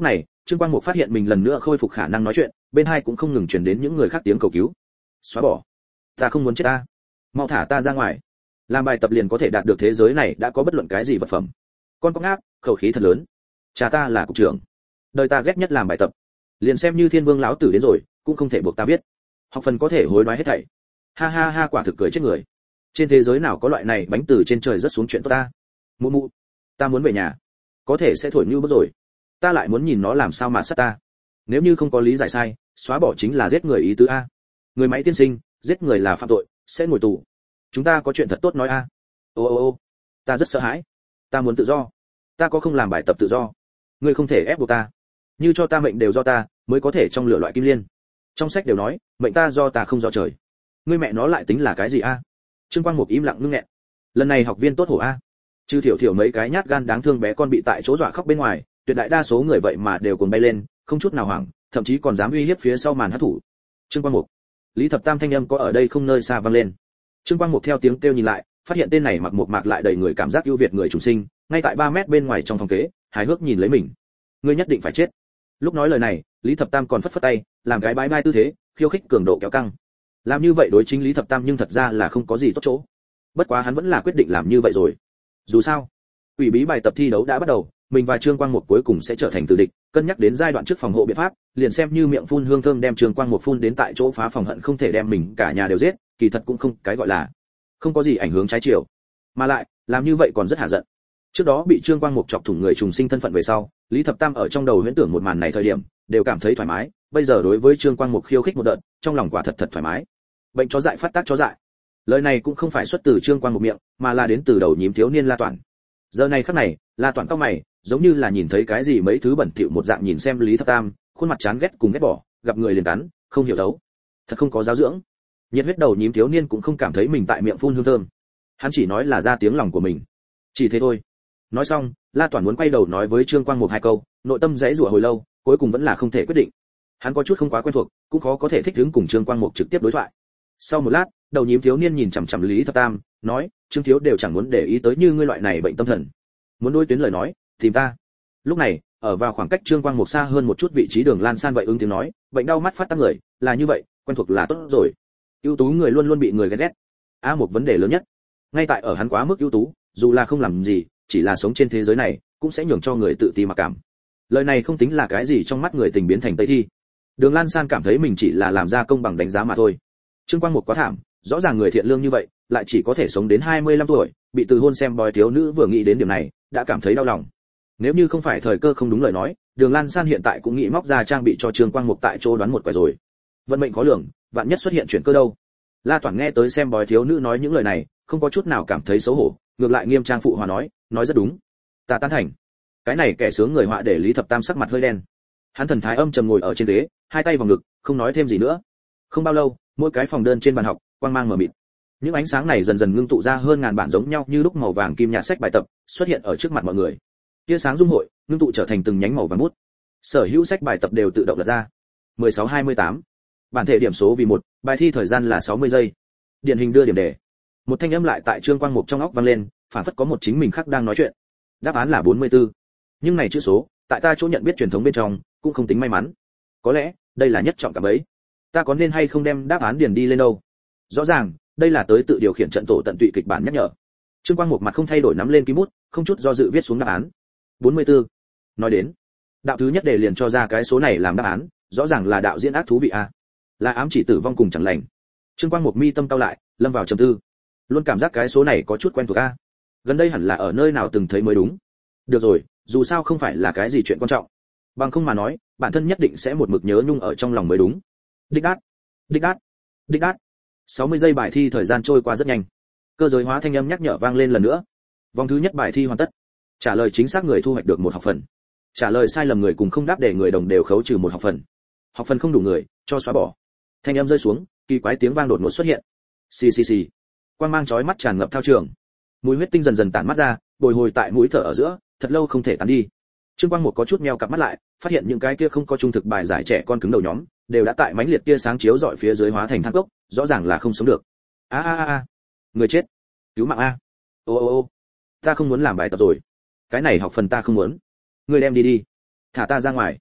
Trương Quang Mục phát hiện mình lần nữa khôi phục khả năng nói chuyện, bên hai cũng không ngừng truyền đến những người khác tiếng cầu cứu. Xóa bỏ, ta không muốn chết ta, mau thả ta ra ngoài. Làm bài tập liền có thể đạt được thế giới này đã có bất luận cái gì vật phẩm. Con có ngáp, khẩu khí thật lớn. Cha ta là cục trưởng, đời ta ghét nhất làm bài tập. Liền xem như Thiên Vương lão tử đến rồi, cũng không thể buộc ta viết. Học phần có thể hối đoái hết thảy. Ha ha ha, quả thực cười chết người. Trên thế giới nào có loại này bánh từ trên trời rớt xuống chuyện tốt ta. Mụ mụ, ta muốn về nhà. Có thể sẽ thổi như bức rồi. Ta lại muốn nhìn nó làm sao mà sát ta. Nếu như không có lý giải sai, xóa bỏ chính là giết người ý tứ a. Người máy tiên sinh, giết người là phạm tội, sẽ ngồi tù. Chúng ta có chuyện thật tốt nói a. Ô ô ô, ta rất sợ hãi. Ta muốn tự do. Ta có không làm bài tập tự do. Ngươi không thể ép buộc ta. Như cho ta mệnh đều do ta, mới có thể trong lửa loại kim liên. Trong sách đều nói, mệnh ta do ta không do trời. Ngươi mẹ nó lại tính là cái gì a? Trương Quang Mục im lặng ngưng nghẹn. Lần này học viên tốt hổ a. Chứ thiểu thiểu mấy cái nhát gan đáng thương bé con bị tại chỗ dọa khóc bên ngoài, tuyệt đại đa số người vậy mà đều cuồng bay lên, không chút nào hoảng, thậm chí còn dám uy hiếp phía sau màn hắc thủ. Trương Quang Mục, Lý Thập Tam thanh âm có ở đây không nơi xa vang lên. Trương Quang Mục theo tiếng kêu nhìn lại, phát hiện tên này mặc một mạc lại đầy người cảm giác ưu việt người trùng sinh, ngay tại ba mét bên ngoài trong phòng kế, hài hước nhìn lấy mình. Ngươi nhất định phải chết. Lúc nói lời này, Lý Thập Tam còn phất phất tay, làm cái bái bai tư thế, khiêu khích cường độ kéo căng. Làm như vậy đối chính Lý Thập Tam nhưng thật ra là không có gì tốt chỗ. Bất quá hắn vẫn là quyết định làm như vậy rồi. Dù sao, ủy bí bài tập thi đấu đã bắt đầu, mình và Trương Quang Mục cuối cùng sẽ trở thành tử địch, cân nhắc đến giai đoạn trước phòng hộ biện pháp, liền xem như miệng phun hương thơm đem Trương Quang Mục phun đến tại chỗ phá phòng hận không thể đem mình cả nhà đều giết, kỳ thật cũng không cái gọi là không có gì ảnh hưởng trái chiều, mà lại làm như vậy còn rất hạ giận. Trước đó bị Trương Quang Mục chọc thủng người trùng sinh thân phận về sau, Lý Thập Tam ở trong đầu huyễn tưởng một màn này thời điểm, đều cảm thấy thoải mái, bây giờ đối với Trương Quang Mục khiêu khích một đợt, trong lòng quả thật thật thoải mái. Bệnh chó dại phát tác chó dại. Lời này cũng không phải xuất từ Trương Quang Mục miệng, mà là đến từ đầu nhím thiếu niên La Toản. Giờ này khắc này, La Toản cau mày, giống như là nhìn thấy cái gì mấy thứ bẩn thỉu một dạng nhìn xem Lý Thập Tam, khuôn mặt chán ghét cùng ghét bỏ, gặp người liền cắn, không hiểu đấu. Thật không có giáo dưỡng. Nhiệt huyết đầu nhím thiếu niên cũng không cảm thấy mình tại miệng phun hương thơm. Hắn chỉ nói là ra tiếng lòng của mình. Chỉ thế thôi. Nói xong, La Toản muốn quay đầu nói với Trương Quang Mục hai câu, nội tâm dãy rủa hồi lâu, cuối cùng vẫn là không thể quyết định. Hắn có chút không quá quen thuộc, cũng khó có thể thích ứng cùng Trương Quang Mục trực tiếp đối thoại. Sau một lát, đầu nhím thiếu niên nhìn chằm chằm Lý Thập Tam, nói, Trương thiếu đều chẳng muốn để ý tới như ngươi loại này bệnh tâm thần. Muốn đối tuyến lời nói, tìm ta. Lúc này, ở vào khoảng cách Trương Quang Mục xa hơn một chút vị trí Đường Lan San vậy ứng tiếng nói, bệnh đau mắt phát tác người, là như vậy, quen thuộc là tốt rồi. Ưu tú người luôn luôn bị người ghét ghét. A một vấn đề lớn nhất, ngay tại ở hắn quá mức ưu tú, dù là không làm gì, chỉ là sống trên thế giới này, cũng sẽ nhường cho người tự ti mặc cảm. Lời này không tính là cái gì trong mắt người tình biến thành tây thi. Đường Lan San cảm thấy mình chỉ là làm ra công bằng đánh giá mà thôi. Trương Quang Mục quá thảm, rõ ràng người thiện lương như vậy, lại chỉ có thể sống đến hai mươi lăm tuổi, bị từ hôn xem bói thiếu nữ vừa nghĩ đến điểm này, đã cảm thấy đau lòng. Nếu như không phải thời cơ không đúng lời nói, Đường Lan San hiện tại cũng nghĩ móc ra trang bị cho Trương Quang Mục tại chỗ đoán một quẻ rồi. Vận mệnh khó lường, vạn nhất xuất hiện chuyển cơ đâu. La Toản nghe tới xem bói thiếu nữ nói những lời này, không có chút nào cảm thấy xấu hổ, ngược lại nghiêm trang phụ hòa nói, nói rất đúng. Ta tán thành. Cái này kẻ sướng người họa để Lý Thập Tam sắc mặt hơi đen. Hắn thần thái âm trầm ngồi ở trên ghế, hai tay vào ngực, không nói thêm gì nữa. Không bao lâu, mỗi cái phòng đơn trên bàn học, quang mang mờ mịt. Những ánh sáng này dần dần ngưng tụ ra hơn ngàn bản giống nhau như lúc màu vàng kim nhạt sách bài tập, xuất hiện ở trước mặt mọi người. Tia sáng dung hội, ngưng tụ trở thành từng nhánh màu vàng bút. Sở hữu sách bài tập đều tự động lật ra. mười sáu hai mươi tám. Bản thể điểm số vì một, bài thi thời gian là sáu mươi giây. Điển hình đưa điểm đề. Một thanh âm lại tại Trương Quang Mục trong óc vang lên, phản phất có một chính mình khác đang nói chuyện. Đáp án là bốn mươi tư. Nhưng này chữ số, tại ta chỗ nhận biết truyền thống bên trong, cũng không tính may mắn. Có lẽ, đây là nhất trọng cả bấy. Ta có nên hay không đem đáp án điền đi lên đâu? Rõ ràng, đây là tới tự điều khiển trận tổ tận tụy kịch bản nhắc nhở. Trương Quang Mục mặt không thay đổi nắm lên ký bút, không chút do dự viết xuống đáp án. bốn mươi tư. Nói đến, đạo thứ nhất đề liền cho ra cái số này làm đáp án, rõ ràng là đạo diễn ác thú vị a. Là ám chỉ tử vong cùng chẳng lành. Trương Quang Mục mi tâm cau lại, lâm vào trầm tư. Luôn cảm giác cái số này có chút quen thuộc a. Gần đây hẳn là ở nơi nào từng thấy mới đúng. Được rồi, dù sao không phải là cái gì chuyện quan trọng. Bằng không mà nói, bản thân nhất định sẽ một mực nhớ nhung ở trong lòng mới đúng. Đích đát, đích đát, đích đát. sáu mươi giây bài thi thời gian trôi qua rất nhanh. Cơ giới hóa thanh âm nhắc nhở vang lên lần nữa. Vòng thứ nhất bài thi hoàn tất. Trả lời chính xác người thu hoạch được một học phần. Trả lời sai lầm người cùng không đáp để người đồng đều khấu trừ một học phần. Học phần không đủ người, cho xóa bỏ. Thanh âm rơi xuống, kỳ quái tiếng vang đột ngột xuất hiện. Xì xì xì. Quang mang chói mắt tràn ngập thao trường. Mùi huyết tinh dần dần tản mắt ra, bồi hồi tại mũi thở ở giữa, thật lâu không thể tán đi. Trương Quang Mục có chút meo cặp mắt lại, phát hiện những cái kia không có trung thực bài giải trẻ con cứng đầu nhóm, đều đã tại mãnh liệt tia sáng chiếu rọi phía dưới hóa thành than cốc, rõ ràng là không sống được. A a a, người chết, cứu mạng a. Ô ô ô, ta không muốn làm bài tập rồi. Cái này học phần ta không muốn. Ngươi đem đi đi, thả ta ra ngoài.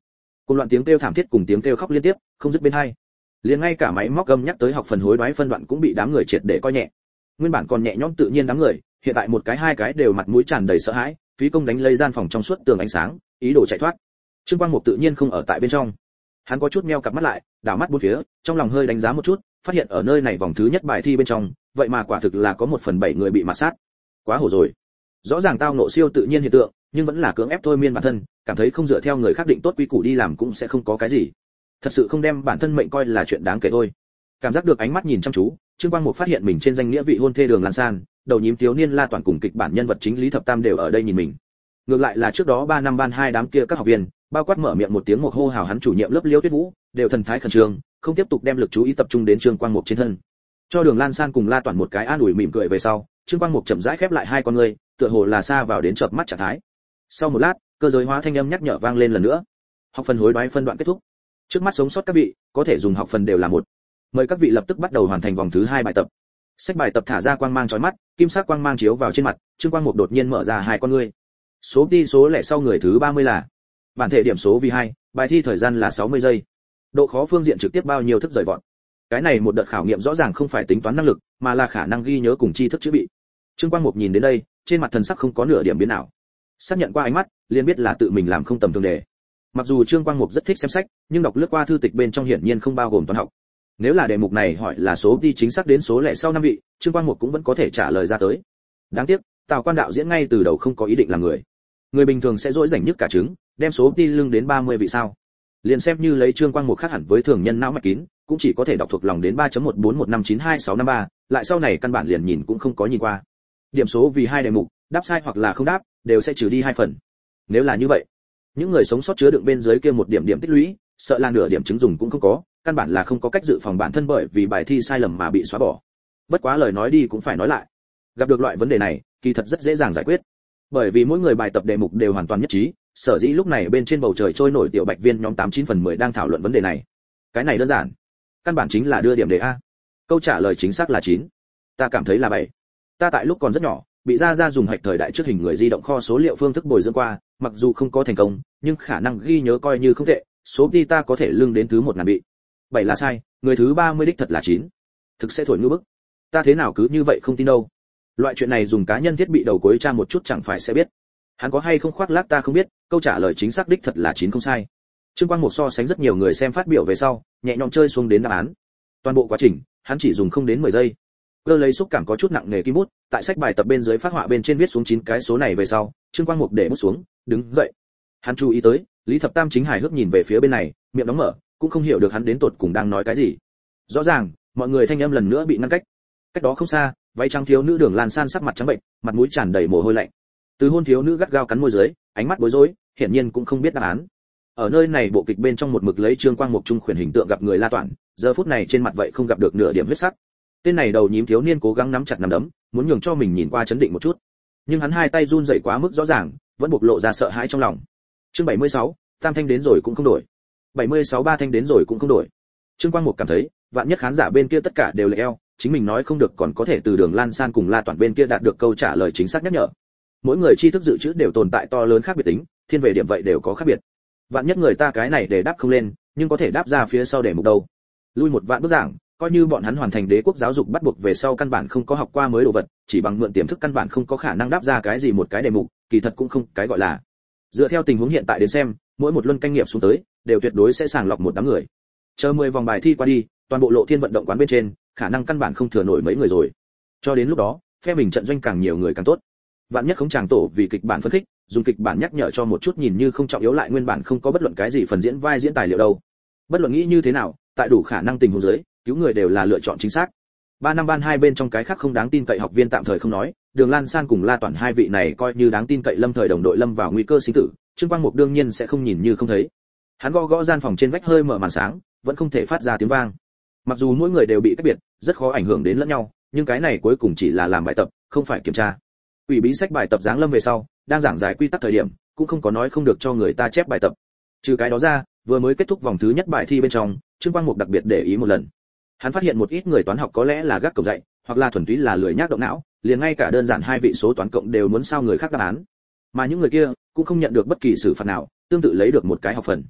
Cùng loạn tiếng kêu thảm thiết cùng tiếng kêu khóc liên tiếp, không dứt bên hai. Liền ngay cả máy móc gầm nhắc tới học phần hối đoái phân đoạn cũng bị đám người triệt để coi nhẹ. Nguyên bản còn nhẹ nhõm tự nhiên đám người, hiện tại một cái hai cái đều mặt mũi tràn đầy sợ hãi, phí công đánh lấy gian phòng trong suốt tường ánh sáng, ý đồ chạy thoát. Trương Quang Mục tự nhiên không ở tại bên trong. Hắn có chút meo cặp mắt lại, đảo mắt bốn phía, trong lòng hơi đánh giá một chút, phát hiện ở nơi này vòng thứ nhất bài thi bên trong, vậy mà quả thực là có một phần bảy người bị mạt sát. Quá hổ rồi. Rõ ràng tao nộ siêu tự nhiên hiện tượng, nhưng vẫn là cưỡng ép thôi miên bản thân, cảm thấy không dựa theo người khác định tốt quy củ đi làm cũng sẽ không có cái gì. Thật sự không đem bản thân mệnh coi là chuyện đáng kể thôi. Cảm giác được ánh mắt nhìn chăm chú, Trương Quang Mục phát hiện mình trên danh nghĩa vị hôn thê Đường Lan San, đầu nhím thiếu niên La Toàn cùng kịch bản nhân vật chính Lý Thập Tam đều ở đây nhìn mình. Ngược lại là trước đó ba năm ban hai đám kia các học viên, bao quát mở miệng một tiếng một hô hào hắn chủ nhiệm lớp Liêu Tuyết Vũ, đều thần thái khẩn trương, không tiếp tục đem lực chú ý tập trung đến Trương Quang Mục trên thân. Cho Đường Lan San cùng La Toàn một cái an ủi mỉm cười về sau, Trương Quang Mục chậm rãi khép lại hai con ngươi, tựa hồ là xa vào đến chợp mắt trạng thái. Sau một lát, cơ giới hóa thanh âm nhắc nhở vang lên lần nữa. Học phần hối đoái phân đoạn kết thúc. Trước mắt sống sót các vị, có thể dùng học phần đều là một. Mời các vị lập tức bắt đầu hoàn thành vòng thứ hai bài tập. Sách bài tập thả ra quang mang chói mắt, kim sắc quang mang chiếu vào trên mặt, Trương Quang Mục đột nhiên mở ra hai con ngươi. Số đi số lẻ sau người thứ ba mươi là bản thể điểm số vì hai, bài thi thời gian là sáu mươi giây. Độ khó phương diện trực tiếp bao nhiêu thức rời vọt. Cái này một đợt khảo nghiệm rõ ràng không phải tính toán năng lực, mà là khả năng ghi nhớ cùng tri thức chữ bị. Trương Quang Mục nhìn đến đây, trên mặt thần sắc không có nửa điểm biến nào. Xác nhận qua ánh mắt, liền biết là tự mình làm không tầm thường đề. Mặc dù Trương Quang Mục rất thích xem sách, nhưng đọc lướt qua thư tịch bên trong hiển nhiên không bao gồm toán học. Nếu là đề mục này hỏi là số đi chính xác đến số lẻ sau năm vị, Trương Quang Mục cũng vẫn có thể trả lời ra tới. Đáng tiếc, Tào Quan đạo diễn ngay từ đầu không có ý định làm người. Người bình thường sẽ dỗi rảnh nhất cả trứng, đem số đi lưng đến ba mươi vị sao? Liền xem như lấy Trương Quang Mục khác hẳn với thường nhân não mạch kín, cũng chỉ có thể đọc thuộc lòng đến ba chấm một bốn một năm chín hai sáu năm ba, lại sau này căn bản liền nhìn cũng không có nhìn qua. Điểm số vì hai đề mục, đáp sai hoặc là không đáp, đều sẽ trừ đi hai phần. Nếu là như vậy, những người sống sót chứa đựng bên dưới kia một điểm điểm tích lũy, sợ là nửa điểm chứng dùng cũng không có, căn bản là không có cách dự phòng bản thân bởi vì bài thi sai lầm mà bị xóa bỏ. Bất quá lời nói đi cũng phải nói lại. Gặp được loại vấn đề này, kỳ thật rất dễ dàng giải quyết. Bởi vì mỗi người bài tập đề mục đều hoàn toàn nhất trí, sở dĩ lúc này bên trên bầu trời trôi nổi tiểu bạch viên nhóm tám chín phần mười đang thảo luận vấn đề này. Cái này đơn giản, căn bản chính là đưa điểm đề a. Câu trả lời chính xác là chín. Ta cảm thấy là bảy. Ta tại lúc còn rất nhỏ, bị gia gia dùng hạch thời đại trước hình người di động kho số liệu phương thức bồi dưỡng qua, mặc dù không có thành công, nhưng khả năng ghi nhớ coi như không tệ, số đi ta có thể lưng đến thứ một ngàn bị. Bảy là sai, người thứ ba mươi đích thật là chín. Thực sẽ thổi ngư bức. Ta thế nào cứ như vậy không tin đâu. Loại chuyện này dùng cá nhân thiết bị đầu cuối tra một chút chẳng phải sẽ biết. Hắn có hay không khoác lác ta không biết, câu trả lời chính xác đích thật là chín không sai. Trương Quang Mục so sánh rất nhiều người xem phát biểu về sau, nhẹ nhõm chơi xuống đến đáp án. Toàn bộ quá trình, hắn chỉ dùng không đến mười giây. Cơ lấy xúc cảm có chút nặng nề kim bút, tại sách bài tập bên dưới phát họa bên trên viết xuống chín cái số này về sau, Trương Quang Mục để bút xuống, đứng dậy. Hắn chú ý tới, Lý Thập Tam chính hài hước nhìn về phía bên này, miệng đóng mở, cũng không hiểu được hắn đến tột cùng đang nói cái gì. Rõ ràng, mọi người thanh âm lần nữa bị ngăn cách. Cách đó không xa, váy trắng thiếu nữ Đường Lan San sắc mặt trắng bệnh, mặt mũi tràn đầy mồ hôi lạnh. Từ hôn thiếu nữ gắt gao cắn môi dưới, ánh mắt bối rối, hiển nhiên cũng không biết đáp án. Ở nơi này bộ kịch bên trong một mực lấy Trương Quang Mục trung khuyển hình tượng gặp người La Toản, giờ phút này trên mặt vậy không gặp được nửa điểm huyết sắc. Tên này đầu nhím thiếu niên cố gắng nắm chặt nắm đấm, muốn nhường cho mình nhìn qua chấn định một chút. Nhưng hắn hai tay run rẩy quá mức rõ ràng, vẫn bộc lộ ra sợ hãi trong lòng. Chương bảy mươi sáu, tam thanh đến rồi cũng không đổi. bảy mươi sáu ba thanh đến rồi cũng không đổi. Trương Quang Mục cảm thấy, vạn nhất khán giả bên kia tất cả đều lệ eo, chính mình nói không được còn có thể từ Đường Lan San cùng La Toản bên kia đạt được câu trả lời chính xác nhắc nhở. Mỗi người tri thức dự trữ đều tồn tại to lớn khác biệt tính, thiên về điểm vậy đều có khác biệt. Vạn nhất người ta cái này để đáp không lên, nhưng có thể đáp ra phía sau để mục đâu. Lui một vạn bước giảng, coi như bọn hắn hoàn thành đế quốc giáo dục bắt buộc về sau căn bản không có học qua mới đồ vật, chỉ bằng mượn tiềm thức căn bản không có khả năng đáp ra cái gì một cái đề mục, kỳ thật cũng không cái gọi là. Dựa theo tình huống hiện tại đến xem, mỗi một luân kinh nghiệm xuống tới, đều tuyệt đối sẽ sàng lọc một đám người. Chờ mười vòng bài thi qua đi, toàn bộ Lộ Thiên vận động quán bên trên, khả năng căn bản không thừa nổi mấy người rồi. Cho đến lúc đó, phe mình trận doanh càng nhiều người càng tốt. Vạn nhất không chàng tổ vì kịch bản phân khích, dùng kịch bản nhắc nhở cho một chút nhìn như không trọng yếu lại nguyên bản không có bất luận cái gì phần diễn vai diễn tài liệu đâu. Bất luận nghĩ như thế nào, tại đủ khả năng tình huống dưới, cứu người đều là lựa chọn chính xác. Ba năm ban hai bên trong cái khác không đáng tin cậy học viên tạm thời không nói, Đường Lan San cùng La Toản hai vị này coi như đáng tin cậy lâm thời đồng đội lâm vào nguy cơ sinh tử, Trương Quang Mục đương nhiên sẽ không nhìn như không thấy. Hắn gõ gõ gian phòng trên vách hơi mở màn sáng, vẫn không thể phát ra tiếng vang. Mặc dù mỗi người đều bị cách biệt, rất khó ảnh hưởng đến lẫn nhau, nhưng cái này cuối cùng chỉ là làm bài tập, không phải kiểm tra. Ủy bí sách bài tập giáng lâm về sau, đang giảng giải quy tắc thời điểm, cũng không có nói không được cho người ta chép bài tập. Trừ cái đó ra, vừa mới kết thúc vòng thứ nhất bài thi bên trong, Trương Quang Mục đặc biệt để ý một lần. Hắn phát hiện một ít người toán học có lẽ là gác cổng dạy, hoặc là thuần túy là lười nhác động não, liền ngay cả đơn giản hai vị số toán cộng đều muốn sao người khác đáp án. Mà những người kia cũng không nhận được bất kỳ xử phạt nào, tương tự lấy được một cái học phần.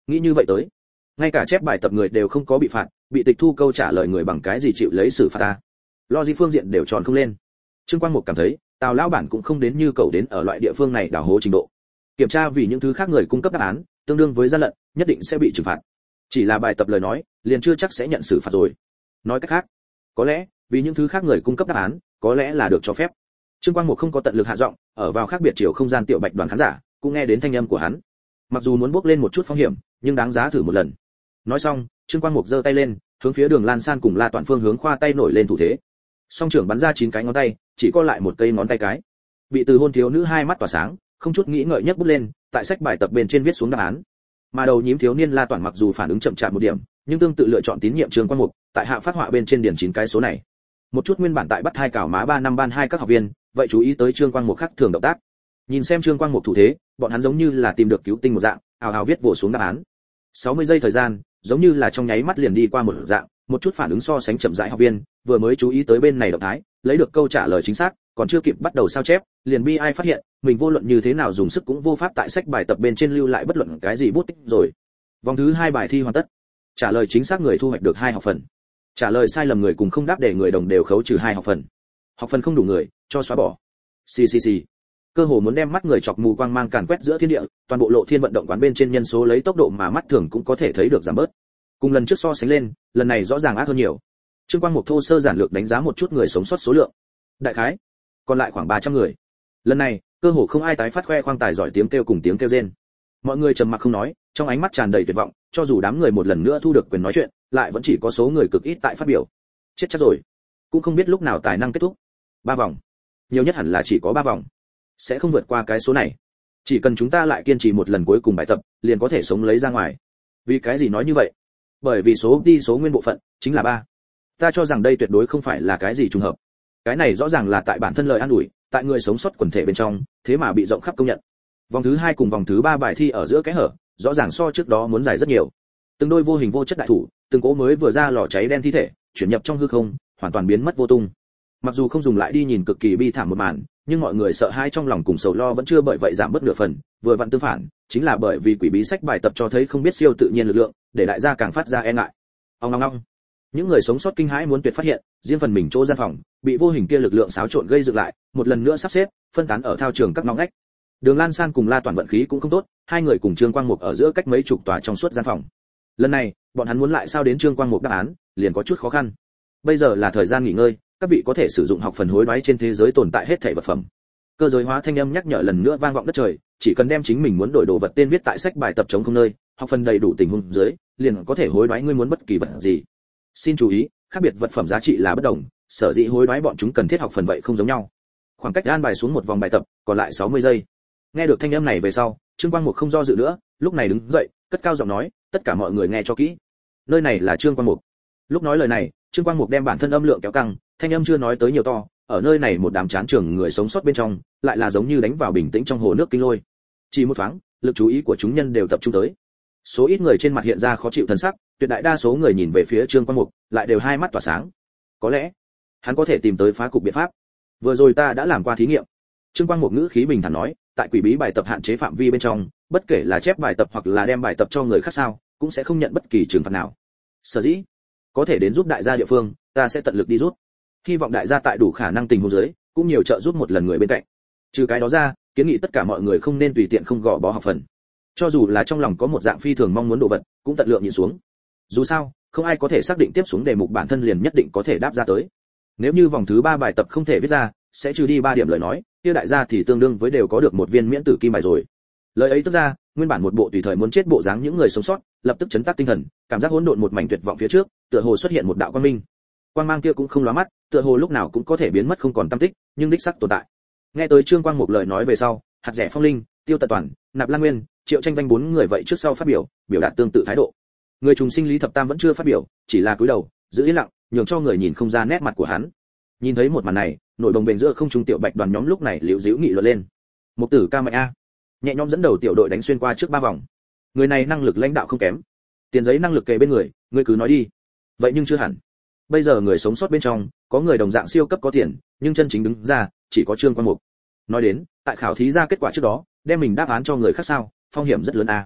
nghĩ như vậy tới, ngay cả chép bài tập người đều không có bị phạt, bị tịch thu câu trả lời người bằng cái gì chịu lấy xử phạt ta? Lo gì phương diện đều tròn không lên. Trương Quang Mục cảm thấy, Tào lão bản cũng không đến như cầu đến ở loại địa phương này đào hố trình độ. Kiểm tra vì những thứ khác người cung cấp đáp án, tương đương với gian lận, nhất định sẽ bị trừng phạt. Chỉ là bài tập lời nói, liền chưa chắc sẽ nhận xử phạt rồi. Nói cách khác, có lẽ, vì những thứ khác người cung cấp đáp án, có lẽ là được cho phép. Trương Quang Mục không có tận lực hạ giọng, ở vào khác biệt chiều không gian tiểu bạch đoàn khán giả, cũng nghe đến thanh âm của hắn. Mặc dù muốn bước lên một chút phong hiểm, nhưng đáng giá thử một lần. Nói xong, Trương Quang Mục giơ tay lên, hướng phía Đường Lan San cùng La Toàn phương hướng khoa tay nổi lên thủ thế. Song trưởng bắn ra chín cái ngón tay, chỉ có lại một cây ngón tay cái. Bị từ hôn thiếu nữ hai mắt tỏa sáng, không chút nghĩ ngợi nhấc bút lên, tại sách bài tập bên trên viết xuống đáp án. Mà đầu nhím thiếu niên La Toàn mặc dù phản ứng chậm chạp một điểm, nhưng tương tự lựa chọn tín nhiệm Trương Quang Mục, tại hạ phát họa bên trên điển chín cái số này. Một chút nguyên bản tại bắt hai cảo má ba năm ban hai các học viên, vậy chú ý tới Trương Quang Mục khác thường động tác. Nhìn xem Trương Quang Mục thủ thế, bọn hắn giống như là tìm được cứu tinh một dạng, ào ào viết vỗ xuống đáp án. sáu mươi giây thời gian, giống như là trong nháy mắt liền đi qua một dạng, một chút phản ứng so sánh chậm rãi học viên, vừa mới chú ý tới bên này động thái, lấy được câu trả lời chính xác, còn chưa kịp bắt đầu sao chép, liền bi ai phát hiện, mình vô luận như thế nào dùng sức cũng vô pháp tại sách bài tập bên trên lưu lại bất luận cái gì bút tích rồi. Vòng thứ hai bài thi hoàn tất. Trả lời chính xác người thu hoạch được hai học phần. Trả lời sai lầm người cùng không đáp để người đồng đều khấu trừ hai học phần. Học phần không đủ người, cho xóa bỏ. Xì xì xì. Cơ hồ muốn đem mắt người chọc mù quang mang càn quét giữa thiên địa, toàn bộ Lộ Thiên vận động quán bên trên nhân số lấy tốc độ mà mắt thường cũng có thể thấy được giảm bớt. Cùng lần trước so sánh lên, lần này rõ ràng ác hơn nhiều. Trương Quang Mục thô sơ giản lược đánh giá một chút người sống sót số lượng. Đại khái còn lại khoảng ba trăm người. Lần này, cơ hồ không ai tái phát khoe khoang tài giỏi tiếng kêu cùng tiếng kêu rên. Mọi người trầm mặc không nói, trong ánh mắt tràn đầy tuyệt vọng, cho dù đám người một lần nữa thu được quyền nói chuyện, lại vẫn chỉ có số người cực ít tại phát biểu. Chết chắc rồi, cũng không biết lúc nào tài năng kết thúc. Ba vòng, nhiều nhất hẳn là chỉ có ba vòng, sẽ không vượt qua cái số này. Chỉ cần chúng ta lại kiên trì một lần cuối cùng bài tập, liền có thể sống lấy ra ngoài. Vì cái gì nói như vậy? Bởi vì số đi số nguyên bộ phận chính là ba. Ta cho rằng đây tuyệt đối không phải là cái gì trùng hợp. Cái này rõ ràng là tại bản thân lời an ủi, tại người sống sót quần thể bên trong, thế mà bị rộng khắp công nhận. Vòng thứ hai cùng vòng thứ ba bài thi ở giữa cái hở, rõ ràng so trước đó muốn dài rất nhiều. Từng đôi vô hình vô chất đại thủ, từng cỗ mới vừa ra lò cháy đen thi thể, chuyển nhập trong hư không, hoàn toàn biến mất vô tung. Mặc dù không dùng lại đi nhìn cực kỳ bi thảm một màn, nhưng mọi người sợ hãi trong lòng cùng sầu lo vẫn chưa bởi vậy giảm bớt nửa phần, vừa vặn tương phản, chính là bởi vì quỷ bí sách bài tập cho thấy không biết siêu tự nhiên lực lượng, để đại gia càng phát ra e ngại. Ong ong ong. Những người sống sót kinh hãi muốn tuyệt phát hiện, riêng phần mình chỗ gian phòng, bị vô hình kia lực lượng xáo trộn gây dựng lại, một lần nữa sắp xếp, phân tán ở thao trường các ngõ ngách. Đường Lan San cùng La Toàn vận khí cũng không tốt, hai người cùng Trương Quang Mục ở giữa cách mấy chục tòa trong suốt gian phòng. Lần này, bọn hắn muốn lại sao đến Trương Quang Mục đáp án, liền có chút khó khăn. Bây giờ là thời gian nghỉ ngơi, các vị có thể sử dụng học phần hối đoái trên thế giới tồn tại hết thảy vật phẩm. Cơ giới hóa thanh âm nhắc nhở lần nữa vang vọng đất trời, chỉ cần đem chính mình muốn đổi đồ vật tên viết tại sách bài tập chống không nơi, học phần đầy đủ tình huống dưới, liền có thể hối đoái ngươi muốn bất kỳ vật gì. Xin chú ý, khác biệt vật phẩm giá trị là bất đồng, sở dĩ hối đoái bọn chúng cần thiết học phần vậy không giống nhau. Khoảng cách an bài xuống một vòng bài tập, còn lại sáu mươi giây. Nghe được thanh âm này về sau, Trương Quang Mục không do dự nữa, lúc này đứng dậy, cất cao giọng nói, tất cả mọi người nghe cho kỹ. Nơi này là Trương Quang Mục. Lúc nói lời này, Trương Quang Mục đem bản thân âm lượng kéo căng, thanh âm chưa nói tới nhiều to, ở nơi này một đám chán trường người sống sót bên trong, lại là giống như đánh vào bình tĩnh trong hồ nước kinh lôi. Chỉ một thoáng, lực chú ý của chúng nhân đều tập trung tới. Số ít người trên mặt hiện ra khó chịu thần sắc, tuyệt đại đa số người nhìn về phía Trương Quang Mục, lại đều hai mắt tỏa sáng. Có lẽ, hắn có thể tìm tới phá cục biện pháp. Vừa rồi ta đã làm qua thí nghiệm. Trương Quang Mục ngữ khí bình thản nói, tại quỷ bí bài tập hạn chế phạm vi bên trong, bất kể là chép bài tập hoặc là đem bài tập cho người khác sao, cũng sẽ không nhận bất kỳ trừng phạt nào. Sở dĩ, có thể đến giúp đại gia địa phương, ta sẽ tận lực đi giúp. Hy vọng đại gia tại đủ khả năng tình huống dưới, cũng nhiều trợ giúp một lần người bên cạnh. Trừ cái đó ra, kiến nghị tất cả mọi người không nên tùy tiện không gò bó học phần. Cho dù là trong lòng có một dạng phi thường mong muốn đồ vật, cũng tận lượng nhịn xuống. Dù sao, không ai có thể xác định tiếp xuống đề mục bản thân liền nhất định có thể đáp ra tới. Nếu như vòng thứ ba bài tập không thể viết ra, sẽ trừ đi ba điểm lời nói, kia đại gia thì tương đương với đều có được một viên miễn tử kim bài rồi. Lời ấy tức ra, nguyên bản một bộ tùy thời muốn chết bộ dáng những người sống sót, lập tức chấn tác tinh thần, cảm giác hỗn độn một mảnh tuyệt vọng phía trước, tựa hồ xuất hiện một đạo quang minh. Quang mang kia cũng không lóa mắt, tựa hồ lúc nào cũng có thể biến mất không còn tăm tích, nhưng đích xác tồn tại. Nghe tới Trương Quang Mục lời nói về sau, Hạt Rẻ Phong Linh, Tiêu Tật Toàn, Nạp Lan Nguyên, Triệu Tranh Vanh bốn người vậy trước sau phát biểu, biểu đạt tương tự thái độ. Người trùng sinh Lý Thập Tam vẫn chưa phát biểu, chỉ là cúi đầu, giữ yên lặng, nhường cho người nhìn không ra nét mặt của hắn. Nhìn thấy một màn này, nội đồng bền giữa không trung tiểu bạch đoàn nhóm lúc này liễu díu nghị luận lên. Mục tử ca mạnh a, nhẹ nhõm dẫn đầu tiểu đội đánh xuyên qua trước ba vòng. Người này năng lực lãnh đạo không kém, tiền giấy năng lực kề bên người, ngươi cứ nói đi. Vậy nhưng chưa hẳn. Bây giờ người sống sót bên trong, có người đồng dạng siêu cấp có tiền, nhưng chân chính đứng ra, chỉ có Trương Quang Mục. Nói đến, tại khảo thí ra kết quả trước đó, đem mình đáp án cho người khác sao, phong hiểm rất lớn a.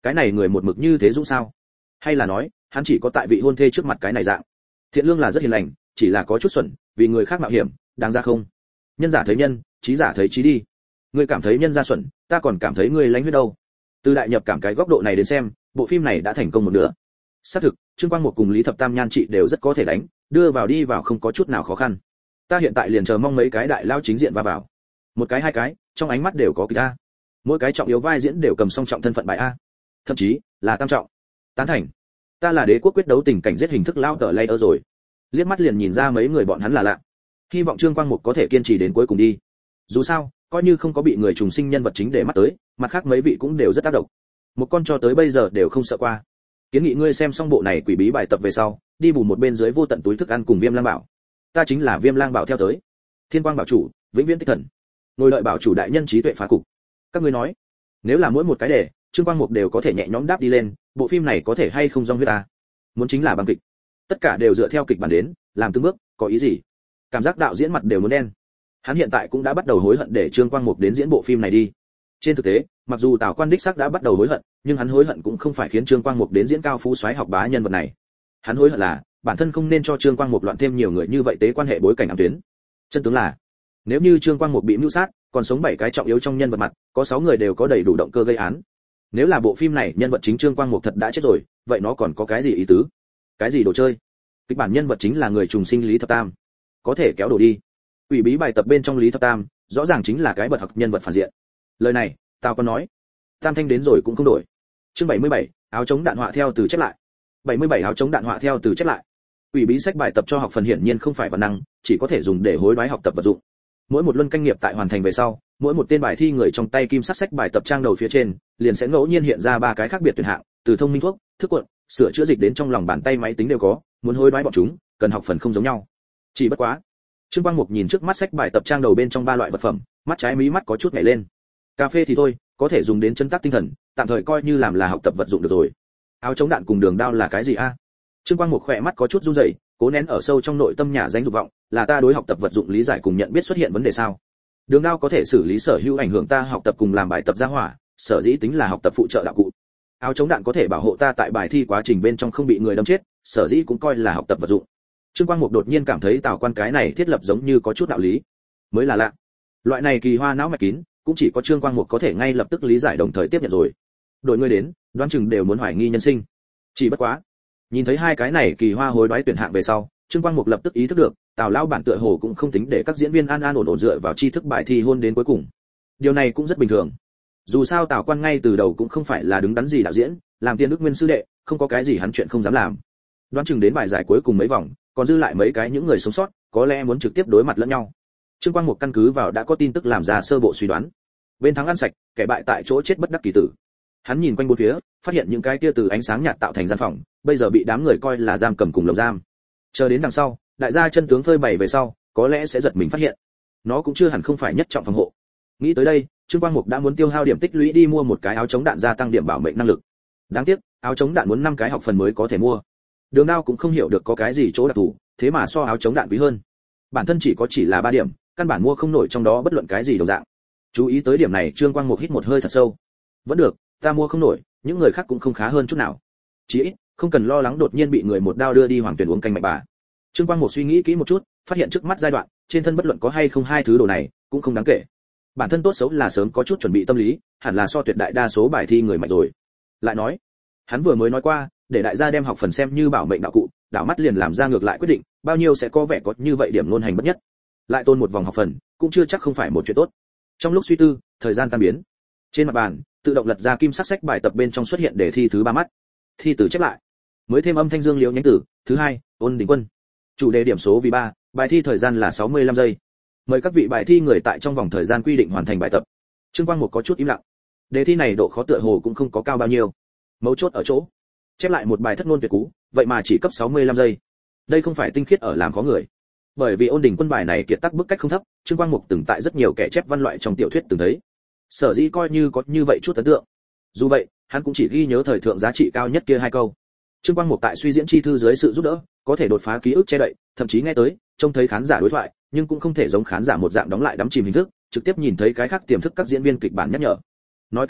Cái này người một mực như thế dũng sao? Hay là nói, hắn chỉ có tại vị hôn thê trước mặt cái này dạng. Thiện lương là rất hiền lành, chỉ là có chút xuẩn, vì người khác mạo hiểm, đáng ra không? Nhân giả thấy nhân, trí giả thấy trí đi. Ngươi cảm thấy nhân ra xuẩn, ta còn cảm thấy ngươi lánh huyết đâu. Từ đại nhập cảm cái góc độ này đến xem, bộ phim này đã thành công một nửa. Xác thực, Trương Quang Một cùng Lý Thập Tam nhan trị đều rất có thể đánh, đưa vào đi vào không có chút nào khó khăn. Ta hiện tại liền chờ mong mấy cái đại lao chính diện va vào. Một cái hai cái, trong ánh mắt đều có kịch a. Mỗi cái trọng yếu vai diễn đều cầm song trọng thân phận bài a. Thậm chí là tam trọng. Tán thành. Ta là đế quốc quyết đấu tình cảnh giết hình thức lao tờ layer rồi. Liếc mắt liền nhìn ra mấy người bọn hắn là lạ. Hy vọng Trương Quang Một có thể kiên trì đến cuối cùng đi. Dù sao, coi như không có bị người trùng sinh nhân vật chính để mắt tới, mặt khác mấy vị cũng đều rất tác động. Một con cho tới bây giờ đều không sợ qua. Kiến nghị ngươi xem xong bộ này quỷ bí bài tập về sau, đi bù một bên dưới vô tận túi thức ăn cùng Viêm Lang Bảo. Ta chính là Viêm Lang Bảo theo tới. Thiên Quang Bảo chủ, vĩnh viễn tích thần. Ngồi đợi bảo chủ đại nhân trí tuệ phá cục. Các ngươi nói, nếu là mỗi một cái đề, Trương Quang Mục đều có thể nhẹ nhõm đáp đi lên, bộ phim này có thể hay không rong huyết ta? Muốn chính là băng kịch. Tất cả đều dựa theo kịch bản đến, làm từng bước, có ý gì? Cảm giác đạo diễn mặt đều muốn đen. Hắn hiện tại cũng đã bắt đầu hối hận để Trương Quang Mục đến diễn bộ phim này đi. Trên thực tế, mặc dù Tào Quan đích xác đã bắt đầu hối hận, nhưng hắn hối hận cũng không phải khiến Trương Quang Mục đến diễn cao phú soái học bá nhân vật này. Hắn hối hận là bản thân không nên cho Trương Quang Mục loạn thêm nhiều người như vậy tế quan hệ bối cảnh ám tuyến. Chân tướng là, nếu như Trương Quang Mục bị mưu sát, còn sống bảy cái trọng yếu trong nhân vật mặt, có sáu người đều có đầy đủ động cơ gây án. Nếu là bộ phim này nhân vật chính Trương Quang Mục thật đã chết rồi, vậy nó còn có cái gì ý tứ? Cái gì đồ chơi? Kịch bản nhân vật chính là người trùng sinh Lý Thập Tam, có thể kéo đồ đi. Quỷ bí bài tập bên trong Lý Thập Tam, rõ ràng chính là cái bật học nhân vật phản diện. Lời này, tao có nói. Tam thanh đến rồi cũng không đổi. Chương bảy mươi bảy, áo chống đạn họa theo từ chép lại. bảy mươi bảy áo chống đạn họa theo từ chép lại. Quỷ bí sách bài tập cho học phần hiển nhiên không phải văn năng, chỉ có thể dùng để hối đoái học tập vật dụng. Mỗi một luân canh nghiệp tại hoàn thành về sau, mỗi một tên bài thi người trong tay kim sắc sách bài tập trang đầu phía trên, liền sẽ ngẫu nhiên hiện ra ba cái khác biệt tuyển hạng, từ thông minh thuốc, thức cuộn, sửa chữa dịch đến trong lòng bàn tay máy tính đều có, muốn hối đoái bọn chúng, cần học phần không giống nhau. Chỉ bất quá, Trương Quang Mục nhìn trước mắt sách bài tập trang đầu bên trong ba loại vật phẩm, mắt trái mí mắt có chút nhảy lên. Cà phê thì thôi, có thể dùng đến chân tác tinh thần, tạm thời coi như làm là học tập vật dụng được rồi. Áo chống đạn cùng đường đao là cái gì a? Trương Quang Mục khỏe mắt có chút run rẩy, cố nén ở sâu trong nội tâm nhà danh dục vọng, là ta đối học tập vật dụng lý giải cùng nhận biết xuất hiện vấn đề sao? Đường đao có thể xử lý sở hữu ảnh hưởng ta học tập cùng làm bài tập ra hỏa, sở dĩ tính là học tập phụ trợ đạo cụ. Áo chống đạn có thể bảo hộ ta tại bài thi quá trình bên trong không bị người đâm chết, sở dĩ cũng coi là học tập vật dụng. Trương Quang Mục đột nhiên cảm thấy Tào Quan cái này thiết lập giống như có chút đạo lý, mới là lạ. Loại này kỳ hoa não mạch kín, cũng chỉ có Trương Quang Mục có thể ngay lập tức lý giải đồng thời tiếp nhận rồi. Đội người đến, đoán chừng đều muốn hoài nghi nhân sinh. Chỉ bất quá, nhìn thấy hai cái này kỳ hoa hối đoái tuyển hạng về sau, Trương Quang Mục lập tức ý thức được, Tào lão bản tựa hồ cũng không tính để các diễn viên an an ổn ổn dựa vào tri thức bài thi hôn đến cuối cùng. Điều này cũng rất bình thường. Dù sao Tào Quan ngay từ đầu cũng không phải là đứng đắn gì đạo diễn, làm tiên đức nguyên sư đệ, không có cái gì hắn chuyện không dám làm. Đoán chừng đến bài giải cuối cùng mấy vòng, còn dư lại mấy cái những người sống sót, có lẽ muốn trực tiếp đối mặt lẫn nhau. Trương Quang Mục căn cứ vào đã có tin tức làm ra sơ bộ suy đoán. Bên thắng ăn sạch, kẻ bại tại chỗ chết bất đắc kỳ tử. Hắn nhìn quanh bốn phía, phát hiện những cái kia từ ánh sáng nhạt tạo thành gian phòng, bây giờ bị đám người coi là giam cầm cùng lồng giam. Chờ đến đằng sau, đại gia chân tướng phơi bày về sau, có lẽ sẽ giật mình phát hiện, nó cũng chưa hẳn không phải nhất trọng phòng hộ. Nghĩ tới đây, Trương Quang Mục đã muốn tiêu hao điểm tích lũy đi mua một cái áo chống đạn gia tăng điểm bảo mệnh năng lực. Đáng tiếc, áo chống đạn muốn năm cái học phần mới có thể mua. Đường Đao cũng không hiểu được có cái gì chỗ đặc thù, thế mà so áo chống đạn quý hơn. Bản thân chỉ có chỉ là ba điểm, căn bản mua không nổi trong đó bất luận cái gì đồng dạng. Chú ý tới điểm này, Trương Quang Mục hít một hơi thật sâu. Vẫn được, ta mua không nổi, những người khác cũng không khá hơn chút nào. Chỉ ít, không cần lo lắng đột nhiên bị người một đao đưa đi hoàng tuyển uống canh mạnh bà. Trương Quang Mục suy nghĩ kỹ một chút, phát hiện trước mắt giai đoạn, trên thân bất luận có hay không hai thứ đồ này, cũng không đáng kể. Bản thân tốt xấu là sớm có chút chuẩn bị tâm lý, hẳn là so tuyệt đại đa số bài thi người mạnh rồi. Lại nói, hắn vừa mới nói qua, để đại gia đem học phần xem như bảo mệnh đạo cụ, đảo mắt liền làm ra ngược lại quyết định, bao nhiêu sẽ có vẻ có như vậy điểm luôn hành bất nhất. Lại tôn một vòng học phần, cũng chưa chắc không phải một chuyện tốt. Trong lúc suy tư, thời gian tan biến. Trên mặt bàn, tự động lật ra kim sắc sách bài tập bên trong xuất hiện đề thi thứ ba mắt. Thi từ chép lại. Mới thêm âm thanh dương liễu nhánh tử, thứ hai, ôn đình quân. Chủ đề điểm số vì ba, bài thi thời gian là sáu mươi lăm giây. Mời các vị bài thi người tại trong vòng thời gian quy định hoàn thành bài tập. Trương Quang Mục có chút im lặng. Đề thi này độ khó tựa hồ cũng không có cao bao nhiêu. Mấu chốt ở chỗ, chép lại một bài thất ngôn tuyệt cú, vậy mà chỉ cấp sáu mươi lăm giây. Đây không phải tinh khiết ở làm khó người. Bởi vì ôn đình quân bài này kiệt tác bức cách không thấp, Trương Quang Mục từng tại rất nhiều kẻ chép văn loại trong tiểu thuyết từng thấy. Sở dĩ coi như có như vậy chút ấn tượng. Dù vậy, hắn cũng chỉ ghi nhớ thời thượng giá trị cao nhất kia hai câu. Trương Quang Mục tại suy diễn chi thư dưới sự giúp đỡ, có thể đột phá ký ức che đậy, thậm chí nghe tới, trông thấy khán giả đối thoại, nhưng cũng không thể giống khán giả một dạng đóng lại đắm chìm hình thức, trực tiếp nhìn thấy cái khác tiềm thức các diễn viên kịch bản nhắc nhở. Nói cách khác,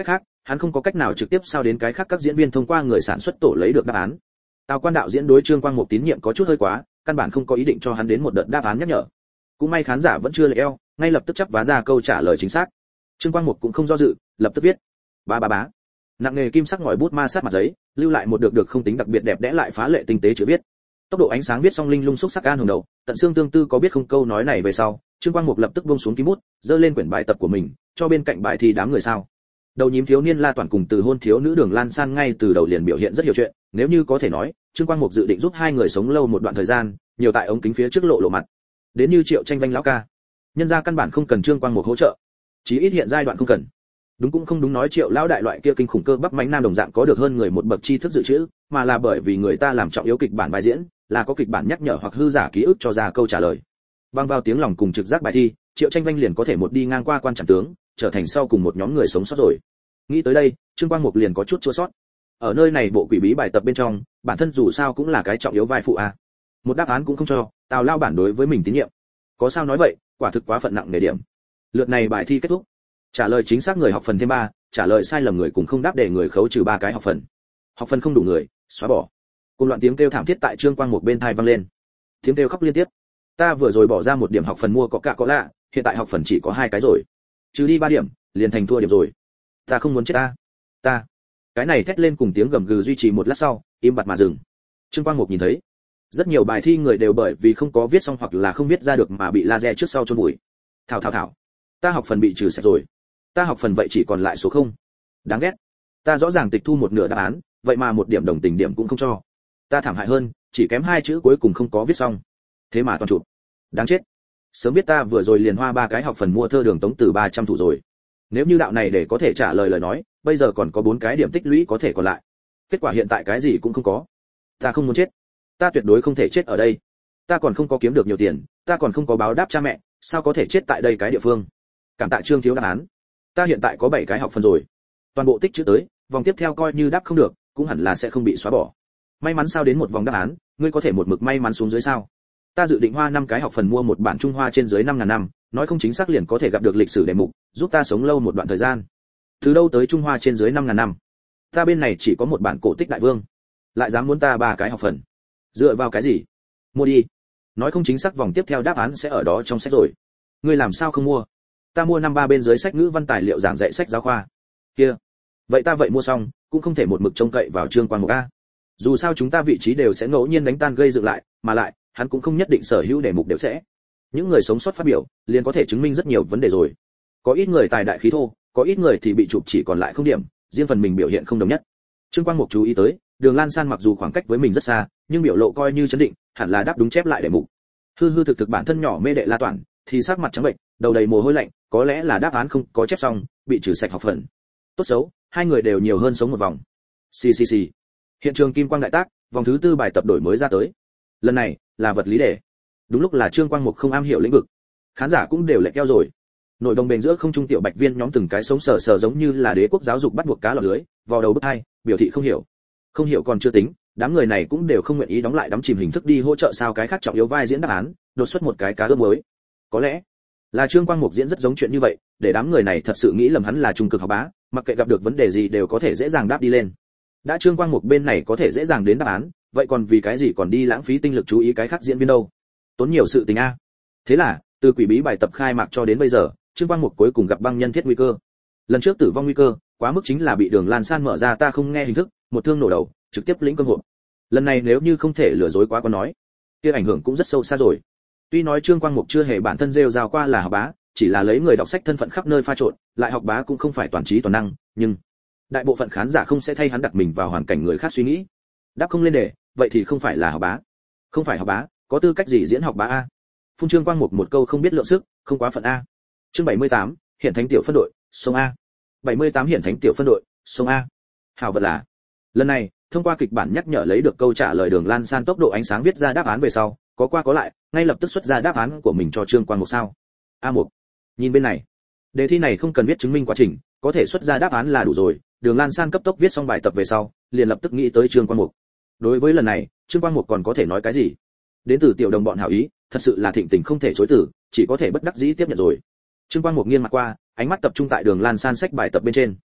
hắn không có cách nào trực tiếp sao đến cái khác các diễn viên thông qua người sản xuất tổ lấy được đáp án. Tào Quan đạo diễn đối Trương Quang Mục tín nhiệm có chút hơi quá, căn bản không có ý định cho hắn đến một đợt đáp án nhắc nhở. Cũng may khán giả vẫn chưa lệ eo, ngay lập tức chắp vá ra câu trả lời chính xác. Trương Quang Mục cũng không do dự, lập tức viết. Ba ba bá. Nặng nghề kim sắc ngòi bút ma sát mặt giấy, lưu lại một được được không tính đặc biệt đẹp đẽ lại phá lệ tinh tế chữ viết. Tốc độ ánh sáng viết xong linh lung xúc sắc gan hồng đầu, tận xương tương tư có biết không câu nói này về sau, Trương Quang Mục lập tức buông xuống ký bút, giơ lên quyển bài tập của mình, cho bên cạnh bài thi đám người sao. Đầu nhím thiếu niên La Toàn cùng từ hôn thiếu nữ Đường Lan San ngay từ đầu liền biểu hiện rất nhiều chuyện, nếu như có thể nói, Trương Quang Mục dự định giúp hai người sống lâu một đoạn thời gian, nhiều tại ống kính phía trước lộ lộ mặt. Đến như Triệu Tranh Vanh lão ca, nhân gia căn bản không cần Trương Quang Mục hỗ trợ, chí ít hiện giai đoạn không cần. Đúng cũng không đúng nói Triệu lão đại loại kia kinh khủng cơ bắp mãnh nam đồng dạng có được hơn người một bậc tri thức dự trữ, mà là bởi vì người ta làm trọng yếu kịch bản bài diễn, là có kịch bản nhắc nhở hoặc hư giả ký ức cho ra câu trả lời. Bằng vào tiếng lòng cùng trực giác bài thi, Triệu Tranh Vanh liền có thể một đi ngang qua quan trạm tướng, trở thành sau cùng một nhóm người sống sót rồi. Nghĩ tới đây, Trương Quang Mục liền có chút chua xót. Ở nơi này bộ quỷ bí bài tập bên trong, bản thân dù sao cũng là cái trọng yếu vai phụ a. Một đáp án cũng không cho, Tào lao bản đối với mình tín nhiệm. Có sao nói vậy, quả thực quá phận nặng nề điểm. Lượt này bài thi kết thúc. Trả lời chính xác người học phần thêm ba, trả lời sai lầm người cùng không đáp để người khấu trừ ba cái học phần. Học phần không đủ người, xóa bỏ. Cùng loạn tiếng kêu thảm thiết tại Trương Quang Mục bên tai vang lên. Tiếng kêu khóc liên tiếp. Ta vừa rồi bỏ ra một điểm học phần mua có cạ có lạ, hiện tại học phần chỉ có hai cái rồi. Trừ đi ba điểm, liền thành thua điểm rồi. Ta không muốn chết ta. Ta. Cái này thét lên cùng tiếng gầm gừ duy trì một lát sau, im bặt mà dừng. Trương Quang Mục nhìn thấy, rất nhiều bài thi người đều bởi vì không có viết xong hoặc là không viết ra được mà bị laser trước sau chôn vùi. Thảo thảo thảo. Ta học phần bị trừ sạch rồi. Ta học phần vậy chỉ còn lại số không. Đáng ghét. Ta rõ ràng tịch thu một nửa đáp án, vậy mà một điểm đồng tình điểm cũng không cho. Ta thảm hại hơn, chỉ kém hai chữ cuối cùng không có viết xong. Thế mà toàn chụp. Đáng chết. Sớm biết ta vừa rồi liền hoa ba cái học phần mua thơ đường tống từ ba trăm thủ rồi. Nếu như đạo này để có thể trả lời lời nói, bây giờ còn có bốn cái điểm tích lũy có thể còn lại. Kết quả hiện tại cái gì cũng không có. Ta không muốn chết. Ta tuyệt đối không thể chết ở đây. Ta còn không có kiếm được nhiều tiền, ta còn không có báo đáp cha mẹ, sao có thể chết tại đây cái địa phương. Cảm tạ Trương thiếu đáp án. Ta hiện tại có bảy cái học phần rồi. Toàn bộ tích chữ tới, vòng tiếp theo coi như đáp không được, cũng hẳn là sẽ không bị xóa bỏ. May mắn sao đến một vòng đáp án, ngươi có thể một mực may mắn xuống dưới sao? Ta dự định hoa năm cái học phần mua một bản Trung Hoa trên dưới năm ngàn năm, nói không chính xác liền có thể gặp được lịch sử đề mục, giúp ta sống lâu một đoạn thời gian. Từ đâu tới Trung Hoa trên dưới năm ngàn năm? Ta bên này chỉ có một bản cổ tích đại vương, lại dám muốn ta ba cái học phần. Dựa vào cái gì? Mua đi. Nói không chính xác vòng tiếp theo đáp án sẽ ở đó trong sách rồi. Ngươi làm sao không mua? Ta mua năm ba bên dưới sách ngữ văn tài liệu giảng dạy sách giáo khoa. Kia. Vậy ta vậy mua xong, cũng không thể một mực trông cậy vào Trương Quang Mục a. Dù sao chúng ta vị trí đều sẽ ngẫu nhiên đánh tan gây dựng lại, mà lại, hắn cũng không nhất định sở hữu đề mục đều sẽ. Những người sống sót phát biểu, liền có thể chứng minh rất nhiều vấn đề rồi. Có ít người tài đại khí thô, có ít người thì bị chụp chỉ còn lại không điểm, riêng phần mình biểu hiện không đồng nhất. Trương Quang Mục chú ý tới, Đường Lan San mặc dù khoảng cách với mình rất xa, nhưng biểu lộ coi như chấn định, hẳn là đáp đúng chép lại đề mục. Hư hư thực thực bản thân nhỏ mê đệ La Toản, thì sắc mặt trắng bệnh, đầu đầy mồ hôi lạnh, có lẽ là đáp án không có chép xong, bị trừ sạch học phần. Tốt xấu, hai người đều nhiều hơn sống một vòng. Xì xì xì. Hiện trường kim quang đại tác, vòng thứ tư bài tập đổi mới ra tới. Lần này là vật lý đề. Đúng lúc là Trương Quang Mục không am hiểu lĩnh vực, khán giả cũng đều lệch eo rồi. Nội đồng bền giữa không trung tiểu bạch viên nhóm từng cái sống sờ sờ giống như là đế quốc giáo dục bắt buộc cá lọt lưới, vào đầu bức hai, biểu thị không hiểu. Không hiểu còn chưa tính, đám người này cũng đều không nguyện ý đóng lại đắm chìm hình thức đi hỗ trợ sao cái khác trọng yếu vai diễn đáp án, đột xuất một cái cá ướp mới. Có lẽ là Trương Quang Mục diễn rất giống chuyện như vậy, để đám người này thật sự nghĩ lầm hắn là trung cực học bá, mặc kệ gặp được vấn đề gì đều có thể dễ dàng đáp đi lên. Đã Trương Quang Mục bên này có thể dễ dàng đến đáp án, vậy còn vì cái gì còn đi lãng phí tinh lực chú ý cái khác diễn viên đâu? Tốn nhiều sự tình a. Thế là, từ quỷ bí bài tập khai mạc cho đến bây giờ, Trương Quang Mục cuối cùng gặp băng nhân thiết nguy cơ. Lần trước tử vong nguy cơ, quá mức chính là bị Đường Lan San mở ra ta không nghe hình thức, một thương nổ đầu, trực tiếp lĩnh cơm hộp. Lần này nếu như không thể lừa dối quá có nói, kia ảnh hưởng cũng rất sâu xa rồi. Tuy nói Trương Quang Mục chưa hề bản thân rêu rao qua là học bá, chỉ là lấy người đọc sách thân phận khắp nơi pha trộn, lại học bá cũng không phải toàn trí toàn năng, nhưng đại bộ phận khán giả không sẽ thay hắn đặt mình vào hoàn cảnh người khác suy nghĩ. Đáp không lên đề, vậy thì không phải là học bá. Không phải học bá, có tư cách gì diễn học bá a? Phun Trương Quang Mục một câu không biết lượng sức, không quá phận a. Chương bảy mươi tám, hiện thánh tiểu phân đội, sông a. bảy mươi tám hiện thánh tiểu phân đội, sông a. Hảo vật là. Lần này, thông qua kịch bản nhắc nhở lấy được câu trả lời Đường Lan San tốc độ ánh sáng viết ra đáp án về sau, có qua có lại, ngay lập tức xuất ra đáp án của mình cho Trương Quang Mục sao. A Mục, nhìn bên này. Đề thi này không cần viết chứng minh quá trình, có thể xuất ra đáp án là đủ rồi. Đường Lan San cấp tốc viết xong bài tập về sau, liền lập tức nghĩ tới Trương Quang Mục. Đối với lần này, Trương Quang Mục còn có thể nói cái gì? Đến từ tiểu đồng bọn hảo ý, thật sự là thịnh tình không thể chối từ, chỉ có thể bất đắc dĩ tiếp nhận rồi. Trương Quang Mục nghiêng mặt qua, ánh mắt tập trung tại Đường Lan San sách bài tập bên trên.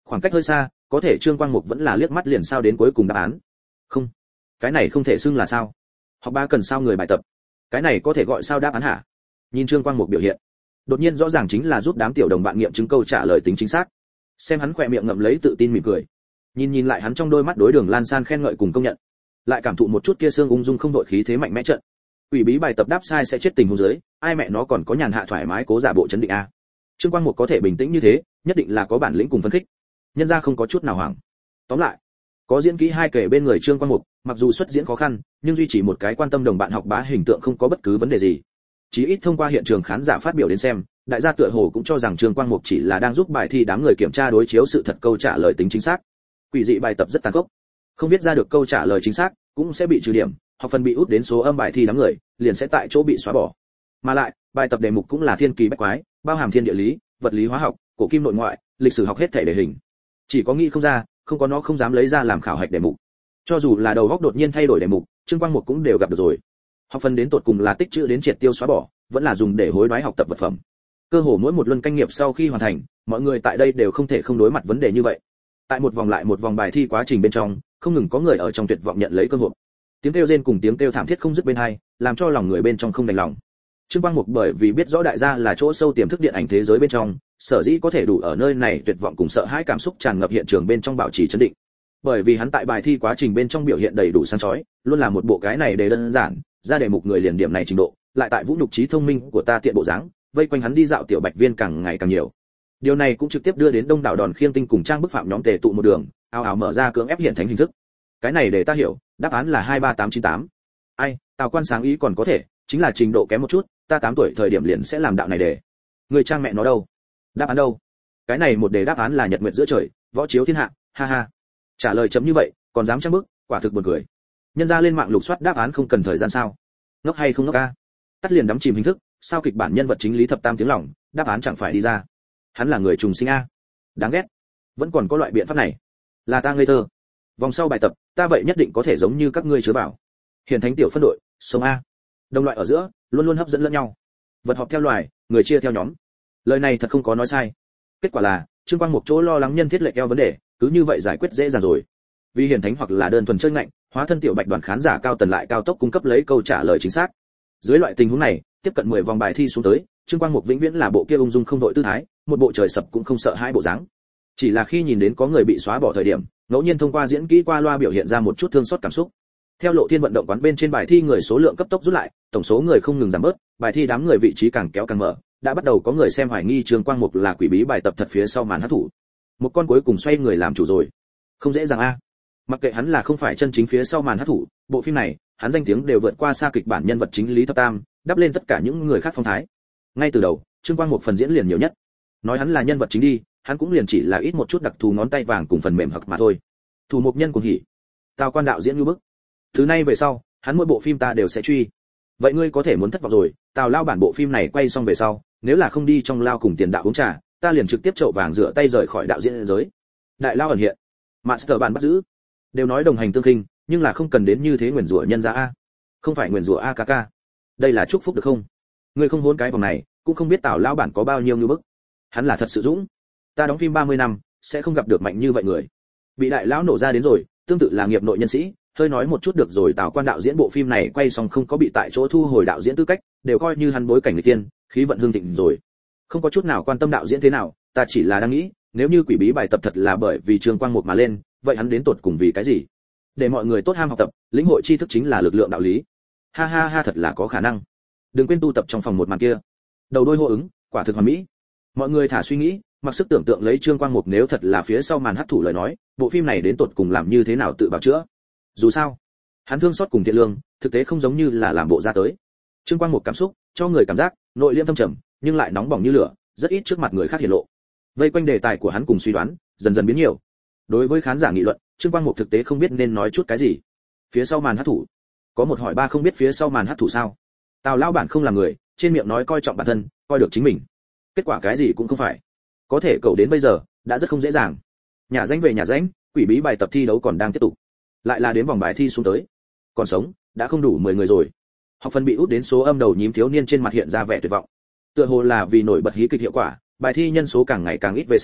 Khoảng cách hơi xa, có thể Trương Quang Mục vẫn là liếc mắt liền sao đến cuối cùng đáp án. Không, cái này không thể xưng là sao? Học ba cần sao người bài tập? Cái này có thể gọi sao đáp án hả? Nhìn Trương Quang Mục biểu hiện, đột nhiên rõ ràng chính là giúp đám tiểu đồng bạn nghiệm chứng câu trả lời tính chính xác. Xem hắn khỏe miệng ngậm lấy tự tin mỉm cười, nhìn nhìn lại hắn trong đôi mắt đối Đường Lan San khen ngợi cùng công nhận, lại cảm thụ một chút kia xương ung dung không đội khí thế mạnh mẽ trận. Quỷ bí bài tập đáp sai sẽ chết tình huống dưới, ai mẹ nó còn có nhàn hạ thoải mái cố giả bộ chấn định a. Trương Quang Mục có thể bình tĩnh như thế, nhất định là có bản lĩnh cùng phấn khích. Nhân ra không có chút nào hoảng. Tóm lại, có diễn kỹ hai kể bên người Trương Quang Mục, mặc dù xuất diễn khó khăn, nhưng duy trì một cái quan tâm đồng bạn học bá hình tượng không có bất cứ vấn đề gì. Chỉ ít thông qua hiện trường khán giả phát biểu đến xem, đại gia tựa hồ cũng cho rằng Trương Quang Mục chỉ là đang giúp bài thi đám người kiểm tra đối chiếu sự thật câu trả lời tính chính xác. Quỷ dị bài tập rất tàn khốc, không viết ra được câu trả lời chính xác cũng sẽ bị trừ điểm, học phần bị út đến số âm bài thi đám người liền sẽ tại chỗ bị xóa bỏ. Mà lại, bài tập đề mục cũng là thiên kỳ bách quái, bao hàm thiên địa lý, vật lý hóa học, cổ kim nội ngoại, lịch sử học hết thảy đề hình. Chỉ có nghĩ không ra, không có nó không dám lấy ra làm khảo hạch đề mục. Cho dù là đầu góc đột nhiên thay đổi đề mục, Trương Quang Mục cũng đều gặp được rồi. Học phần đến tột cùng là tích trữ đến triệt tiêu xóa bỏ, vẫn là dùng để hối đoái học tập vật phẩm. Cơ hồ mỗi một luân canh nghiệp sau khi hoàn thành, mọi người tại đây đều không thể không đối mặt vấn đề như vậy. Tại một vòng lại một vòng bài thi quá trình bên trong, không ngừng có người ở trong tuyệt vọng nhận lấy cơ hội. Tiếng kêu rên cùng tiếng kêu thảm thiết không dứt bên hai, làm cho lòng người bên trong không đành lòng. Trương Quang Mục bởi vì biết rõ đại gia là chỗ sâu tiềm thức điện ảnh thế giới bên trong, sở dĩ có thể đủ ở nơi này tuyệt vọng cùng sợ hãi cảm xúc tràn ngập hiện trường bên trong bảo trì trấn định. Bởi vì hắn tại bài thi quá trình bên trong biểu hiện đầy đủ sáng chói, luôn là một bộ cái này đề đơn giản, ra đề mục người liền điểm này trình độ, lại tại vũ nhục trí thông minh của ta tiện bộ dáng, vây quanh hắn đi dạo tiểu bạch viên càng ngày càng nhiều. Điều này cũng trực tiếp đưa đến đông đảo đòn khiêng tinh cùng trang bức phạm nhóm tề tụ một đường, ào ào mở ra cưỡng ép hiện thánh hình thức. Cái này để ta hiểu, đáp án là hai ba tám chín tám. Ai, Tào Quan sáng ý còn có thể, chính là trình độ kém một chút, ta tám tuổi thời điểm liền sẽ làm đạo này để. Người trang mẹ nó đâu? Đáp án đâu? Cái này một đề đáp án là nhật nguyệt giữa trời, võ chiếu thiên hạ, ha ha. Trả lời chấm như vậy, còn dám trang bức, quả thực buồn cười. Nhân ra lên mạng lục soát đáp án không cần thời gian sao? Ngốc hay không ngốc a? Tắt liền đắm chìm hình thức, sao kịch bản nhân vật chính lý thập tam tiếng lòng, đáp án chẳng phải đi ra. Hắn là người trùng sinh a. Đáng ghét. Vẫn còn có loại biện pháp này. Là ta ngây thơ. Vòng sau bài tập, ta vậy nhất định có thể giống như các ngươi chứa bảo. Hiển thánh tiểu phân đội, sống a. Đồng loại ở giữa, luôn luôn hấp dẫn lẫn nhau. Vật họp theo loài, người chia theo nhóm. Lời này thật không có nói sai. Kết quả là, Trương Quang một chỗ lo lắng nhân thiết lệch eo vấn đề, cứ như vậy giải quyết dễ dàng rồi. Vì hiển thánh hoặc là đơn thuần chơi ngạnh, hóa thân tiểu bạch đoàn khán giả cao tần lại cao tốc cung cấp lấy câu trả lời chính xác. Dưới loại tình huống này, tiếp cận mười vòng bài thi xuống tới, Trương Quang Mục vĩnh viễn là bộ kia ung dung không đội tư thái, một bộ trời sập cũng không sợ hai bộ dáng. Chỉ là khi nhìn đến có người bị xóa bỏ thời điểm, ngẫu nhiên thông qua diễn kỹ qua loa biểu hiện ra một chút thương xót cảm xúc. Theo lộ thiên vận động quán bên trên bài thi người số lượng cấp tốc rút lại, tổng số người không ngừng giảm bớt, bài thi đám người vị trí càng kéo càng mở, đã bắt đầu có người xem hoài nghi Trương Quang Mục là quỷ bí bài tập thật phía sau màn hát thủ. Một con cuối cùng xoay người làm chủ rồi. Không dễ dàng a. Mặc kệ hắn là không phải chân chính phía sau màn hát thủ, bộ phim này, hắn danh tiếng đều vượt qua xa kịch bản nhân vật chính Lý Thập Tam, đắp lên tất cả những người khác phong thái. Ngay từ đầu, Trương Quang Mục phần diễn liền nhiều nhất. Nói hắn là nhân vật chính đi, hắn cũng liền chỉ là ít một chút đặc thù ngón tay vàng cùng phần mềm hặc mà thôi. Thủ mục nhân cùng hỉ. Tào Quan đạo diễn như bức. Thứ nay về sau, hắn mỗi bộ phim ta đều sẽ truy. Vậy ngươi có thể muốn thất vọng rồi, Tào lao bản bộ phim này quay xong về sau, nếu là không đi trong lao cùng tiền đạo uống trà, ta liền trực tiếp chậu vàng rửa tay rời khỏi đạo diễn giới. Đại lao ẩn hiện. Master bản bắt giữ. Đều nói đồng hành tương khinh, nhưng là không cần đến như thế nguyền rủa nhân ra a. Không phải nguyền rủa a ca ca. Đây là chúc phúc được không? Ngươi không hôn cái vòng này, cũng không biết Tào lao bản có bao nhiêu như bức. Hắn là thật sự dũng. Ta đóng phim ba mươi năm, sẽ không gặp được mạnh như vậy người. Bị đại lão nổ ra đến rồi, tương tự là nghiệp nội nhân sĩ, hơi nói một chút được rồi. Tào Quan đạo diễn bộ phim này quay xong không có bị tại chỗ thu hồi đạo diễn tư cách, đều coi như hắn bối cảnh người tiên, khí vận hương thịnh rồi. Không có chút nào quan tâm đạo diễn thế nào, ta chỉ là đang nghĩ, nếu như quỷ bí bài tập thật là bởi vì Trương Quang Mục mà lên, vậy hắn đến tột cùng vì cái gì? Để mọi người tốt ham học tập, lĩnh hội tri thức chính là lực lượng đạo lý. Ha ha ha, thật là có khả năng. Đừng quên tu tập trong phòng một màn kia. Đầu đôi hô ứng, quả thực hoàn mỹ. Mọi người thả suy nghĩ, mặc sức tưởng tượng lấy Trương Quang Mục nếu thật là phía sau màn hắc thủ lời nói, bộ phim này đến tột cùng làm như thế nào tự bào chữa. Dù sao, hắn thương xót cùng thiện lương, thực tế không giống như là làm bộ ra tới. Trương Quang Mục cảm xúc, cho người cảm giác nội liêm thâm trầm, nhưng lại nóng bỏng như lửa, rất ít trước mặt người khác hiển lộ. Vây quanh đề tài của hắn cùng suy đoán, dần dần biến nhiều. Đối với khán giả nghị luận, Trương Quang Mục thực tế không biết nên nói chút cái gì. Phía sau màn hắc thủ, có một hỏi ba không biết phía sau màn hắc thủ sao? Tào lão bản không là người, trên miệng nói coi trọng bản thân, coi được chính mình. Kết quả cái gì cũng không phải. Có thể cậu đến bây giờ đã rất không dễ dàng. Nhà danh về nhà danh, quỷ bí bài tập thi đấu còn đang tiếp tục. Lại là đến vòng bài thi xuống tới. Còn sống, đã không đủ mười người rồi. Học phần bị út đến số âm đầu nhím thiếu niên trên mặt hiện ra vẻ tuyệt vọng. Tựa hồ là vì nổi bật hí kịch hiệu quả, bài thi nhân số càng ngày càng ít về sau,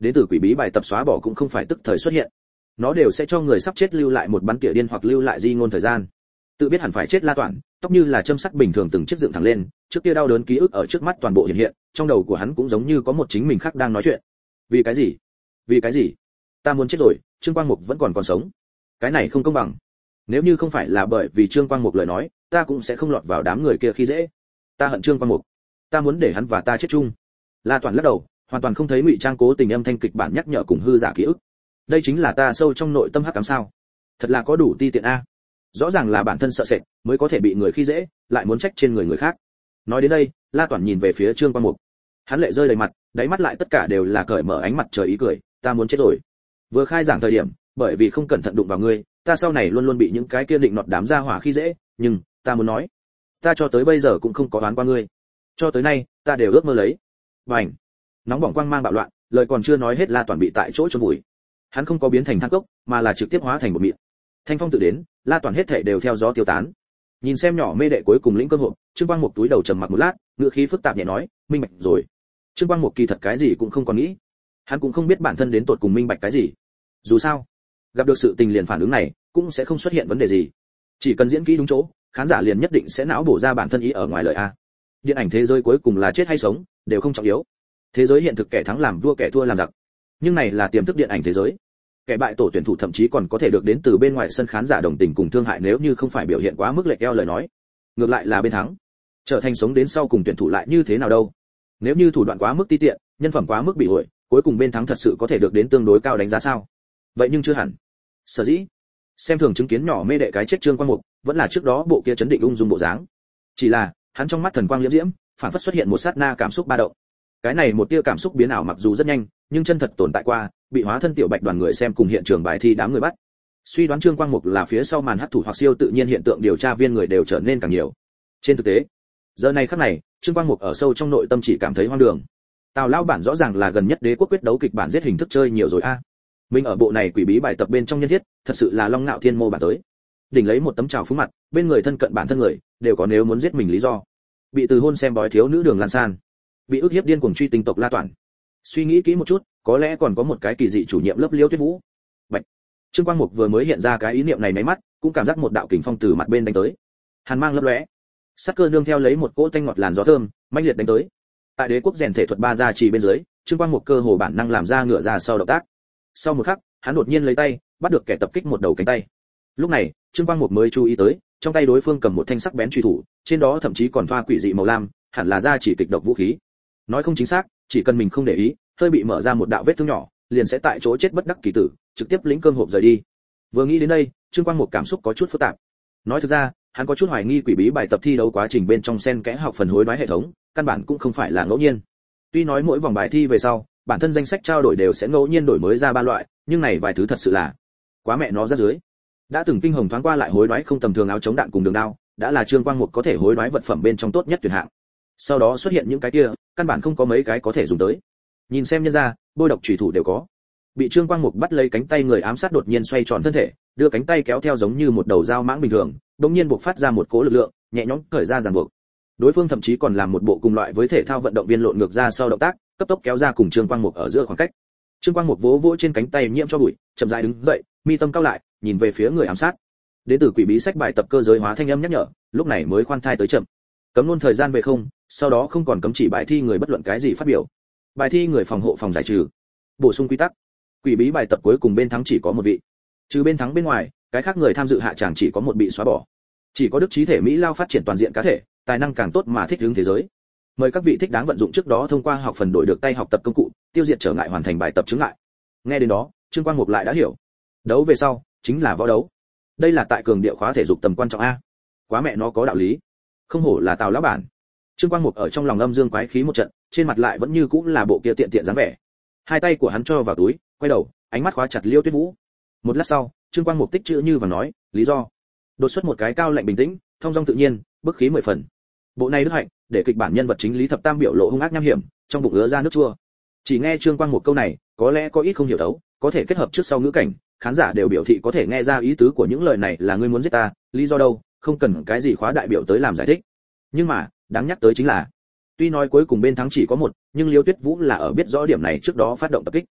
đến từ quỷ bí bài tập xóa bỏ cũng không phải tức thời xuất hiện, nó đều sẽ cho người sắp chết lưu lại một bắn tỉa điên hoặc lưu lại di ngôn thời gian. Tự biết hẳn phải chết La Toản, tóc như là châm sắt bình thường từng chiếc dựng thẳng lên, trước kia đau đớn ký ức ở trước mắt toàn bộ hiện hiện, trong đầu của hắn cũng giống như có một chính mình khác đang nói chuyện. Vì cái gì? Vì cái gì? Ta muốn chết rồi, Trương Quang Mục vẫn còn còn sống. Cái này không công bằng. Nếu như không phải là bởi vì Trương Quang Mục lời nói, ta cũng sẽ không lọt vào đám người kia khi dễ. Ta hận Trương Quang Mục. Ta muốn để hắn và ta chết chung. La Toản lắc đầu, hoàn toàn không thấy ngụy trang cố tình âm thanh kịch bản nhắc nhở cùng hư giả ký ức. Đây chính là ta sâu trong nội tâm hắc ám sao? Thật là có đủ ti tiện a. Rõ ràng là bản thân sợ sệt mới có thể bị người khi dễ, lại muốn trách trên người người khác. Nói đến đây, La Toản nhìn về phía Trương Quang Mục. Hắn lệ rơi đầy mặt, đáy mắt lại tất cả đều là cởi mở ánh mặt trời ý cười, ta muốn chết rồi. Vừa khai giảng thời điểm, bởi vì không cẩn thận đụng vào ngươi, ta sau này luôn luôn bị những cái kia định nọt đám gia hỏa khi dễ, nhưng ta muốn nói, ta cho tới bây giờ cũng không có đoán qua ngươi. Cho tới nay, ta đều ước mơ lấy. Bành! Nóng bỏng quang mang bạo loạn, lời còn chưa nói hết La Toản bị tại chỗ chôn vùi. Hắn không có biến thành than cốc, mà là trực tiếp hóa thành một mịn. Thanh phong tự đến, La Toản hết thảy đều theo gió tiêu tán. Nhìn xem nhỏ mê đệ cuối cùng lĩnh cơ hộp, Trương Quang Mục túi đầu trầm mặc một lát, ngữ khí phức tạp nhẹ nói, minh bạch rồi. Trương Quang Mục kỳ thật cái gì cũng không còn nghĩ. Hắn cũng không biết bản thân đến tột cùng minh bạch cái gì. Dù sao, gặp được sự tình liền phản ứng này, cũng sẽ không xuất hiện vấn đề gì. Chỉ cần diễn kỹ đúng chỗ, khán giả liền nhất định sẽ não bổ ra bản thân ý ở ngoài lời a. Điện ảnh thế giới cuối cùng là chết hay sống, đều không trọng yếu. Thế giới hiện thực kẻ thắng làm vua kẻ thua làm giặc. Nhưng này là tiềm thức điện ảnh thế giới. Kẻ bại tổ tuyển thủ thậm chí còn có thể được đến từ bên ngoài sân khán giả đồng tình cùng thương hại nếu như không phải biểu hiện quá mức lệch eo lời nói. Ngược lại là bên thắng, trở thành sống đến sau cùng tuyển thủ lại như thế nào đâu? Nếu như thủ đoạn quá mức ti tiện, nhân phẩm quá mức bị ổi, cuối cùng bên thắng thật sự có thể được đến tương đối cao đánh giá sao? Vậy nhưng chưa hẳn. Sở dĩ, xem thường chứng kiến nhỏ mê đệ cái chết Trương Quang Mục, vẫn là trước đó bộ kia chấn định ung dung bộ dáng. Chỉ là, hắn trong mắt thần quang liễm diễm, phản phất xuất hiện một sát na cảm xúc ba động. Cái này một tia cảm xúc biến ảo mặc dù rất nhanh, nhưng chân thật tồn tại qua, bị hóa thân tiểu bạch đoàn người xem cùng hiện trường bài thi đám người bắt. Suy đoán Trương Quang Mục là phía sau màn hắc thủ hoặc siêu tự nhiên hiện tượng điều tra viên người đều trở nên càng nhiều. Trên thực tế, giờ này khắc này, Trương Quang Mục ở sâu trong nội tâm chỉ cảm thấy hoang đường. Tào lão bản rõ ràng là gần nhất đế quốc quyết đấu kịch bản giết hình thức chơi nhiều rồi a. Mình ở bộ này quỷ bí bài tập bên trong nhân thiết, thật sự là long nạo thiên mô bản tới. Đỉnh lấy một tấm trào phúng mặt, bên người thân cận bản thân người, đều có nếu muốn giết mình lý do. Bị từ hôn xem bói thiếu nữ Đường Lan San, bị ức hiếp điên cuồng truy tinh tộc La Toản. Suy nghĩ kỹ một chút, có lẽ còn có một cái kỳ dị chủ nhiệm lớp Liêu Tuyết Vũ. Bạch. Trương Quang Mục vừa mới hiện ra cái ý niệm này mấy mắt, cũng cảm giác một đạo kình phong từ mặt bên đánh tới. Hàn mang lấp lóe, sắc cơ nương theo lấy một cỗ tanh ngọt làn gió thơm, mãnh liệt đánh tới. Tại đế quốc rèn thể thuật ba gia trì bên dưới, Trương Quang Mục cơ hồ bản năng làm ra ngựa ra sau động tác. Sau một khắc, hắn đột nhiên lấy tay, bắt được kẻ tập kích một đầu cánh tay. Lúc này, Trương Quang Mục mới chú ý tới, trong tay đối phương cầm một thanh sắc bén truy thủ, trên đó thậm chí còn pha quỷ dị màu lam, hẳn là gia chỉ kịch độc vũ khí. Nói không chính xác, chỉ cần mình không để ý, hơi bị mở ra một đạo vết thương nhỏ, liền sẽ tại chỗ chết bất đắc kỳ tử, trực tiếp lĩnh cơm hộp rời đi. Vừa nghĩ đến đây, Trương Quang Mục cảm xúc có chút phức tạp. Nói thực ra, hắn có chút hoài nghi quỷ bí bài tập thi đấu quá trình bên trong xen kẽ học phần hối đoái hệ thống, căn bản cũng không phải là ngẫu nhiên. Tuy nói mỗi vòng bài thi về sau, bản thân danh sách trao đổi đều sẽ ngẫu nhiên đổi mới ra ba loại, nhưng này vài thứ thật sự là quá mẹ nó ra dưới. Đã từng kinh hồng thoáng qua lại hối đoái không tầm thường áo chống đạn cùng đường đao, đã là Trương Quang Mục có thể hối đoái vật phẩm bên trong tốt nhất tuyển hạng. Sau đó xuất hiện những cái kia, căn bản không có mấy cái có thể dùng tới. Nhìn xem nhân ra, bôi độc chủy thủ đều có. Bị Trương Quang Mục bắt lấy cánh tay người ám sát đột nhiên xoay tròn thân thể, đưa cánh tay kéo theo giống như một đầu dao mãng bình thường, đột nhiên buộc phát ra một cỗ lực lượng, nhẹ nhõm cởi ra ràng buộc. Đối phương thậm chí còn làm một bộ cùng loại với thể thao vận động viên lộn ngược ra sau động tác, cấp tốc kéo ra cùng Trương Quang Mục ở giữa khoảng cách. Trương Quang Mục vỗ vỗ trên cánh tay nhiễm cho bụi, chậm rãi đứng dậy, mi tâm cao lại, nhìn về phía người ám sát. Đến từ quỷ bí sách bài tập cơ giới hóa thanh âm nhắc nhở, lúc này mới khoan thai tới chậm. Cấm luôn thời gian về không, sau đó không còn cấm chỉ bài thi người bất luận cái gì phát biểu. Bài thi người phòng hộ phòng giải trừ. Bổ sung quy tắc. Quỷ bí bài tập cuối cùng bên thắng chỉ có một vị. Trừ bên thắng bên ngoài, cái khác người tham dự hạ tràng chỉ có một bị xóa bỏ. Chỉ có đức trí thể Mỹ lao phát triển toàn diện cá thể, tài năng càng tốt mà thích ứng thế giới. Mời các vị thích đáng vận dụng trước đó thông qua học phần đổi được tay học tập công cụ, tiêu diệt trở ngại hoàn thành bài tập chứng ngại. Nghe đến đó, Trương Quang Mục lại đã hiểu. Đấu về sau, chính là võ đấu. Đây là tại cường địa khóa thể dục tầm quan trọng a. Quá mẹ nó có đạo lý. Không hổ là Tào lão bản. Trương Quang Mục ở trong lòng âm dương quái khí một trận, trên mặt lại vẫn như cũng là bộ kia tiện tiện dáng vẻ. Hai tay của hắn cho vào túi, quay đầu, ánh mắt khóa chặt Liêu Tuyết Vũ. Một lát sau, Trương Quang Mục tích chữ như và nói, lý do. Đột xuất một cái cao lạnh bình tĩnh, thông dong tự nhiên, bức khí mười phần. Bộ này đức hạnh, để kịch bản nhân vật chính Lý Thập Tam biểu lộ hung ác nham hiểm, trong bụng ứa ra nước chua. Chỉ nghe Trương Quang Mục câu này, có lẽ có ít không hiểu thấu, có thể kết hợp trước sau ngữ cảnh, khán giả đều biểu thị có thể nghe ra ý tứ của những lời này là ngươi muốn giết ta, lý do đâu, không cần cái gì khóa đại biểu tới làm giải thích. Nhưng mà, đáng nhắc tới chính là, tuy nói cuối cùng bên thắng chỉ có một, nhưng Liêu Tuyết Vũ là ở biết rõ điểm này trước đó phát động tập kích.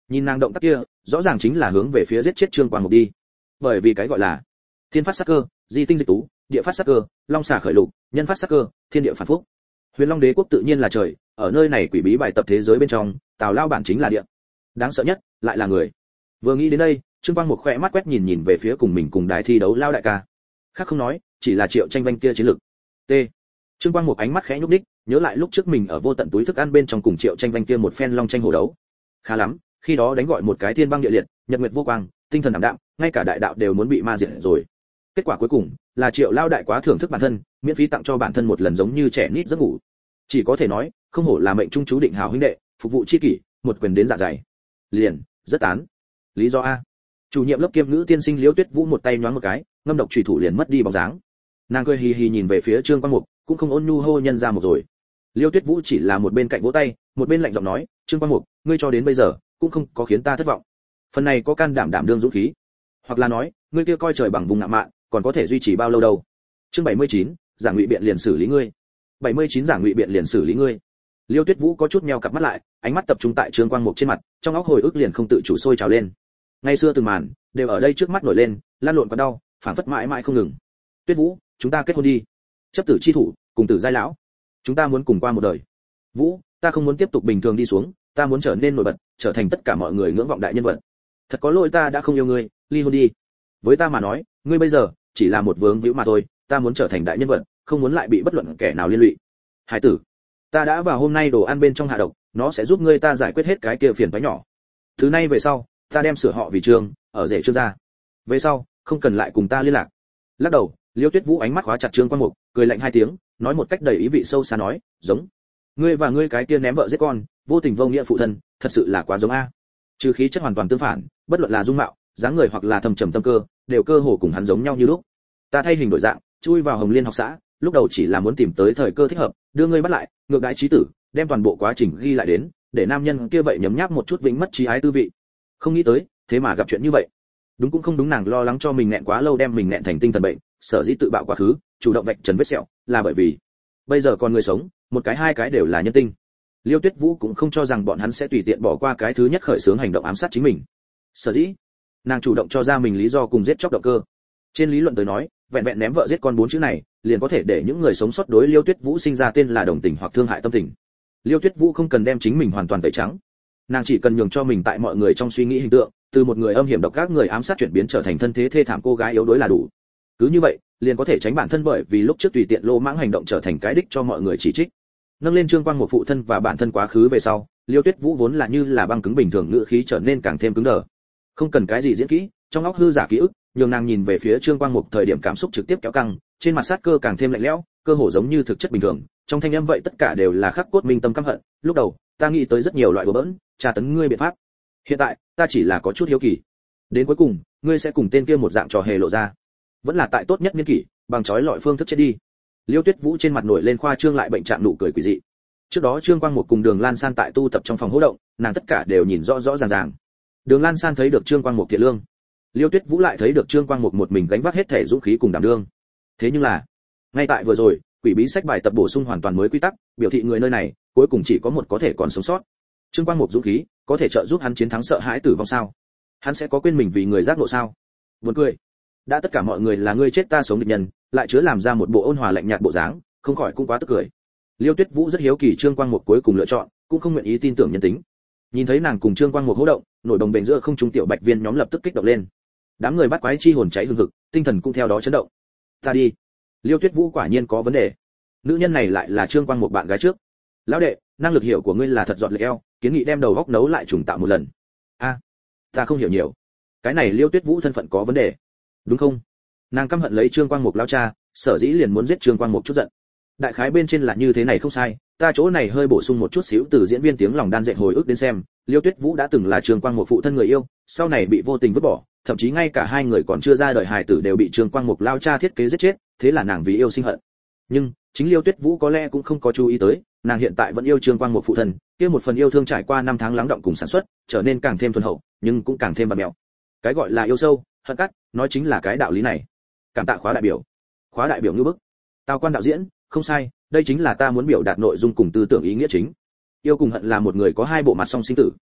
Nhìn nàng động tác kia, rõ ràng chính là hướng về phía giết chết Trương Quang Mục đi. Bởi vì cái gọi là thiên phát sát cơ, di tinh dịch tú, địa phát sát cơ, long xà khởi lục, nhân phát sát cơ, thiên địa phản phúc. Huyền Long Đế quốc tự nhiên là trời, ở nơi này quỷ bí bài tập thế giới bên trong, Tào Lao bản chính là địa. Đáng sợ nhất lại là người. Vừa nghĩ đến đây, Trương Quang Mục khẽ mắt quét nhìn nhìn về phía cùng mình cùng đài thi đấu Lao đại ca. Khác không nói, chỉ là Triệu Tranh Vanh kia chiến lực. T. Trương Quang Mục ánh mắt khẽ nhúc nhích, nhớ lại lúc trước mình ở vô tận túi thức ăn bên trong cùng Triệu Tranh Vanh kia một phen long tranh hổ đấu. Khá lắm, khi đó đánh gọi một cái thiên băng địa liệt, nhật nguyệt vô quang, tinh thần ảm đạm, ngay cả đại đạo đều muốn bị ma diệt rồi. Kết quả cuối cùng là Triệu Lao đại quá thưởng thức bản thân, miễn phí tặng cho bản thân một lần giống như trẻ nít giấc ngủ. Chỉ có thể nói, không hổ là mệnh trung chú định hảo huynh đệ, phục vụ chi kỷ, một quyền đến dạ dày. Liền, rất tán. Lý do a. Chủ nhiệm lớp kiêm ngữ tiên sinh Liễu Tuyết Vũ một tay nhoáng một cái, ngâm độc chủy thủ liền mất đi bóng dáng. Nàng cười hì hì nhìn về phía Trương Quang Mục, cũng không ôn nhu hô nhân ra một rồi. Liễu Tuyết Vũ chỉ là một bên cạnh vỗ tay, một bên lạnh giọng nói, Trương Quang Mục, ngươi cho đến bây giờ cũng không có khiến ta thất vọng. Phần này có can đảm đảm đương dũng khí, hoặc là nói, ngươi kia coi trời bằng vùng ngạo mạn, còn có thể duy trì bao lâu đâu? Chương bảy mươi chín, Giảng Ngụy biện liền xử lý ngươi. bảy mươi chín Giảng Ngụy biện liền xử lý ngươi. Liêu Tuyết Vũ có chút meo cặp mắt lại, ánh mắt tập trung tại Trương Quang Mục trên mặt, trong óc hồi ức liền không tự chủ sôi trào lên. Ngày xưa từng màn đều ở đây trước mắt nổi lên, lan lộn quá đau, phảng phất mãi mãi không ngừng. Tuyết Vũ, chúng ta kết hôn đi. Chấp tử chi thủ, cùng tử giai lão. Chúng ta muốn cùng qua một đời. Vũ, ta không muốn tiếp tục bình thường đi xuống, ta muốn trở nên nổi bật, trở thành tất cả mọi người ngưỡng vọng đại nhân vật. Thật có lỗi ta đã không yêu ngươi, ly hôn đi. Với ta mà nói, ngươi bây giờ chỉ là một vướng víu mà thôi, ta muốn trở thành đại nhân vật, không muốn lại bị bất luận kẻ nào liên lụy. Hải tử, ta đã vào hôm nay đồ ăn bên trong hạ độc, nó sẽ giúp ngươi ta giải quyết hết cái kia phiền toái nhỏ. Thứ nay về sau, ta đem sửa họ vì Trương, ở rể Trương gia. Về sau, không cần lại cùng ta liên lạc. Lắc đầu, Liêu Tuyết Vũ ánh mắt khóa chặt Trương Quang Mục, cười lạnh hai tiếng, nói một cách đầy ý vị sâu xa nói, giống ngươi và ngươi cái kia ném vợ giết con, vô tình vô nghĩa phụ thân, thật sự là quá giống a. Trừ khí chất hoàn toàn tương phản, bất luận là dung mạo, dáng người hoặc là thầm trầm tâm cơ, đều cơ hồ cùng hắn giống nhau như lúc. Ta thay hình đổi dạng, chui vào Hồng Liên học xã, lúc đầu chỉ là muốn tìm tới thời cơ thích hợp, đưa ngươi bắt lại, ngược đãi trí tử, đem toàn bộ quá trình ghi lại đến, để nam nhân kia vậy nhấm nháp một chút vĩnh mất trí ái tư vị. Không nghĩ tới, thế mà gặp chuyện như vậy. Đúng cũng không đúng, nàng lo lắng cho mình nghẹn quá lâu đem mình nghẹn thành tinh thần bệnh, sở dĩ tự bạo quá khứ, chủ động vạch trần vết sẹo, là bởi vì bây giờ còn người sống, một cái hai cái đều là nhân tinh. Liêu Tuyết Vũ cũng không cho rằng bọn hắn sẽ tùy tiện bỏ qua cái thứ nhất khởi xướng hành động ám sát chính mình. Sở dĩ, nàng chủ động cho ra mình lý do cùng giết chóc động cơ. Trên lý luận tới nói, vẹn vẹn ném vợ giết con bốn chữ này, liền có thể để những người sống sót đối Liêu Tuyết Vũ sinh ra tên là đồng tình hoặc thương hại tâm tình. Liêu Tuyết Vũ không cần đem chính mình hoàn toàn tẩy trắng, nàng chỉ cần nhường cho mình tại mọi người trong suy nghĩ hình tượng, từ một người âm hiểm độc ác người ám sát chuyển biến trở thành thân thế thê thảm cô gái yếu đuối là đủ. Cứ như vậy, liền có thể tránh bản thân bởi vì lúc trước tùy tiện lô mãng hành động trở thành cái đích cho mọi người chỉ trích. Nâng lên Trương Quang một phụ thân và bản thân quá khứ về sau, Liêu Tuyết Vũ vốn là như là băng cứng bình thường, ngữ khí trở nên càng thêm cứng đờ. Không cần cái gì diễn kỹ, trong óc hư giả ký ức, nhường nàng nhìn về phía Trương Quang Mục thời điểm cảm xúc trực tiếp kéo căng, trên mặt sát cơ càng thêm lạnh lẽo, cơ hồ giống như thực chất bình thường, trong thanh âm vậy tất cả đều là khắc cốt minh tâm căm hận. Lúc đầu, ta nghĩ tới rất nhiều loại bừa bỡn, tra tấn ngươi biện pháp. Hiện tại, ta chỉ là có chút hiếu kỳ. Đến cuối cùng, ngươi sẽ cùng tên kia một dạng trò hề lộ ra, vẫn là tại tốt nhất niên kỷ, bằng chói lọi phương thức chết đi. Liêu Tuyết Vũ trên mặt nổi lên khoa trương lại bệnh trạng nụ cười quỷ dị. Trước đó Trương Quang Mục cùng Đường Lan San tại tu tập trong phòng hỗ động, nàng tất cả đều nhìn rõ rõ ràng ràng. Đường Lan San thấy được Trương Quang Mục thiện lương, Liêu Tuyết Vũ lại thấy được Trương Quang Mục một mình gánh vác hết thể dũng khí cùng đảm đương. Thế nhưng là, ngay tại vừa rồi, quỷ bí sách bài tập bổ sung hoàn toàn mới quy tắc, biểu thị người nơi này cuối cùng chỉ có một có thể còn sống sót. Trương Quang Mục dũng khí có thể trợ giúp hắn chiến thắng sợ hãi tử vong sao? Hắn sẽ có quên mình vì người giác ngộ sao? Buồn cười. Đã tất cả mọi người là ngươi chết ta sống địch nhân, lại chứa làm ra một bộ ôn hòa lạnh nhạt bộ dáng, không khỏi cũng quá tức cười. Liêu Tuyết Vũ rất hiếu kỳ Trương Quang Mục cuối cùng lựa chọn, cũng không nguyện ý tin tưởng nhân tính. Nhìn thấy nàng cùng Trương Quang Mục hô động, nổi đồng bền giữa không trung tiểu bạch viên nhóm lập tức kích động lên. Đám người bắt quái chi hồn cháy hừng hực, tinh thần cũng theo đó chấn động. Ta đi. Liêu Tuyết Vũ quả nhiên có vấn đề. Nữ nhân này lại là Trương Quang Mục bạn gái trước. Lão đệ, năng lực hiểu của ngươi là thật giọt lệch eo, kiến nghị đem đầu góc nấu lại trùng tạo một lần. A, à, ta không hiểu nhiều. Cái này Liêu Tuyết Vũ thân phận có vấn đề, đúng không? Nàng căm hận lấy Trương Quang Mục lão cha, sở dĩ liền muốn giết Trương Quang Mục chút giận. Đại khái bên trên là như thế này không sai, ta chỗ này hơi bổ sung một chút xíu từ diễn viên tiếng lòng đan dệt hồi ức đến xem, Liêu Tuyết Vũ đã từng là Trương Quang Mục phụ thân người yêu, sau này bị vô tình vứt bỏ, thậm chí ngay cả hai người còn chưa ra đời hài tử đều bị Trương Quang Mục lão cha thiết kế giết chết, thế là nàng vì yêu sinh hận. Nhưng chính Liêu Tuyết Vũ có lẽ cũng không có chú ý tới, nàng hiện tại vẫn yêu Trương Quang Mục phụ thân, kia một phần yêu thương trải qua năm tháng lắng động cùng sản xuất, trở nên càng thêm thuần hậu, nhưng cũng càng thêm bạt mèo. Cái gọi là yêu sâu, hận cắt, nói chính là cái đạo lý này. Cảm tạ Khóa đại biểu. Khóa đại biểu như bức. Tào Quan đạo diễn, không sai, đây chính là ta muốn biểu đạt nội dung cùng tư tưởng ý nghĩa chính. Yêu cùng hận là một người có hai bộ mặt song sinh tử.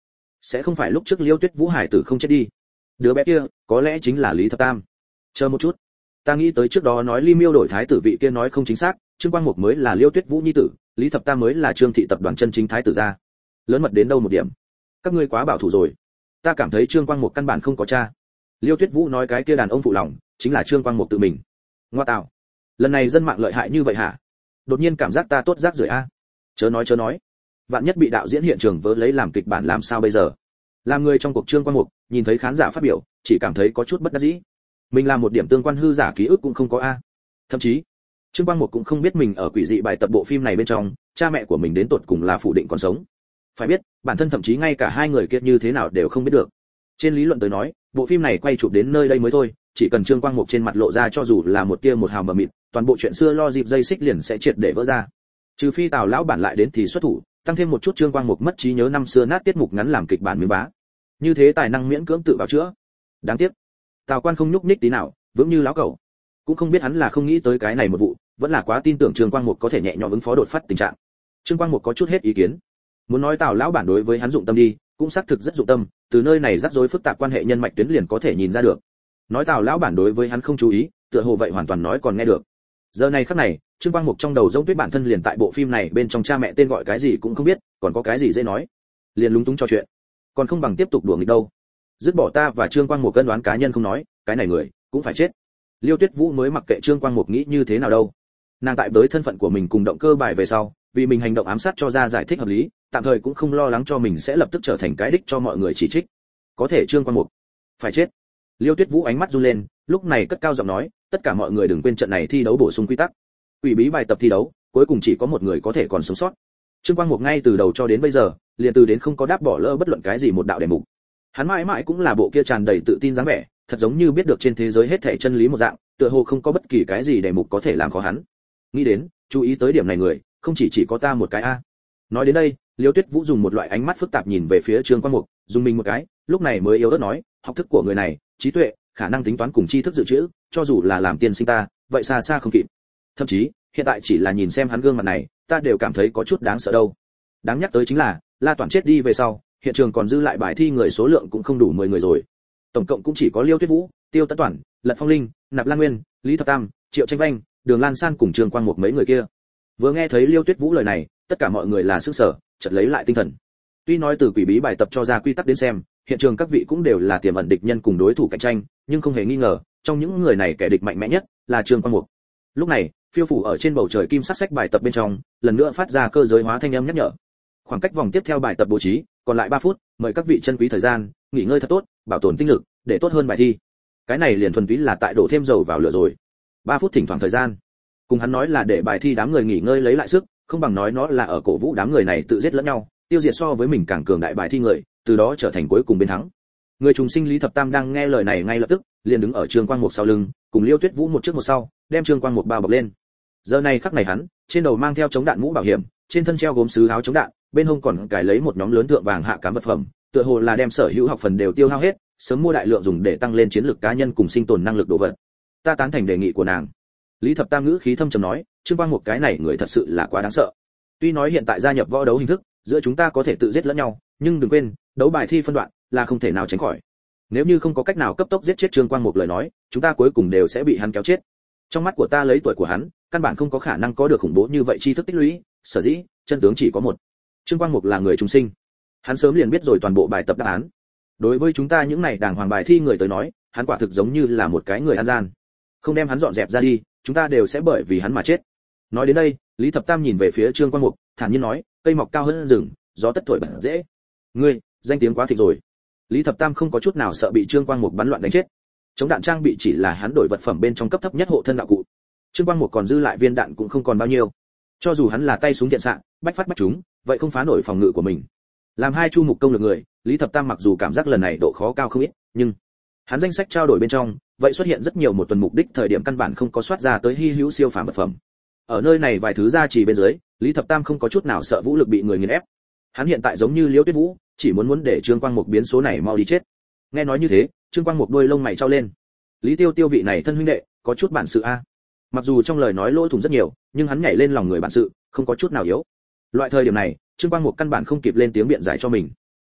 sẽ không phải lúc trước Liêu Tuyết Vũ hải tử không chết đi. Đứa bé kia có lẽ chính là Lý Thập Tam. Chờ một chút, ta nghĩ tới trước đó nói Ly Miêu đổi thái tử vị kia nói không chính xác, Trương Quang Mục mới là Liêu Tuyết Vũ nhi tử, Lý Thập Tam mới là Trương thị tập đoàn chân chính thái tử gia. Lớn mật đến đâu một điểm. Các ngươi quá bảo thủ rồi. Ta cảm thấy Trương Quang Mục căn bản không có cha. Liêu Tuyết Vũ nói cái kia đàn ông phụ lòng, chính là Trương Quang Mục tự mình. Ngoa tạo. Lần này dân mạng lợi hại như vậy hả? Đột nhiên cảm giác ta tốt rác rưởi a. Chớ nói chớ nói. Vạn nhất bị đạo diễn hiện trường vớ lấy làm kịch bản làm sao bây giờ? Làm người trong cuộc Trương Quang Mục, nhìn thấy khán giả phát biểu, chỉ cảm thấy có chút bất đắc dĩ. Mình làm một điểm tương quan hư giả ký ức cũng không có a. Thậm chí, Trương Quang Mục cũng không biết mình ở quỷ dị bài tập bộ phim này bên trong, cha mẹ của mình đến tột cùng là phủ định còn sống. Phải biết, bản thân thậm chí ngay cả hai người kia như thế nào đều không biết được. Trên lý luận tới nói, bộ phim này quay chụp đến nơi đây mới thôi, chỉ cần Trương Quang Mục trên mặt lộ ra cho dù là một tia một hào mờ mịt, toàn bộ chuyện xưa lo dịp dây xích liền sẽ triệt để vỡ ra. Trừ phi Tào lão bản lại đến thì xuất thủ, tăng thêm một chút Trương Quang Mục mất trí nhớ năm xưa nát tiết mục ngắn làm kịch bản miếng bá. Như thế tài năng miễn cưỡng tự bảo chữa. Đáng tiếc, Tào Quan không nhúc nhích tí nào, vững như lão cẩu. Cũng không biết hắn là không nghĩ tới cái này một vụ, vẫn là quá tin tưởng Trương Quang Mục có thể nhẹ nhõm ứng phó đột phát tình trạng. Trương Quang Mục có chút hết ý kiến. Muốn nói Tào lão bản đối với hắn dụng tâm đi, cũng xác thực rất dụng tâm, từ nơi này rắc rối phức tạp quan hệ nhân mạch tuyến liền có thể nhìn ra được. Nói Tào lão bản đối với hắn không chú ý, tựa hồ vậy hoàn toàn nói còn nghe được. Giờ này khắc này, Trương Quang Mục trong đầu rỗng tuyết bản thân liền tại bộ phim này bên trong cha mẹ tên gọi cái gì cũng không biết, còn có cái gì dễ nói. Liền lúng túng cho chuyện. Còn không bằng tiếp tục đùa nghịch đâu. Dứt bỏ ta và Trương Quang Mục cân đoán cá nhân không nói, cái này người cũng phải chết. Liêu Tuyết Vũ mới mặc kệ Trương Quang Mục nghĩ như thế nào đâu. Nàng tại với thân phận của mình cùng động cơ bài về sau, vì mình hành động ám sát cho ra giải thích hợp lý, tạm thời cũng không lo lắng cho mình sẽ lập tức trở thành cái đích cho mọi người chỉ trích. Có thể Trương Quang Mục phải chết. Liêu Tuyết Vũ ánh mắt run lên, lúc này cất cao giọng nói, tất cả mọi người đừng quên trận này thi đấu bổ sung quy tắc. Quỷ bí bài tập thi đấu, cuối cùng chỉ có một người có thể còn sống sót. Trương Quang Mục ngay từ đầu cho đến bây giờ, liền từ đến không có đáp bỏ lỡ bất luận cái gì một đạo đề mục. Hắn mãi mãi cũng là bộ kia tràn đầy tự tin dáng vẻ, thật giống như biết được trên thế giới hết thảy chân lý một dạng, tựa hồ không có bất kỳ cái gì đề mục có thể làm khó hắn. Nghĩ đến, chú ý tới điểm này người, không chỉ chỉ có ta một cái a. Nói đến đây, Liêu Tuyết Vũ dùng một loại ánh mắt phức tạp nhìn về phía Trương Quang Mục, dùng mình một cái, lúc này mới yếu ớt nói, học thức của người này, trí tuệ, khả năng tính toán cùng tri thức dự trữ, cho dù là làm tiên sinh ta, vậy xa xa không kịp. Thậm chí, hiện tại chỉ là nhìn xem hắn gương mặt này, ta đều cảm thấy có chút đáng sợ đâu. Đáng nhắc tới chính là, La Toản chết đi về sau, hiện trường còn dư lại bài thi người số lượng cũng không đủ mười người rồi. Tổng cộng cũng chỉ có Liêu Tuyết Vũ, Tiêu Tấn Toản, Lật Phong Linh, Nạp Lan Nguyên, Lý Thập Tam, Triệu Tranh Vanh, Đường Lan San cùng Trương Quang Mục mấy người kia. Vừa nghe thấy Liêu Tuyết Vũ lời này, tất cả mọi người là sửng sở, chợt lấy lại tinh thần. Tuy nói từ quỷ bí bài tập cho ra quy tắc đến xem, hiện trường các vị cũng đều là tiềm ẩn địch nhân cùng đối thủ cạnh tranh, nhưng không hề nghi ngờ, trong những người này kẻ địch mạnh mẽ nhất là Trương Quang Mục. Lúc này, phiêu phủ ở trên bầu trời kim sắc sách bài tập bên trong, lần nữa phát ra cơ giới hóa thanh âm nhắc nhở. Khoảng cách vòng tiếp theo bài tập bố trí, còn lại ba phút, mời các vị chân quý thời gian, nghỉ ngơi thật tốt, bảo tồn tinh lực, để tốt hơn bài thi. Cái này liền thuần túy là tại đổ thêm dầu vào lửa rồi. ba phút thỉnh thoảng thời gian. Cùng hắn nói là để bài thi đám người nghỉ ngơi lấy lại sức, không bằng nói nó là ở cổ vũ đám người này tự giết lẫn nhau, tiêu diệt so với mình càng cường đại bài thi người, từ đó trở thành cuối cùng bên thắng. Người trùng sinh Lý Thập Tam đang nghe lời này ngay lập tức, liền đứng ở Trương Quang Mục sau lưng, cùng Liêu Tuyết Vũ một trước một sau, đem Trương Quang Mục bao bọc lên. Giờ này khắc này hắn, trên đầu mang theo chống đạn mũ bảo hiểm, trên thân treo gốm sứ áo chống đạn, bên hông còn cài lấy một nhóm lớn thượng vàng hạ cám vật phẩm, tựa hồ là đem sở hữu học phần đều tiêu hao hết, sớm mua đại lượng dùng để tăng lên chiến lược cá nhân cùng sinh tồn năng lực đồ vật. Ta tán thành đề nghị của nàng. Lý Thập Tam ngữ khí thâm trầm nói, Trương Quang Mục cái này người thật sự là quá đáng sợ. Tuy nói hiện tại gia nhập võ đấu hình thức, giữa chúng ta có thể tự giết lẫn nhau, nhưng đừng quên, đấu bài thi phân đoạn là không thể nào tránh khỏi. Nếu như không có cách nào cấp tốc giết chết Trương Quang Mục lời nói, chúng ta cuối cùng đều sẽ bị hắn kéo chết. Trong mắt của ta lấy tuổi của hắn, căn bản không có khả năng có được khủng bố như vậy tri thức tích lũy, sở dĩ, chân tướng chỉ có một. Trương Quang Mục là người trung sinh. Hắn sớm liền biết rồi toàn bộ bài tập đáp án. Đối với chúng ta những này đàng hoàng bài thi người tới nói, hắn quả thực giống như là một cái người ăn gian. Không đem hắn dọn dẹp ra đi, chúng ta đều sẽ bởi vì hắn mà chết. Nói đến đây, Lý Thập Tam nhìn về phía Trương Quang Mục, thản nhiên nói, cây mọc cao hơn rừng, gió tất thổi bật dễ. Ngươi, danh tiếng quá thịnh rồi. Lý Thập Tam không có chút nào sợ bị Trương Quang Mục bắn loạn đánh chết. Chống đạn trang bị chỉ là hắn đổi vật phẩm bên trong cấp thấp nhất hộ thân đạo cụ. Trương Quang Mục còn dư lại viên đạn cũng không còn bao nhiêu. Cho dù hắn là tay súng thiện xạ, bách phát bách trúng, vậy không phá nổi phòng ngự của mình. Làm hai chu mục công lực người, Lý Thập Tam mặc dù cảm giác lần này độ khó cao không ít, nhưng hắn danh sách trao đổi bên trong, vậy xuất hiện rất nhiều một tuần mục đích thời điểm căn bản không có soát ra tới hi hữu siêu phàm vật phẩm. Ở nơi này vài thứ ra chỉ bên dưới, Lý Thập Tam không có chút nào sợ vũ lực bị người nghiền ép. Hắn hiện tại giống như Liễu Tuyết Vũ, chỉ muốn muốn để Trương Quang Mục biến số này mau đi chết. Nghe nói như thế, Trương Quang Mục đuôi lông mày trao lên. Lý Tiêu Tiêu vị này thân huynh đệ, có chút bản sự a. Mặc dù trong lời nói lỗ thủng rất nhiều, nhưng hắn nhảy lên lòng người bản sự, không có chút nào yếu. Loại thời điểm này, Trương Quang Mục căn bản không kịp lên tiếng biện giải cho mình.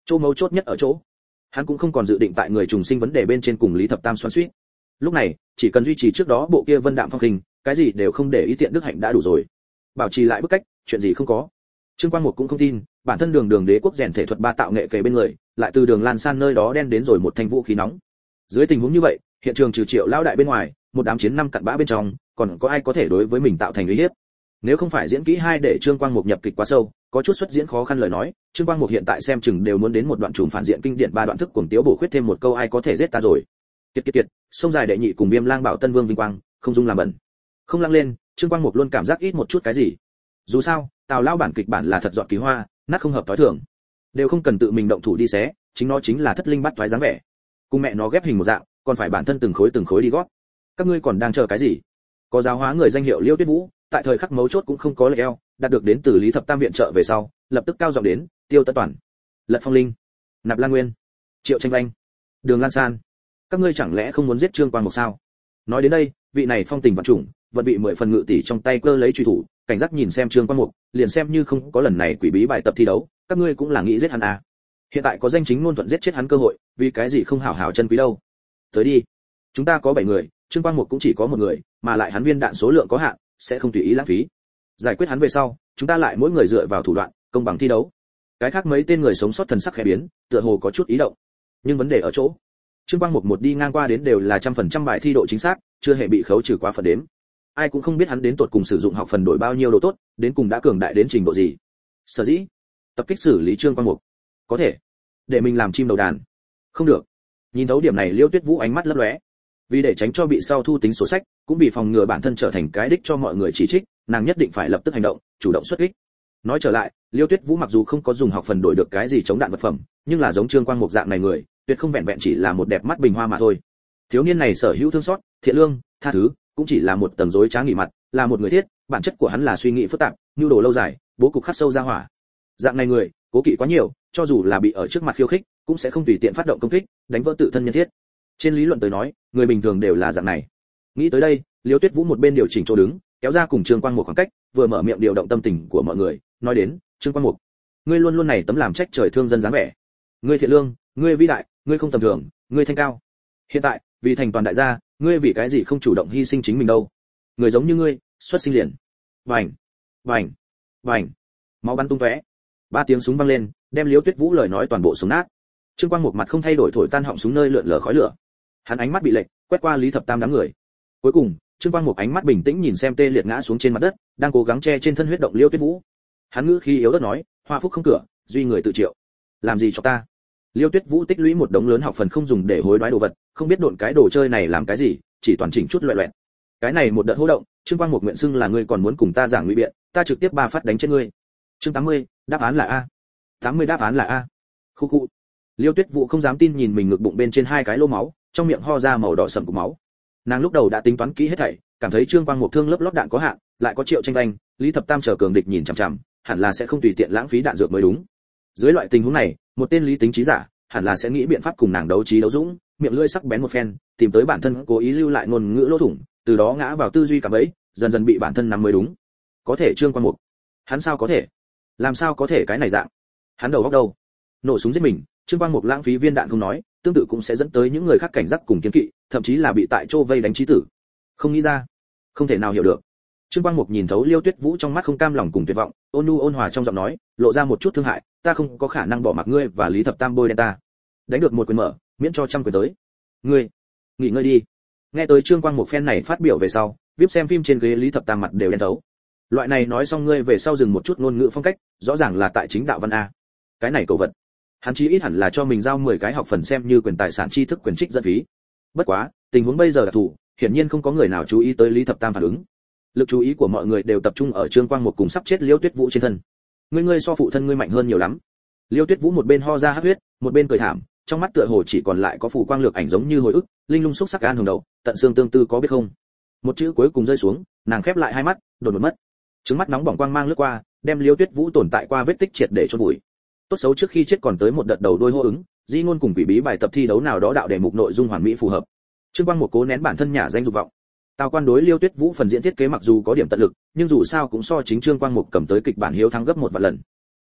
chỗ mấu chốt nhất ở chỗ hắn cũng không còn dự định tại người trùng sinh vấn đề bên trên cùng Lý Thập Tam xoắn xuýt. Lúc này, chỉ cần duy trì trước đó bộ kia vân đạm phong khinh, cái gì đều không để ý tiện đức hạnh đã đủ rồi. Bảo trì lại bức cách, chuyện gì không có. Trương Quang Mục cũng không tin, bản thân Đường Đường Đế quốc rèn thể thuật ba tạo nghệ kề bên người, lại từ Đường Lan San nơi đó đen đến rồi một thanh vũ khí nóng. Dưới tình huống như vậy, hiện trường trừ Triệu lão đại bên ngoài, một đám chiến năm cặn bã bên trong, còn có ai có thể đối với mình tạo thành uy hiếp? Nếu không phải diễn kỹ hai để Trương Quang Mục nhập kịch quá sâu, có chút xuất diễn khó khăn lời nói, Trương Quang Mục hiện tại xem chừng đều muốn đến một đoạn trùm phản diện kinh điển ba đoạn thức cuồng tiếu bổ khuyết thêm một câu ai có thể giết ta rồi. Kiệt kiệt kiệt, sông dài đệ nhị cùng Viêm Lang Bảo Tân Vương vinh quang, không dung làm bẩn. Không lăng lên, Trương Quang Mục luôn cảm giác ít một chút cái gì. Dù sao, Tào lão bản kịch bản là thật dọn kỳ hoa, nát không hợp tối thường. Đều không cần tự mình động thủ đi xé, chính nó chính là thất linh bắt toái dáng vẻ. Cùng mẹ nó ghép hình một dạng, còn phải bản thân từng khối từng khối đi gót. Các ngươi còn đang chờ cái gì? Có giáo hóa người danh hiệu Liêu Tuyết Vũ, tại thời khắc mấu chốt cũng không có lệ eo, đạt được đến từ Lý Thập Tam viện trợ về sau, lập tức cao giọng đến, Tiêu Tất Toàn, Lật Phong Linh, Nạp Lan Nguyên, Triệu Tranh Vanh, Đường Lan San, các ngươi chẳng lẽ không muốn giết Trương Quang Mục sao? Nói đến đây, vị này phong tình vạn trùng, vận bị mười phần ngự tỷ trong tay cơ lấy truy thủ, cảnh giác nhìn xem Trương Quang Mục, liền xem như không có lần này quỷ bí bài tập thi đấu, các ngươi cũng là nghĩ giết hắn à? Hiện tại có danh chính ngôn thuận giết chết hắn cơ hội, vì cái gì không hảo hảo chân quý đâu? Tới đi, chúng ta có bảy người, Trương Quang Mục cũng chỉ có một người, mà lại hắn viên đạn số lượng có hạn, sẽ không tùy ý lãng phí. Giải quyết hắn về sau, chúng ta lại mỗi người dựa vào thủ đoạn, công bằng thi đấu. Cái khác mấy tên người sống sót thần sắc khẽ biến, tựa hồ có chút ý động. Nhưng vấn đề ở chỗ, Trương Quang Mục một đi ngang qua đến đều là trăm phần trăm bài thi độ chính xác, chưa hề bị khấu trừ quá phần đếm. Ai cũng không biết hắn đến tột cùng sử dụng học phần đổi bao nhiêu độ tốt, đến cùng đã cường đại đến trình độ gì. Sở dĩ, tập kích xử lý Trương Quang Mục, có thể để mình làm chim đầu đàn. Không được. Nhìn thấu điểm này, Liêu Tuyết Vũ ánh mắt lấp lóe. Vì để tránh cho bị sau thu tính sổ sách, cũng vì phòng ngừa bản thân trở thành cái đích cho mọi người chỉ trích, nàng nhất định phải lập tức hành động, chủ động xuất kích. Nói trở lại, Liêu Tuyết Vũ mặc dù không có dùng học phần đổi được cái gì chống đạn vật phẩm, nhưng là giống Trương Quang Mục dạng này người, tuyệt không vẹn vẹn chỉ là một đẹp mắt bình hoa mà thôi. Thiếu niên này sở hữu thương xót, thiện lương, tha thứ, cũng chỉ là một tầng rối trá nghỉ mặt, là một người thiết, bản chất của hắn là suy nghĩ phức tạp, nhu đồ lâu dài, bố cục khắc sâu ra hỏa. Dạng này người, cố kỵ quá nhiều, cho dù là bị ở trước mặt khiêu khích, cũng sẽ không tùy tiện phát động công kích, đánh vỡ tự thân nhân thiết. Trên lý luận tới nói, người bình thường đều là dạng này. Nghĩ tới đây, Liêu Tuyết Vũ một bên điều chỉnh chỗ đứng, kéo ra cùng Trương Quang Mục khoảng cách, vừa mở miệng điều động tâm tình của mọi người, nói đến, Trương Quang Mục, ngươi luôn luôn này tấm làm trách trời thương dân dáng vẻ. Ngươi thiện lương, ngươi vĩ đại, ngươi không tầm thường, ngươi thanh cao. Hiện tại, vì thành toàn đại gia, ngươi vì cái gì không chủ động hy sinh chính mình đâu? Người giống như ngươi, xuất sinh liền. Vành, vành, vành. Máu bắn tung tóe. Ba tiếng súng vang lên, đem Liêu Tuyết Vũ lời nói toàn bộ sống nát. Trương Quang Mục mặt không thay đổi thổi tan họng súng nơi lượn lờ khói lửa. Hắn ánh mắt bị lệch, quét qua Lý Thập Tam đám người. Cuối cùng, Trương Quang Mục ánh mắt bình tĩnh nhìn xem tê liệt ngã xuống trên mặt đất, đang cố gắng che trên thân huyết động Liêu Tuyết Vũ. Hắn ngữ khí yếu ớt nói, hoa phúc không cửa, duy người tự triệu. Làm gì cho ta? Liêu Tuyết Vũ tích lũy một đống lớn học phần không dùng để hối đoái đồ vật, không biết độn cái đồ chơi này làm cái gì, chỉ toàn chỉnh chút loẹt loẹt. Cái này một đợt hô động, Trương Quang Mục nguyện xưng là ngươi còn muốn cùng ta giảng ngụy biện, ta trực tiếp ba phát đánh chết ngươi. Chương tám mươi, đáp án là a. tám mươi đáp án là a. Khu khu. Liêu Tuyết Vũ không dám tin nhìn mình ngực bụng bên trên hai cái lỗ máu, trong miệng ho ra màu đỏ sẫm của máu. Nàng lúc đầu đã tính toán kỹ hết thảy, cảm thấy Trương Quang Mục thương lớp lót đạn có hạn, lại có Triệu Tranh Vanh, Lý Thập Tam chờ cường địch nhìn chằm chằm, hẳn là sẽ không tùy tiện lãng phí đạn dược mới đúng. Dưới loại tình huống này, một tên lý tính trí giả, hẳn là sẽ nghĩ biện pháp cùng nàng đấu trí đấu dũng, miệng lưỡi sắc bén một phen, tìm tới bản thân cố ý lưu lại ngôn ngữ lỗ thủng, từ đó ngã vào tư duy cả bẫy, dần dần bị bản thân nắm mới đúng. Có thể Trương Quang Mục, hắn sao có thể? Làm sao có thể cái này dạng? Hắn đầu óc đâu? Nổ súng giết mình, Trương Quang Mục lãng phí viên đạn không nói, tương tự cũng sẽ dẫn tới những người khác cảnh giác cùng kiêng kỵ, thậm chí là bị tại chỗ vây đánh chí tử. Không nghĩ ra, không thể nào hiểu được. Trương Quang Mục nhìn thấu Liêu Tuyết Vũ trong mắt không cam lòng cùng tuyệt vọng, ôn nhu ôn hòa trong giọng nói, lộ ra một chút thương hại, ta không có khả năng bỏ mặc ngươi và Lý Thập Tam bôi đen ta. Đánh được một quyền mở, miễn cho trăm quyền tới. Ngươi, nghỉ ngơi đi. Nghe tới Trương Quang Mục phen này phát biểu về sau, vip xem phim trên ghế Lý Thập Tam mặt đều đen thấu. Loại này nói xong ngươi về sau dừng một chút ngôn ngữ phong cách, rõ ràng là tại chính đạo văn a. Cái này cầu vật. Hắn chí ít hẳn là cho mình giao mười cái học phần xem như quyền tài sản tri thức quyền trích dẫn phí. Bất quá, tình huống bây giờ đặc thù, hiển nhiên không có người nào chú ý tới Lý Thập Tam phản ứng. Lực chú ý của mọi người đều tập trung ở Trương Quang Mục cùng sắp chết Liêu Tuyết Vũ trên thân. Ngươi ngươi so phụ thân ngươi mạnh hơn nhiều lắm. Liêu Tuyết Vũ một bên ho ra hắc huyết, một bên cười thảm, trong mắt tựa hồ chỉ còn lại có phủ quang lược ảnh giống như hồi ức, linh lung xúc sắc gan hồng đầu, tận xương tương tư có biết không? Một chữ cuối cùng rơi xuống, nàng khép lại hai mắt, đột một mất. Trứng mắt nóng bỏng quang mang lướt qua, đem Liêu Tuyết Vũ tồn tại qua vết tích triệt để chôn vùi. Tốt xấu trước khi chết còn tới một đợt đầu đôi hô ứng, di ngôn cùng quỷ bí bài tập thi đấu nào đó đạo đề mục nội dung hoàn mỹ phù hợp. Trương Quang Mục cố nén bản thân nhả danh dục vọng. Tào Quan đối Liêu Tuyết Vũ phần diễn thiết kế mặc dù có điểm tận lực, nhưng dù sao cũng so chính Trương Quang Mục cầm tới kịch bản hiếu thắng gấp một vạn lần.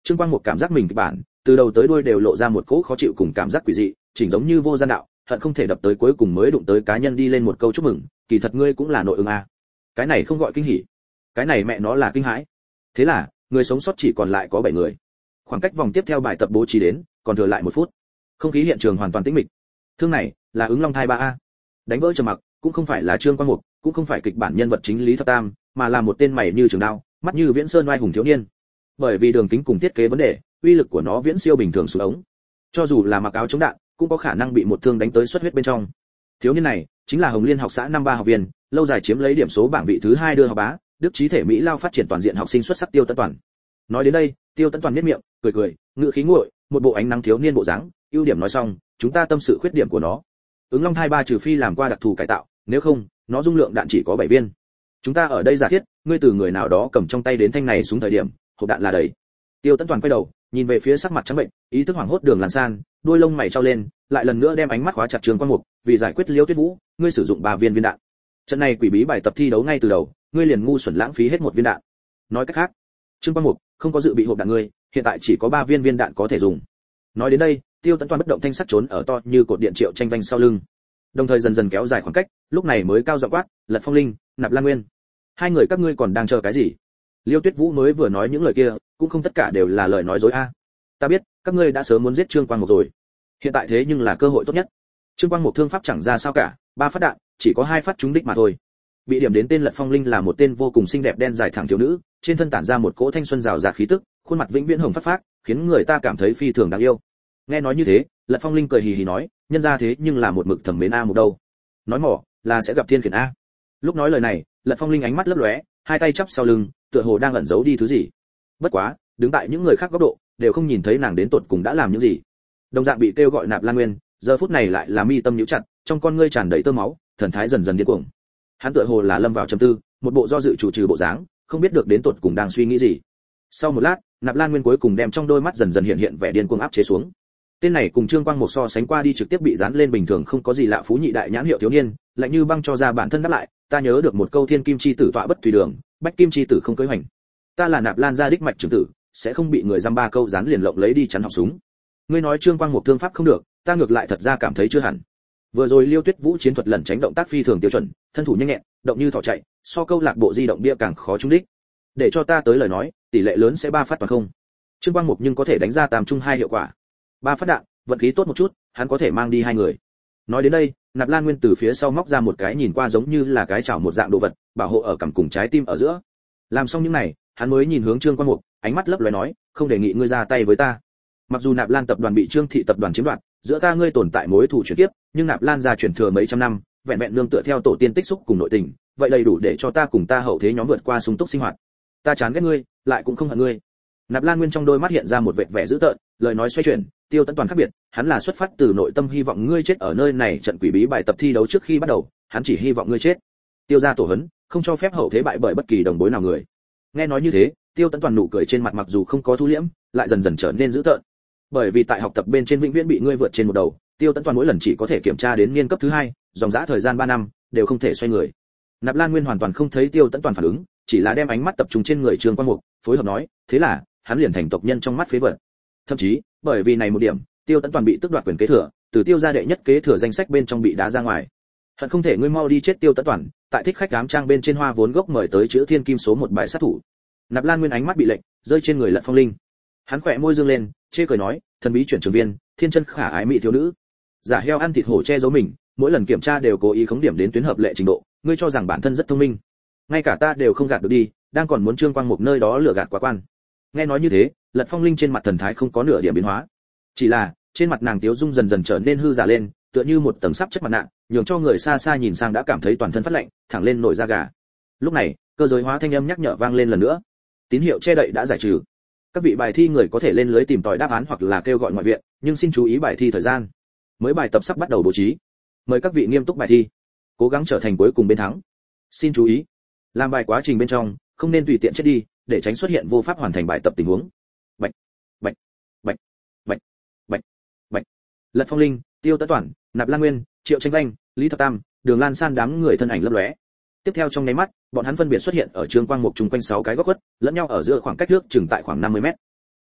Trương Quang Mục cảm giác mình kịch bản từ đầu tới đuôi đều lộ ra một cỗ khó chịu cùng cảm giác quỷ dị, chỉnh giống như vô gian đạo, hận không thể đập tới cuối cùng mới đụng tới cá nhân đi lên một câu chúc mừng, kỳ thật ngươi cũng là nội ứng a. Cái này không gọi kinh hỉ, cái này mẹ nó là kinh hãi. Thế là, người sống sót chỉ còn lại có bảy người. Khoảng cách vòng tiếp theo bài tập bố trí đến, còn thừa lại một phút. Không khí hiện trường hoàn toàn tĩnh mịch. Thương này là ứng long thai ba a. Đánh vỡ trầm mặc, cũng không phải là Trương Quang Mục, cũng không phải kịch bản nhân vật chính Lý Thập Tam, mà là một tên mày như trường đao, mắt như viễn sơn oai hùng thiếu niên. Bởi vì đường kính cùng thiết kế vấn đề, uy lực của nó viễn siêu bình thường xuống ống. Cho dù là mặc áo chống đạn, cũng có khả năng bị một thương đánh tới xuất huyết bên trong. Thiếu niên này chính là Hồng Liên học xã năm ba học viên, lâu dài chiếm lấy điểm số bảng vị thứ hai đưa học bá, đức trí thể mỹ lao phát triển toàn diện học sinh xuất sắc Tiêu Tấn Toàn. Nói đến đây, Tiêu Tấn Toàn nhếch miệng, cười cười, ngữ khí nguội, một bộ ánh nắng thiếu niên bộ dáng, ưu điểm nói xong, chúng ta tâm sự khuyết điểm của nó. Ứng Long hai ba trừ phi làm qua đặc thù cải tạo, nếu không, nó dung lượng đạn chỉ có bảy viên. Chúng ta ở đây giả thiết, ngươi từ người nào đó cầm trong tay đến thanh này xuống thời điểm, hộp đạn là đầy. Tiêu Tấn Toàn quay đầu, nhìn về phía sắc mặt trắng bệnh, ý thức hoảng hốt Đường Lan San, đuôi lông mày trao lên, lại lần nữa đem ánh mắt khóa chặt Trương Quang Mục, vì giải quyết Liêu Tuyết Vũ, ngươi sử dụng ba viên viên đạn. Trận này quỷ bí bài tập thi đấu ngay từ đầu, ngươi liền ngu xuẩn lãng phí hết một viên đạn. Nói cách khác, Trương Quang Mục không có dự bị hộp đạn ngươi, hiện tại chỉ có ba viên viên đạn có thể dùng. Nói đến đây, Tiêu Tấn Toàn bất động thanh sắc trốn ở to như cột điện Triệu Tranh Vanh sau lưng, đồng thời dần dần kéo dài khoảng cách, lúc này mới cao giọng quát, Lật Phong Linh, Nạp Lan Nguyên, hai người các ngươi còn đang chờ cái gì? Liêu Tuyết Vũ mới vừa nói những lời kia, cũng không tất cả đều là lời nói dối a. Ta biết, các ngươi đã sớm muốn giết Trương Quang Mục rồi. Hiện tại thế nhưng là cơ hội tốt nhất. Trương Quang Mục thương pháp chẳng ra sao cả, ba phát đạn, chỉ có hai phát trúng đích mà thôi. Bị điểm đến tên Lật Phong Linh là một tên vô cùng xinh đẹp đen dài thẳng thiếu nữ, trên thân tản ra một cỗ thanh xuân rào rạt khí tức, khuôn mặt vĩnh viễn hồng phát phát, khiến người ta cảm thấy phi thường đáng yêu. Nghe nói như thế, Lật Phong Linh cười hì hì nói, nhân ra thế nhưng là một mực thẩm mến a một đâu. Nói mỏ, là sẽ gặp thiên khiển a. Lúc nói lời này, Lật Phong Linh ánh mắt lấp lóe, hai tay chắp sau lưng, tựa hồ đang ẩn giấu đi thứ gì. Bất quá, đứng tại những người khác góc độ, đều không nhìn thấy nàng đến tột cùng đã làm những gì. Đồng dạng bị kêu gọi Nạp Lan Nguyên, giờ phút này lại là mi tâm nhíu chặt, trong con ngươi tràn đầy tơ máu, thần thái dần dần điên cuồng. Hắn tựa hồ là lâm vào trầm tư, một bộ do dự chủ trừ bộ dáng, không biết được đến tột cùng đang suy nghĩ gì. Sau một lát, Nạp Lan Nguyên cuối cùng đem trong đôi mắt dần dần hiện hiện vẻ điên cuồng áp chế xuống. Tên này cùng Trương Quang Mục so sánh qua đi trực tiếp bị dán lên bình thường không có gì lạ phú nhị đại nhãn hiệu thiếu niên, lạnh như băng cho ra bản thân đáp lại, ta nhớ được một câu thiên kim chi tử tọa bất tùy đường, bách kim chi tử không cưới hoành. Ta là Nạp Lan gia đích mạch trưởng tử, sẽ không bị người dăm ba câu dán liền lộng lấy đi chắn họng súng. Ngươi nói Trương Quang Mục thương pháp không được, ta ngược lại thật ra cảm thấy chưa hẳn. Vừa rồi Liêu Tuyết Vũ chiến thuật lẩn tránh động tác phi thường tiêu chuẩn, thân thủ nhanh nhẹn, động như thỏ chạy, so câu lạc bộ di động bia càng khó trúng đích. Để cho ta tới lời nói, tỷ lệ lớn sẽ ba phát toàn không. Trương Quang Mục nhưng có thể đánh ra tam trung hai hiệu quả. Ba phát đạn, vận khí tốt một chút, hắn có thể mang đi hai người. Nói đến đây, Nạp Lan Nguyên từ phía sau móc ra một cái nhìn qua giống như là cái chảo một dạng đồ vật, bảo hộ ở cằm cùng trái tim ở giữa. Làm xong những này, hắn mới nhìn hướng Trương Quang Mục, ánh mắt lấp lóe nói, không đề nghị ngươi ra tay với ta. Mặc dù Nạp Lan tập đoàn bị Trương thị tập đoàn chiếm đoạt, giữa ta ngươi tồn tại mối thù chuyển tiếp, nhưng Nạp Lan gia truyền thừa mấy trăm năm, vẹn vẹn nương tựa theo tổ tiên tích xúc cùng nội tình, vậy đầy đủ để cho ta cùng ta hậu thế nhóm vượt qua sung túc sinh hoạt. Ta chán ghét ngươi, lại cũng không hận ngươi. Nạp Lan Nguyên trong đôi mắt hiện ra một vệt vẻ dữ tợn, lời nói xoay chuyển, Tiêu Tấn Toàn khác biệt, hắn là xuất phát từ nội tâm hy vọng ngươi chết ở nơi này trận quỷ bí bài tập thi đấu trước khi bắt đầu, hắn chỉ hy vọng ngươi chết. Tiêu gia tổ hấn, không cho phép hậu thế bại bởi bất kỳ đồng bối nào người. Nghe nói như thế, Tiêu Tấn Toàn nụ cười trên mặt mặc dù không có thu liễm, lại dần dần trở nên dữ tợn. Bởi vì tại học tập bên trên vĩnh viễn bị ngươi vượt trên một đầu, Tiêu Tấn Toàn mỗi lần chỉ có thể kiểm tra đến niên cấp thứ hai, dòng dã thời gian ba năm, đều không thể xoay người. Nạp Lan Nguyên hoàn toàn không thấy Tiêu Tấn Toàn phản ứng, chỉ là đem ánh mắt tập trung trên người Trương Quang Mục, phối hợp nói, thế là, hắn liền thành tộc nhân trong mắt phế vật. Thậm chí, bởi vì này một điểm, Tiêu Tấn Toàn bị tước đoạt quyền kế thừa, từ Tiêu gia đệ nhất kế thừa danh sách bên trong bị đá ra ngoài. Hận không thể ngươi mau đi chết Tiêu Tấn Toàn, tại thích khách ám trang bên trên hoa vốn gốc mời tới chữ thiên kim số một bài sát thủ. Nạp Lan Nguyên ánh mắt bị lệnh, rơi trên người Lật Phong Linh. Hắn khỏe môi dương lên, chê cười nói, thần bí chuyển trường viên, thiên chân khả ái mỹ thiếu nữ. Giả heo ăn thịt hổ che giấu mình, mỗi lần kiểm tra đều cố ý khống điểm đến tuyến hợp lệ trình độ, ngươi cho rằng bản thân rất thông minh. Ngay cả ta đều không gạt được đi, đang còn muốn Trương Quang Mục nơi đó lừa gạt quá quan. Nghe nói như thế, Lật Phong Linh trên mặt thần thái không có nửa điểm biến hóa, chỉ là trên mặt nàng tiếu dung dần dần trở nên hư giả lên, tựa như một tầng sắp chất mặt nạ, nhường cho người xa xa nhìn sang đã cảm thấy toàn thân phát lạnh, thẳng lên nổi da gà. Lúc này, cơ giới hóa thanh âm nhắc nhở vang lên lần nữa. Tín hiệu che đậy đã giải trừ. Các vị bài thi người có thể lên lưới tìm tòi đáp án hoặc là kêu gọi ngoại viện, nhưng xin chú ý bài thi thời gian. Mới bài tập sắp bắt đầu bố trí. Mời các vị nghiêm túc bài thi, cố gắng trở thành cuối cùng bên thắng. Xin chú ý, làm bài quá trình bên trong, không nên tùy tiện chết đi, để tránh xuất hiện vô pháp hoàn thành bài tập tình huống. Bạch, bạch, bạch, bạch, bạch, bạch. Lật Phong Linh, Tiêu Tấn Toàn, Nạp Lan Nguyên, Triệu Tranh Vanh, Lý Thập Tam, Đường Lan San đám người thân ảnh lấp lóe. Tiếp theo trong nháy mắt, bọn hắn phân biệt xuất hiện ở Trương Quang Mục chung quanh sáu cái góc khuất, lẫn nhau ở giữa khoảng cách trước chừng tại khoảng năm mươi mét.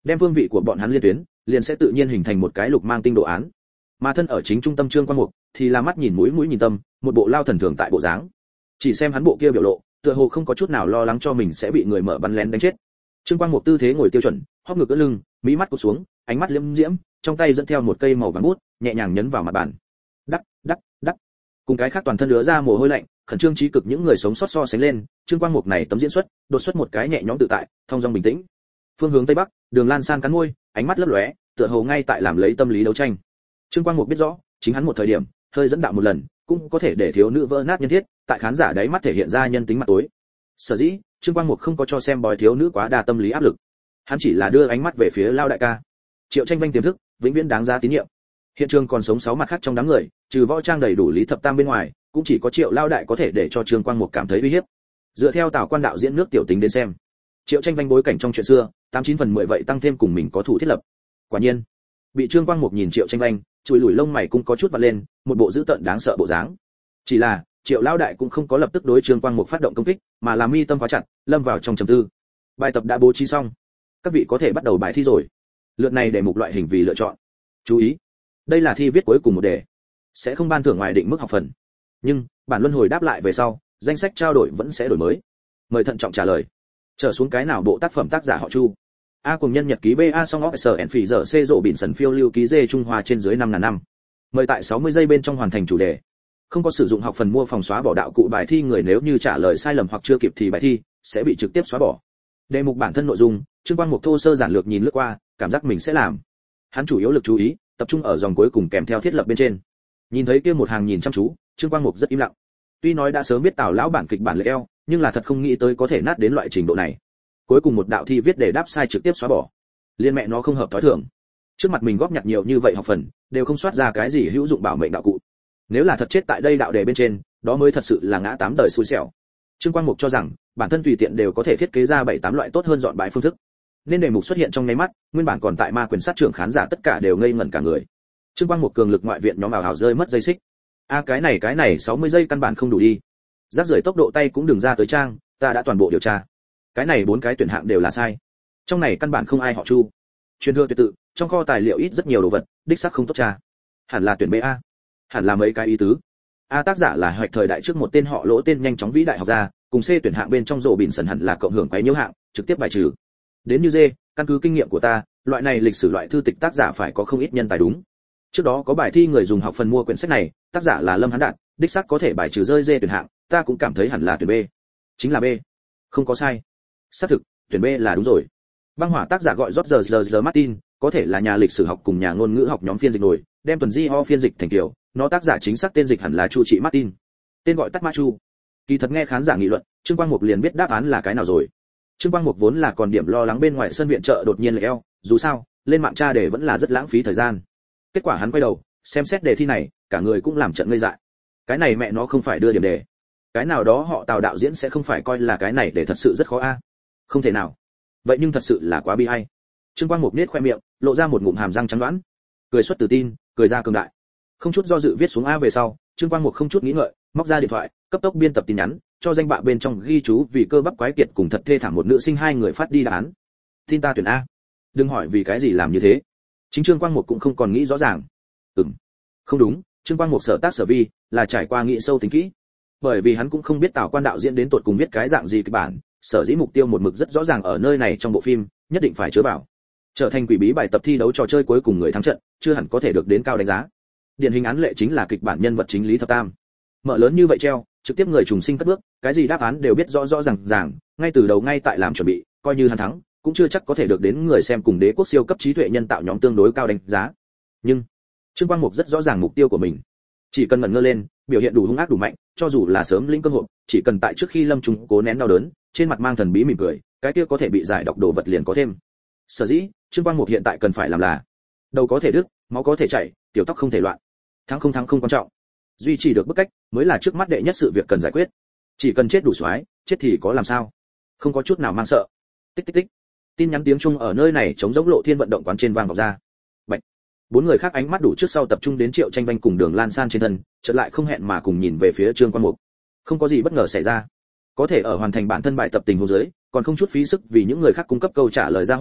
đem phương vị của bọn hắn liên tuyến, liền sẽ tự nhiên hình thành một cái lục mang tinh đồ án. Mà thân ở chính trung tâm Trương Quang Mục thì là mắt nhìn mũi mũi nhìn tâm, một bộ lao thần thường tại bộ dáng. Chỉ xem hắn bộ kia biểu lộ, tựa hồ không có chút nào lo lắng cho mình sẽ bị người mở bắn lén đánh chết. Trương Quang Mục tư thế ngồi tiêu chuẩn, hóp ngực ưỡn lưng, mí mắt cụp xuống, ánh mắt liễm diễm, trong tay dẫn theo một cây màu vàng bút, nhẹ nhàng nhấn vào mặt bàn. Đắc, đắc, đắc. Cùng cái khác toàn thân đứa ra mồ hôi lạnh, khẩn trương trí cực những người sống sót so sánh lên, Trương Quang Mục này tấm diễn xuất, đột xuất một cái nhẹ nhõm tự tại, thông dong bình tĩnh. Phương hướng tây bắc, Đường Lan San cắn môi, ánh mắt lấp lóe, tựa hồ ngay tại làm lấy tâm lý đấu tranh. Trương Quang Mục biết rõ, chính hắn một thời điểm, hơi dẫn đạo một lần, cũng có thể để thiếu nữ vỡ nát nhân thiết, tại khán giả đáy mắt thể hiện ra nhân tính mặt tối. Sở dĩ, Trương Quang Mục không có cho xem bói thiếu nữ quá đa tâm lý áp lực. Hắn chỉ là đưa ánh mắt về phía Lao đại ca. Triệu Tranh Vanh tiềm thức, vĩnh viễn đáng giá tín nhiệm. Hiện trường còn sống sáu mặt khác trong đám người, trừ võ trang đầy đủ Lý Thập Tam bên ngoài, cũng chỉ có Triệu Lao đại có thể để cho Trương Quang Mục cảm thấy uy hiếp. Dựa theo Tào Quan đạo diễn nước tiểu tính đến xem, Triệu Tranh Vanh bối cảnh trong chuyện xưa, tám chín phần mười vậy tăng thêm cùng mình có thủ thiết lập. Quả nhiên, bị Trương Quang Mục nhìn Triệu Tranh Vanh, chùi lùi lông mày cũng có chút vặn lên, một bộ dữ tợn đáng sợ bộ dáng. Chỉ là, Triệu Lao đại cũng không có lập tức đối Trương Quang Mục phát động công kích, mà là mi tâm khóa chặt, lâm vào trong trầm tư. Bài tập đã bố trí xong, các vị có thể bắt đầu bài thi rồi. Lượt này để mục loại hình vì lựa chọn. Chú ý, đây là thi viết cuối cùng một đề, sẽ không ban thưởng ngoài định mức học phần. Nhưng, bản luân hồi đáp lại về sau, danh sách trao đổi vẫn sẽ đổi mới. Mời thận trọng trả lời. Trở xuống cái nào bộ tác phẩm tác giả họ Chu? A cùng nhân nhật ký ba song officer and phỉ giờ C rộ bỉn sần phiêu lưu ký dê Trung Hoa trên dưới năm ngàn năm. Mời tại sáu mươi giây bên trong hoàn thành chủ đề. Không có sử dụng học phần mua phòng xóa bỏ đạo cụ bài thi người nếu như trả lời sai lầm hoặc chưa kịp thì bài thi sẽ bị trực tiếp xóa bỏ. Đề mục bản thân nội dung, Trương Quang Mục thô sơ giản lược nhìn lướt qua, cảm giác mình sẽ làm. Hắn chủ yếu lực chú ý, tập trung ở dòng cuối cùng kèm theo thiết lập bên trên. Nhìn thấy kia một hàng nhìn chăm chú, Trương Quang Mục rất im lặng. Tuy nói đã sớm biết Tào lão bản kịch bản lệ eo, nhưng là thật không nghĩ tới có thể nát đến loại trình độ này. Cuối cùng một đạo thi viết để đáp sai trực tiếp xóa bỏ. Liên mẹ nó không hợp thói thường. Trước mặt mình góp nhặt nhiều như vậy học phần, đều không soát ra cái gì hữu dụng bảo mệnh đạo cụ. Nếu là thật chết tại đây đạo đề bên trên, đó mới thật sự là ngã tám đời xui xẻo. Trương Quang Mục cho rằng, bản thân tùy tiện đều có thể thiết kế ra bảy tám loại tốt hơn dọn bài phương thức. Nên đề mục xuất hiện trong nháy mắt, nguyên bản còn tại ma quyền sát trưởng khán giả tất cả đều ngây ngẩn cả người. Trương Quang Mục cường lực ngoại viện nhóm ảo hào rơi mất dây xích. A à, cái này cái này sáu mươi giây căn bản không đủ đi. Rác rưởi tốc độ tay cũng đừng ra tới trang, ta đã toàn bộ điều tra. Cái này bốn cái tuyển hạng đều là sai. Trong này căn bản không ai họ Chu. Truyền thừa tuyệt tự, trong kho tài liệu ít rất nhiều đồ vật, đích xác không tốt tra. Hẳn là tuyển B A. Hẳn là mấy cái ý tứ. A tác giả là hoạch thời đại trước một tên họ Lỗ tên nhanh chóng vĩ đại học gia, cùng C tuyển hạng bên trong rổ bỉn sần hẳn là cộng hưởng quấy nhiễu hạng, trực tiếp bài trừ. Đến như D, căn cứ kinh nghiệm của ta, loại này lịch sử loại thư tịch tác giả phải có không ít nhân tài đúng. Trước đó có bài thi người dùng học phần mua quyển sách này, tác giả là Lâm Hán Đạt, đích xác có thể bài trừ rơi D tuyển hạng, ta cũng cảm thấy hẳn là tuyển B. Chính là B. Không có sai. Xác thực, tuyển B là đúng rồi. Băng Hỏa tác giả gọi George Martin, có thể là nhà lịch sử học cùng nhà ngôn ngữ học nhóm phiên dịch nổi, đem tuần di ho phiên dịch thành kiểu, nó tác giả chính xác tên dịch hẳn là Chu Trị Martin. Tên gọi tắt Ma Chu. Kỳ thật nghe khán giả nghị luận, Trương Quang Mục liền biết đáp án là cái nào rồi. Trương Quang Mục vốn là còn điểm lo lắng bên ngoài sân viện trợ đột nhiên lại eo, dù sao, lên mạng tra đề vẫn là rất lãng phí thời gian. Kết quả hắn quay đầu, xem xét đề thi này, cả người cũng làm trận ngây dại. Cái này mẹ nó không phải đưa điểm đề. Cái nào đó họ Tào đạo diễn sẽ không phải coi là cái này để thật sự rất khó a. Không thể nào. Vậy nhưng thật sự là quá bi ai. Trương Quang Mục nhếch khoe miệng, lộ ra một ngụm hàm răng trắng đoán. Cười xuất tự tin, cười ra cường đại. Không chút do dự viết xuống A về sau, Trương Quang Mục không chút nghĩ ngợi, móc ra điện thoại, cấp tốc biên tập tin nhắn, cho danh bạ bên trong ghi chú vì cơ bắp quái kiệt cùng thật thê thảm một nữ sinh hai người phát đi đáp án. Tin ta tuyển A. Đừng hỏi vì cái gì làm như thế. Chính Trương Quang Mục cũng không còn nghĩ rõ ràng. Ừm. Không đúng, Trương Quang Mục sở tác sở vi, là trải qua nghĩ sâu tính kỹ. Bởi vì hắn cũng không biết Tào Quan đạo diễn đến tột cùng viết cái dạng gì kịch bản, sở dĩ mục tiêu một mực rất rõ ràng ở nơi này trong bộ phim, nhất định phải chứa vào. Trở thành quỷ bí bài tập thi đấu trò chơi cuối cùng người thắng trận, chưa hẳn có thể được đến cao đánh giá. Điển hình án lệ chính là kịch bản nhân vật chính Lý Thập Tam. Mở lớn như vậy treo, trực tiếp người trùng sinh cất bước, cái gì đáp án đều biết rõ rõ ràng ràng, ngay từ đầu ngay tại làm chuẩn bị, coi như hắn thắng, cũng chưa chắc có thể được đến người xem cùng đế quốc siêu cấp trí tuệ nhân tạo nhóm tương đối cao đánh giá. Nhưng Trương Quang Mục rất rõ ràng mục tiêu của mình, chỉ cần ngẩn ngơ lên, biểu hiện đủ hung ác đủ mạnh, cho dù là sớm lĩnh cơ hội, chỉ cần tại trước khi Lâm Trung cố nén đau đớn, trên mặt mang thần bí mỉm cười, cái kia có thể bị giải độc đồ vật liền có thêm. Sở dĩ, Trương Quang Mục hiện tại cần phải làm là, đầu có thể đứt, máu có thể chảy, tiểu tóc không thể loạn. Thắng không thắng không quan trọng, duy trì được bức cách mới là trước mắt đệ nhất sự việc cần giải quyết. Chỉ cần chết đủ xoái, chết thì có làm sao? Không có chút nào mang sợ. Tích tích tích. Tin nhắn tiếng Trung ở nơi này chống giống lộ thiên vận động quán trên vang vọng ra. Bạch. Bốn người khác ánh mắt đủ trước sau tập trung đến Triệu Tranh Vanh cùng Đường Lan San trên thân, chợt lại không hẹn mà cùng nhìn về phía Trương Quang Mục. Không có gì bất ngờ xảy ra. Có thể ở hoàn thành bản thân bài tập tình huống dưới, còn không chút phí sức vì những người khác cung cấp câu trả lời ra hỏa,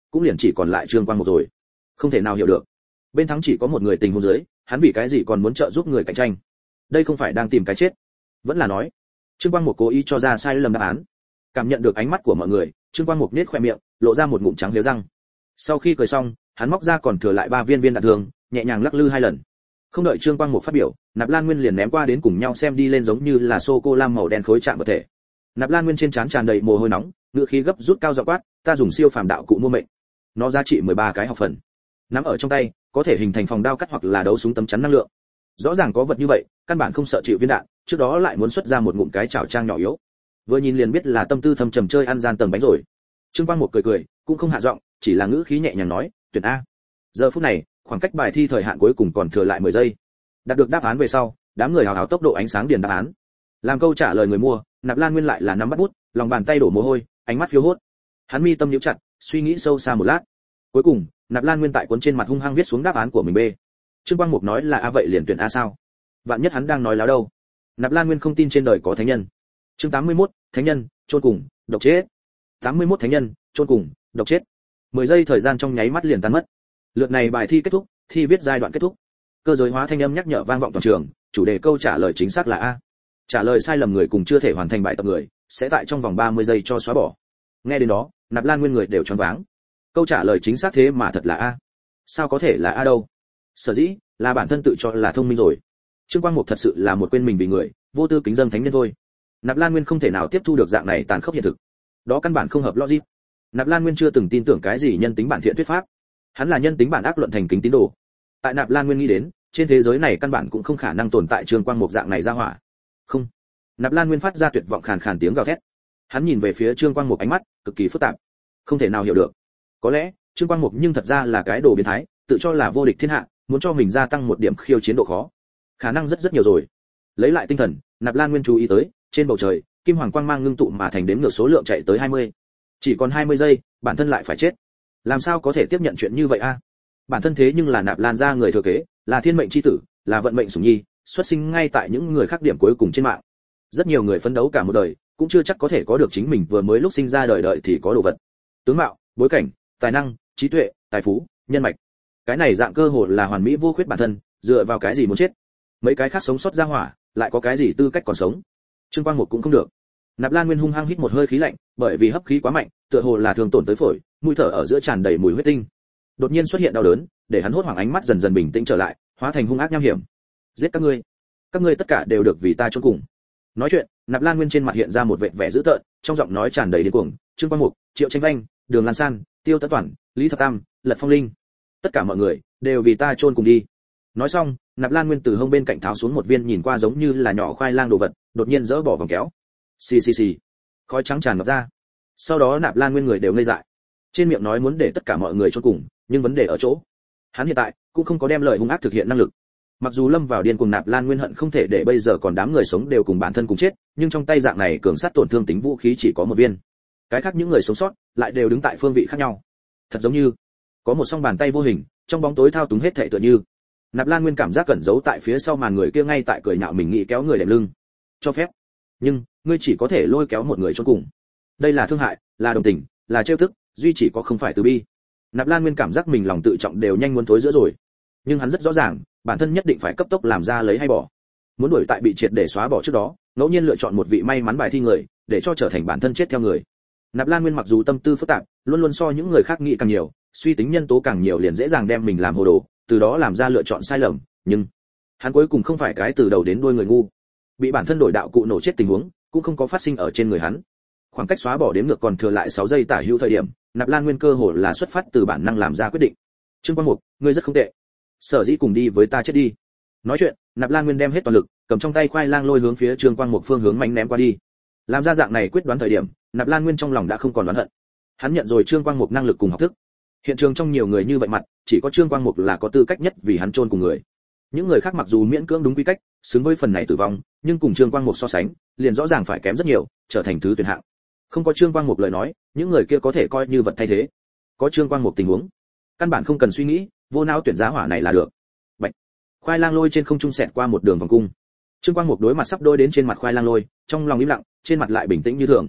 cũng liền chỉ còn lại Trương Quang Mục rồi. Không thể nào hiểu được, bên thắng chỉ có một người tình huống dưới, hắn vì cái gì còn muốn trợ giúp người cạnh tranh? Đây không phải đang tìm cái chết? Vẫn là nói, Trương Quang Mục cố ý cho ra sai lầm đáp án. Cảm nhận được ánh mắt của mọi người, Trương Quang Mục nhếch khóe miệng, lộ ra một ngụm trắng liếu răng. Sau khi cười xong, hắn móc ra còn thừa lại ba viên viên đạn thường, nhẹ nhàng lắc lư hai lần. Không đợi Trương Quang Mục phát biểu, Nạp Lan Nguyên liền ném qua đến cùng nhau xem đi lên giống như là sô cô la màu đen khối chạm vật thể. Nạp Lan Nguyên trên trán tràn đầy mồ hôi nóng, ngựa khí gấp rút cao giọng quát, ta dùng siêu phàm đạo cụ mua mệnh. Nó giá trị mười ba cái học phần. Nắm ở trong tay, có thể hình thành phòng đao cắt hoặc là đấu súng tấm chắn năng lượng. Rõ ràng có vật như vậy, căn bản không sợ chịu viên đạn, trước đó lại muốn xuất ra một ngụm cái chảo trang nhỏ yếu. Vừa nhìn liền biết là tâm tư thâm trầm chơi ăn gian tầng bánh rồi. Trương Quang Mục cười cười, cũng không hạ giọng, chỉ là ngữ khí nhẹ nhàng nói, tuyển a. Giờ phút này, khoảng cách bài thi thời hạn cuối cùng còn thừa lại mười giây. Đạt được đáp án về sau, đám người hào hào tốc độ ánh sáng điền đáp án. Làm câu trả lời người mua, Nạp Lan Nguyên lại là nắm bắt bút, lòng bàn tay đổ mồ hôi, ánh mắt phiêu hốt. Hắn mi tâm nhíu chặt, suy nghĩ sâu xa một lát. Cuối cùng, Nạp Lan Nguyên tại cuốn trên mặt hung hăng viết xuống đáp án của mình B. Trương Quang Mục nói là a vậy liền tuyển a sao? Vạn nhất hắn đang nói láo đâu. Nạp Lan Nguyên không tin trên đời có thánh nhân. Chương tám mươi mốt, thánh nhân, chôn cùng, độc chết. tám mươi mốt thánh nhân, chôn cùng, độc chết. mười giây thời gian trong nháy mắt liền tan mất. Lượt này bài thi kết thúc, thi viết giai đoạn kết thúc. Cơ giới hóa thanh âm nhắc nhở vang vọng toàn trường, chủ đề câu trả lời chính xác là a. Trả lời sai lầm người cùng chưa thể hoàn thành bài tập người, sẽ tại trong vòng ba mươi giây cho xóa bỏ. Nghe đến đó, Nạp Lan Nguyên người đều choáng váng. Câu trả lời chính xác thế mà thật là a. Sao có thể là a đâu? Sở dĩ là bản thân tự cho là thông minh rồi. Trương Quang Mục thật sự là một quên mình vì người, vô tư kính dâng thánh nhân thôi. Nạp Lan Nguyên không thể nào tiếp thu được dạng này tàn khốc hiện thực. Đó căn bản không hợp logic. Nạp Lan Nguyên chưa từng tin tưởng cái gì nhân tính bản thiện thuyết pháp. Hắn là nhân tính bản ác luận thành kính tín đồ. Tại Nạp Lan Nguyên nghĩ đến, trên thế giới này căn bản cũng không khả năng tồn tại Trương Quang Mục dạng này ra hỏa. Không. Nạp Lan Nguyên phát ra tuyệt vọng khàn khàn tiếng gào thét. Hắn nhìn về phía Trương Quang Mục ánh mắt cực kỳ phức tạp. Không thể nào hiểu được. Có lẽ, Trương Quang Mục nhưng thật ra là cái đồ biến thái, tự cho là vô địch thiên hạ, muốn cho mình gia tăng một điểm khiêu chiến độ khó. Khả năng rất rất nhiều rồi. Lấy lại tinh thần, Nạp Lan Nguyên chú ý tới, trên bầu trời, kim hoàng quang mang ngưng tụ mà thành đếm ngược số lượng chạy tới hai mươi. Chỉ còn hai mươi giây, bản thân lại phải chết. Làm sao có thể tiếp nhận chuyện như vậy a? Bản thân thế nhưng là Nạp Lan gia người thừa kế, là thiên mệnh chi tử, là vận mệnh sủng nhi, xuất sinh ngay tại những người khác điểm cuối cùng trên mạng. Rất nhiều người phấn đấu cả một đời, cũng chưa chắc có thể có được chính mình vừa mới lúc sinh ra đời đợi thì có đồ vật. Tướng mạo, bối cảnh, tài năng, trí tuệ, tài phú, nhân mạch. Cái này dạng cơ hội là hoàn mỹ vô khuyết bản thân, dựa vào cái gì muốn chết? Mấy cái khác sống sót ra hỏa, lại có cái gì tư cách còn sống? Trương Quang Mục cũng không được. Nạp Lan Nguyên hung hăng hít một hơi khí lạnh, bởi vì hấp khí quá mạnh, tựa hồ là thường tổn tới phổi, mũi thở ở giữa tràn đầy mùi huyết tinh. Đột nhiên xuất hiện đau đớn, để hắn hốt hoảng ánh mắt dần dần bình tĩnh trở lại, hóa thành hung ác nham hiểm. Giết các ngươi, các ngươi tất cả đều được vì ta chôn cùng. Nói chuyện, Nạp Lan Nguyên trên mặt hiện ra một vẻ vẻ dữ tợn, trong giọng nói tràn đầy điên cuồng. Trương Quang Mục, Triệu Tranh Vanh, Đường Lan San, Tiêu Tấn Toản, Lý Thập Tam, Lật Phong Linh, tất cả mọi người đều vì ta chôn cùng đi. Nói xong, Nạp Lan Nguyên từ hông bên cạnh tháo xuống một viên nhìn qua giống như là nhỏ khoai lang đồ vật, đột nhiên dỡ bỏ vòng kéo. Xì xì xì, khói trắng tràn ngập ra. Sau đó Nạp Lan Nguyên người đều ngây dại. Trên miệng nói muốn để tất cả mọi người chôn cùng, nhưng vấn đề ở chỗ, hắn hiện tại cũng không có đem lời hung ác thực hiện năng lực. Mặc dù lâm vào điên cuồng, Nạp Lan Nguyên hận không thể để bây giờ còn đám người sống đều cùng bản thân cùng chết, nhưng trong tay dạng này cường sát tổn thương tính vũ khí chỉ có một viên. Cái khác những người sống sót lại đều đứng tại phương vị khác nhau. Thật giống như có một song bàn tay vô hình trong bóng tối thao túng hết thảy tựa như. Nạp Lan Nguyên cảm giác cẩn giấu tại phía sau màn người kia ngay tại cười nhạo mình nghĩ kéo người đệm lưng. Cho phép. Nhưng, ngươi chỉ có thể lôi kéo một người chôn cùng. Đây là thương hại, là đồng tình, là trêu tức, duy chỉ có không phải từ bi. Nạp Lan Nguyên cảm giác mình lòng tự trọng đều nhanh muốn thối giữa rồi. Nhưng hắn rất rõ ràng, bản thân nhất định phải cấp tốc làm ra lấy hay bỏ. Muốn đuổi tại bị triệt để xóa bỏ trước đó, ngẫu nhiên lựa chọn một vị may mắn bài thi người, để cho trở thành bản thân chết theo người. Nạp Lan Nguyên mặc dù tâm tư phức tạp, luôn luôn so những người khác nghĩ càng nhiều, suy tính nhân tố càng nhiều liền dễ dàng đem mình làm hồ đồ, từ đó làm ra lựa chọn sai lầm, nhưng hắn cuối cùng không phải cái từ đầu đến đuôi người ngu. Bị bản thân đổi đạo cụ nổ chết tình huống, cũng không có phát sinh ở trên người hắn. Khoảng cách xóa bỏ đếm ngược còn thừa lại sáu giây tả hữu thời điểm, Nạp Lan Nguyên cơ hồ là xuất phát từ bản năng làm ra quyết định. Trương Quang Mục, ngươi rất không tệ. Sở dĩ cùng đi với ta chết đi. Nói chuyện, Nạp Lan Nguyên đem hết toàn lực, cầm trong tay khoai lang lôi hướng phía Trương Quang Mục phương hướng mạnh ném qua đi. Làm ra dạng này quyết đoán thời điểm, Nạp Lan Nguyên trong lòng đã không còn đoán hận. Hắn nhận rồi Trương Quang Mục năng lực cùng học thức. Hiện trường trong nhiều người như vậy mặt, chỉ có Trương Quang Mục là có tư cách nhất vì hắn chôn cùng người. Những người khác mặc dù miễn cưỡng đúng quy cách, xứng với phần này tử vong, nhưng cùng Trương Quang Mục so sánh, liền rõ ràng phải kém rất nhiều, trở thành thứ tuyệt hạng. Không có Trương Quang Mục lời nói, những người kia có thể coi như vật thay thế. Có Trương Quang Mục tình huống, căn bản không cần suy nghĩ, vô não tuyển giá hỏa này là được. Bạch. Khoai lang lôi trên không trung xẹt qua một đường vòng cung. Trương Quang Mục đối mặt sắp đôi đến trên mặt khoai lang lôi, trong lòng im lặng, trên mặt lại bình tĩnh như thường.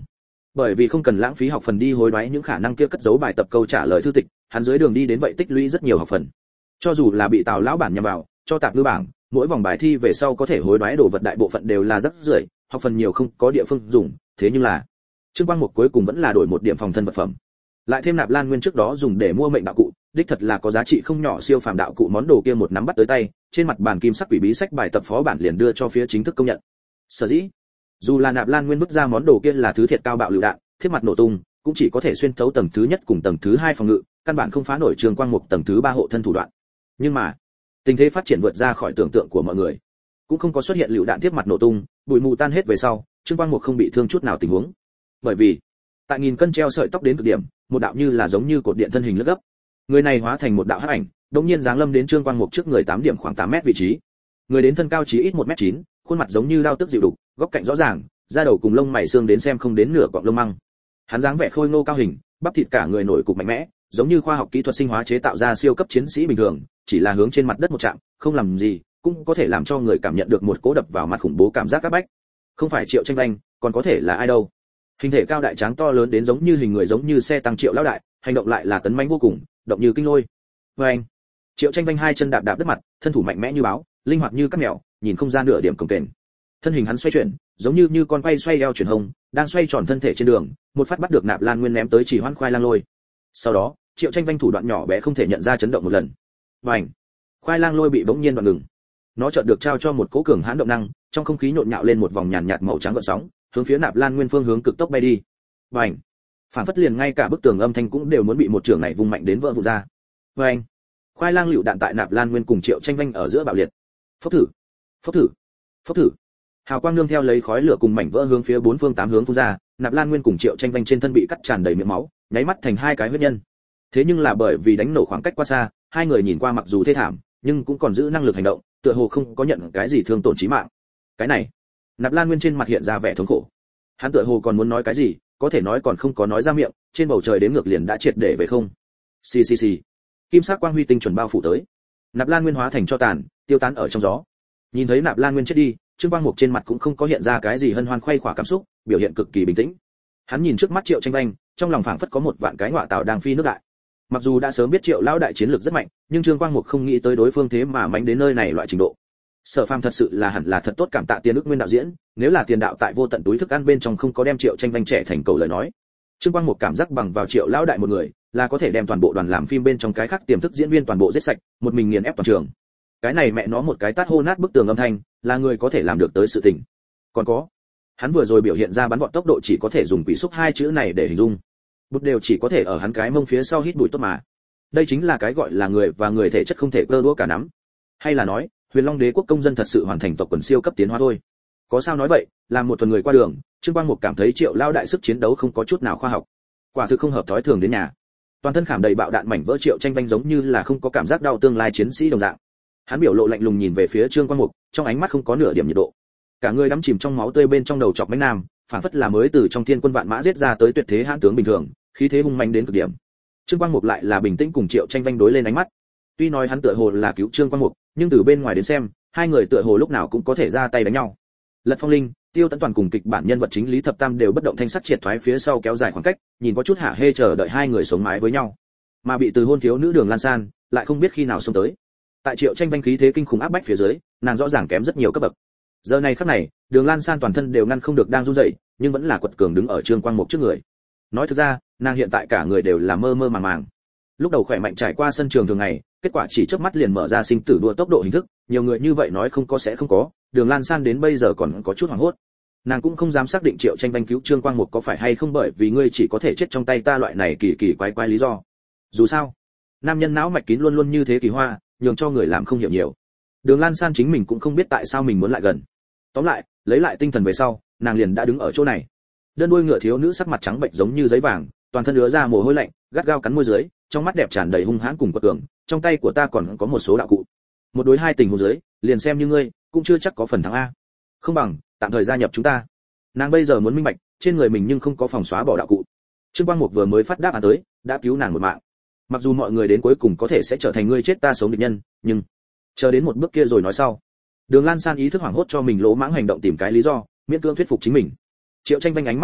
Bởi vì không cần lãng phí học phần đi hối đoái những khả năng kia cất giấu bài tập câu trả lời thư tịch, hắn dưới đường đi đến vậy tích lũy rất nhiều học phần. Cho dù là bị Tào lão bản nhằm vào, cho tạp ngư bảng, mỗi vòng bài thi về sau có thể hối đoái đồ vật đại bộ phận đều là rất rưởi, học phần nhiều không có địa phương dùng, thế nhưng là Trương Quang Mục cuối cùng vẫn là đổi một điểm phòng thân vật phẩm. Lại thêm nạp lan nguyên trước đó dùng để mua mệnh đạo cụ, đích thật là có giá trị không nhỏ siêu phàm đạo cụ món đồ kia một nắm bắt tới tay, trên mặt bàn kim sắc quỷ bí sách bài tập phó bản liền đưa cho phía chính thức công nhận. Sở dĩ, dù là nạp lan nguyên vứt ra món đồ kia là thứ thiệt cao bạo lựu đạn, thiết mặt nổ tung, cũng chỉ có thể xuyên thấu tầng thứ nhất cùng tầng thứ hai phòng ngự, căn bản không phá nổi Trương Quang Mục tầng thứ ba hộ thân thủ đoạn. Nhưng mà, tình thế phát triển vượt ra khỏi tưởng tượng của mọi người, cũng không có xuất hiện lựu đạn thiết mặt nổ tung, bụi mù tan hết về sau, Trương Quang Mục không bị thương chút nào tình huống. Bởi vì, tại nghìn cân treo sợi tóc đến cực điểm, một đạo như là giống như cột điện thân hình lướt gấp. Người này hóa thành một đạo hắc ảnh, đột nhiên giáng lâm đến Trương Quang Mục trước người tám điểm khoảng tám mét vị trí. Người đến thân cao chí ít một mét chín, khuôn mặt giống như đao tức dịu đục, góc cạnh rõ ràng, da đầu cùng lông mày xương đến xem không đến nửa cọng lông măng. Hắn dáng vẻ khôi ngô cao hình, bắp thịt cả người nổi cục mạnh mẽ, giống như khoa học kỹ thuật sinh hóa chế tạo ra siêu cấp chiến sĩ bình thường, chỉ là hướng trên mặt đất một chạm, không làm gì, cũng có thể làm cho người cảm nhận được một cỗ đập vào mặt khủng bố cảm giác áp bách. Không phải Triệu Tranh Vanh, còn có thể là ai đâu? Hình thể cao đại tráng to lớn đến giống như hình người giống như xe tăng Triệu lão đại, hành động lại là tấn mãnh vô cùng, động như kinh lôi. Và anh, Triệu Tranh Vanh hai chân đạp đạp đất mặt, thân thủ mạnh mẽ như báo, linh hoạt như các mèo, nhìn không ra nửa điểm cồng kềnh. Thân hình hắn xoay chuyển, giống như như con quay xoay eo chuyển hông, đang xoay tròn thân thể trên đường, một phát bắt được nạp lan nguyên ném tới chỉ hoan khoai lang lôi. Sau đó, Triệu Tranh Vanh thủ đoạn nhỏ bé không thể nhận ra chấn động một lần. Bành! Khoai lang lôi bị bỗng nhiên đoạn ngừng. Nó chợt được trao cho một cỗ cường hãn động năng, trong không khí nhộn nhạo lên một vòng nhàn nhạt màu trắng gợn sóng, hướng phía nạp lan nguyên phương hướng cực tốc bay đi. Bành! Phản phất liền ngay cả bức tường âm thanh cũng đều muốn bị một trường này vung mạnh đến vỡ vụn ra. Bành! Khoai lang lựu đạn tại nạp lan nguyên cùng Triệu Tranh Vanh ở giữa bạo liệt. Phốc thử! Phốc thử! Phốc thử! Hào quang nương theo lấy khói lửa cùng mảnh vỡ hướng phía bốn phương tám hướng phun ra, nạp lan nguyên cùng Triệu Tranh Vanh trên thân bị cắt tràn đầy miệng máu, nháy mắt thành hai cái huyết nhân. Thế nhưng là bởi vì đánh nổ khoảng cách quá xa, hai người nhìn qua mặc dù thê thảm, nhưng cũng còn giữ năng lực hành động, tựa hồ không có nhận cái gì thương tổn chí mạng. Cái này, nạp lan nguyên trên mặt hiện ra vẻ thống khổ. Hắn tựa hồ còn muốn nói cái gì, có thể nói còn không có nói ra miệng, trên bầu trời đến ngược liền đã triệt để về không. Xì xì xì. Kim sắc quang huy tinh chuẩn bao phủ tới. Nạp lan nguyên hóa thành cho tàn, tiêu tán ở trong gió. Nhìn thấy nạp lan nguyên chết đi, Trương Quang Mục trên mặt cũng không có hiện ra cái gì hân hoan khoái khỏa cảm xúc, biểu hiện cực kỳ bình tĩnh. Hắn nhìn trước mắt Triệu Tranh Vanh, trong lòng phảng phất có một vạn cái ngọa tạo đang phi nước đại. Mặc dù đã sớm biết Triệu lão đại chiến lược rất mạnh, nhưng Trương Quang Mục không nghĩ tới đối phương thế mà mánh đến nơi này loại trình độ. Sở Phàm thật sự là hẳn là thật tốt cảm tạ Tiền Ức Nguyên đạo diễn, nếu là tiền đạo tại vô tận túi thức ăn bên trong không có đem Triệu Tranh Vanh trẻ thành cầu lời nói. Trương Quang Mục cảm giác bằng vào Triệu lão đại một người, là có thể đem toàn bộ đoàn làm phim bên trong cái khác tiềm thức diễn viên toàn bộ giết sạch, một mình nghiền ép toàn trường. Cái này mẹ nó một cái tát hô nát bức tường âm thanh, là người có thể làm được tới sự tình. Còn có, hắn vừa rồi biểu hiện ra bắn vọt tốc độ chỉ có thể dùng quỷ xúc hai chữ này để hình dung. Bút đều chỉ có thể ở hắn cái mông phía sau hít bụi tốt mà. Đây chính là cái gọi là người và người thể chất không thể cơ đũa cả nắm. Hay là nói, Huyền Long Đế quốc công dân thật sự hoàn thành tộc quần siêu cấp tiến hóa thôi. Có sao nói vậy, làm một tuần người qua đường, Trương Quang Mục cảm thấy Triệu lao đại sức chiến đấu không có chút nào khoa học. Quả thực không hợp thói thường đến nhà. Toàn thân khảm đầy bạo đạn mảnh vỡ Triệu Tranh Vanh giống như là không có cảm giác đau tương lai chiến sĩ đồng dạng. Hắn biểu lộ lạnh lùng nhìn về phía Trương Quang Mục, trong ánh mắt không có nửa điểm nhiệt độ. Cả người đắm chìm trong máu tươi bên trong đầu chọc mãnh nam, phản phất là mới từ trong thiên quân vạn mã giết ra tới tuyệt thế hãn tướng bình thường, khí thế hung mãnh đến cực điểm. Trương Quang Mục lại là bình tĩnh cùng Triệu Tranh Vanh đối lên ánh mắt. Tuy nói hắn tựa hồ là cứu Trương Quang Mục, nhưng từ bên ngoài đến xem, hai người tựa hồ lúc nào cũng có thể ra tay đánh nhau. Lật Phong Linh, Tiêu Tấn Toàn cùng kịch bản nhân vật chính Lý Thập Tam đều bất động thanh sắc triệt thoái phía sau kéo dài khoảng cách, nhìn có chút hả hê chờ đợi hai người sống mái với nhau. Mà bị từ hôn thiếu nữ Đường Lan San, lại không biết khi nào xông tới. Tại Triệu Tranh Vanh khí thế kinh khủng áp bách phía dưới, nàng rõ ràng kém rất nhiều cấp bậc. Giờ này khắc này, Đường Lan San toàn thân đều ngăn không được đang run rẩy, nhưng vẫn là quật cường đứng ở Trương Quang Mục trước người. Nói thực ra, nàng hiện tại cả người đều là mơ mơ màng màng. Lúc đầu khỏe mạnh trải qua sân trường thường ngày, kết quả chỉ chớp mắt liền mở ra sinh tử đua tốc độ hình thức, nhiều người như vậy nói không có sẽ không có, Đường Lan San đến bây giờ còn có chút hoảng hốt. Nàng cũng không dám xác định Triệu Tranh Vanh cứu Trương Quang Mục có phải hay không bởi vì ngươi chỉ có thể chết trong tay ta loại này kỳ kỳ quái quái lý do. Dù sao, nam nhân não mạch kín luôn luôn như thế kỳ hoa, nhường cho người làm không hiểu nhiều. Đường Lan San chính mình cũng không biết tại sao mình muốn lại gần. Tóm lại, lấy lại tinh thần về sau, nàng liền đã đứng ở chỗ này. Đơn đuôi ngựa thiếu nữ sắc mặt trắng bệch giống như giấy vàng, toàn thân ứa ra mồ hôi lạnh, gắt gao cắn môi dưới, trong mắt đẹp tràn đầy hung hãn cùng quật cường, trong tay của ta còn có một số đạo cụ. Một đối hai tình huống dưới, liền xem như ngươi, cũng chưa chắc có phần thắng a. Không bằng, tạm thời gia nhập chúng ta. Nàng bây giờ muốn minh bạch, trên người mình nhưng không có phòng xóa bỏ đạo cụ. Trương Quang Mục vừa mới phát đáp án tới, đã cứu nàng một mạng. Mặc dù mọi người đến cuối cùng có thể sẽ trở thành ngươi chết ta sống địch nhân, nhưng chờ đến một bước kia rồi nói sau. Đường Lan San ý thức hoảng hốt cho mình lỗ mãng hành động tìm cái lý do, miễn cưỡng thuyết phục chính mình. Triệu Tranh Vanh ánh mắt bị lệnh,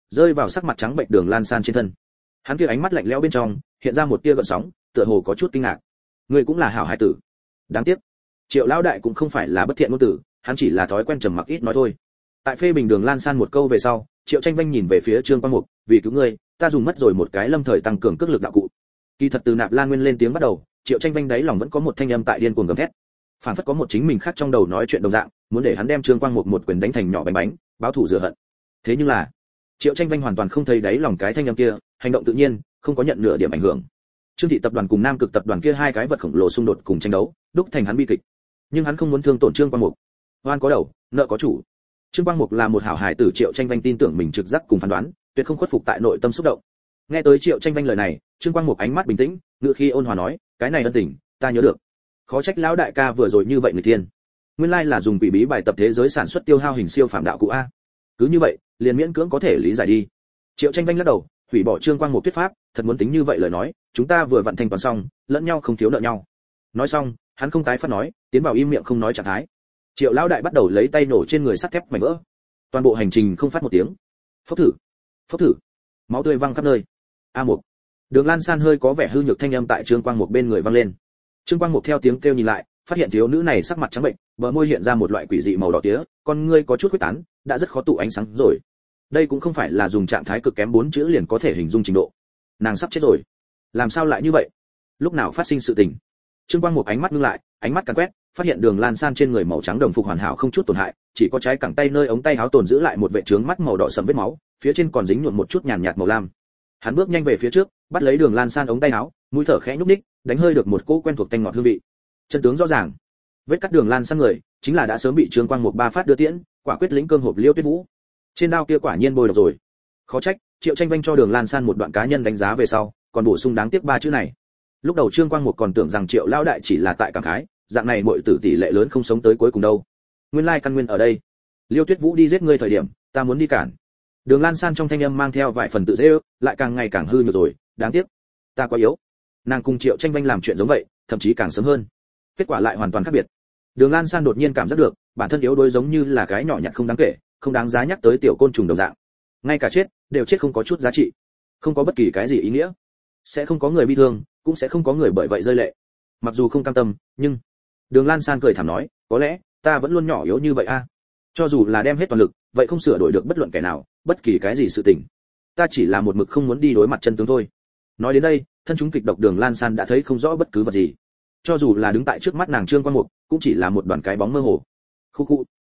rơi vào sắc mặt trắng bệnh Đường Lan San trên thân. Hắn kia ánh mắt lạnh lẽo bên trong hiện ra một tia gợn sóng, tựa hồ có chút kinh ngạc. Ngươi cũng là hảo hải tử. Đáng tiếc, Triệu lão đại cũng không phải là bất thiện ngôn tử, hắn chỉ là thói quen trầm mặc ít nói thôi. Tại phê bình Đường Lan San một câu về sau, Triệu Tranh Vanh nhìn về phía Trương Quang Mục, vì cứu ngươi, ta dùng mất rồi một cái lâm thời tăng cường cước lực đạo cụ. Kỳ thật từ Nạp Lan Nguyên lên tiếng bắt đầu, Triệu Tranh Vanh đáy lòng vẫn có một thanh âm tại điên cuồng gầm thét. Phản phất có một chính mình khác trong đầu nói chuyện đồng dạng, muốn để hắn đem Trương Quang Mục một quyền đánh thành nhỏ bánh bánh, báo thù rửa hận. Thế nhưng là, Triệu Tranh Vanh hoàn toàn không thấy đáy lòng cái thanh âm kia, hành động tự nhiên, không có nhận nửa điểm ảnh hưởng. Trương thị tập đoàn cùng Nam Cực tập đoàn kia hai cái vật khổng lồ xung đột cùng tranh đấu, đúc thành hắn bi kịch. Nhưng hắn không muốn thương tổn Trương Quang Mục. Oan có đầu, nợ có chủ. Trương Quang Mục là một hảo hài tử, Triệu Tranh Vanh tin tưởng mình trực giác cùng phán đoán, tuyệt không khuất phục tại nội tâm xúc động. Nghe tới Triệu Tranh Vanh lời này, Trương Quang Mục ánh mắt bình tĩnh, ngữ khí ôn hòa nói, cái này ân tình, ta nhớ được. Khó trách lão đại ca vừa rồi như vậy người tiên. Nguyên lai là dùng quỷ bí bài tập thế giới sản xuất tiêu hao hình siêu phàm đạo cụ a. Cứ như vậy, liền miễn cưỡng có thể lý giải đi. Triệu Tranh Vanh lắc đầu, hủy bỏ Trương Quang Mục thuyết pháp, thật muốn tính như vậy lời nói, chúng ta vừa vận thành toàn xong, lẫn nhau không thiếu nợ nhau. Nói xong, hắn không tái phát nói, tiến vào im miệng không nói trạng thái. Triệu lão đại bắt đầu lấy tay nổ trên người sắt thép mảnh vỡ. Toàn bộ hành trình không phát một tiếng. Phốc thử, phốc thử, máu tươi văng khắp nơi. A Mục. Đường Lan San hơi có vẻ hư nhược thanh âm tại Trương Quang Mục bên người vang lên. Trương Quang Mục theo tiếng kêu nhìn lại, phát hiện thiếu nữ này sắc mặt trắng bệnh, bờ môi hiện ra một loại quỷ dị màu đỏ tía, con ngươi có chút khuếch tán, đã rất khó tụ ánh sáng rồi. Đây cũng không phải là dùng trạng thái cực kém bốn chữ liền có thể hình dung trình độ. Nàng sắp chết rồi. Làm sao lại như vậy? Lúc nào phát sinh sự tình? Trương Quang Mục ánh mắt ngưng lại, ánh mắt càn quét, phát hiện Đường Lan San trên người màu trắng đồng phục hoàn hảo không chút tổn hại, chỉ có trái cẳng tay nơi ống tay áo tồn giữ lại một vệt trướng mắt màu đỏ sẫm vết máu, phía trên còn dính nhuộm một chút nhàn nhạt màu lam. Hắn bước nhanh về phía trước, bắt lấy Đường Lan San ống tay áo, mũi thở khẽ nhúc nhích, đánh hơi được một cỗ quen thuộc tanh ngọt hương vị. Chân tướng rõ ràng, vết cắt Đường Lan San người, chính là đã sớm bị Trương Quang Mục ba phát đưa tiễn, quả quyết lĩnh cương hộp Liêu Tuyết Vũ. Trên đao kia quả nhiên bôi độc rồi. Khó trách, Triệu Tranh Vanh cho Đường Lan San một đoạn cá nhân đánh giá về sau, còn bổ sung đáng tiếc ba chữ này. Lúc đầu Trương Quang Mục còn tưởng rằng Triệu lão đại chỉ là tại cảm khái, dạng này muội tử tỷ lệ lớn không sống tới cuối cùng đâu. Nguyên lai căn nguyên ở đây. Liêu Tuyết Vũ đi giết ngươi thời điểm, ta muốn đi cản. Đường Lan San trong thanh âm mang theo vài phần tự dễ ước, lại càng ngày càng hư nhược rồi, đáng tiếc, ta quá yếu. Nàng cùng Triệu Tranh Vanh làm chuyện giống vậy, thậm chí càng sớm hơn. Kết quả lại hoàn toàn khác biệt. Đường Lan San đột nhiên cảm giác được, bản thân yếu đuối giống như là cái nhỏ nhặt không đáng kể, không đáng giá nhắc tới tiểu côn trùng đồng dạng. Ngay cả chết, đều chết không có chút giá trị, không có bất kỳ cái gì ý nghĩa. Sẽ không có người bi thương, cũng sẽ không có người bởi vậy rơi lệ. Mặc dù không cam tâm, nhưng Đường Lan San cười thảm nói, có lẽ ta vẫn luôn nhỏ yếu như vậy a. Cho dù là đem hết toàn lực, vậy không sửa đổi được bất luận kẻ nào, bất kỳ cái gì sự tình. Ta chỉ là một mực không muốn đi đối mặt chân tướng thôi. Nói đến đây, thân chúng kịch độc Đường Lan San đã thấy không rõ bất cứ vật gì. Cho dù là đứng tại trước mắt nàng Trương Quang Mục, cũng chỉ là một đoàn cái bóng mơ hồ. Khu khu,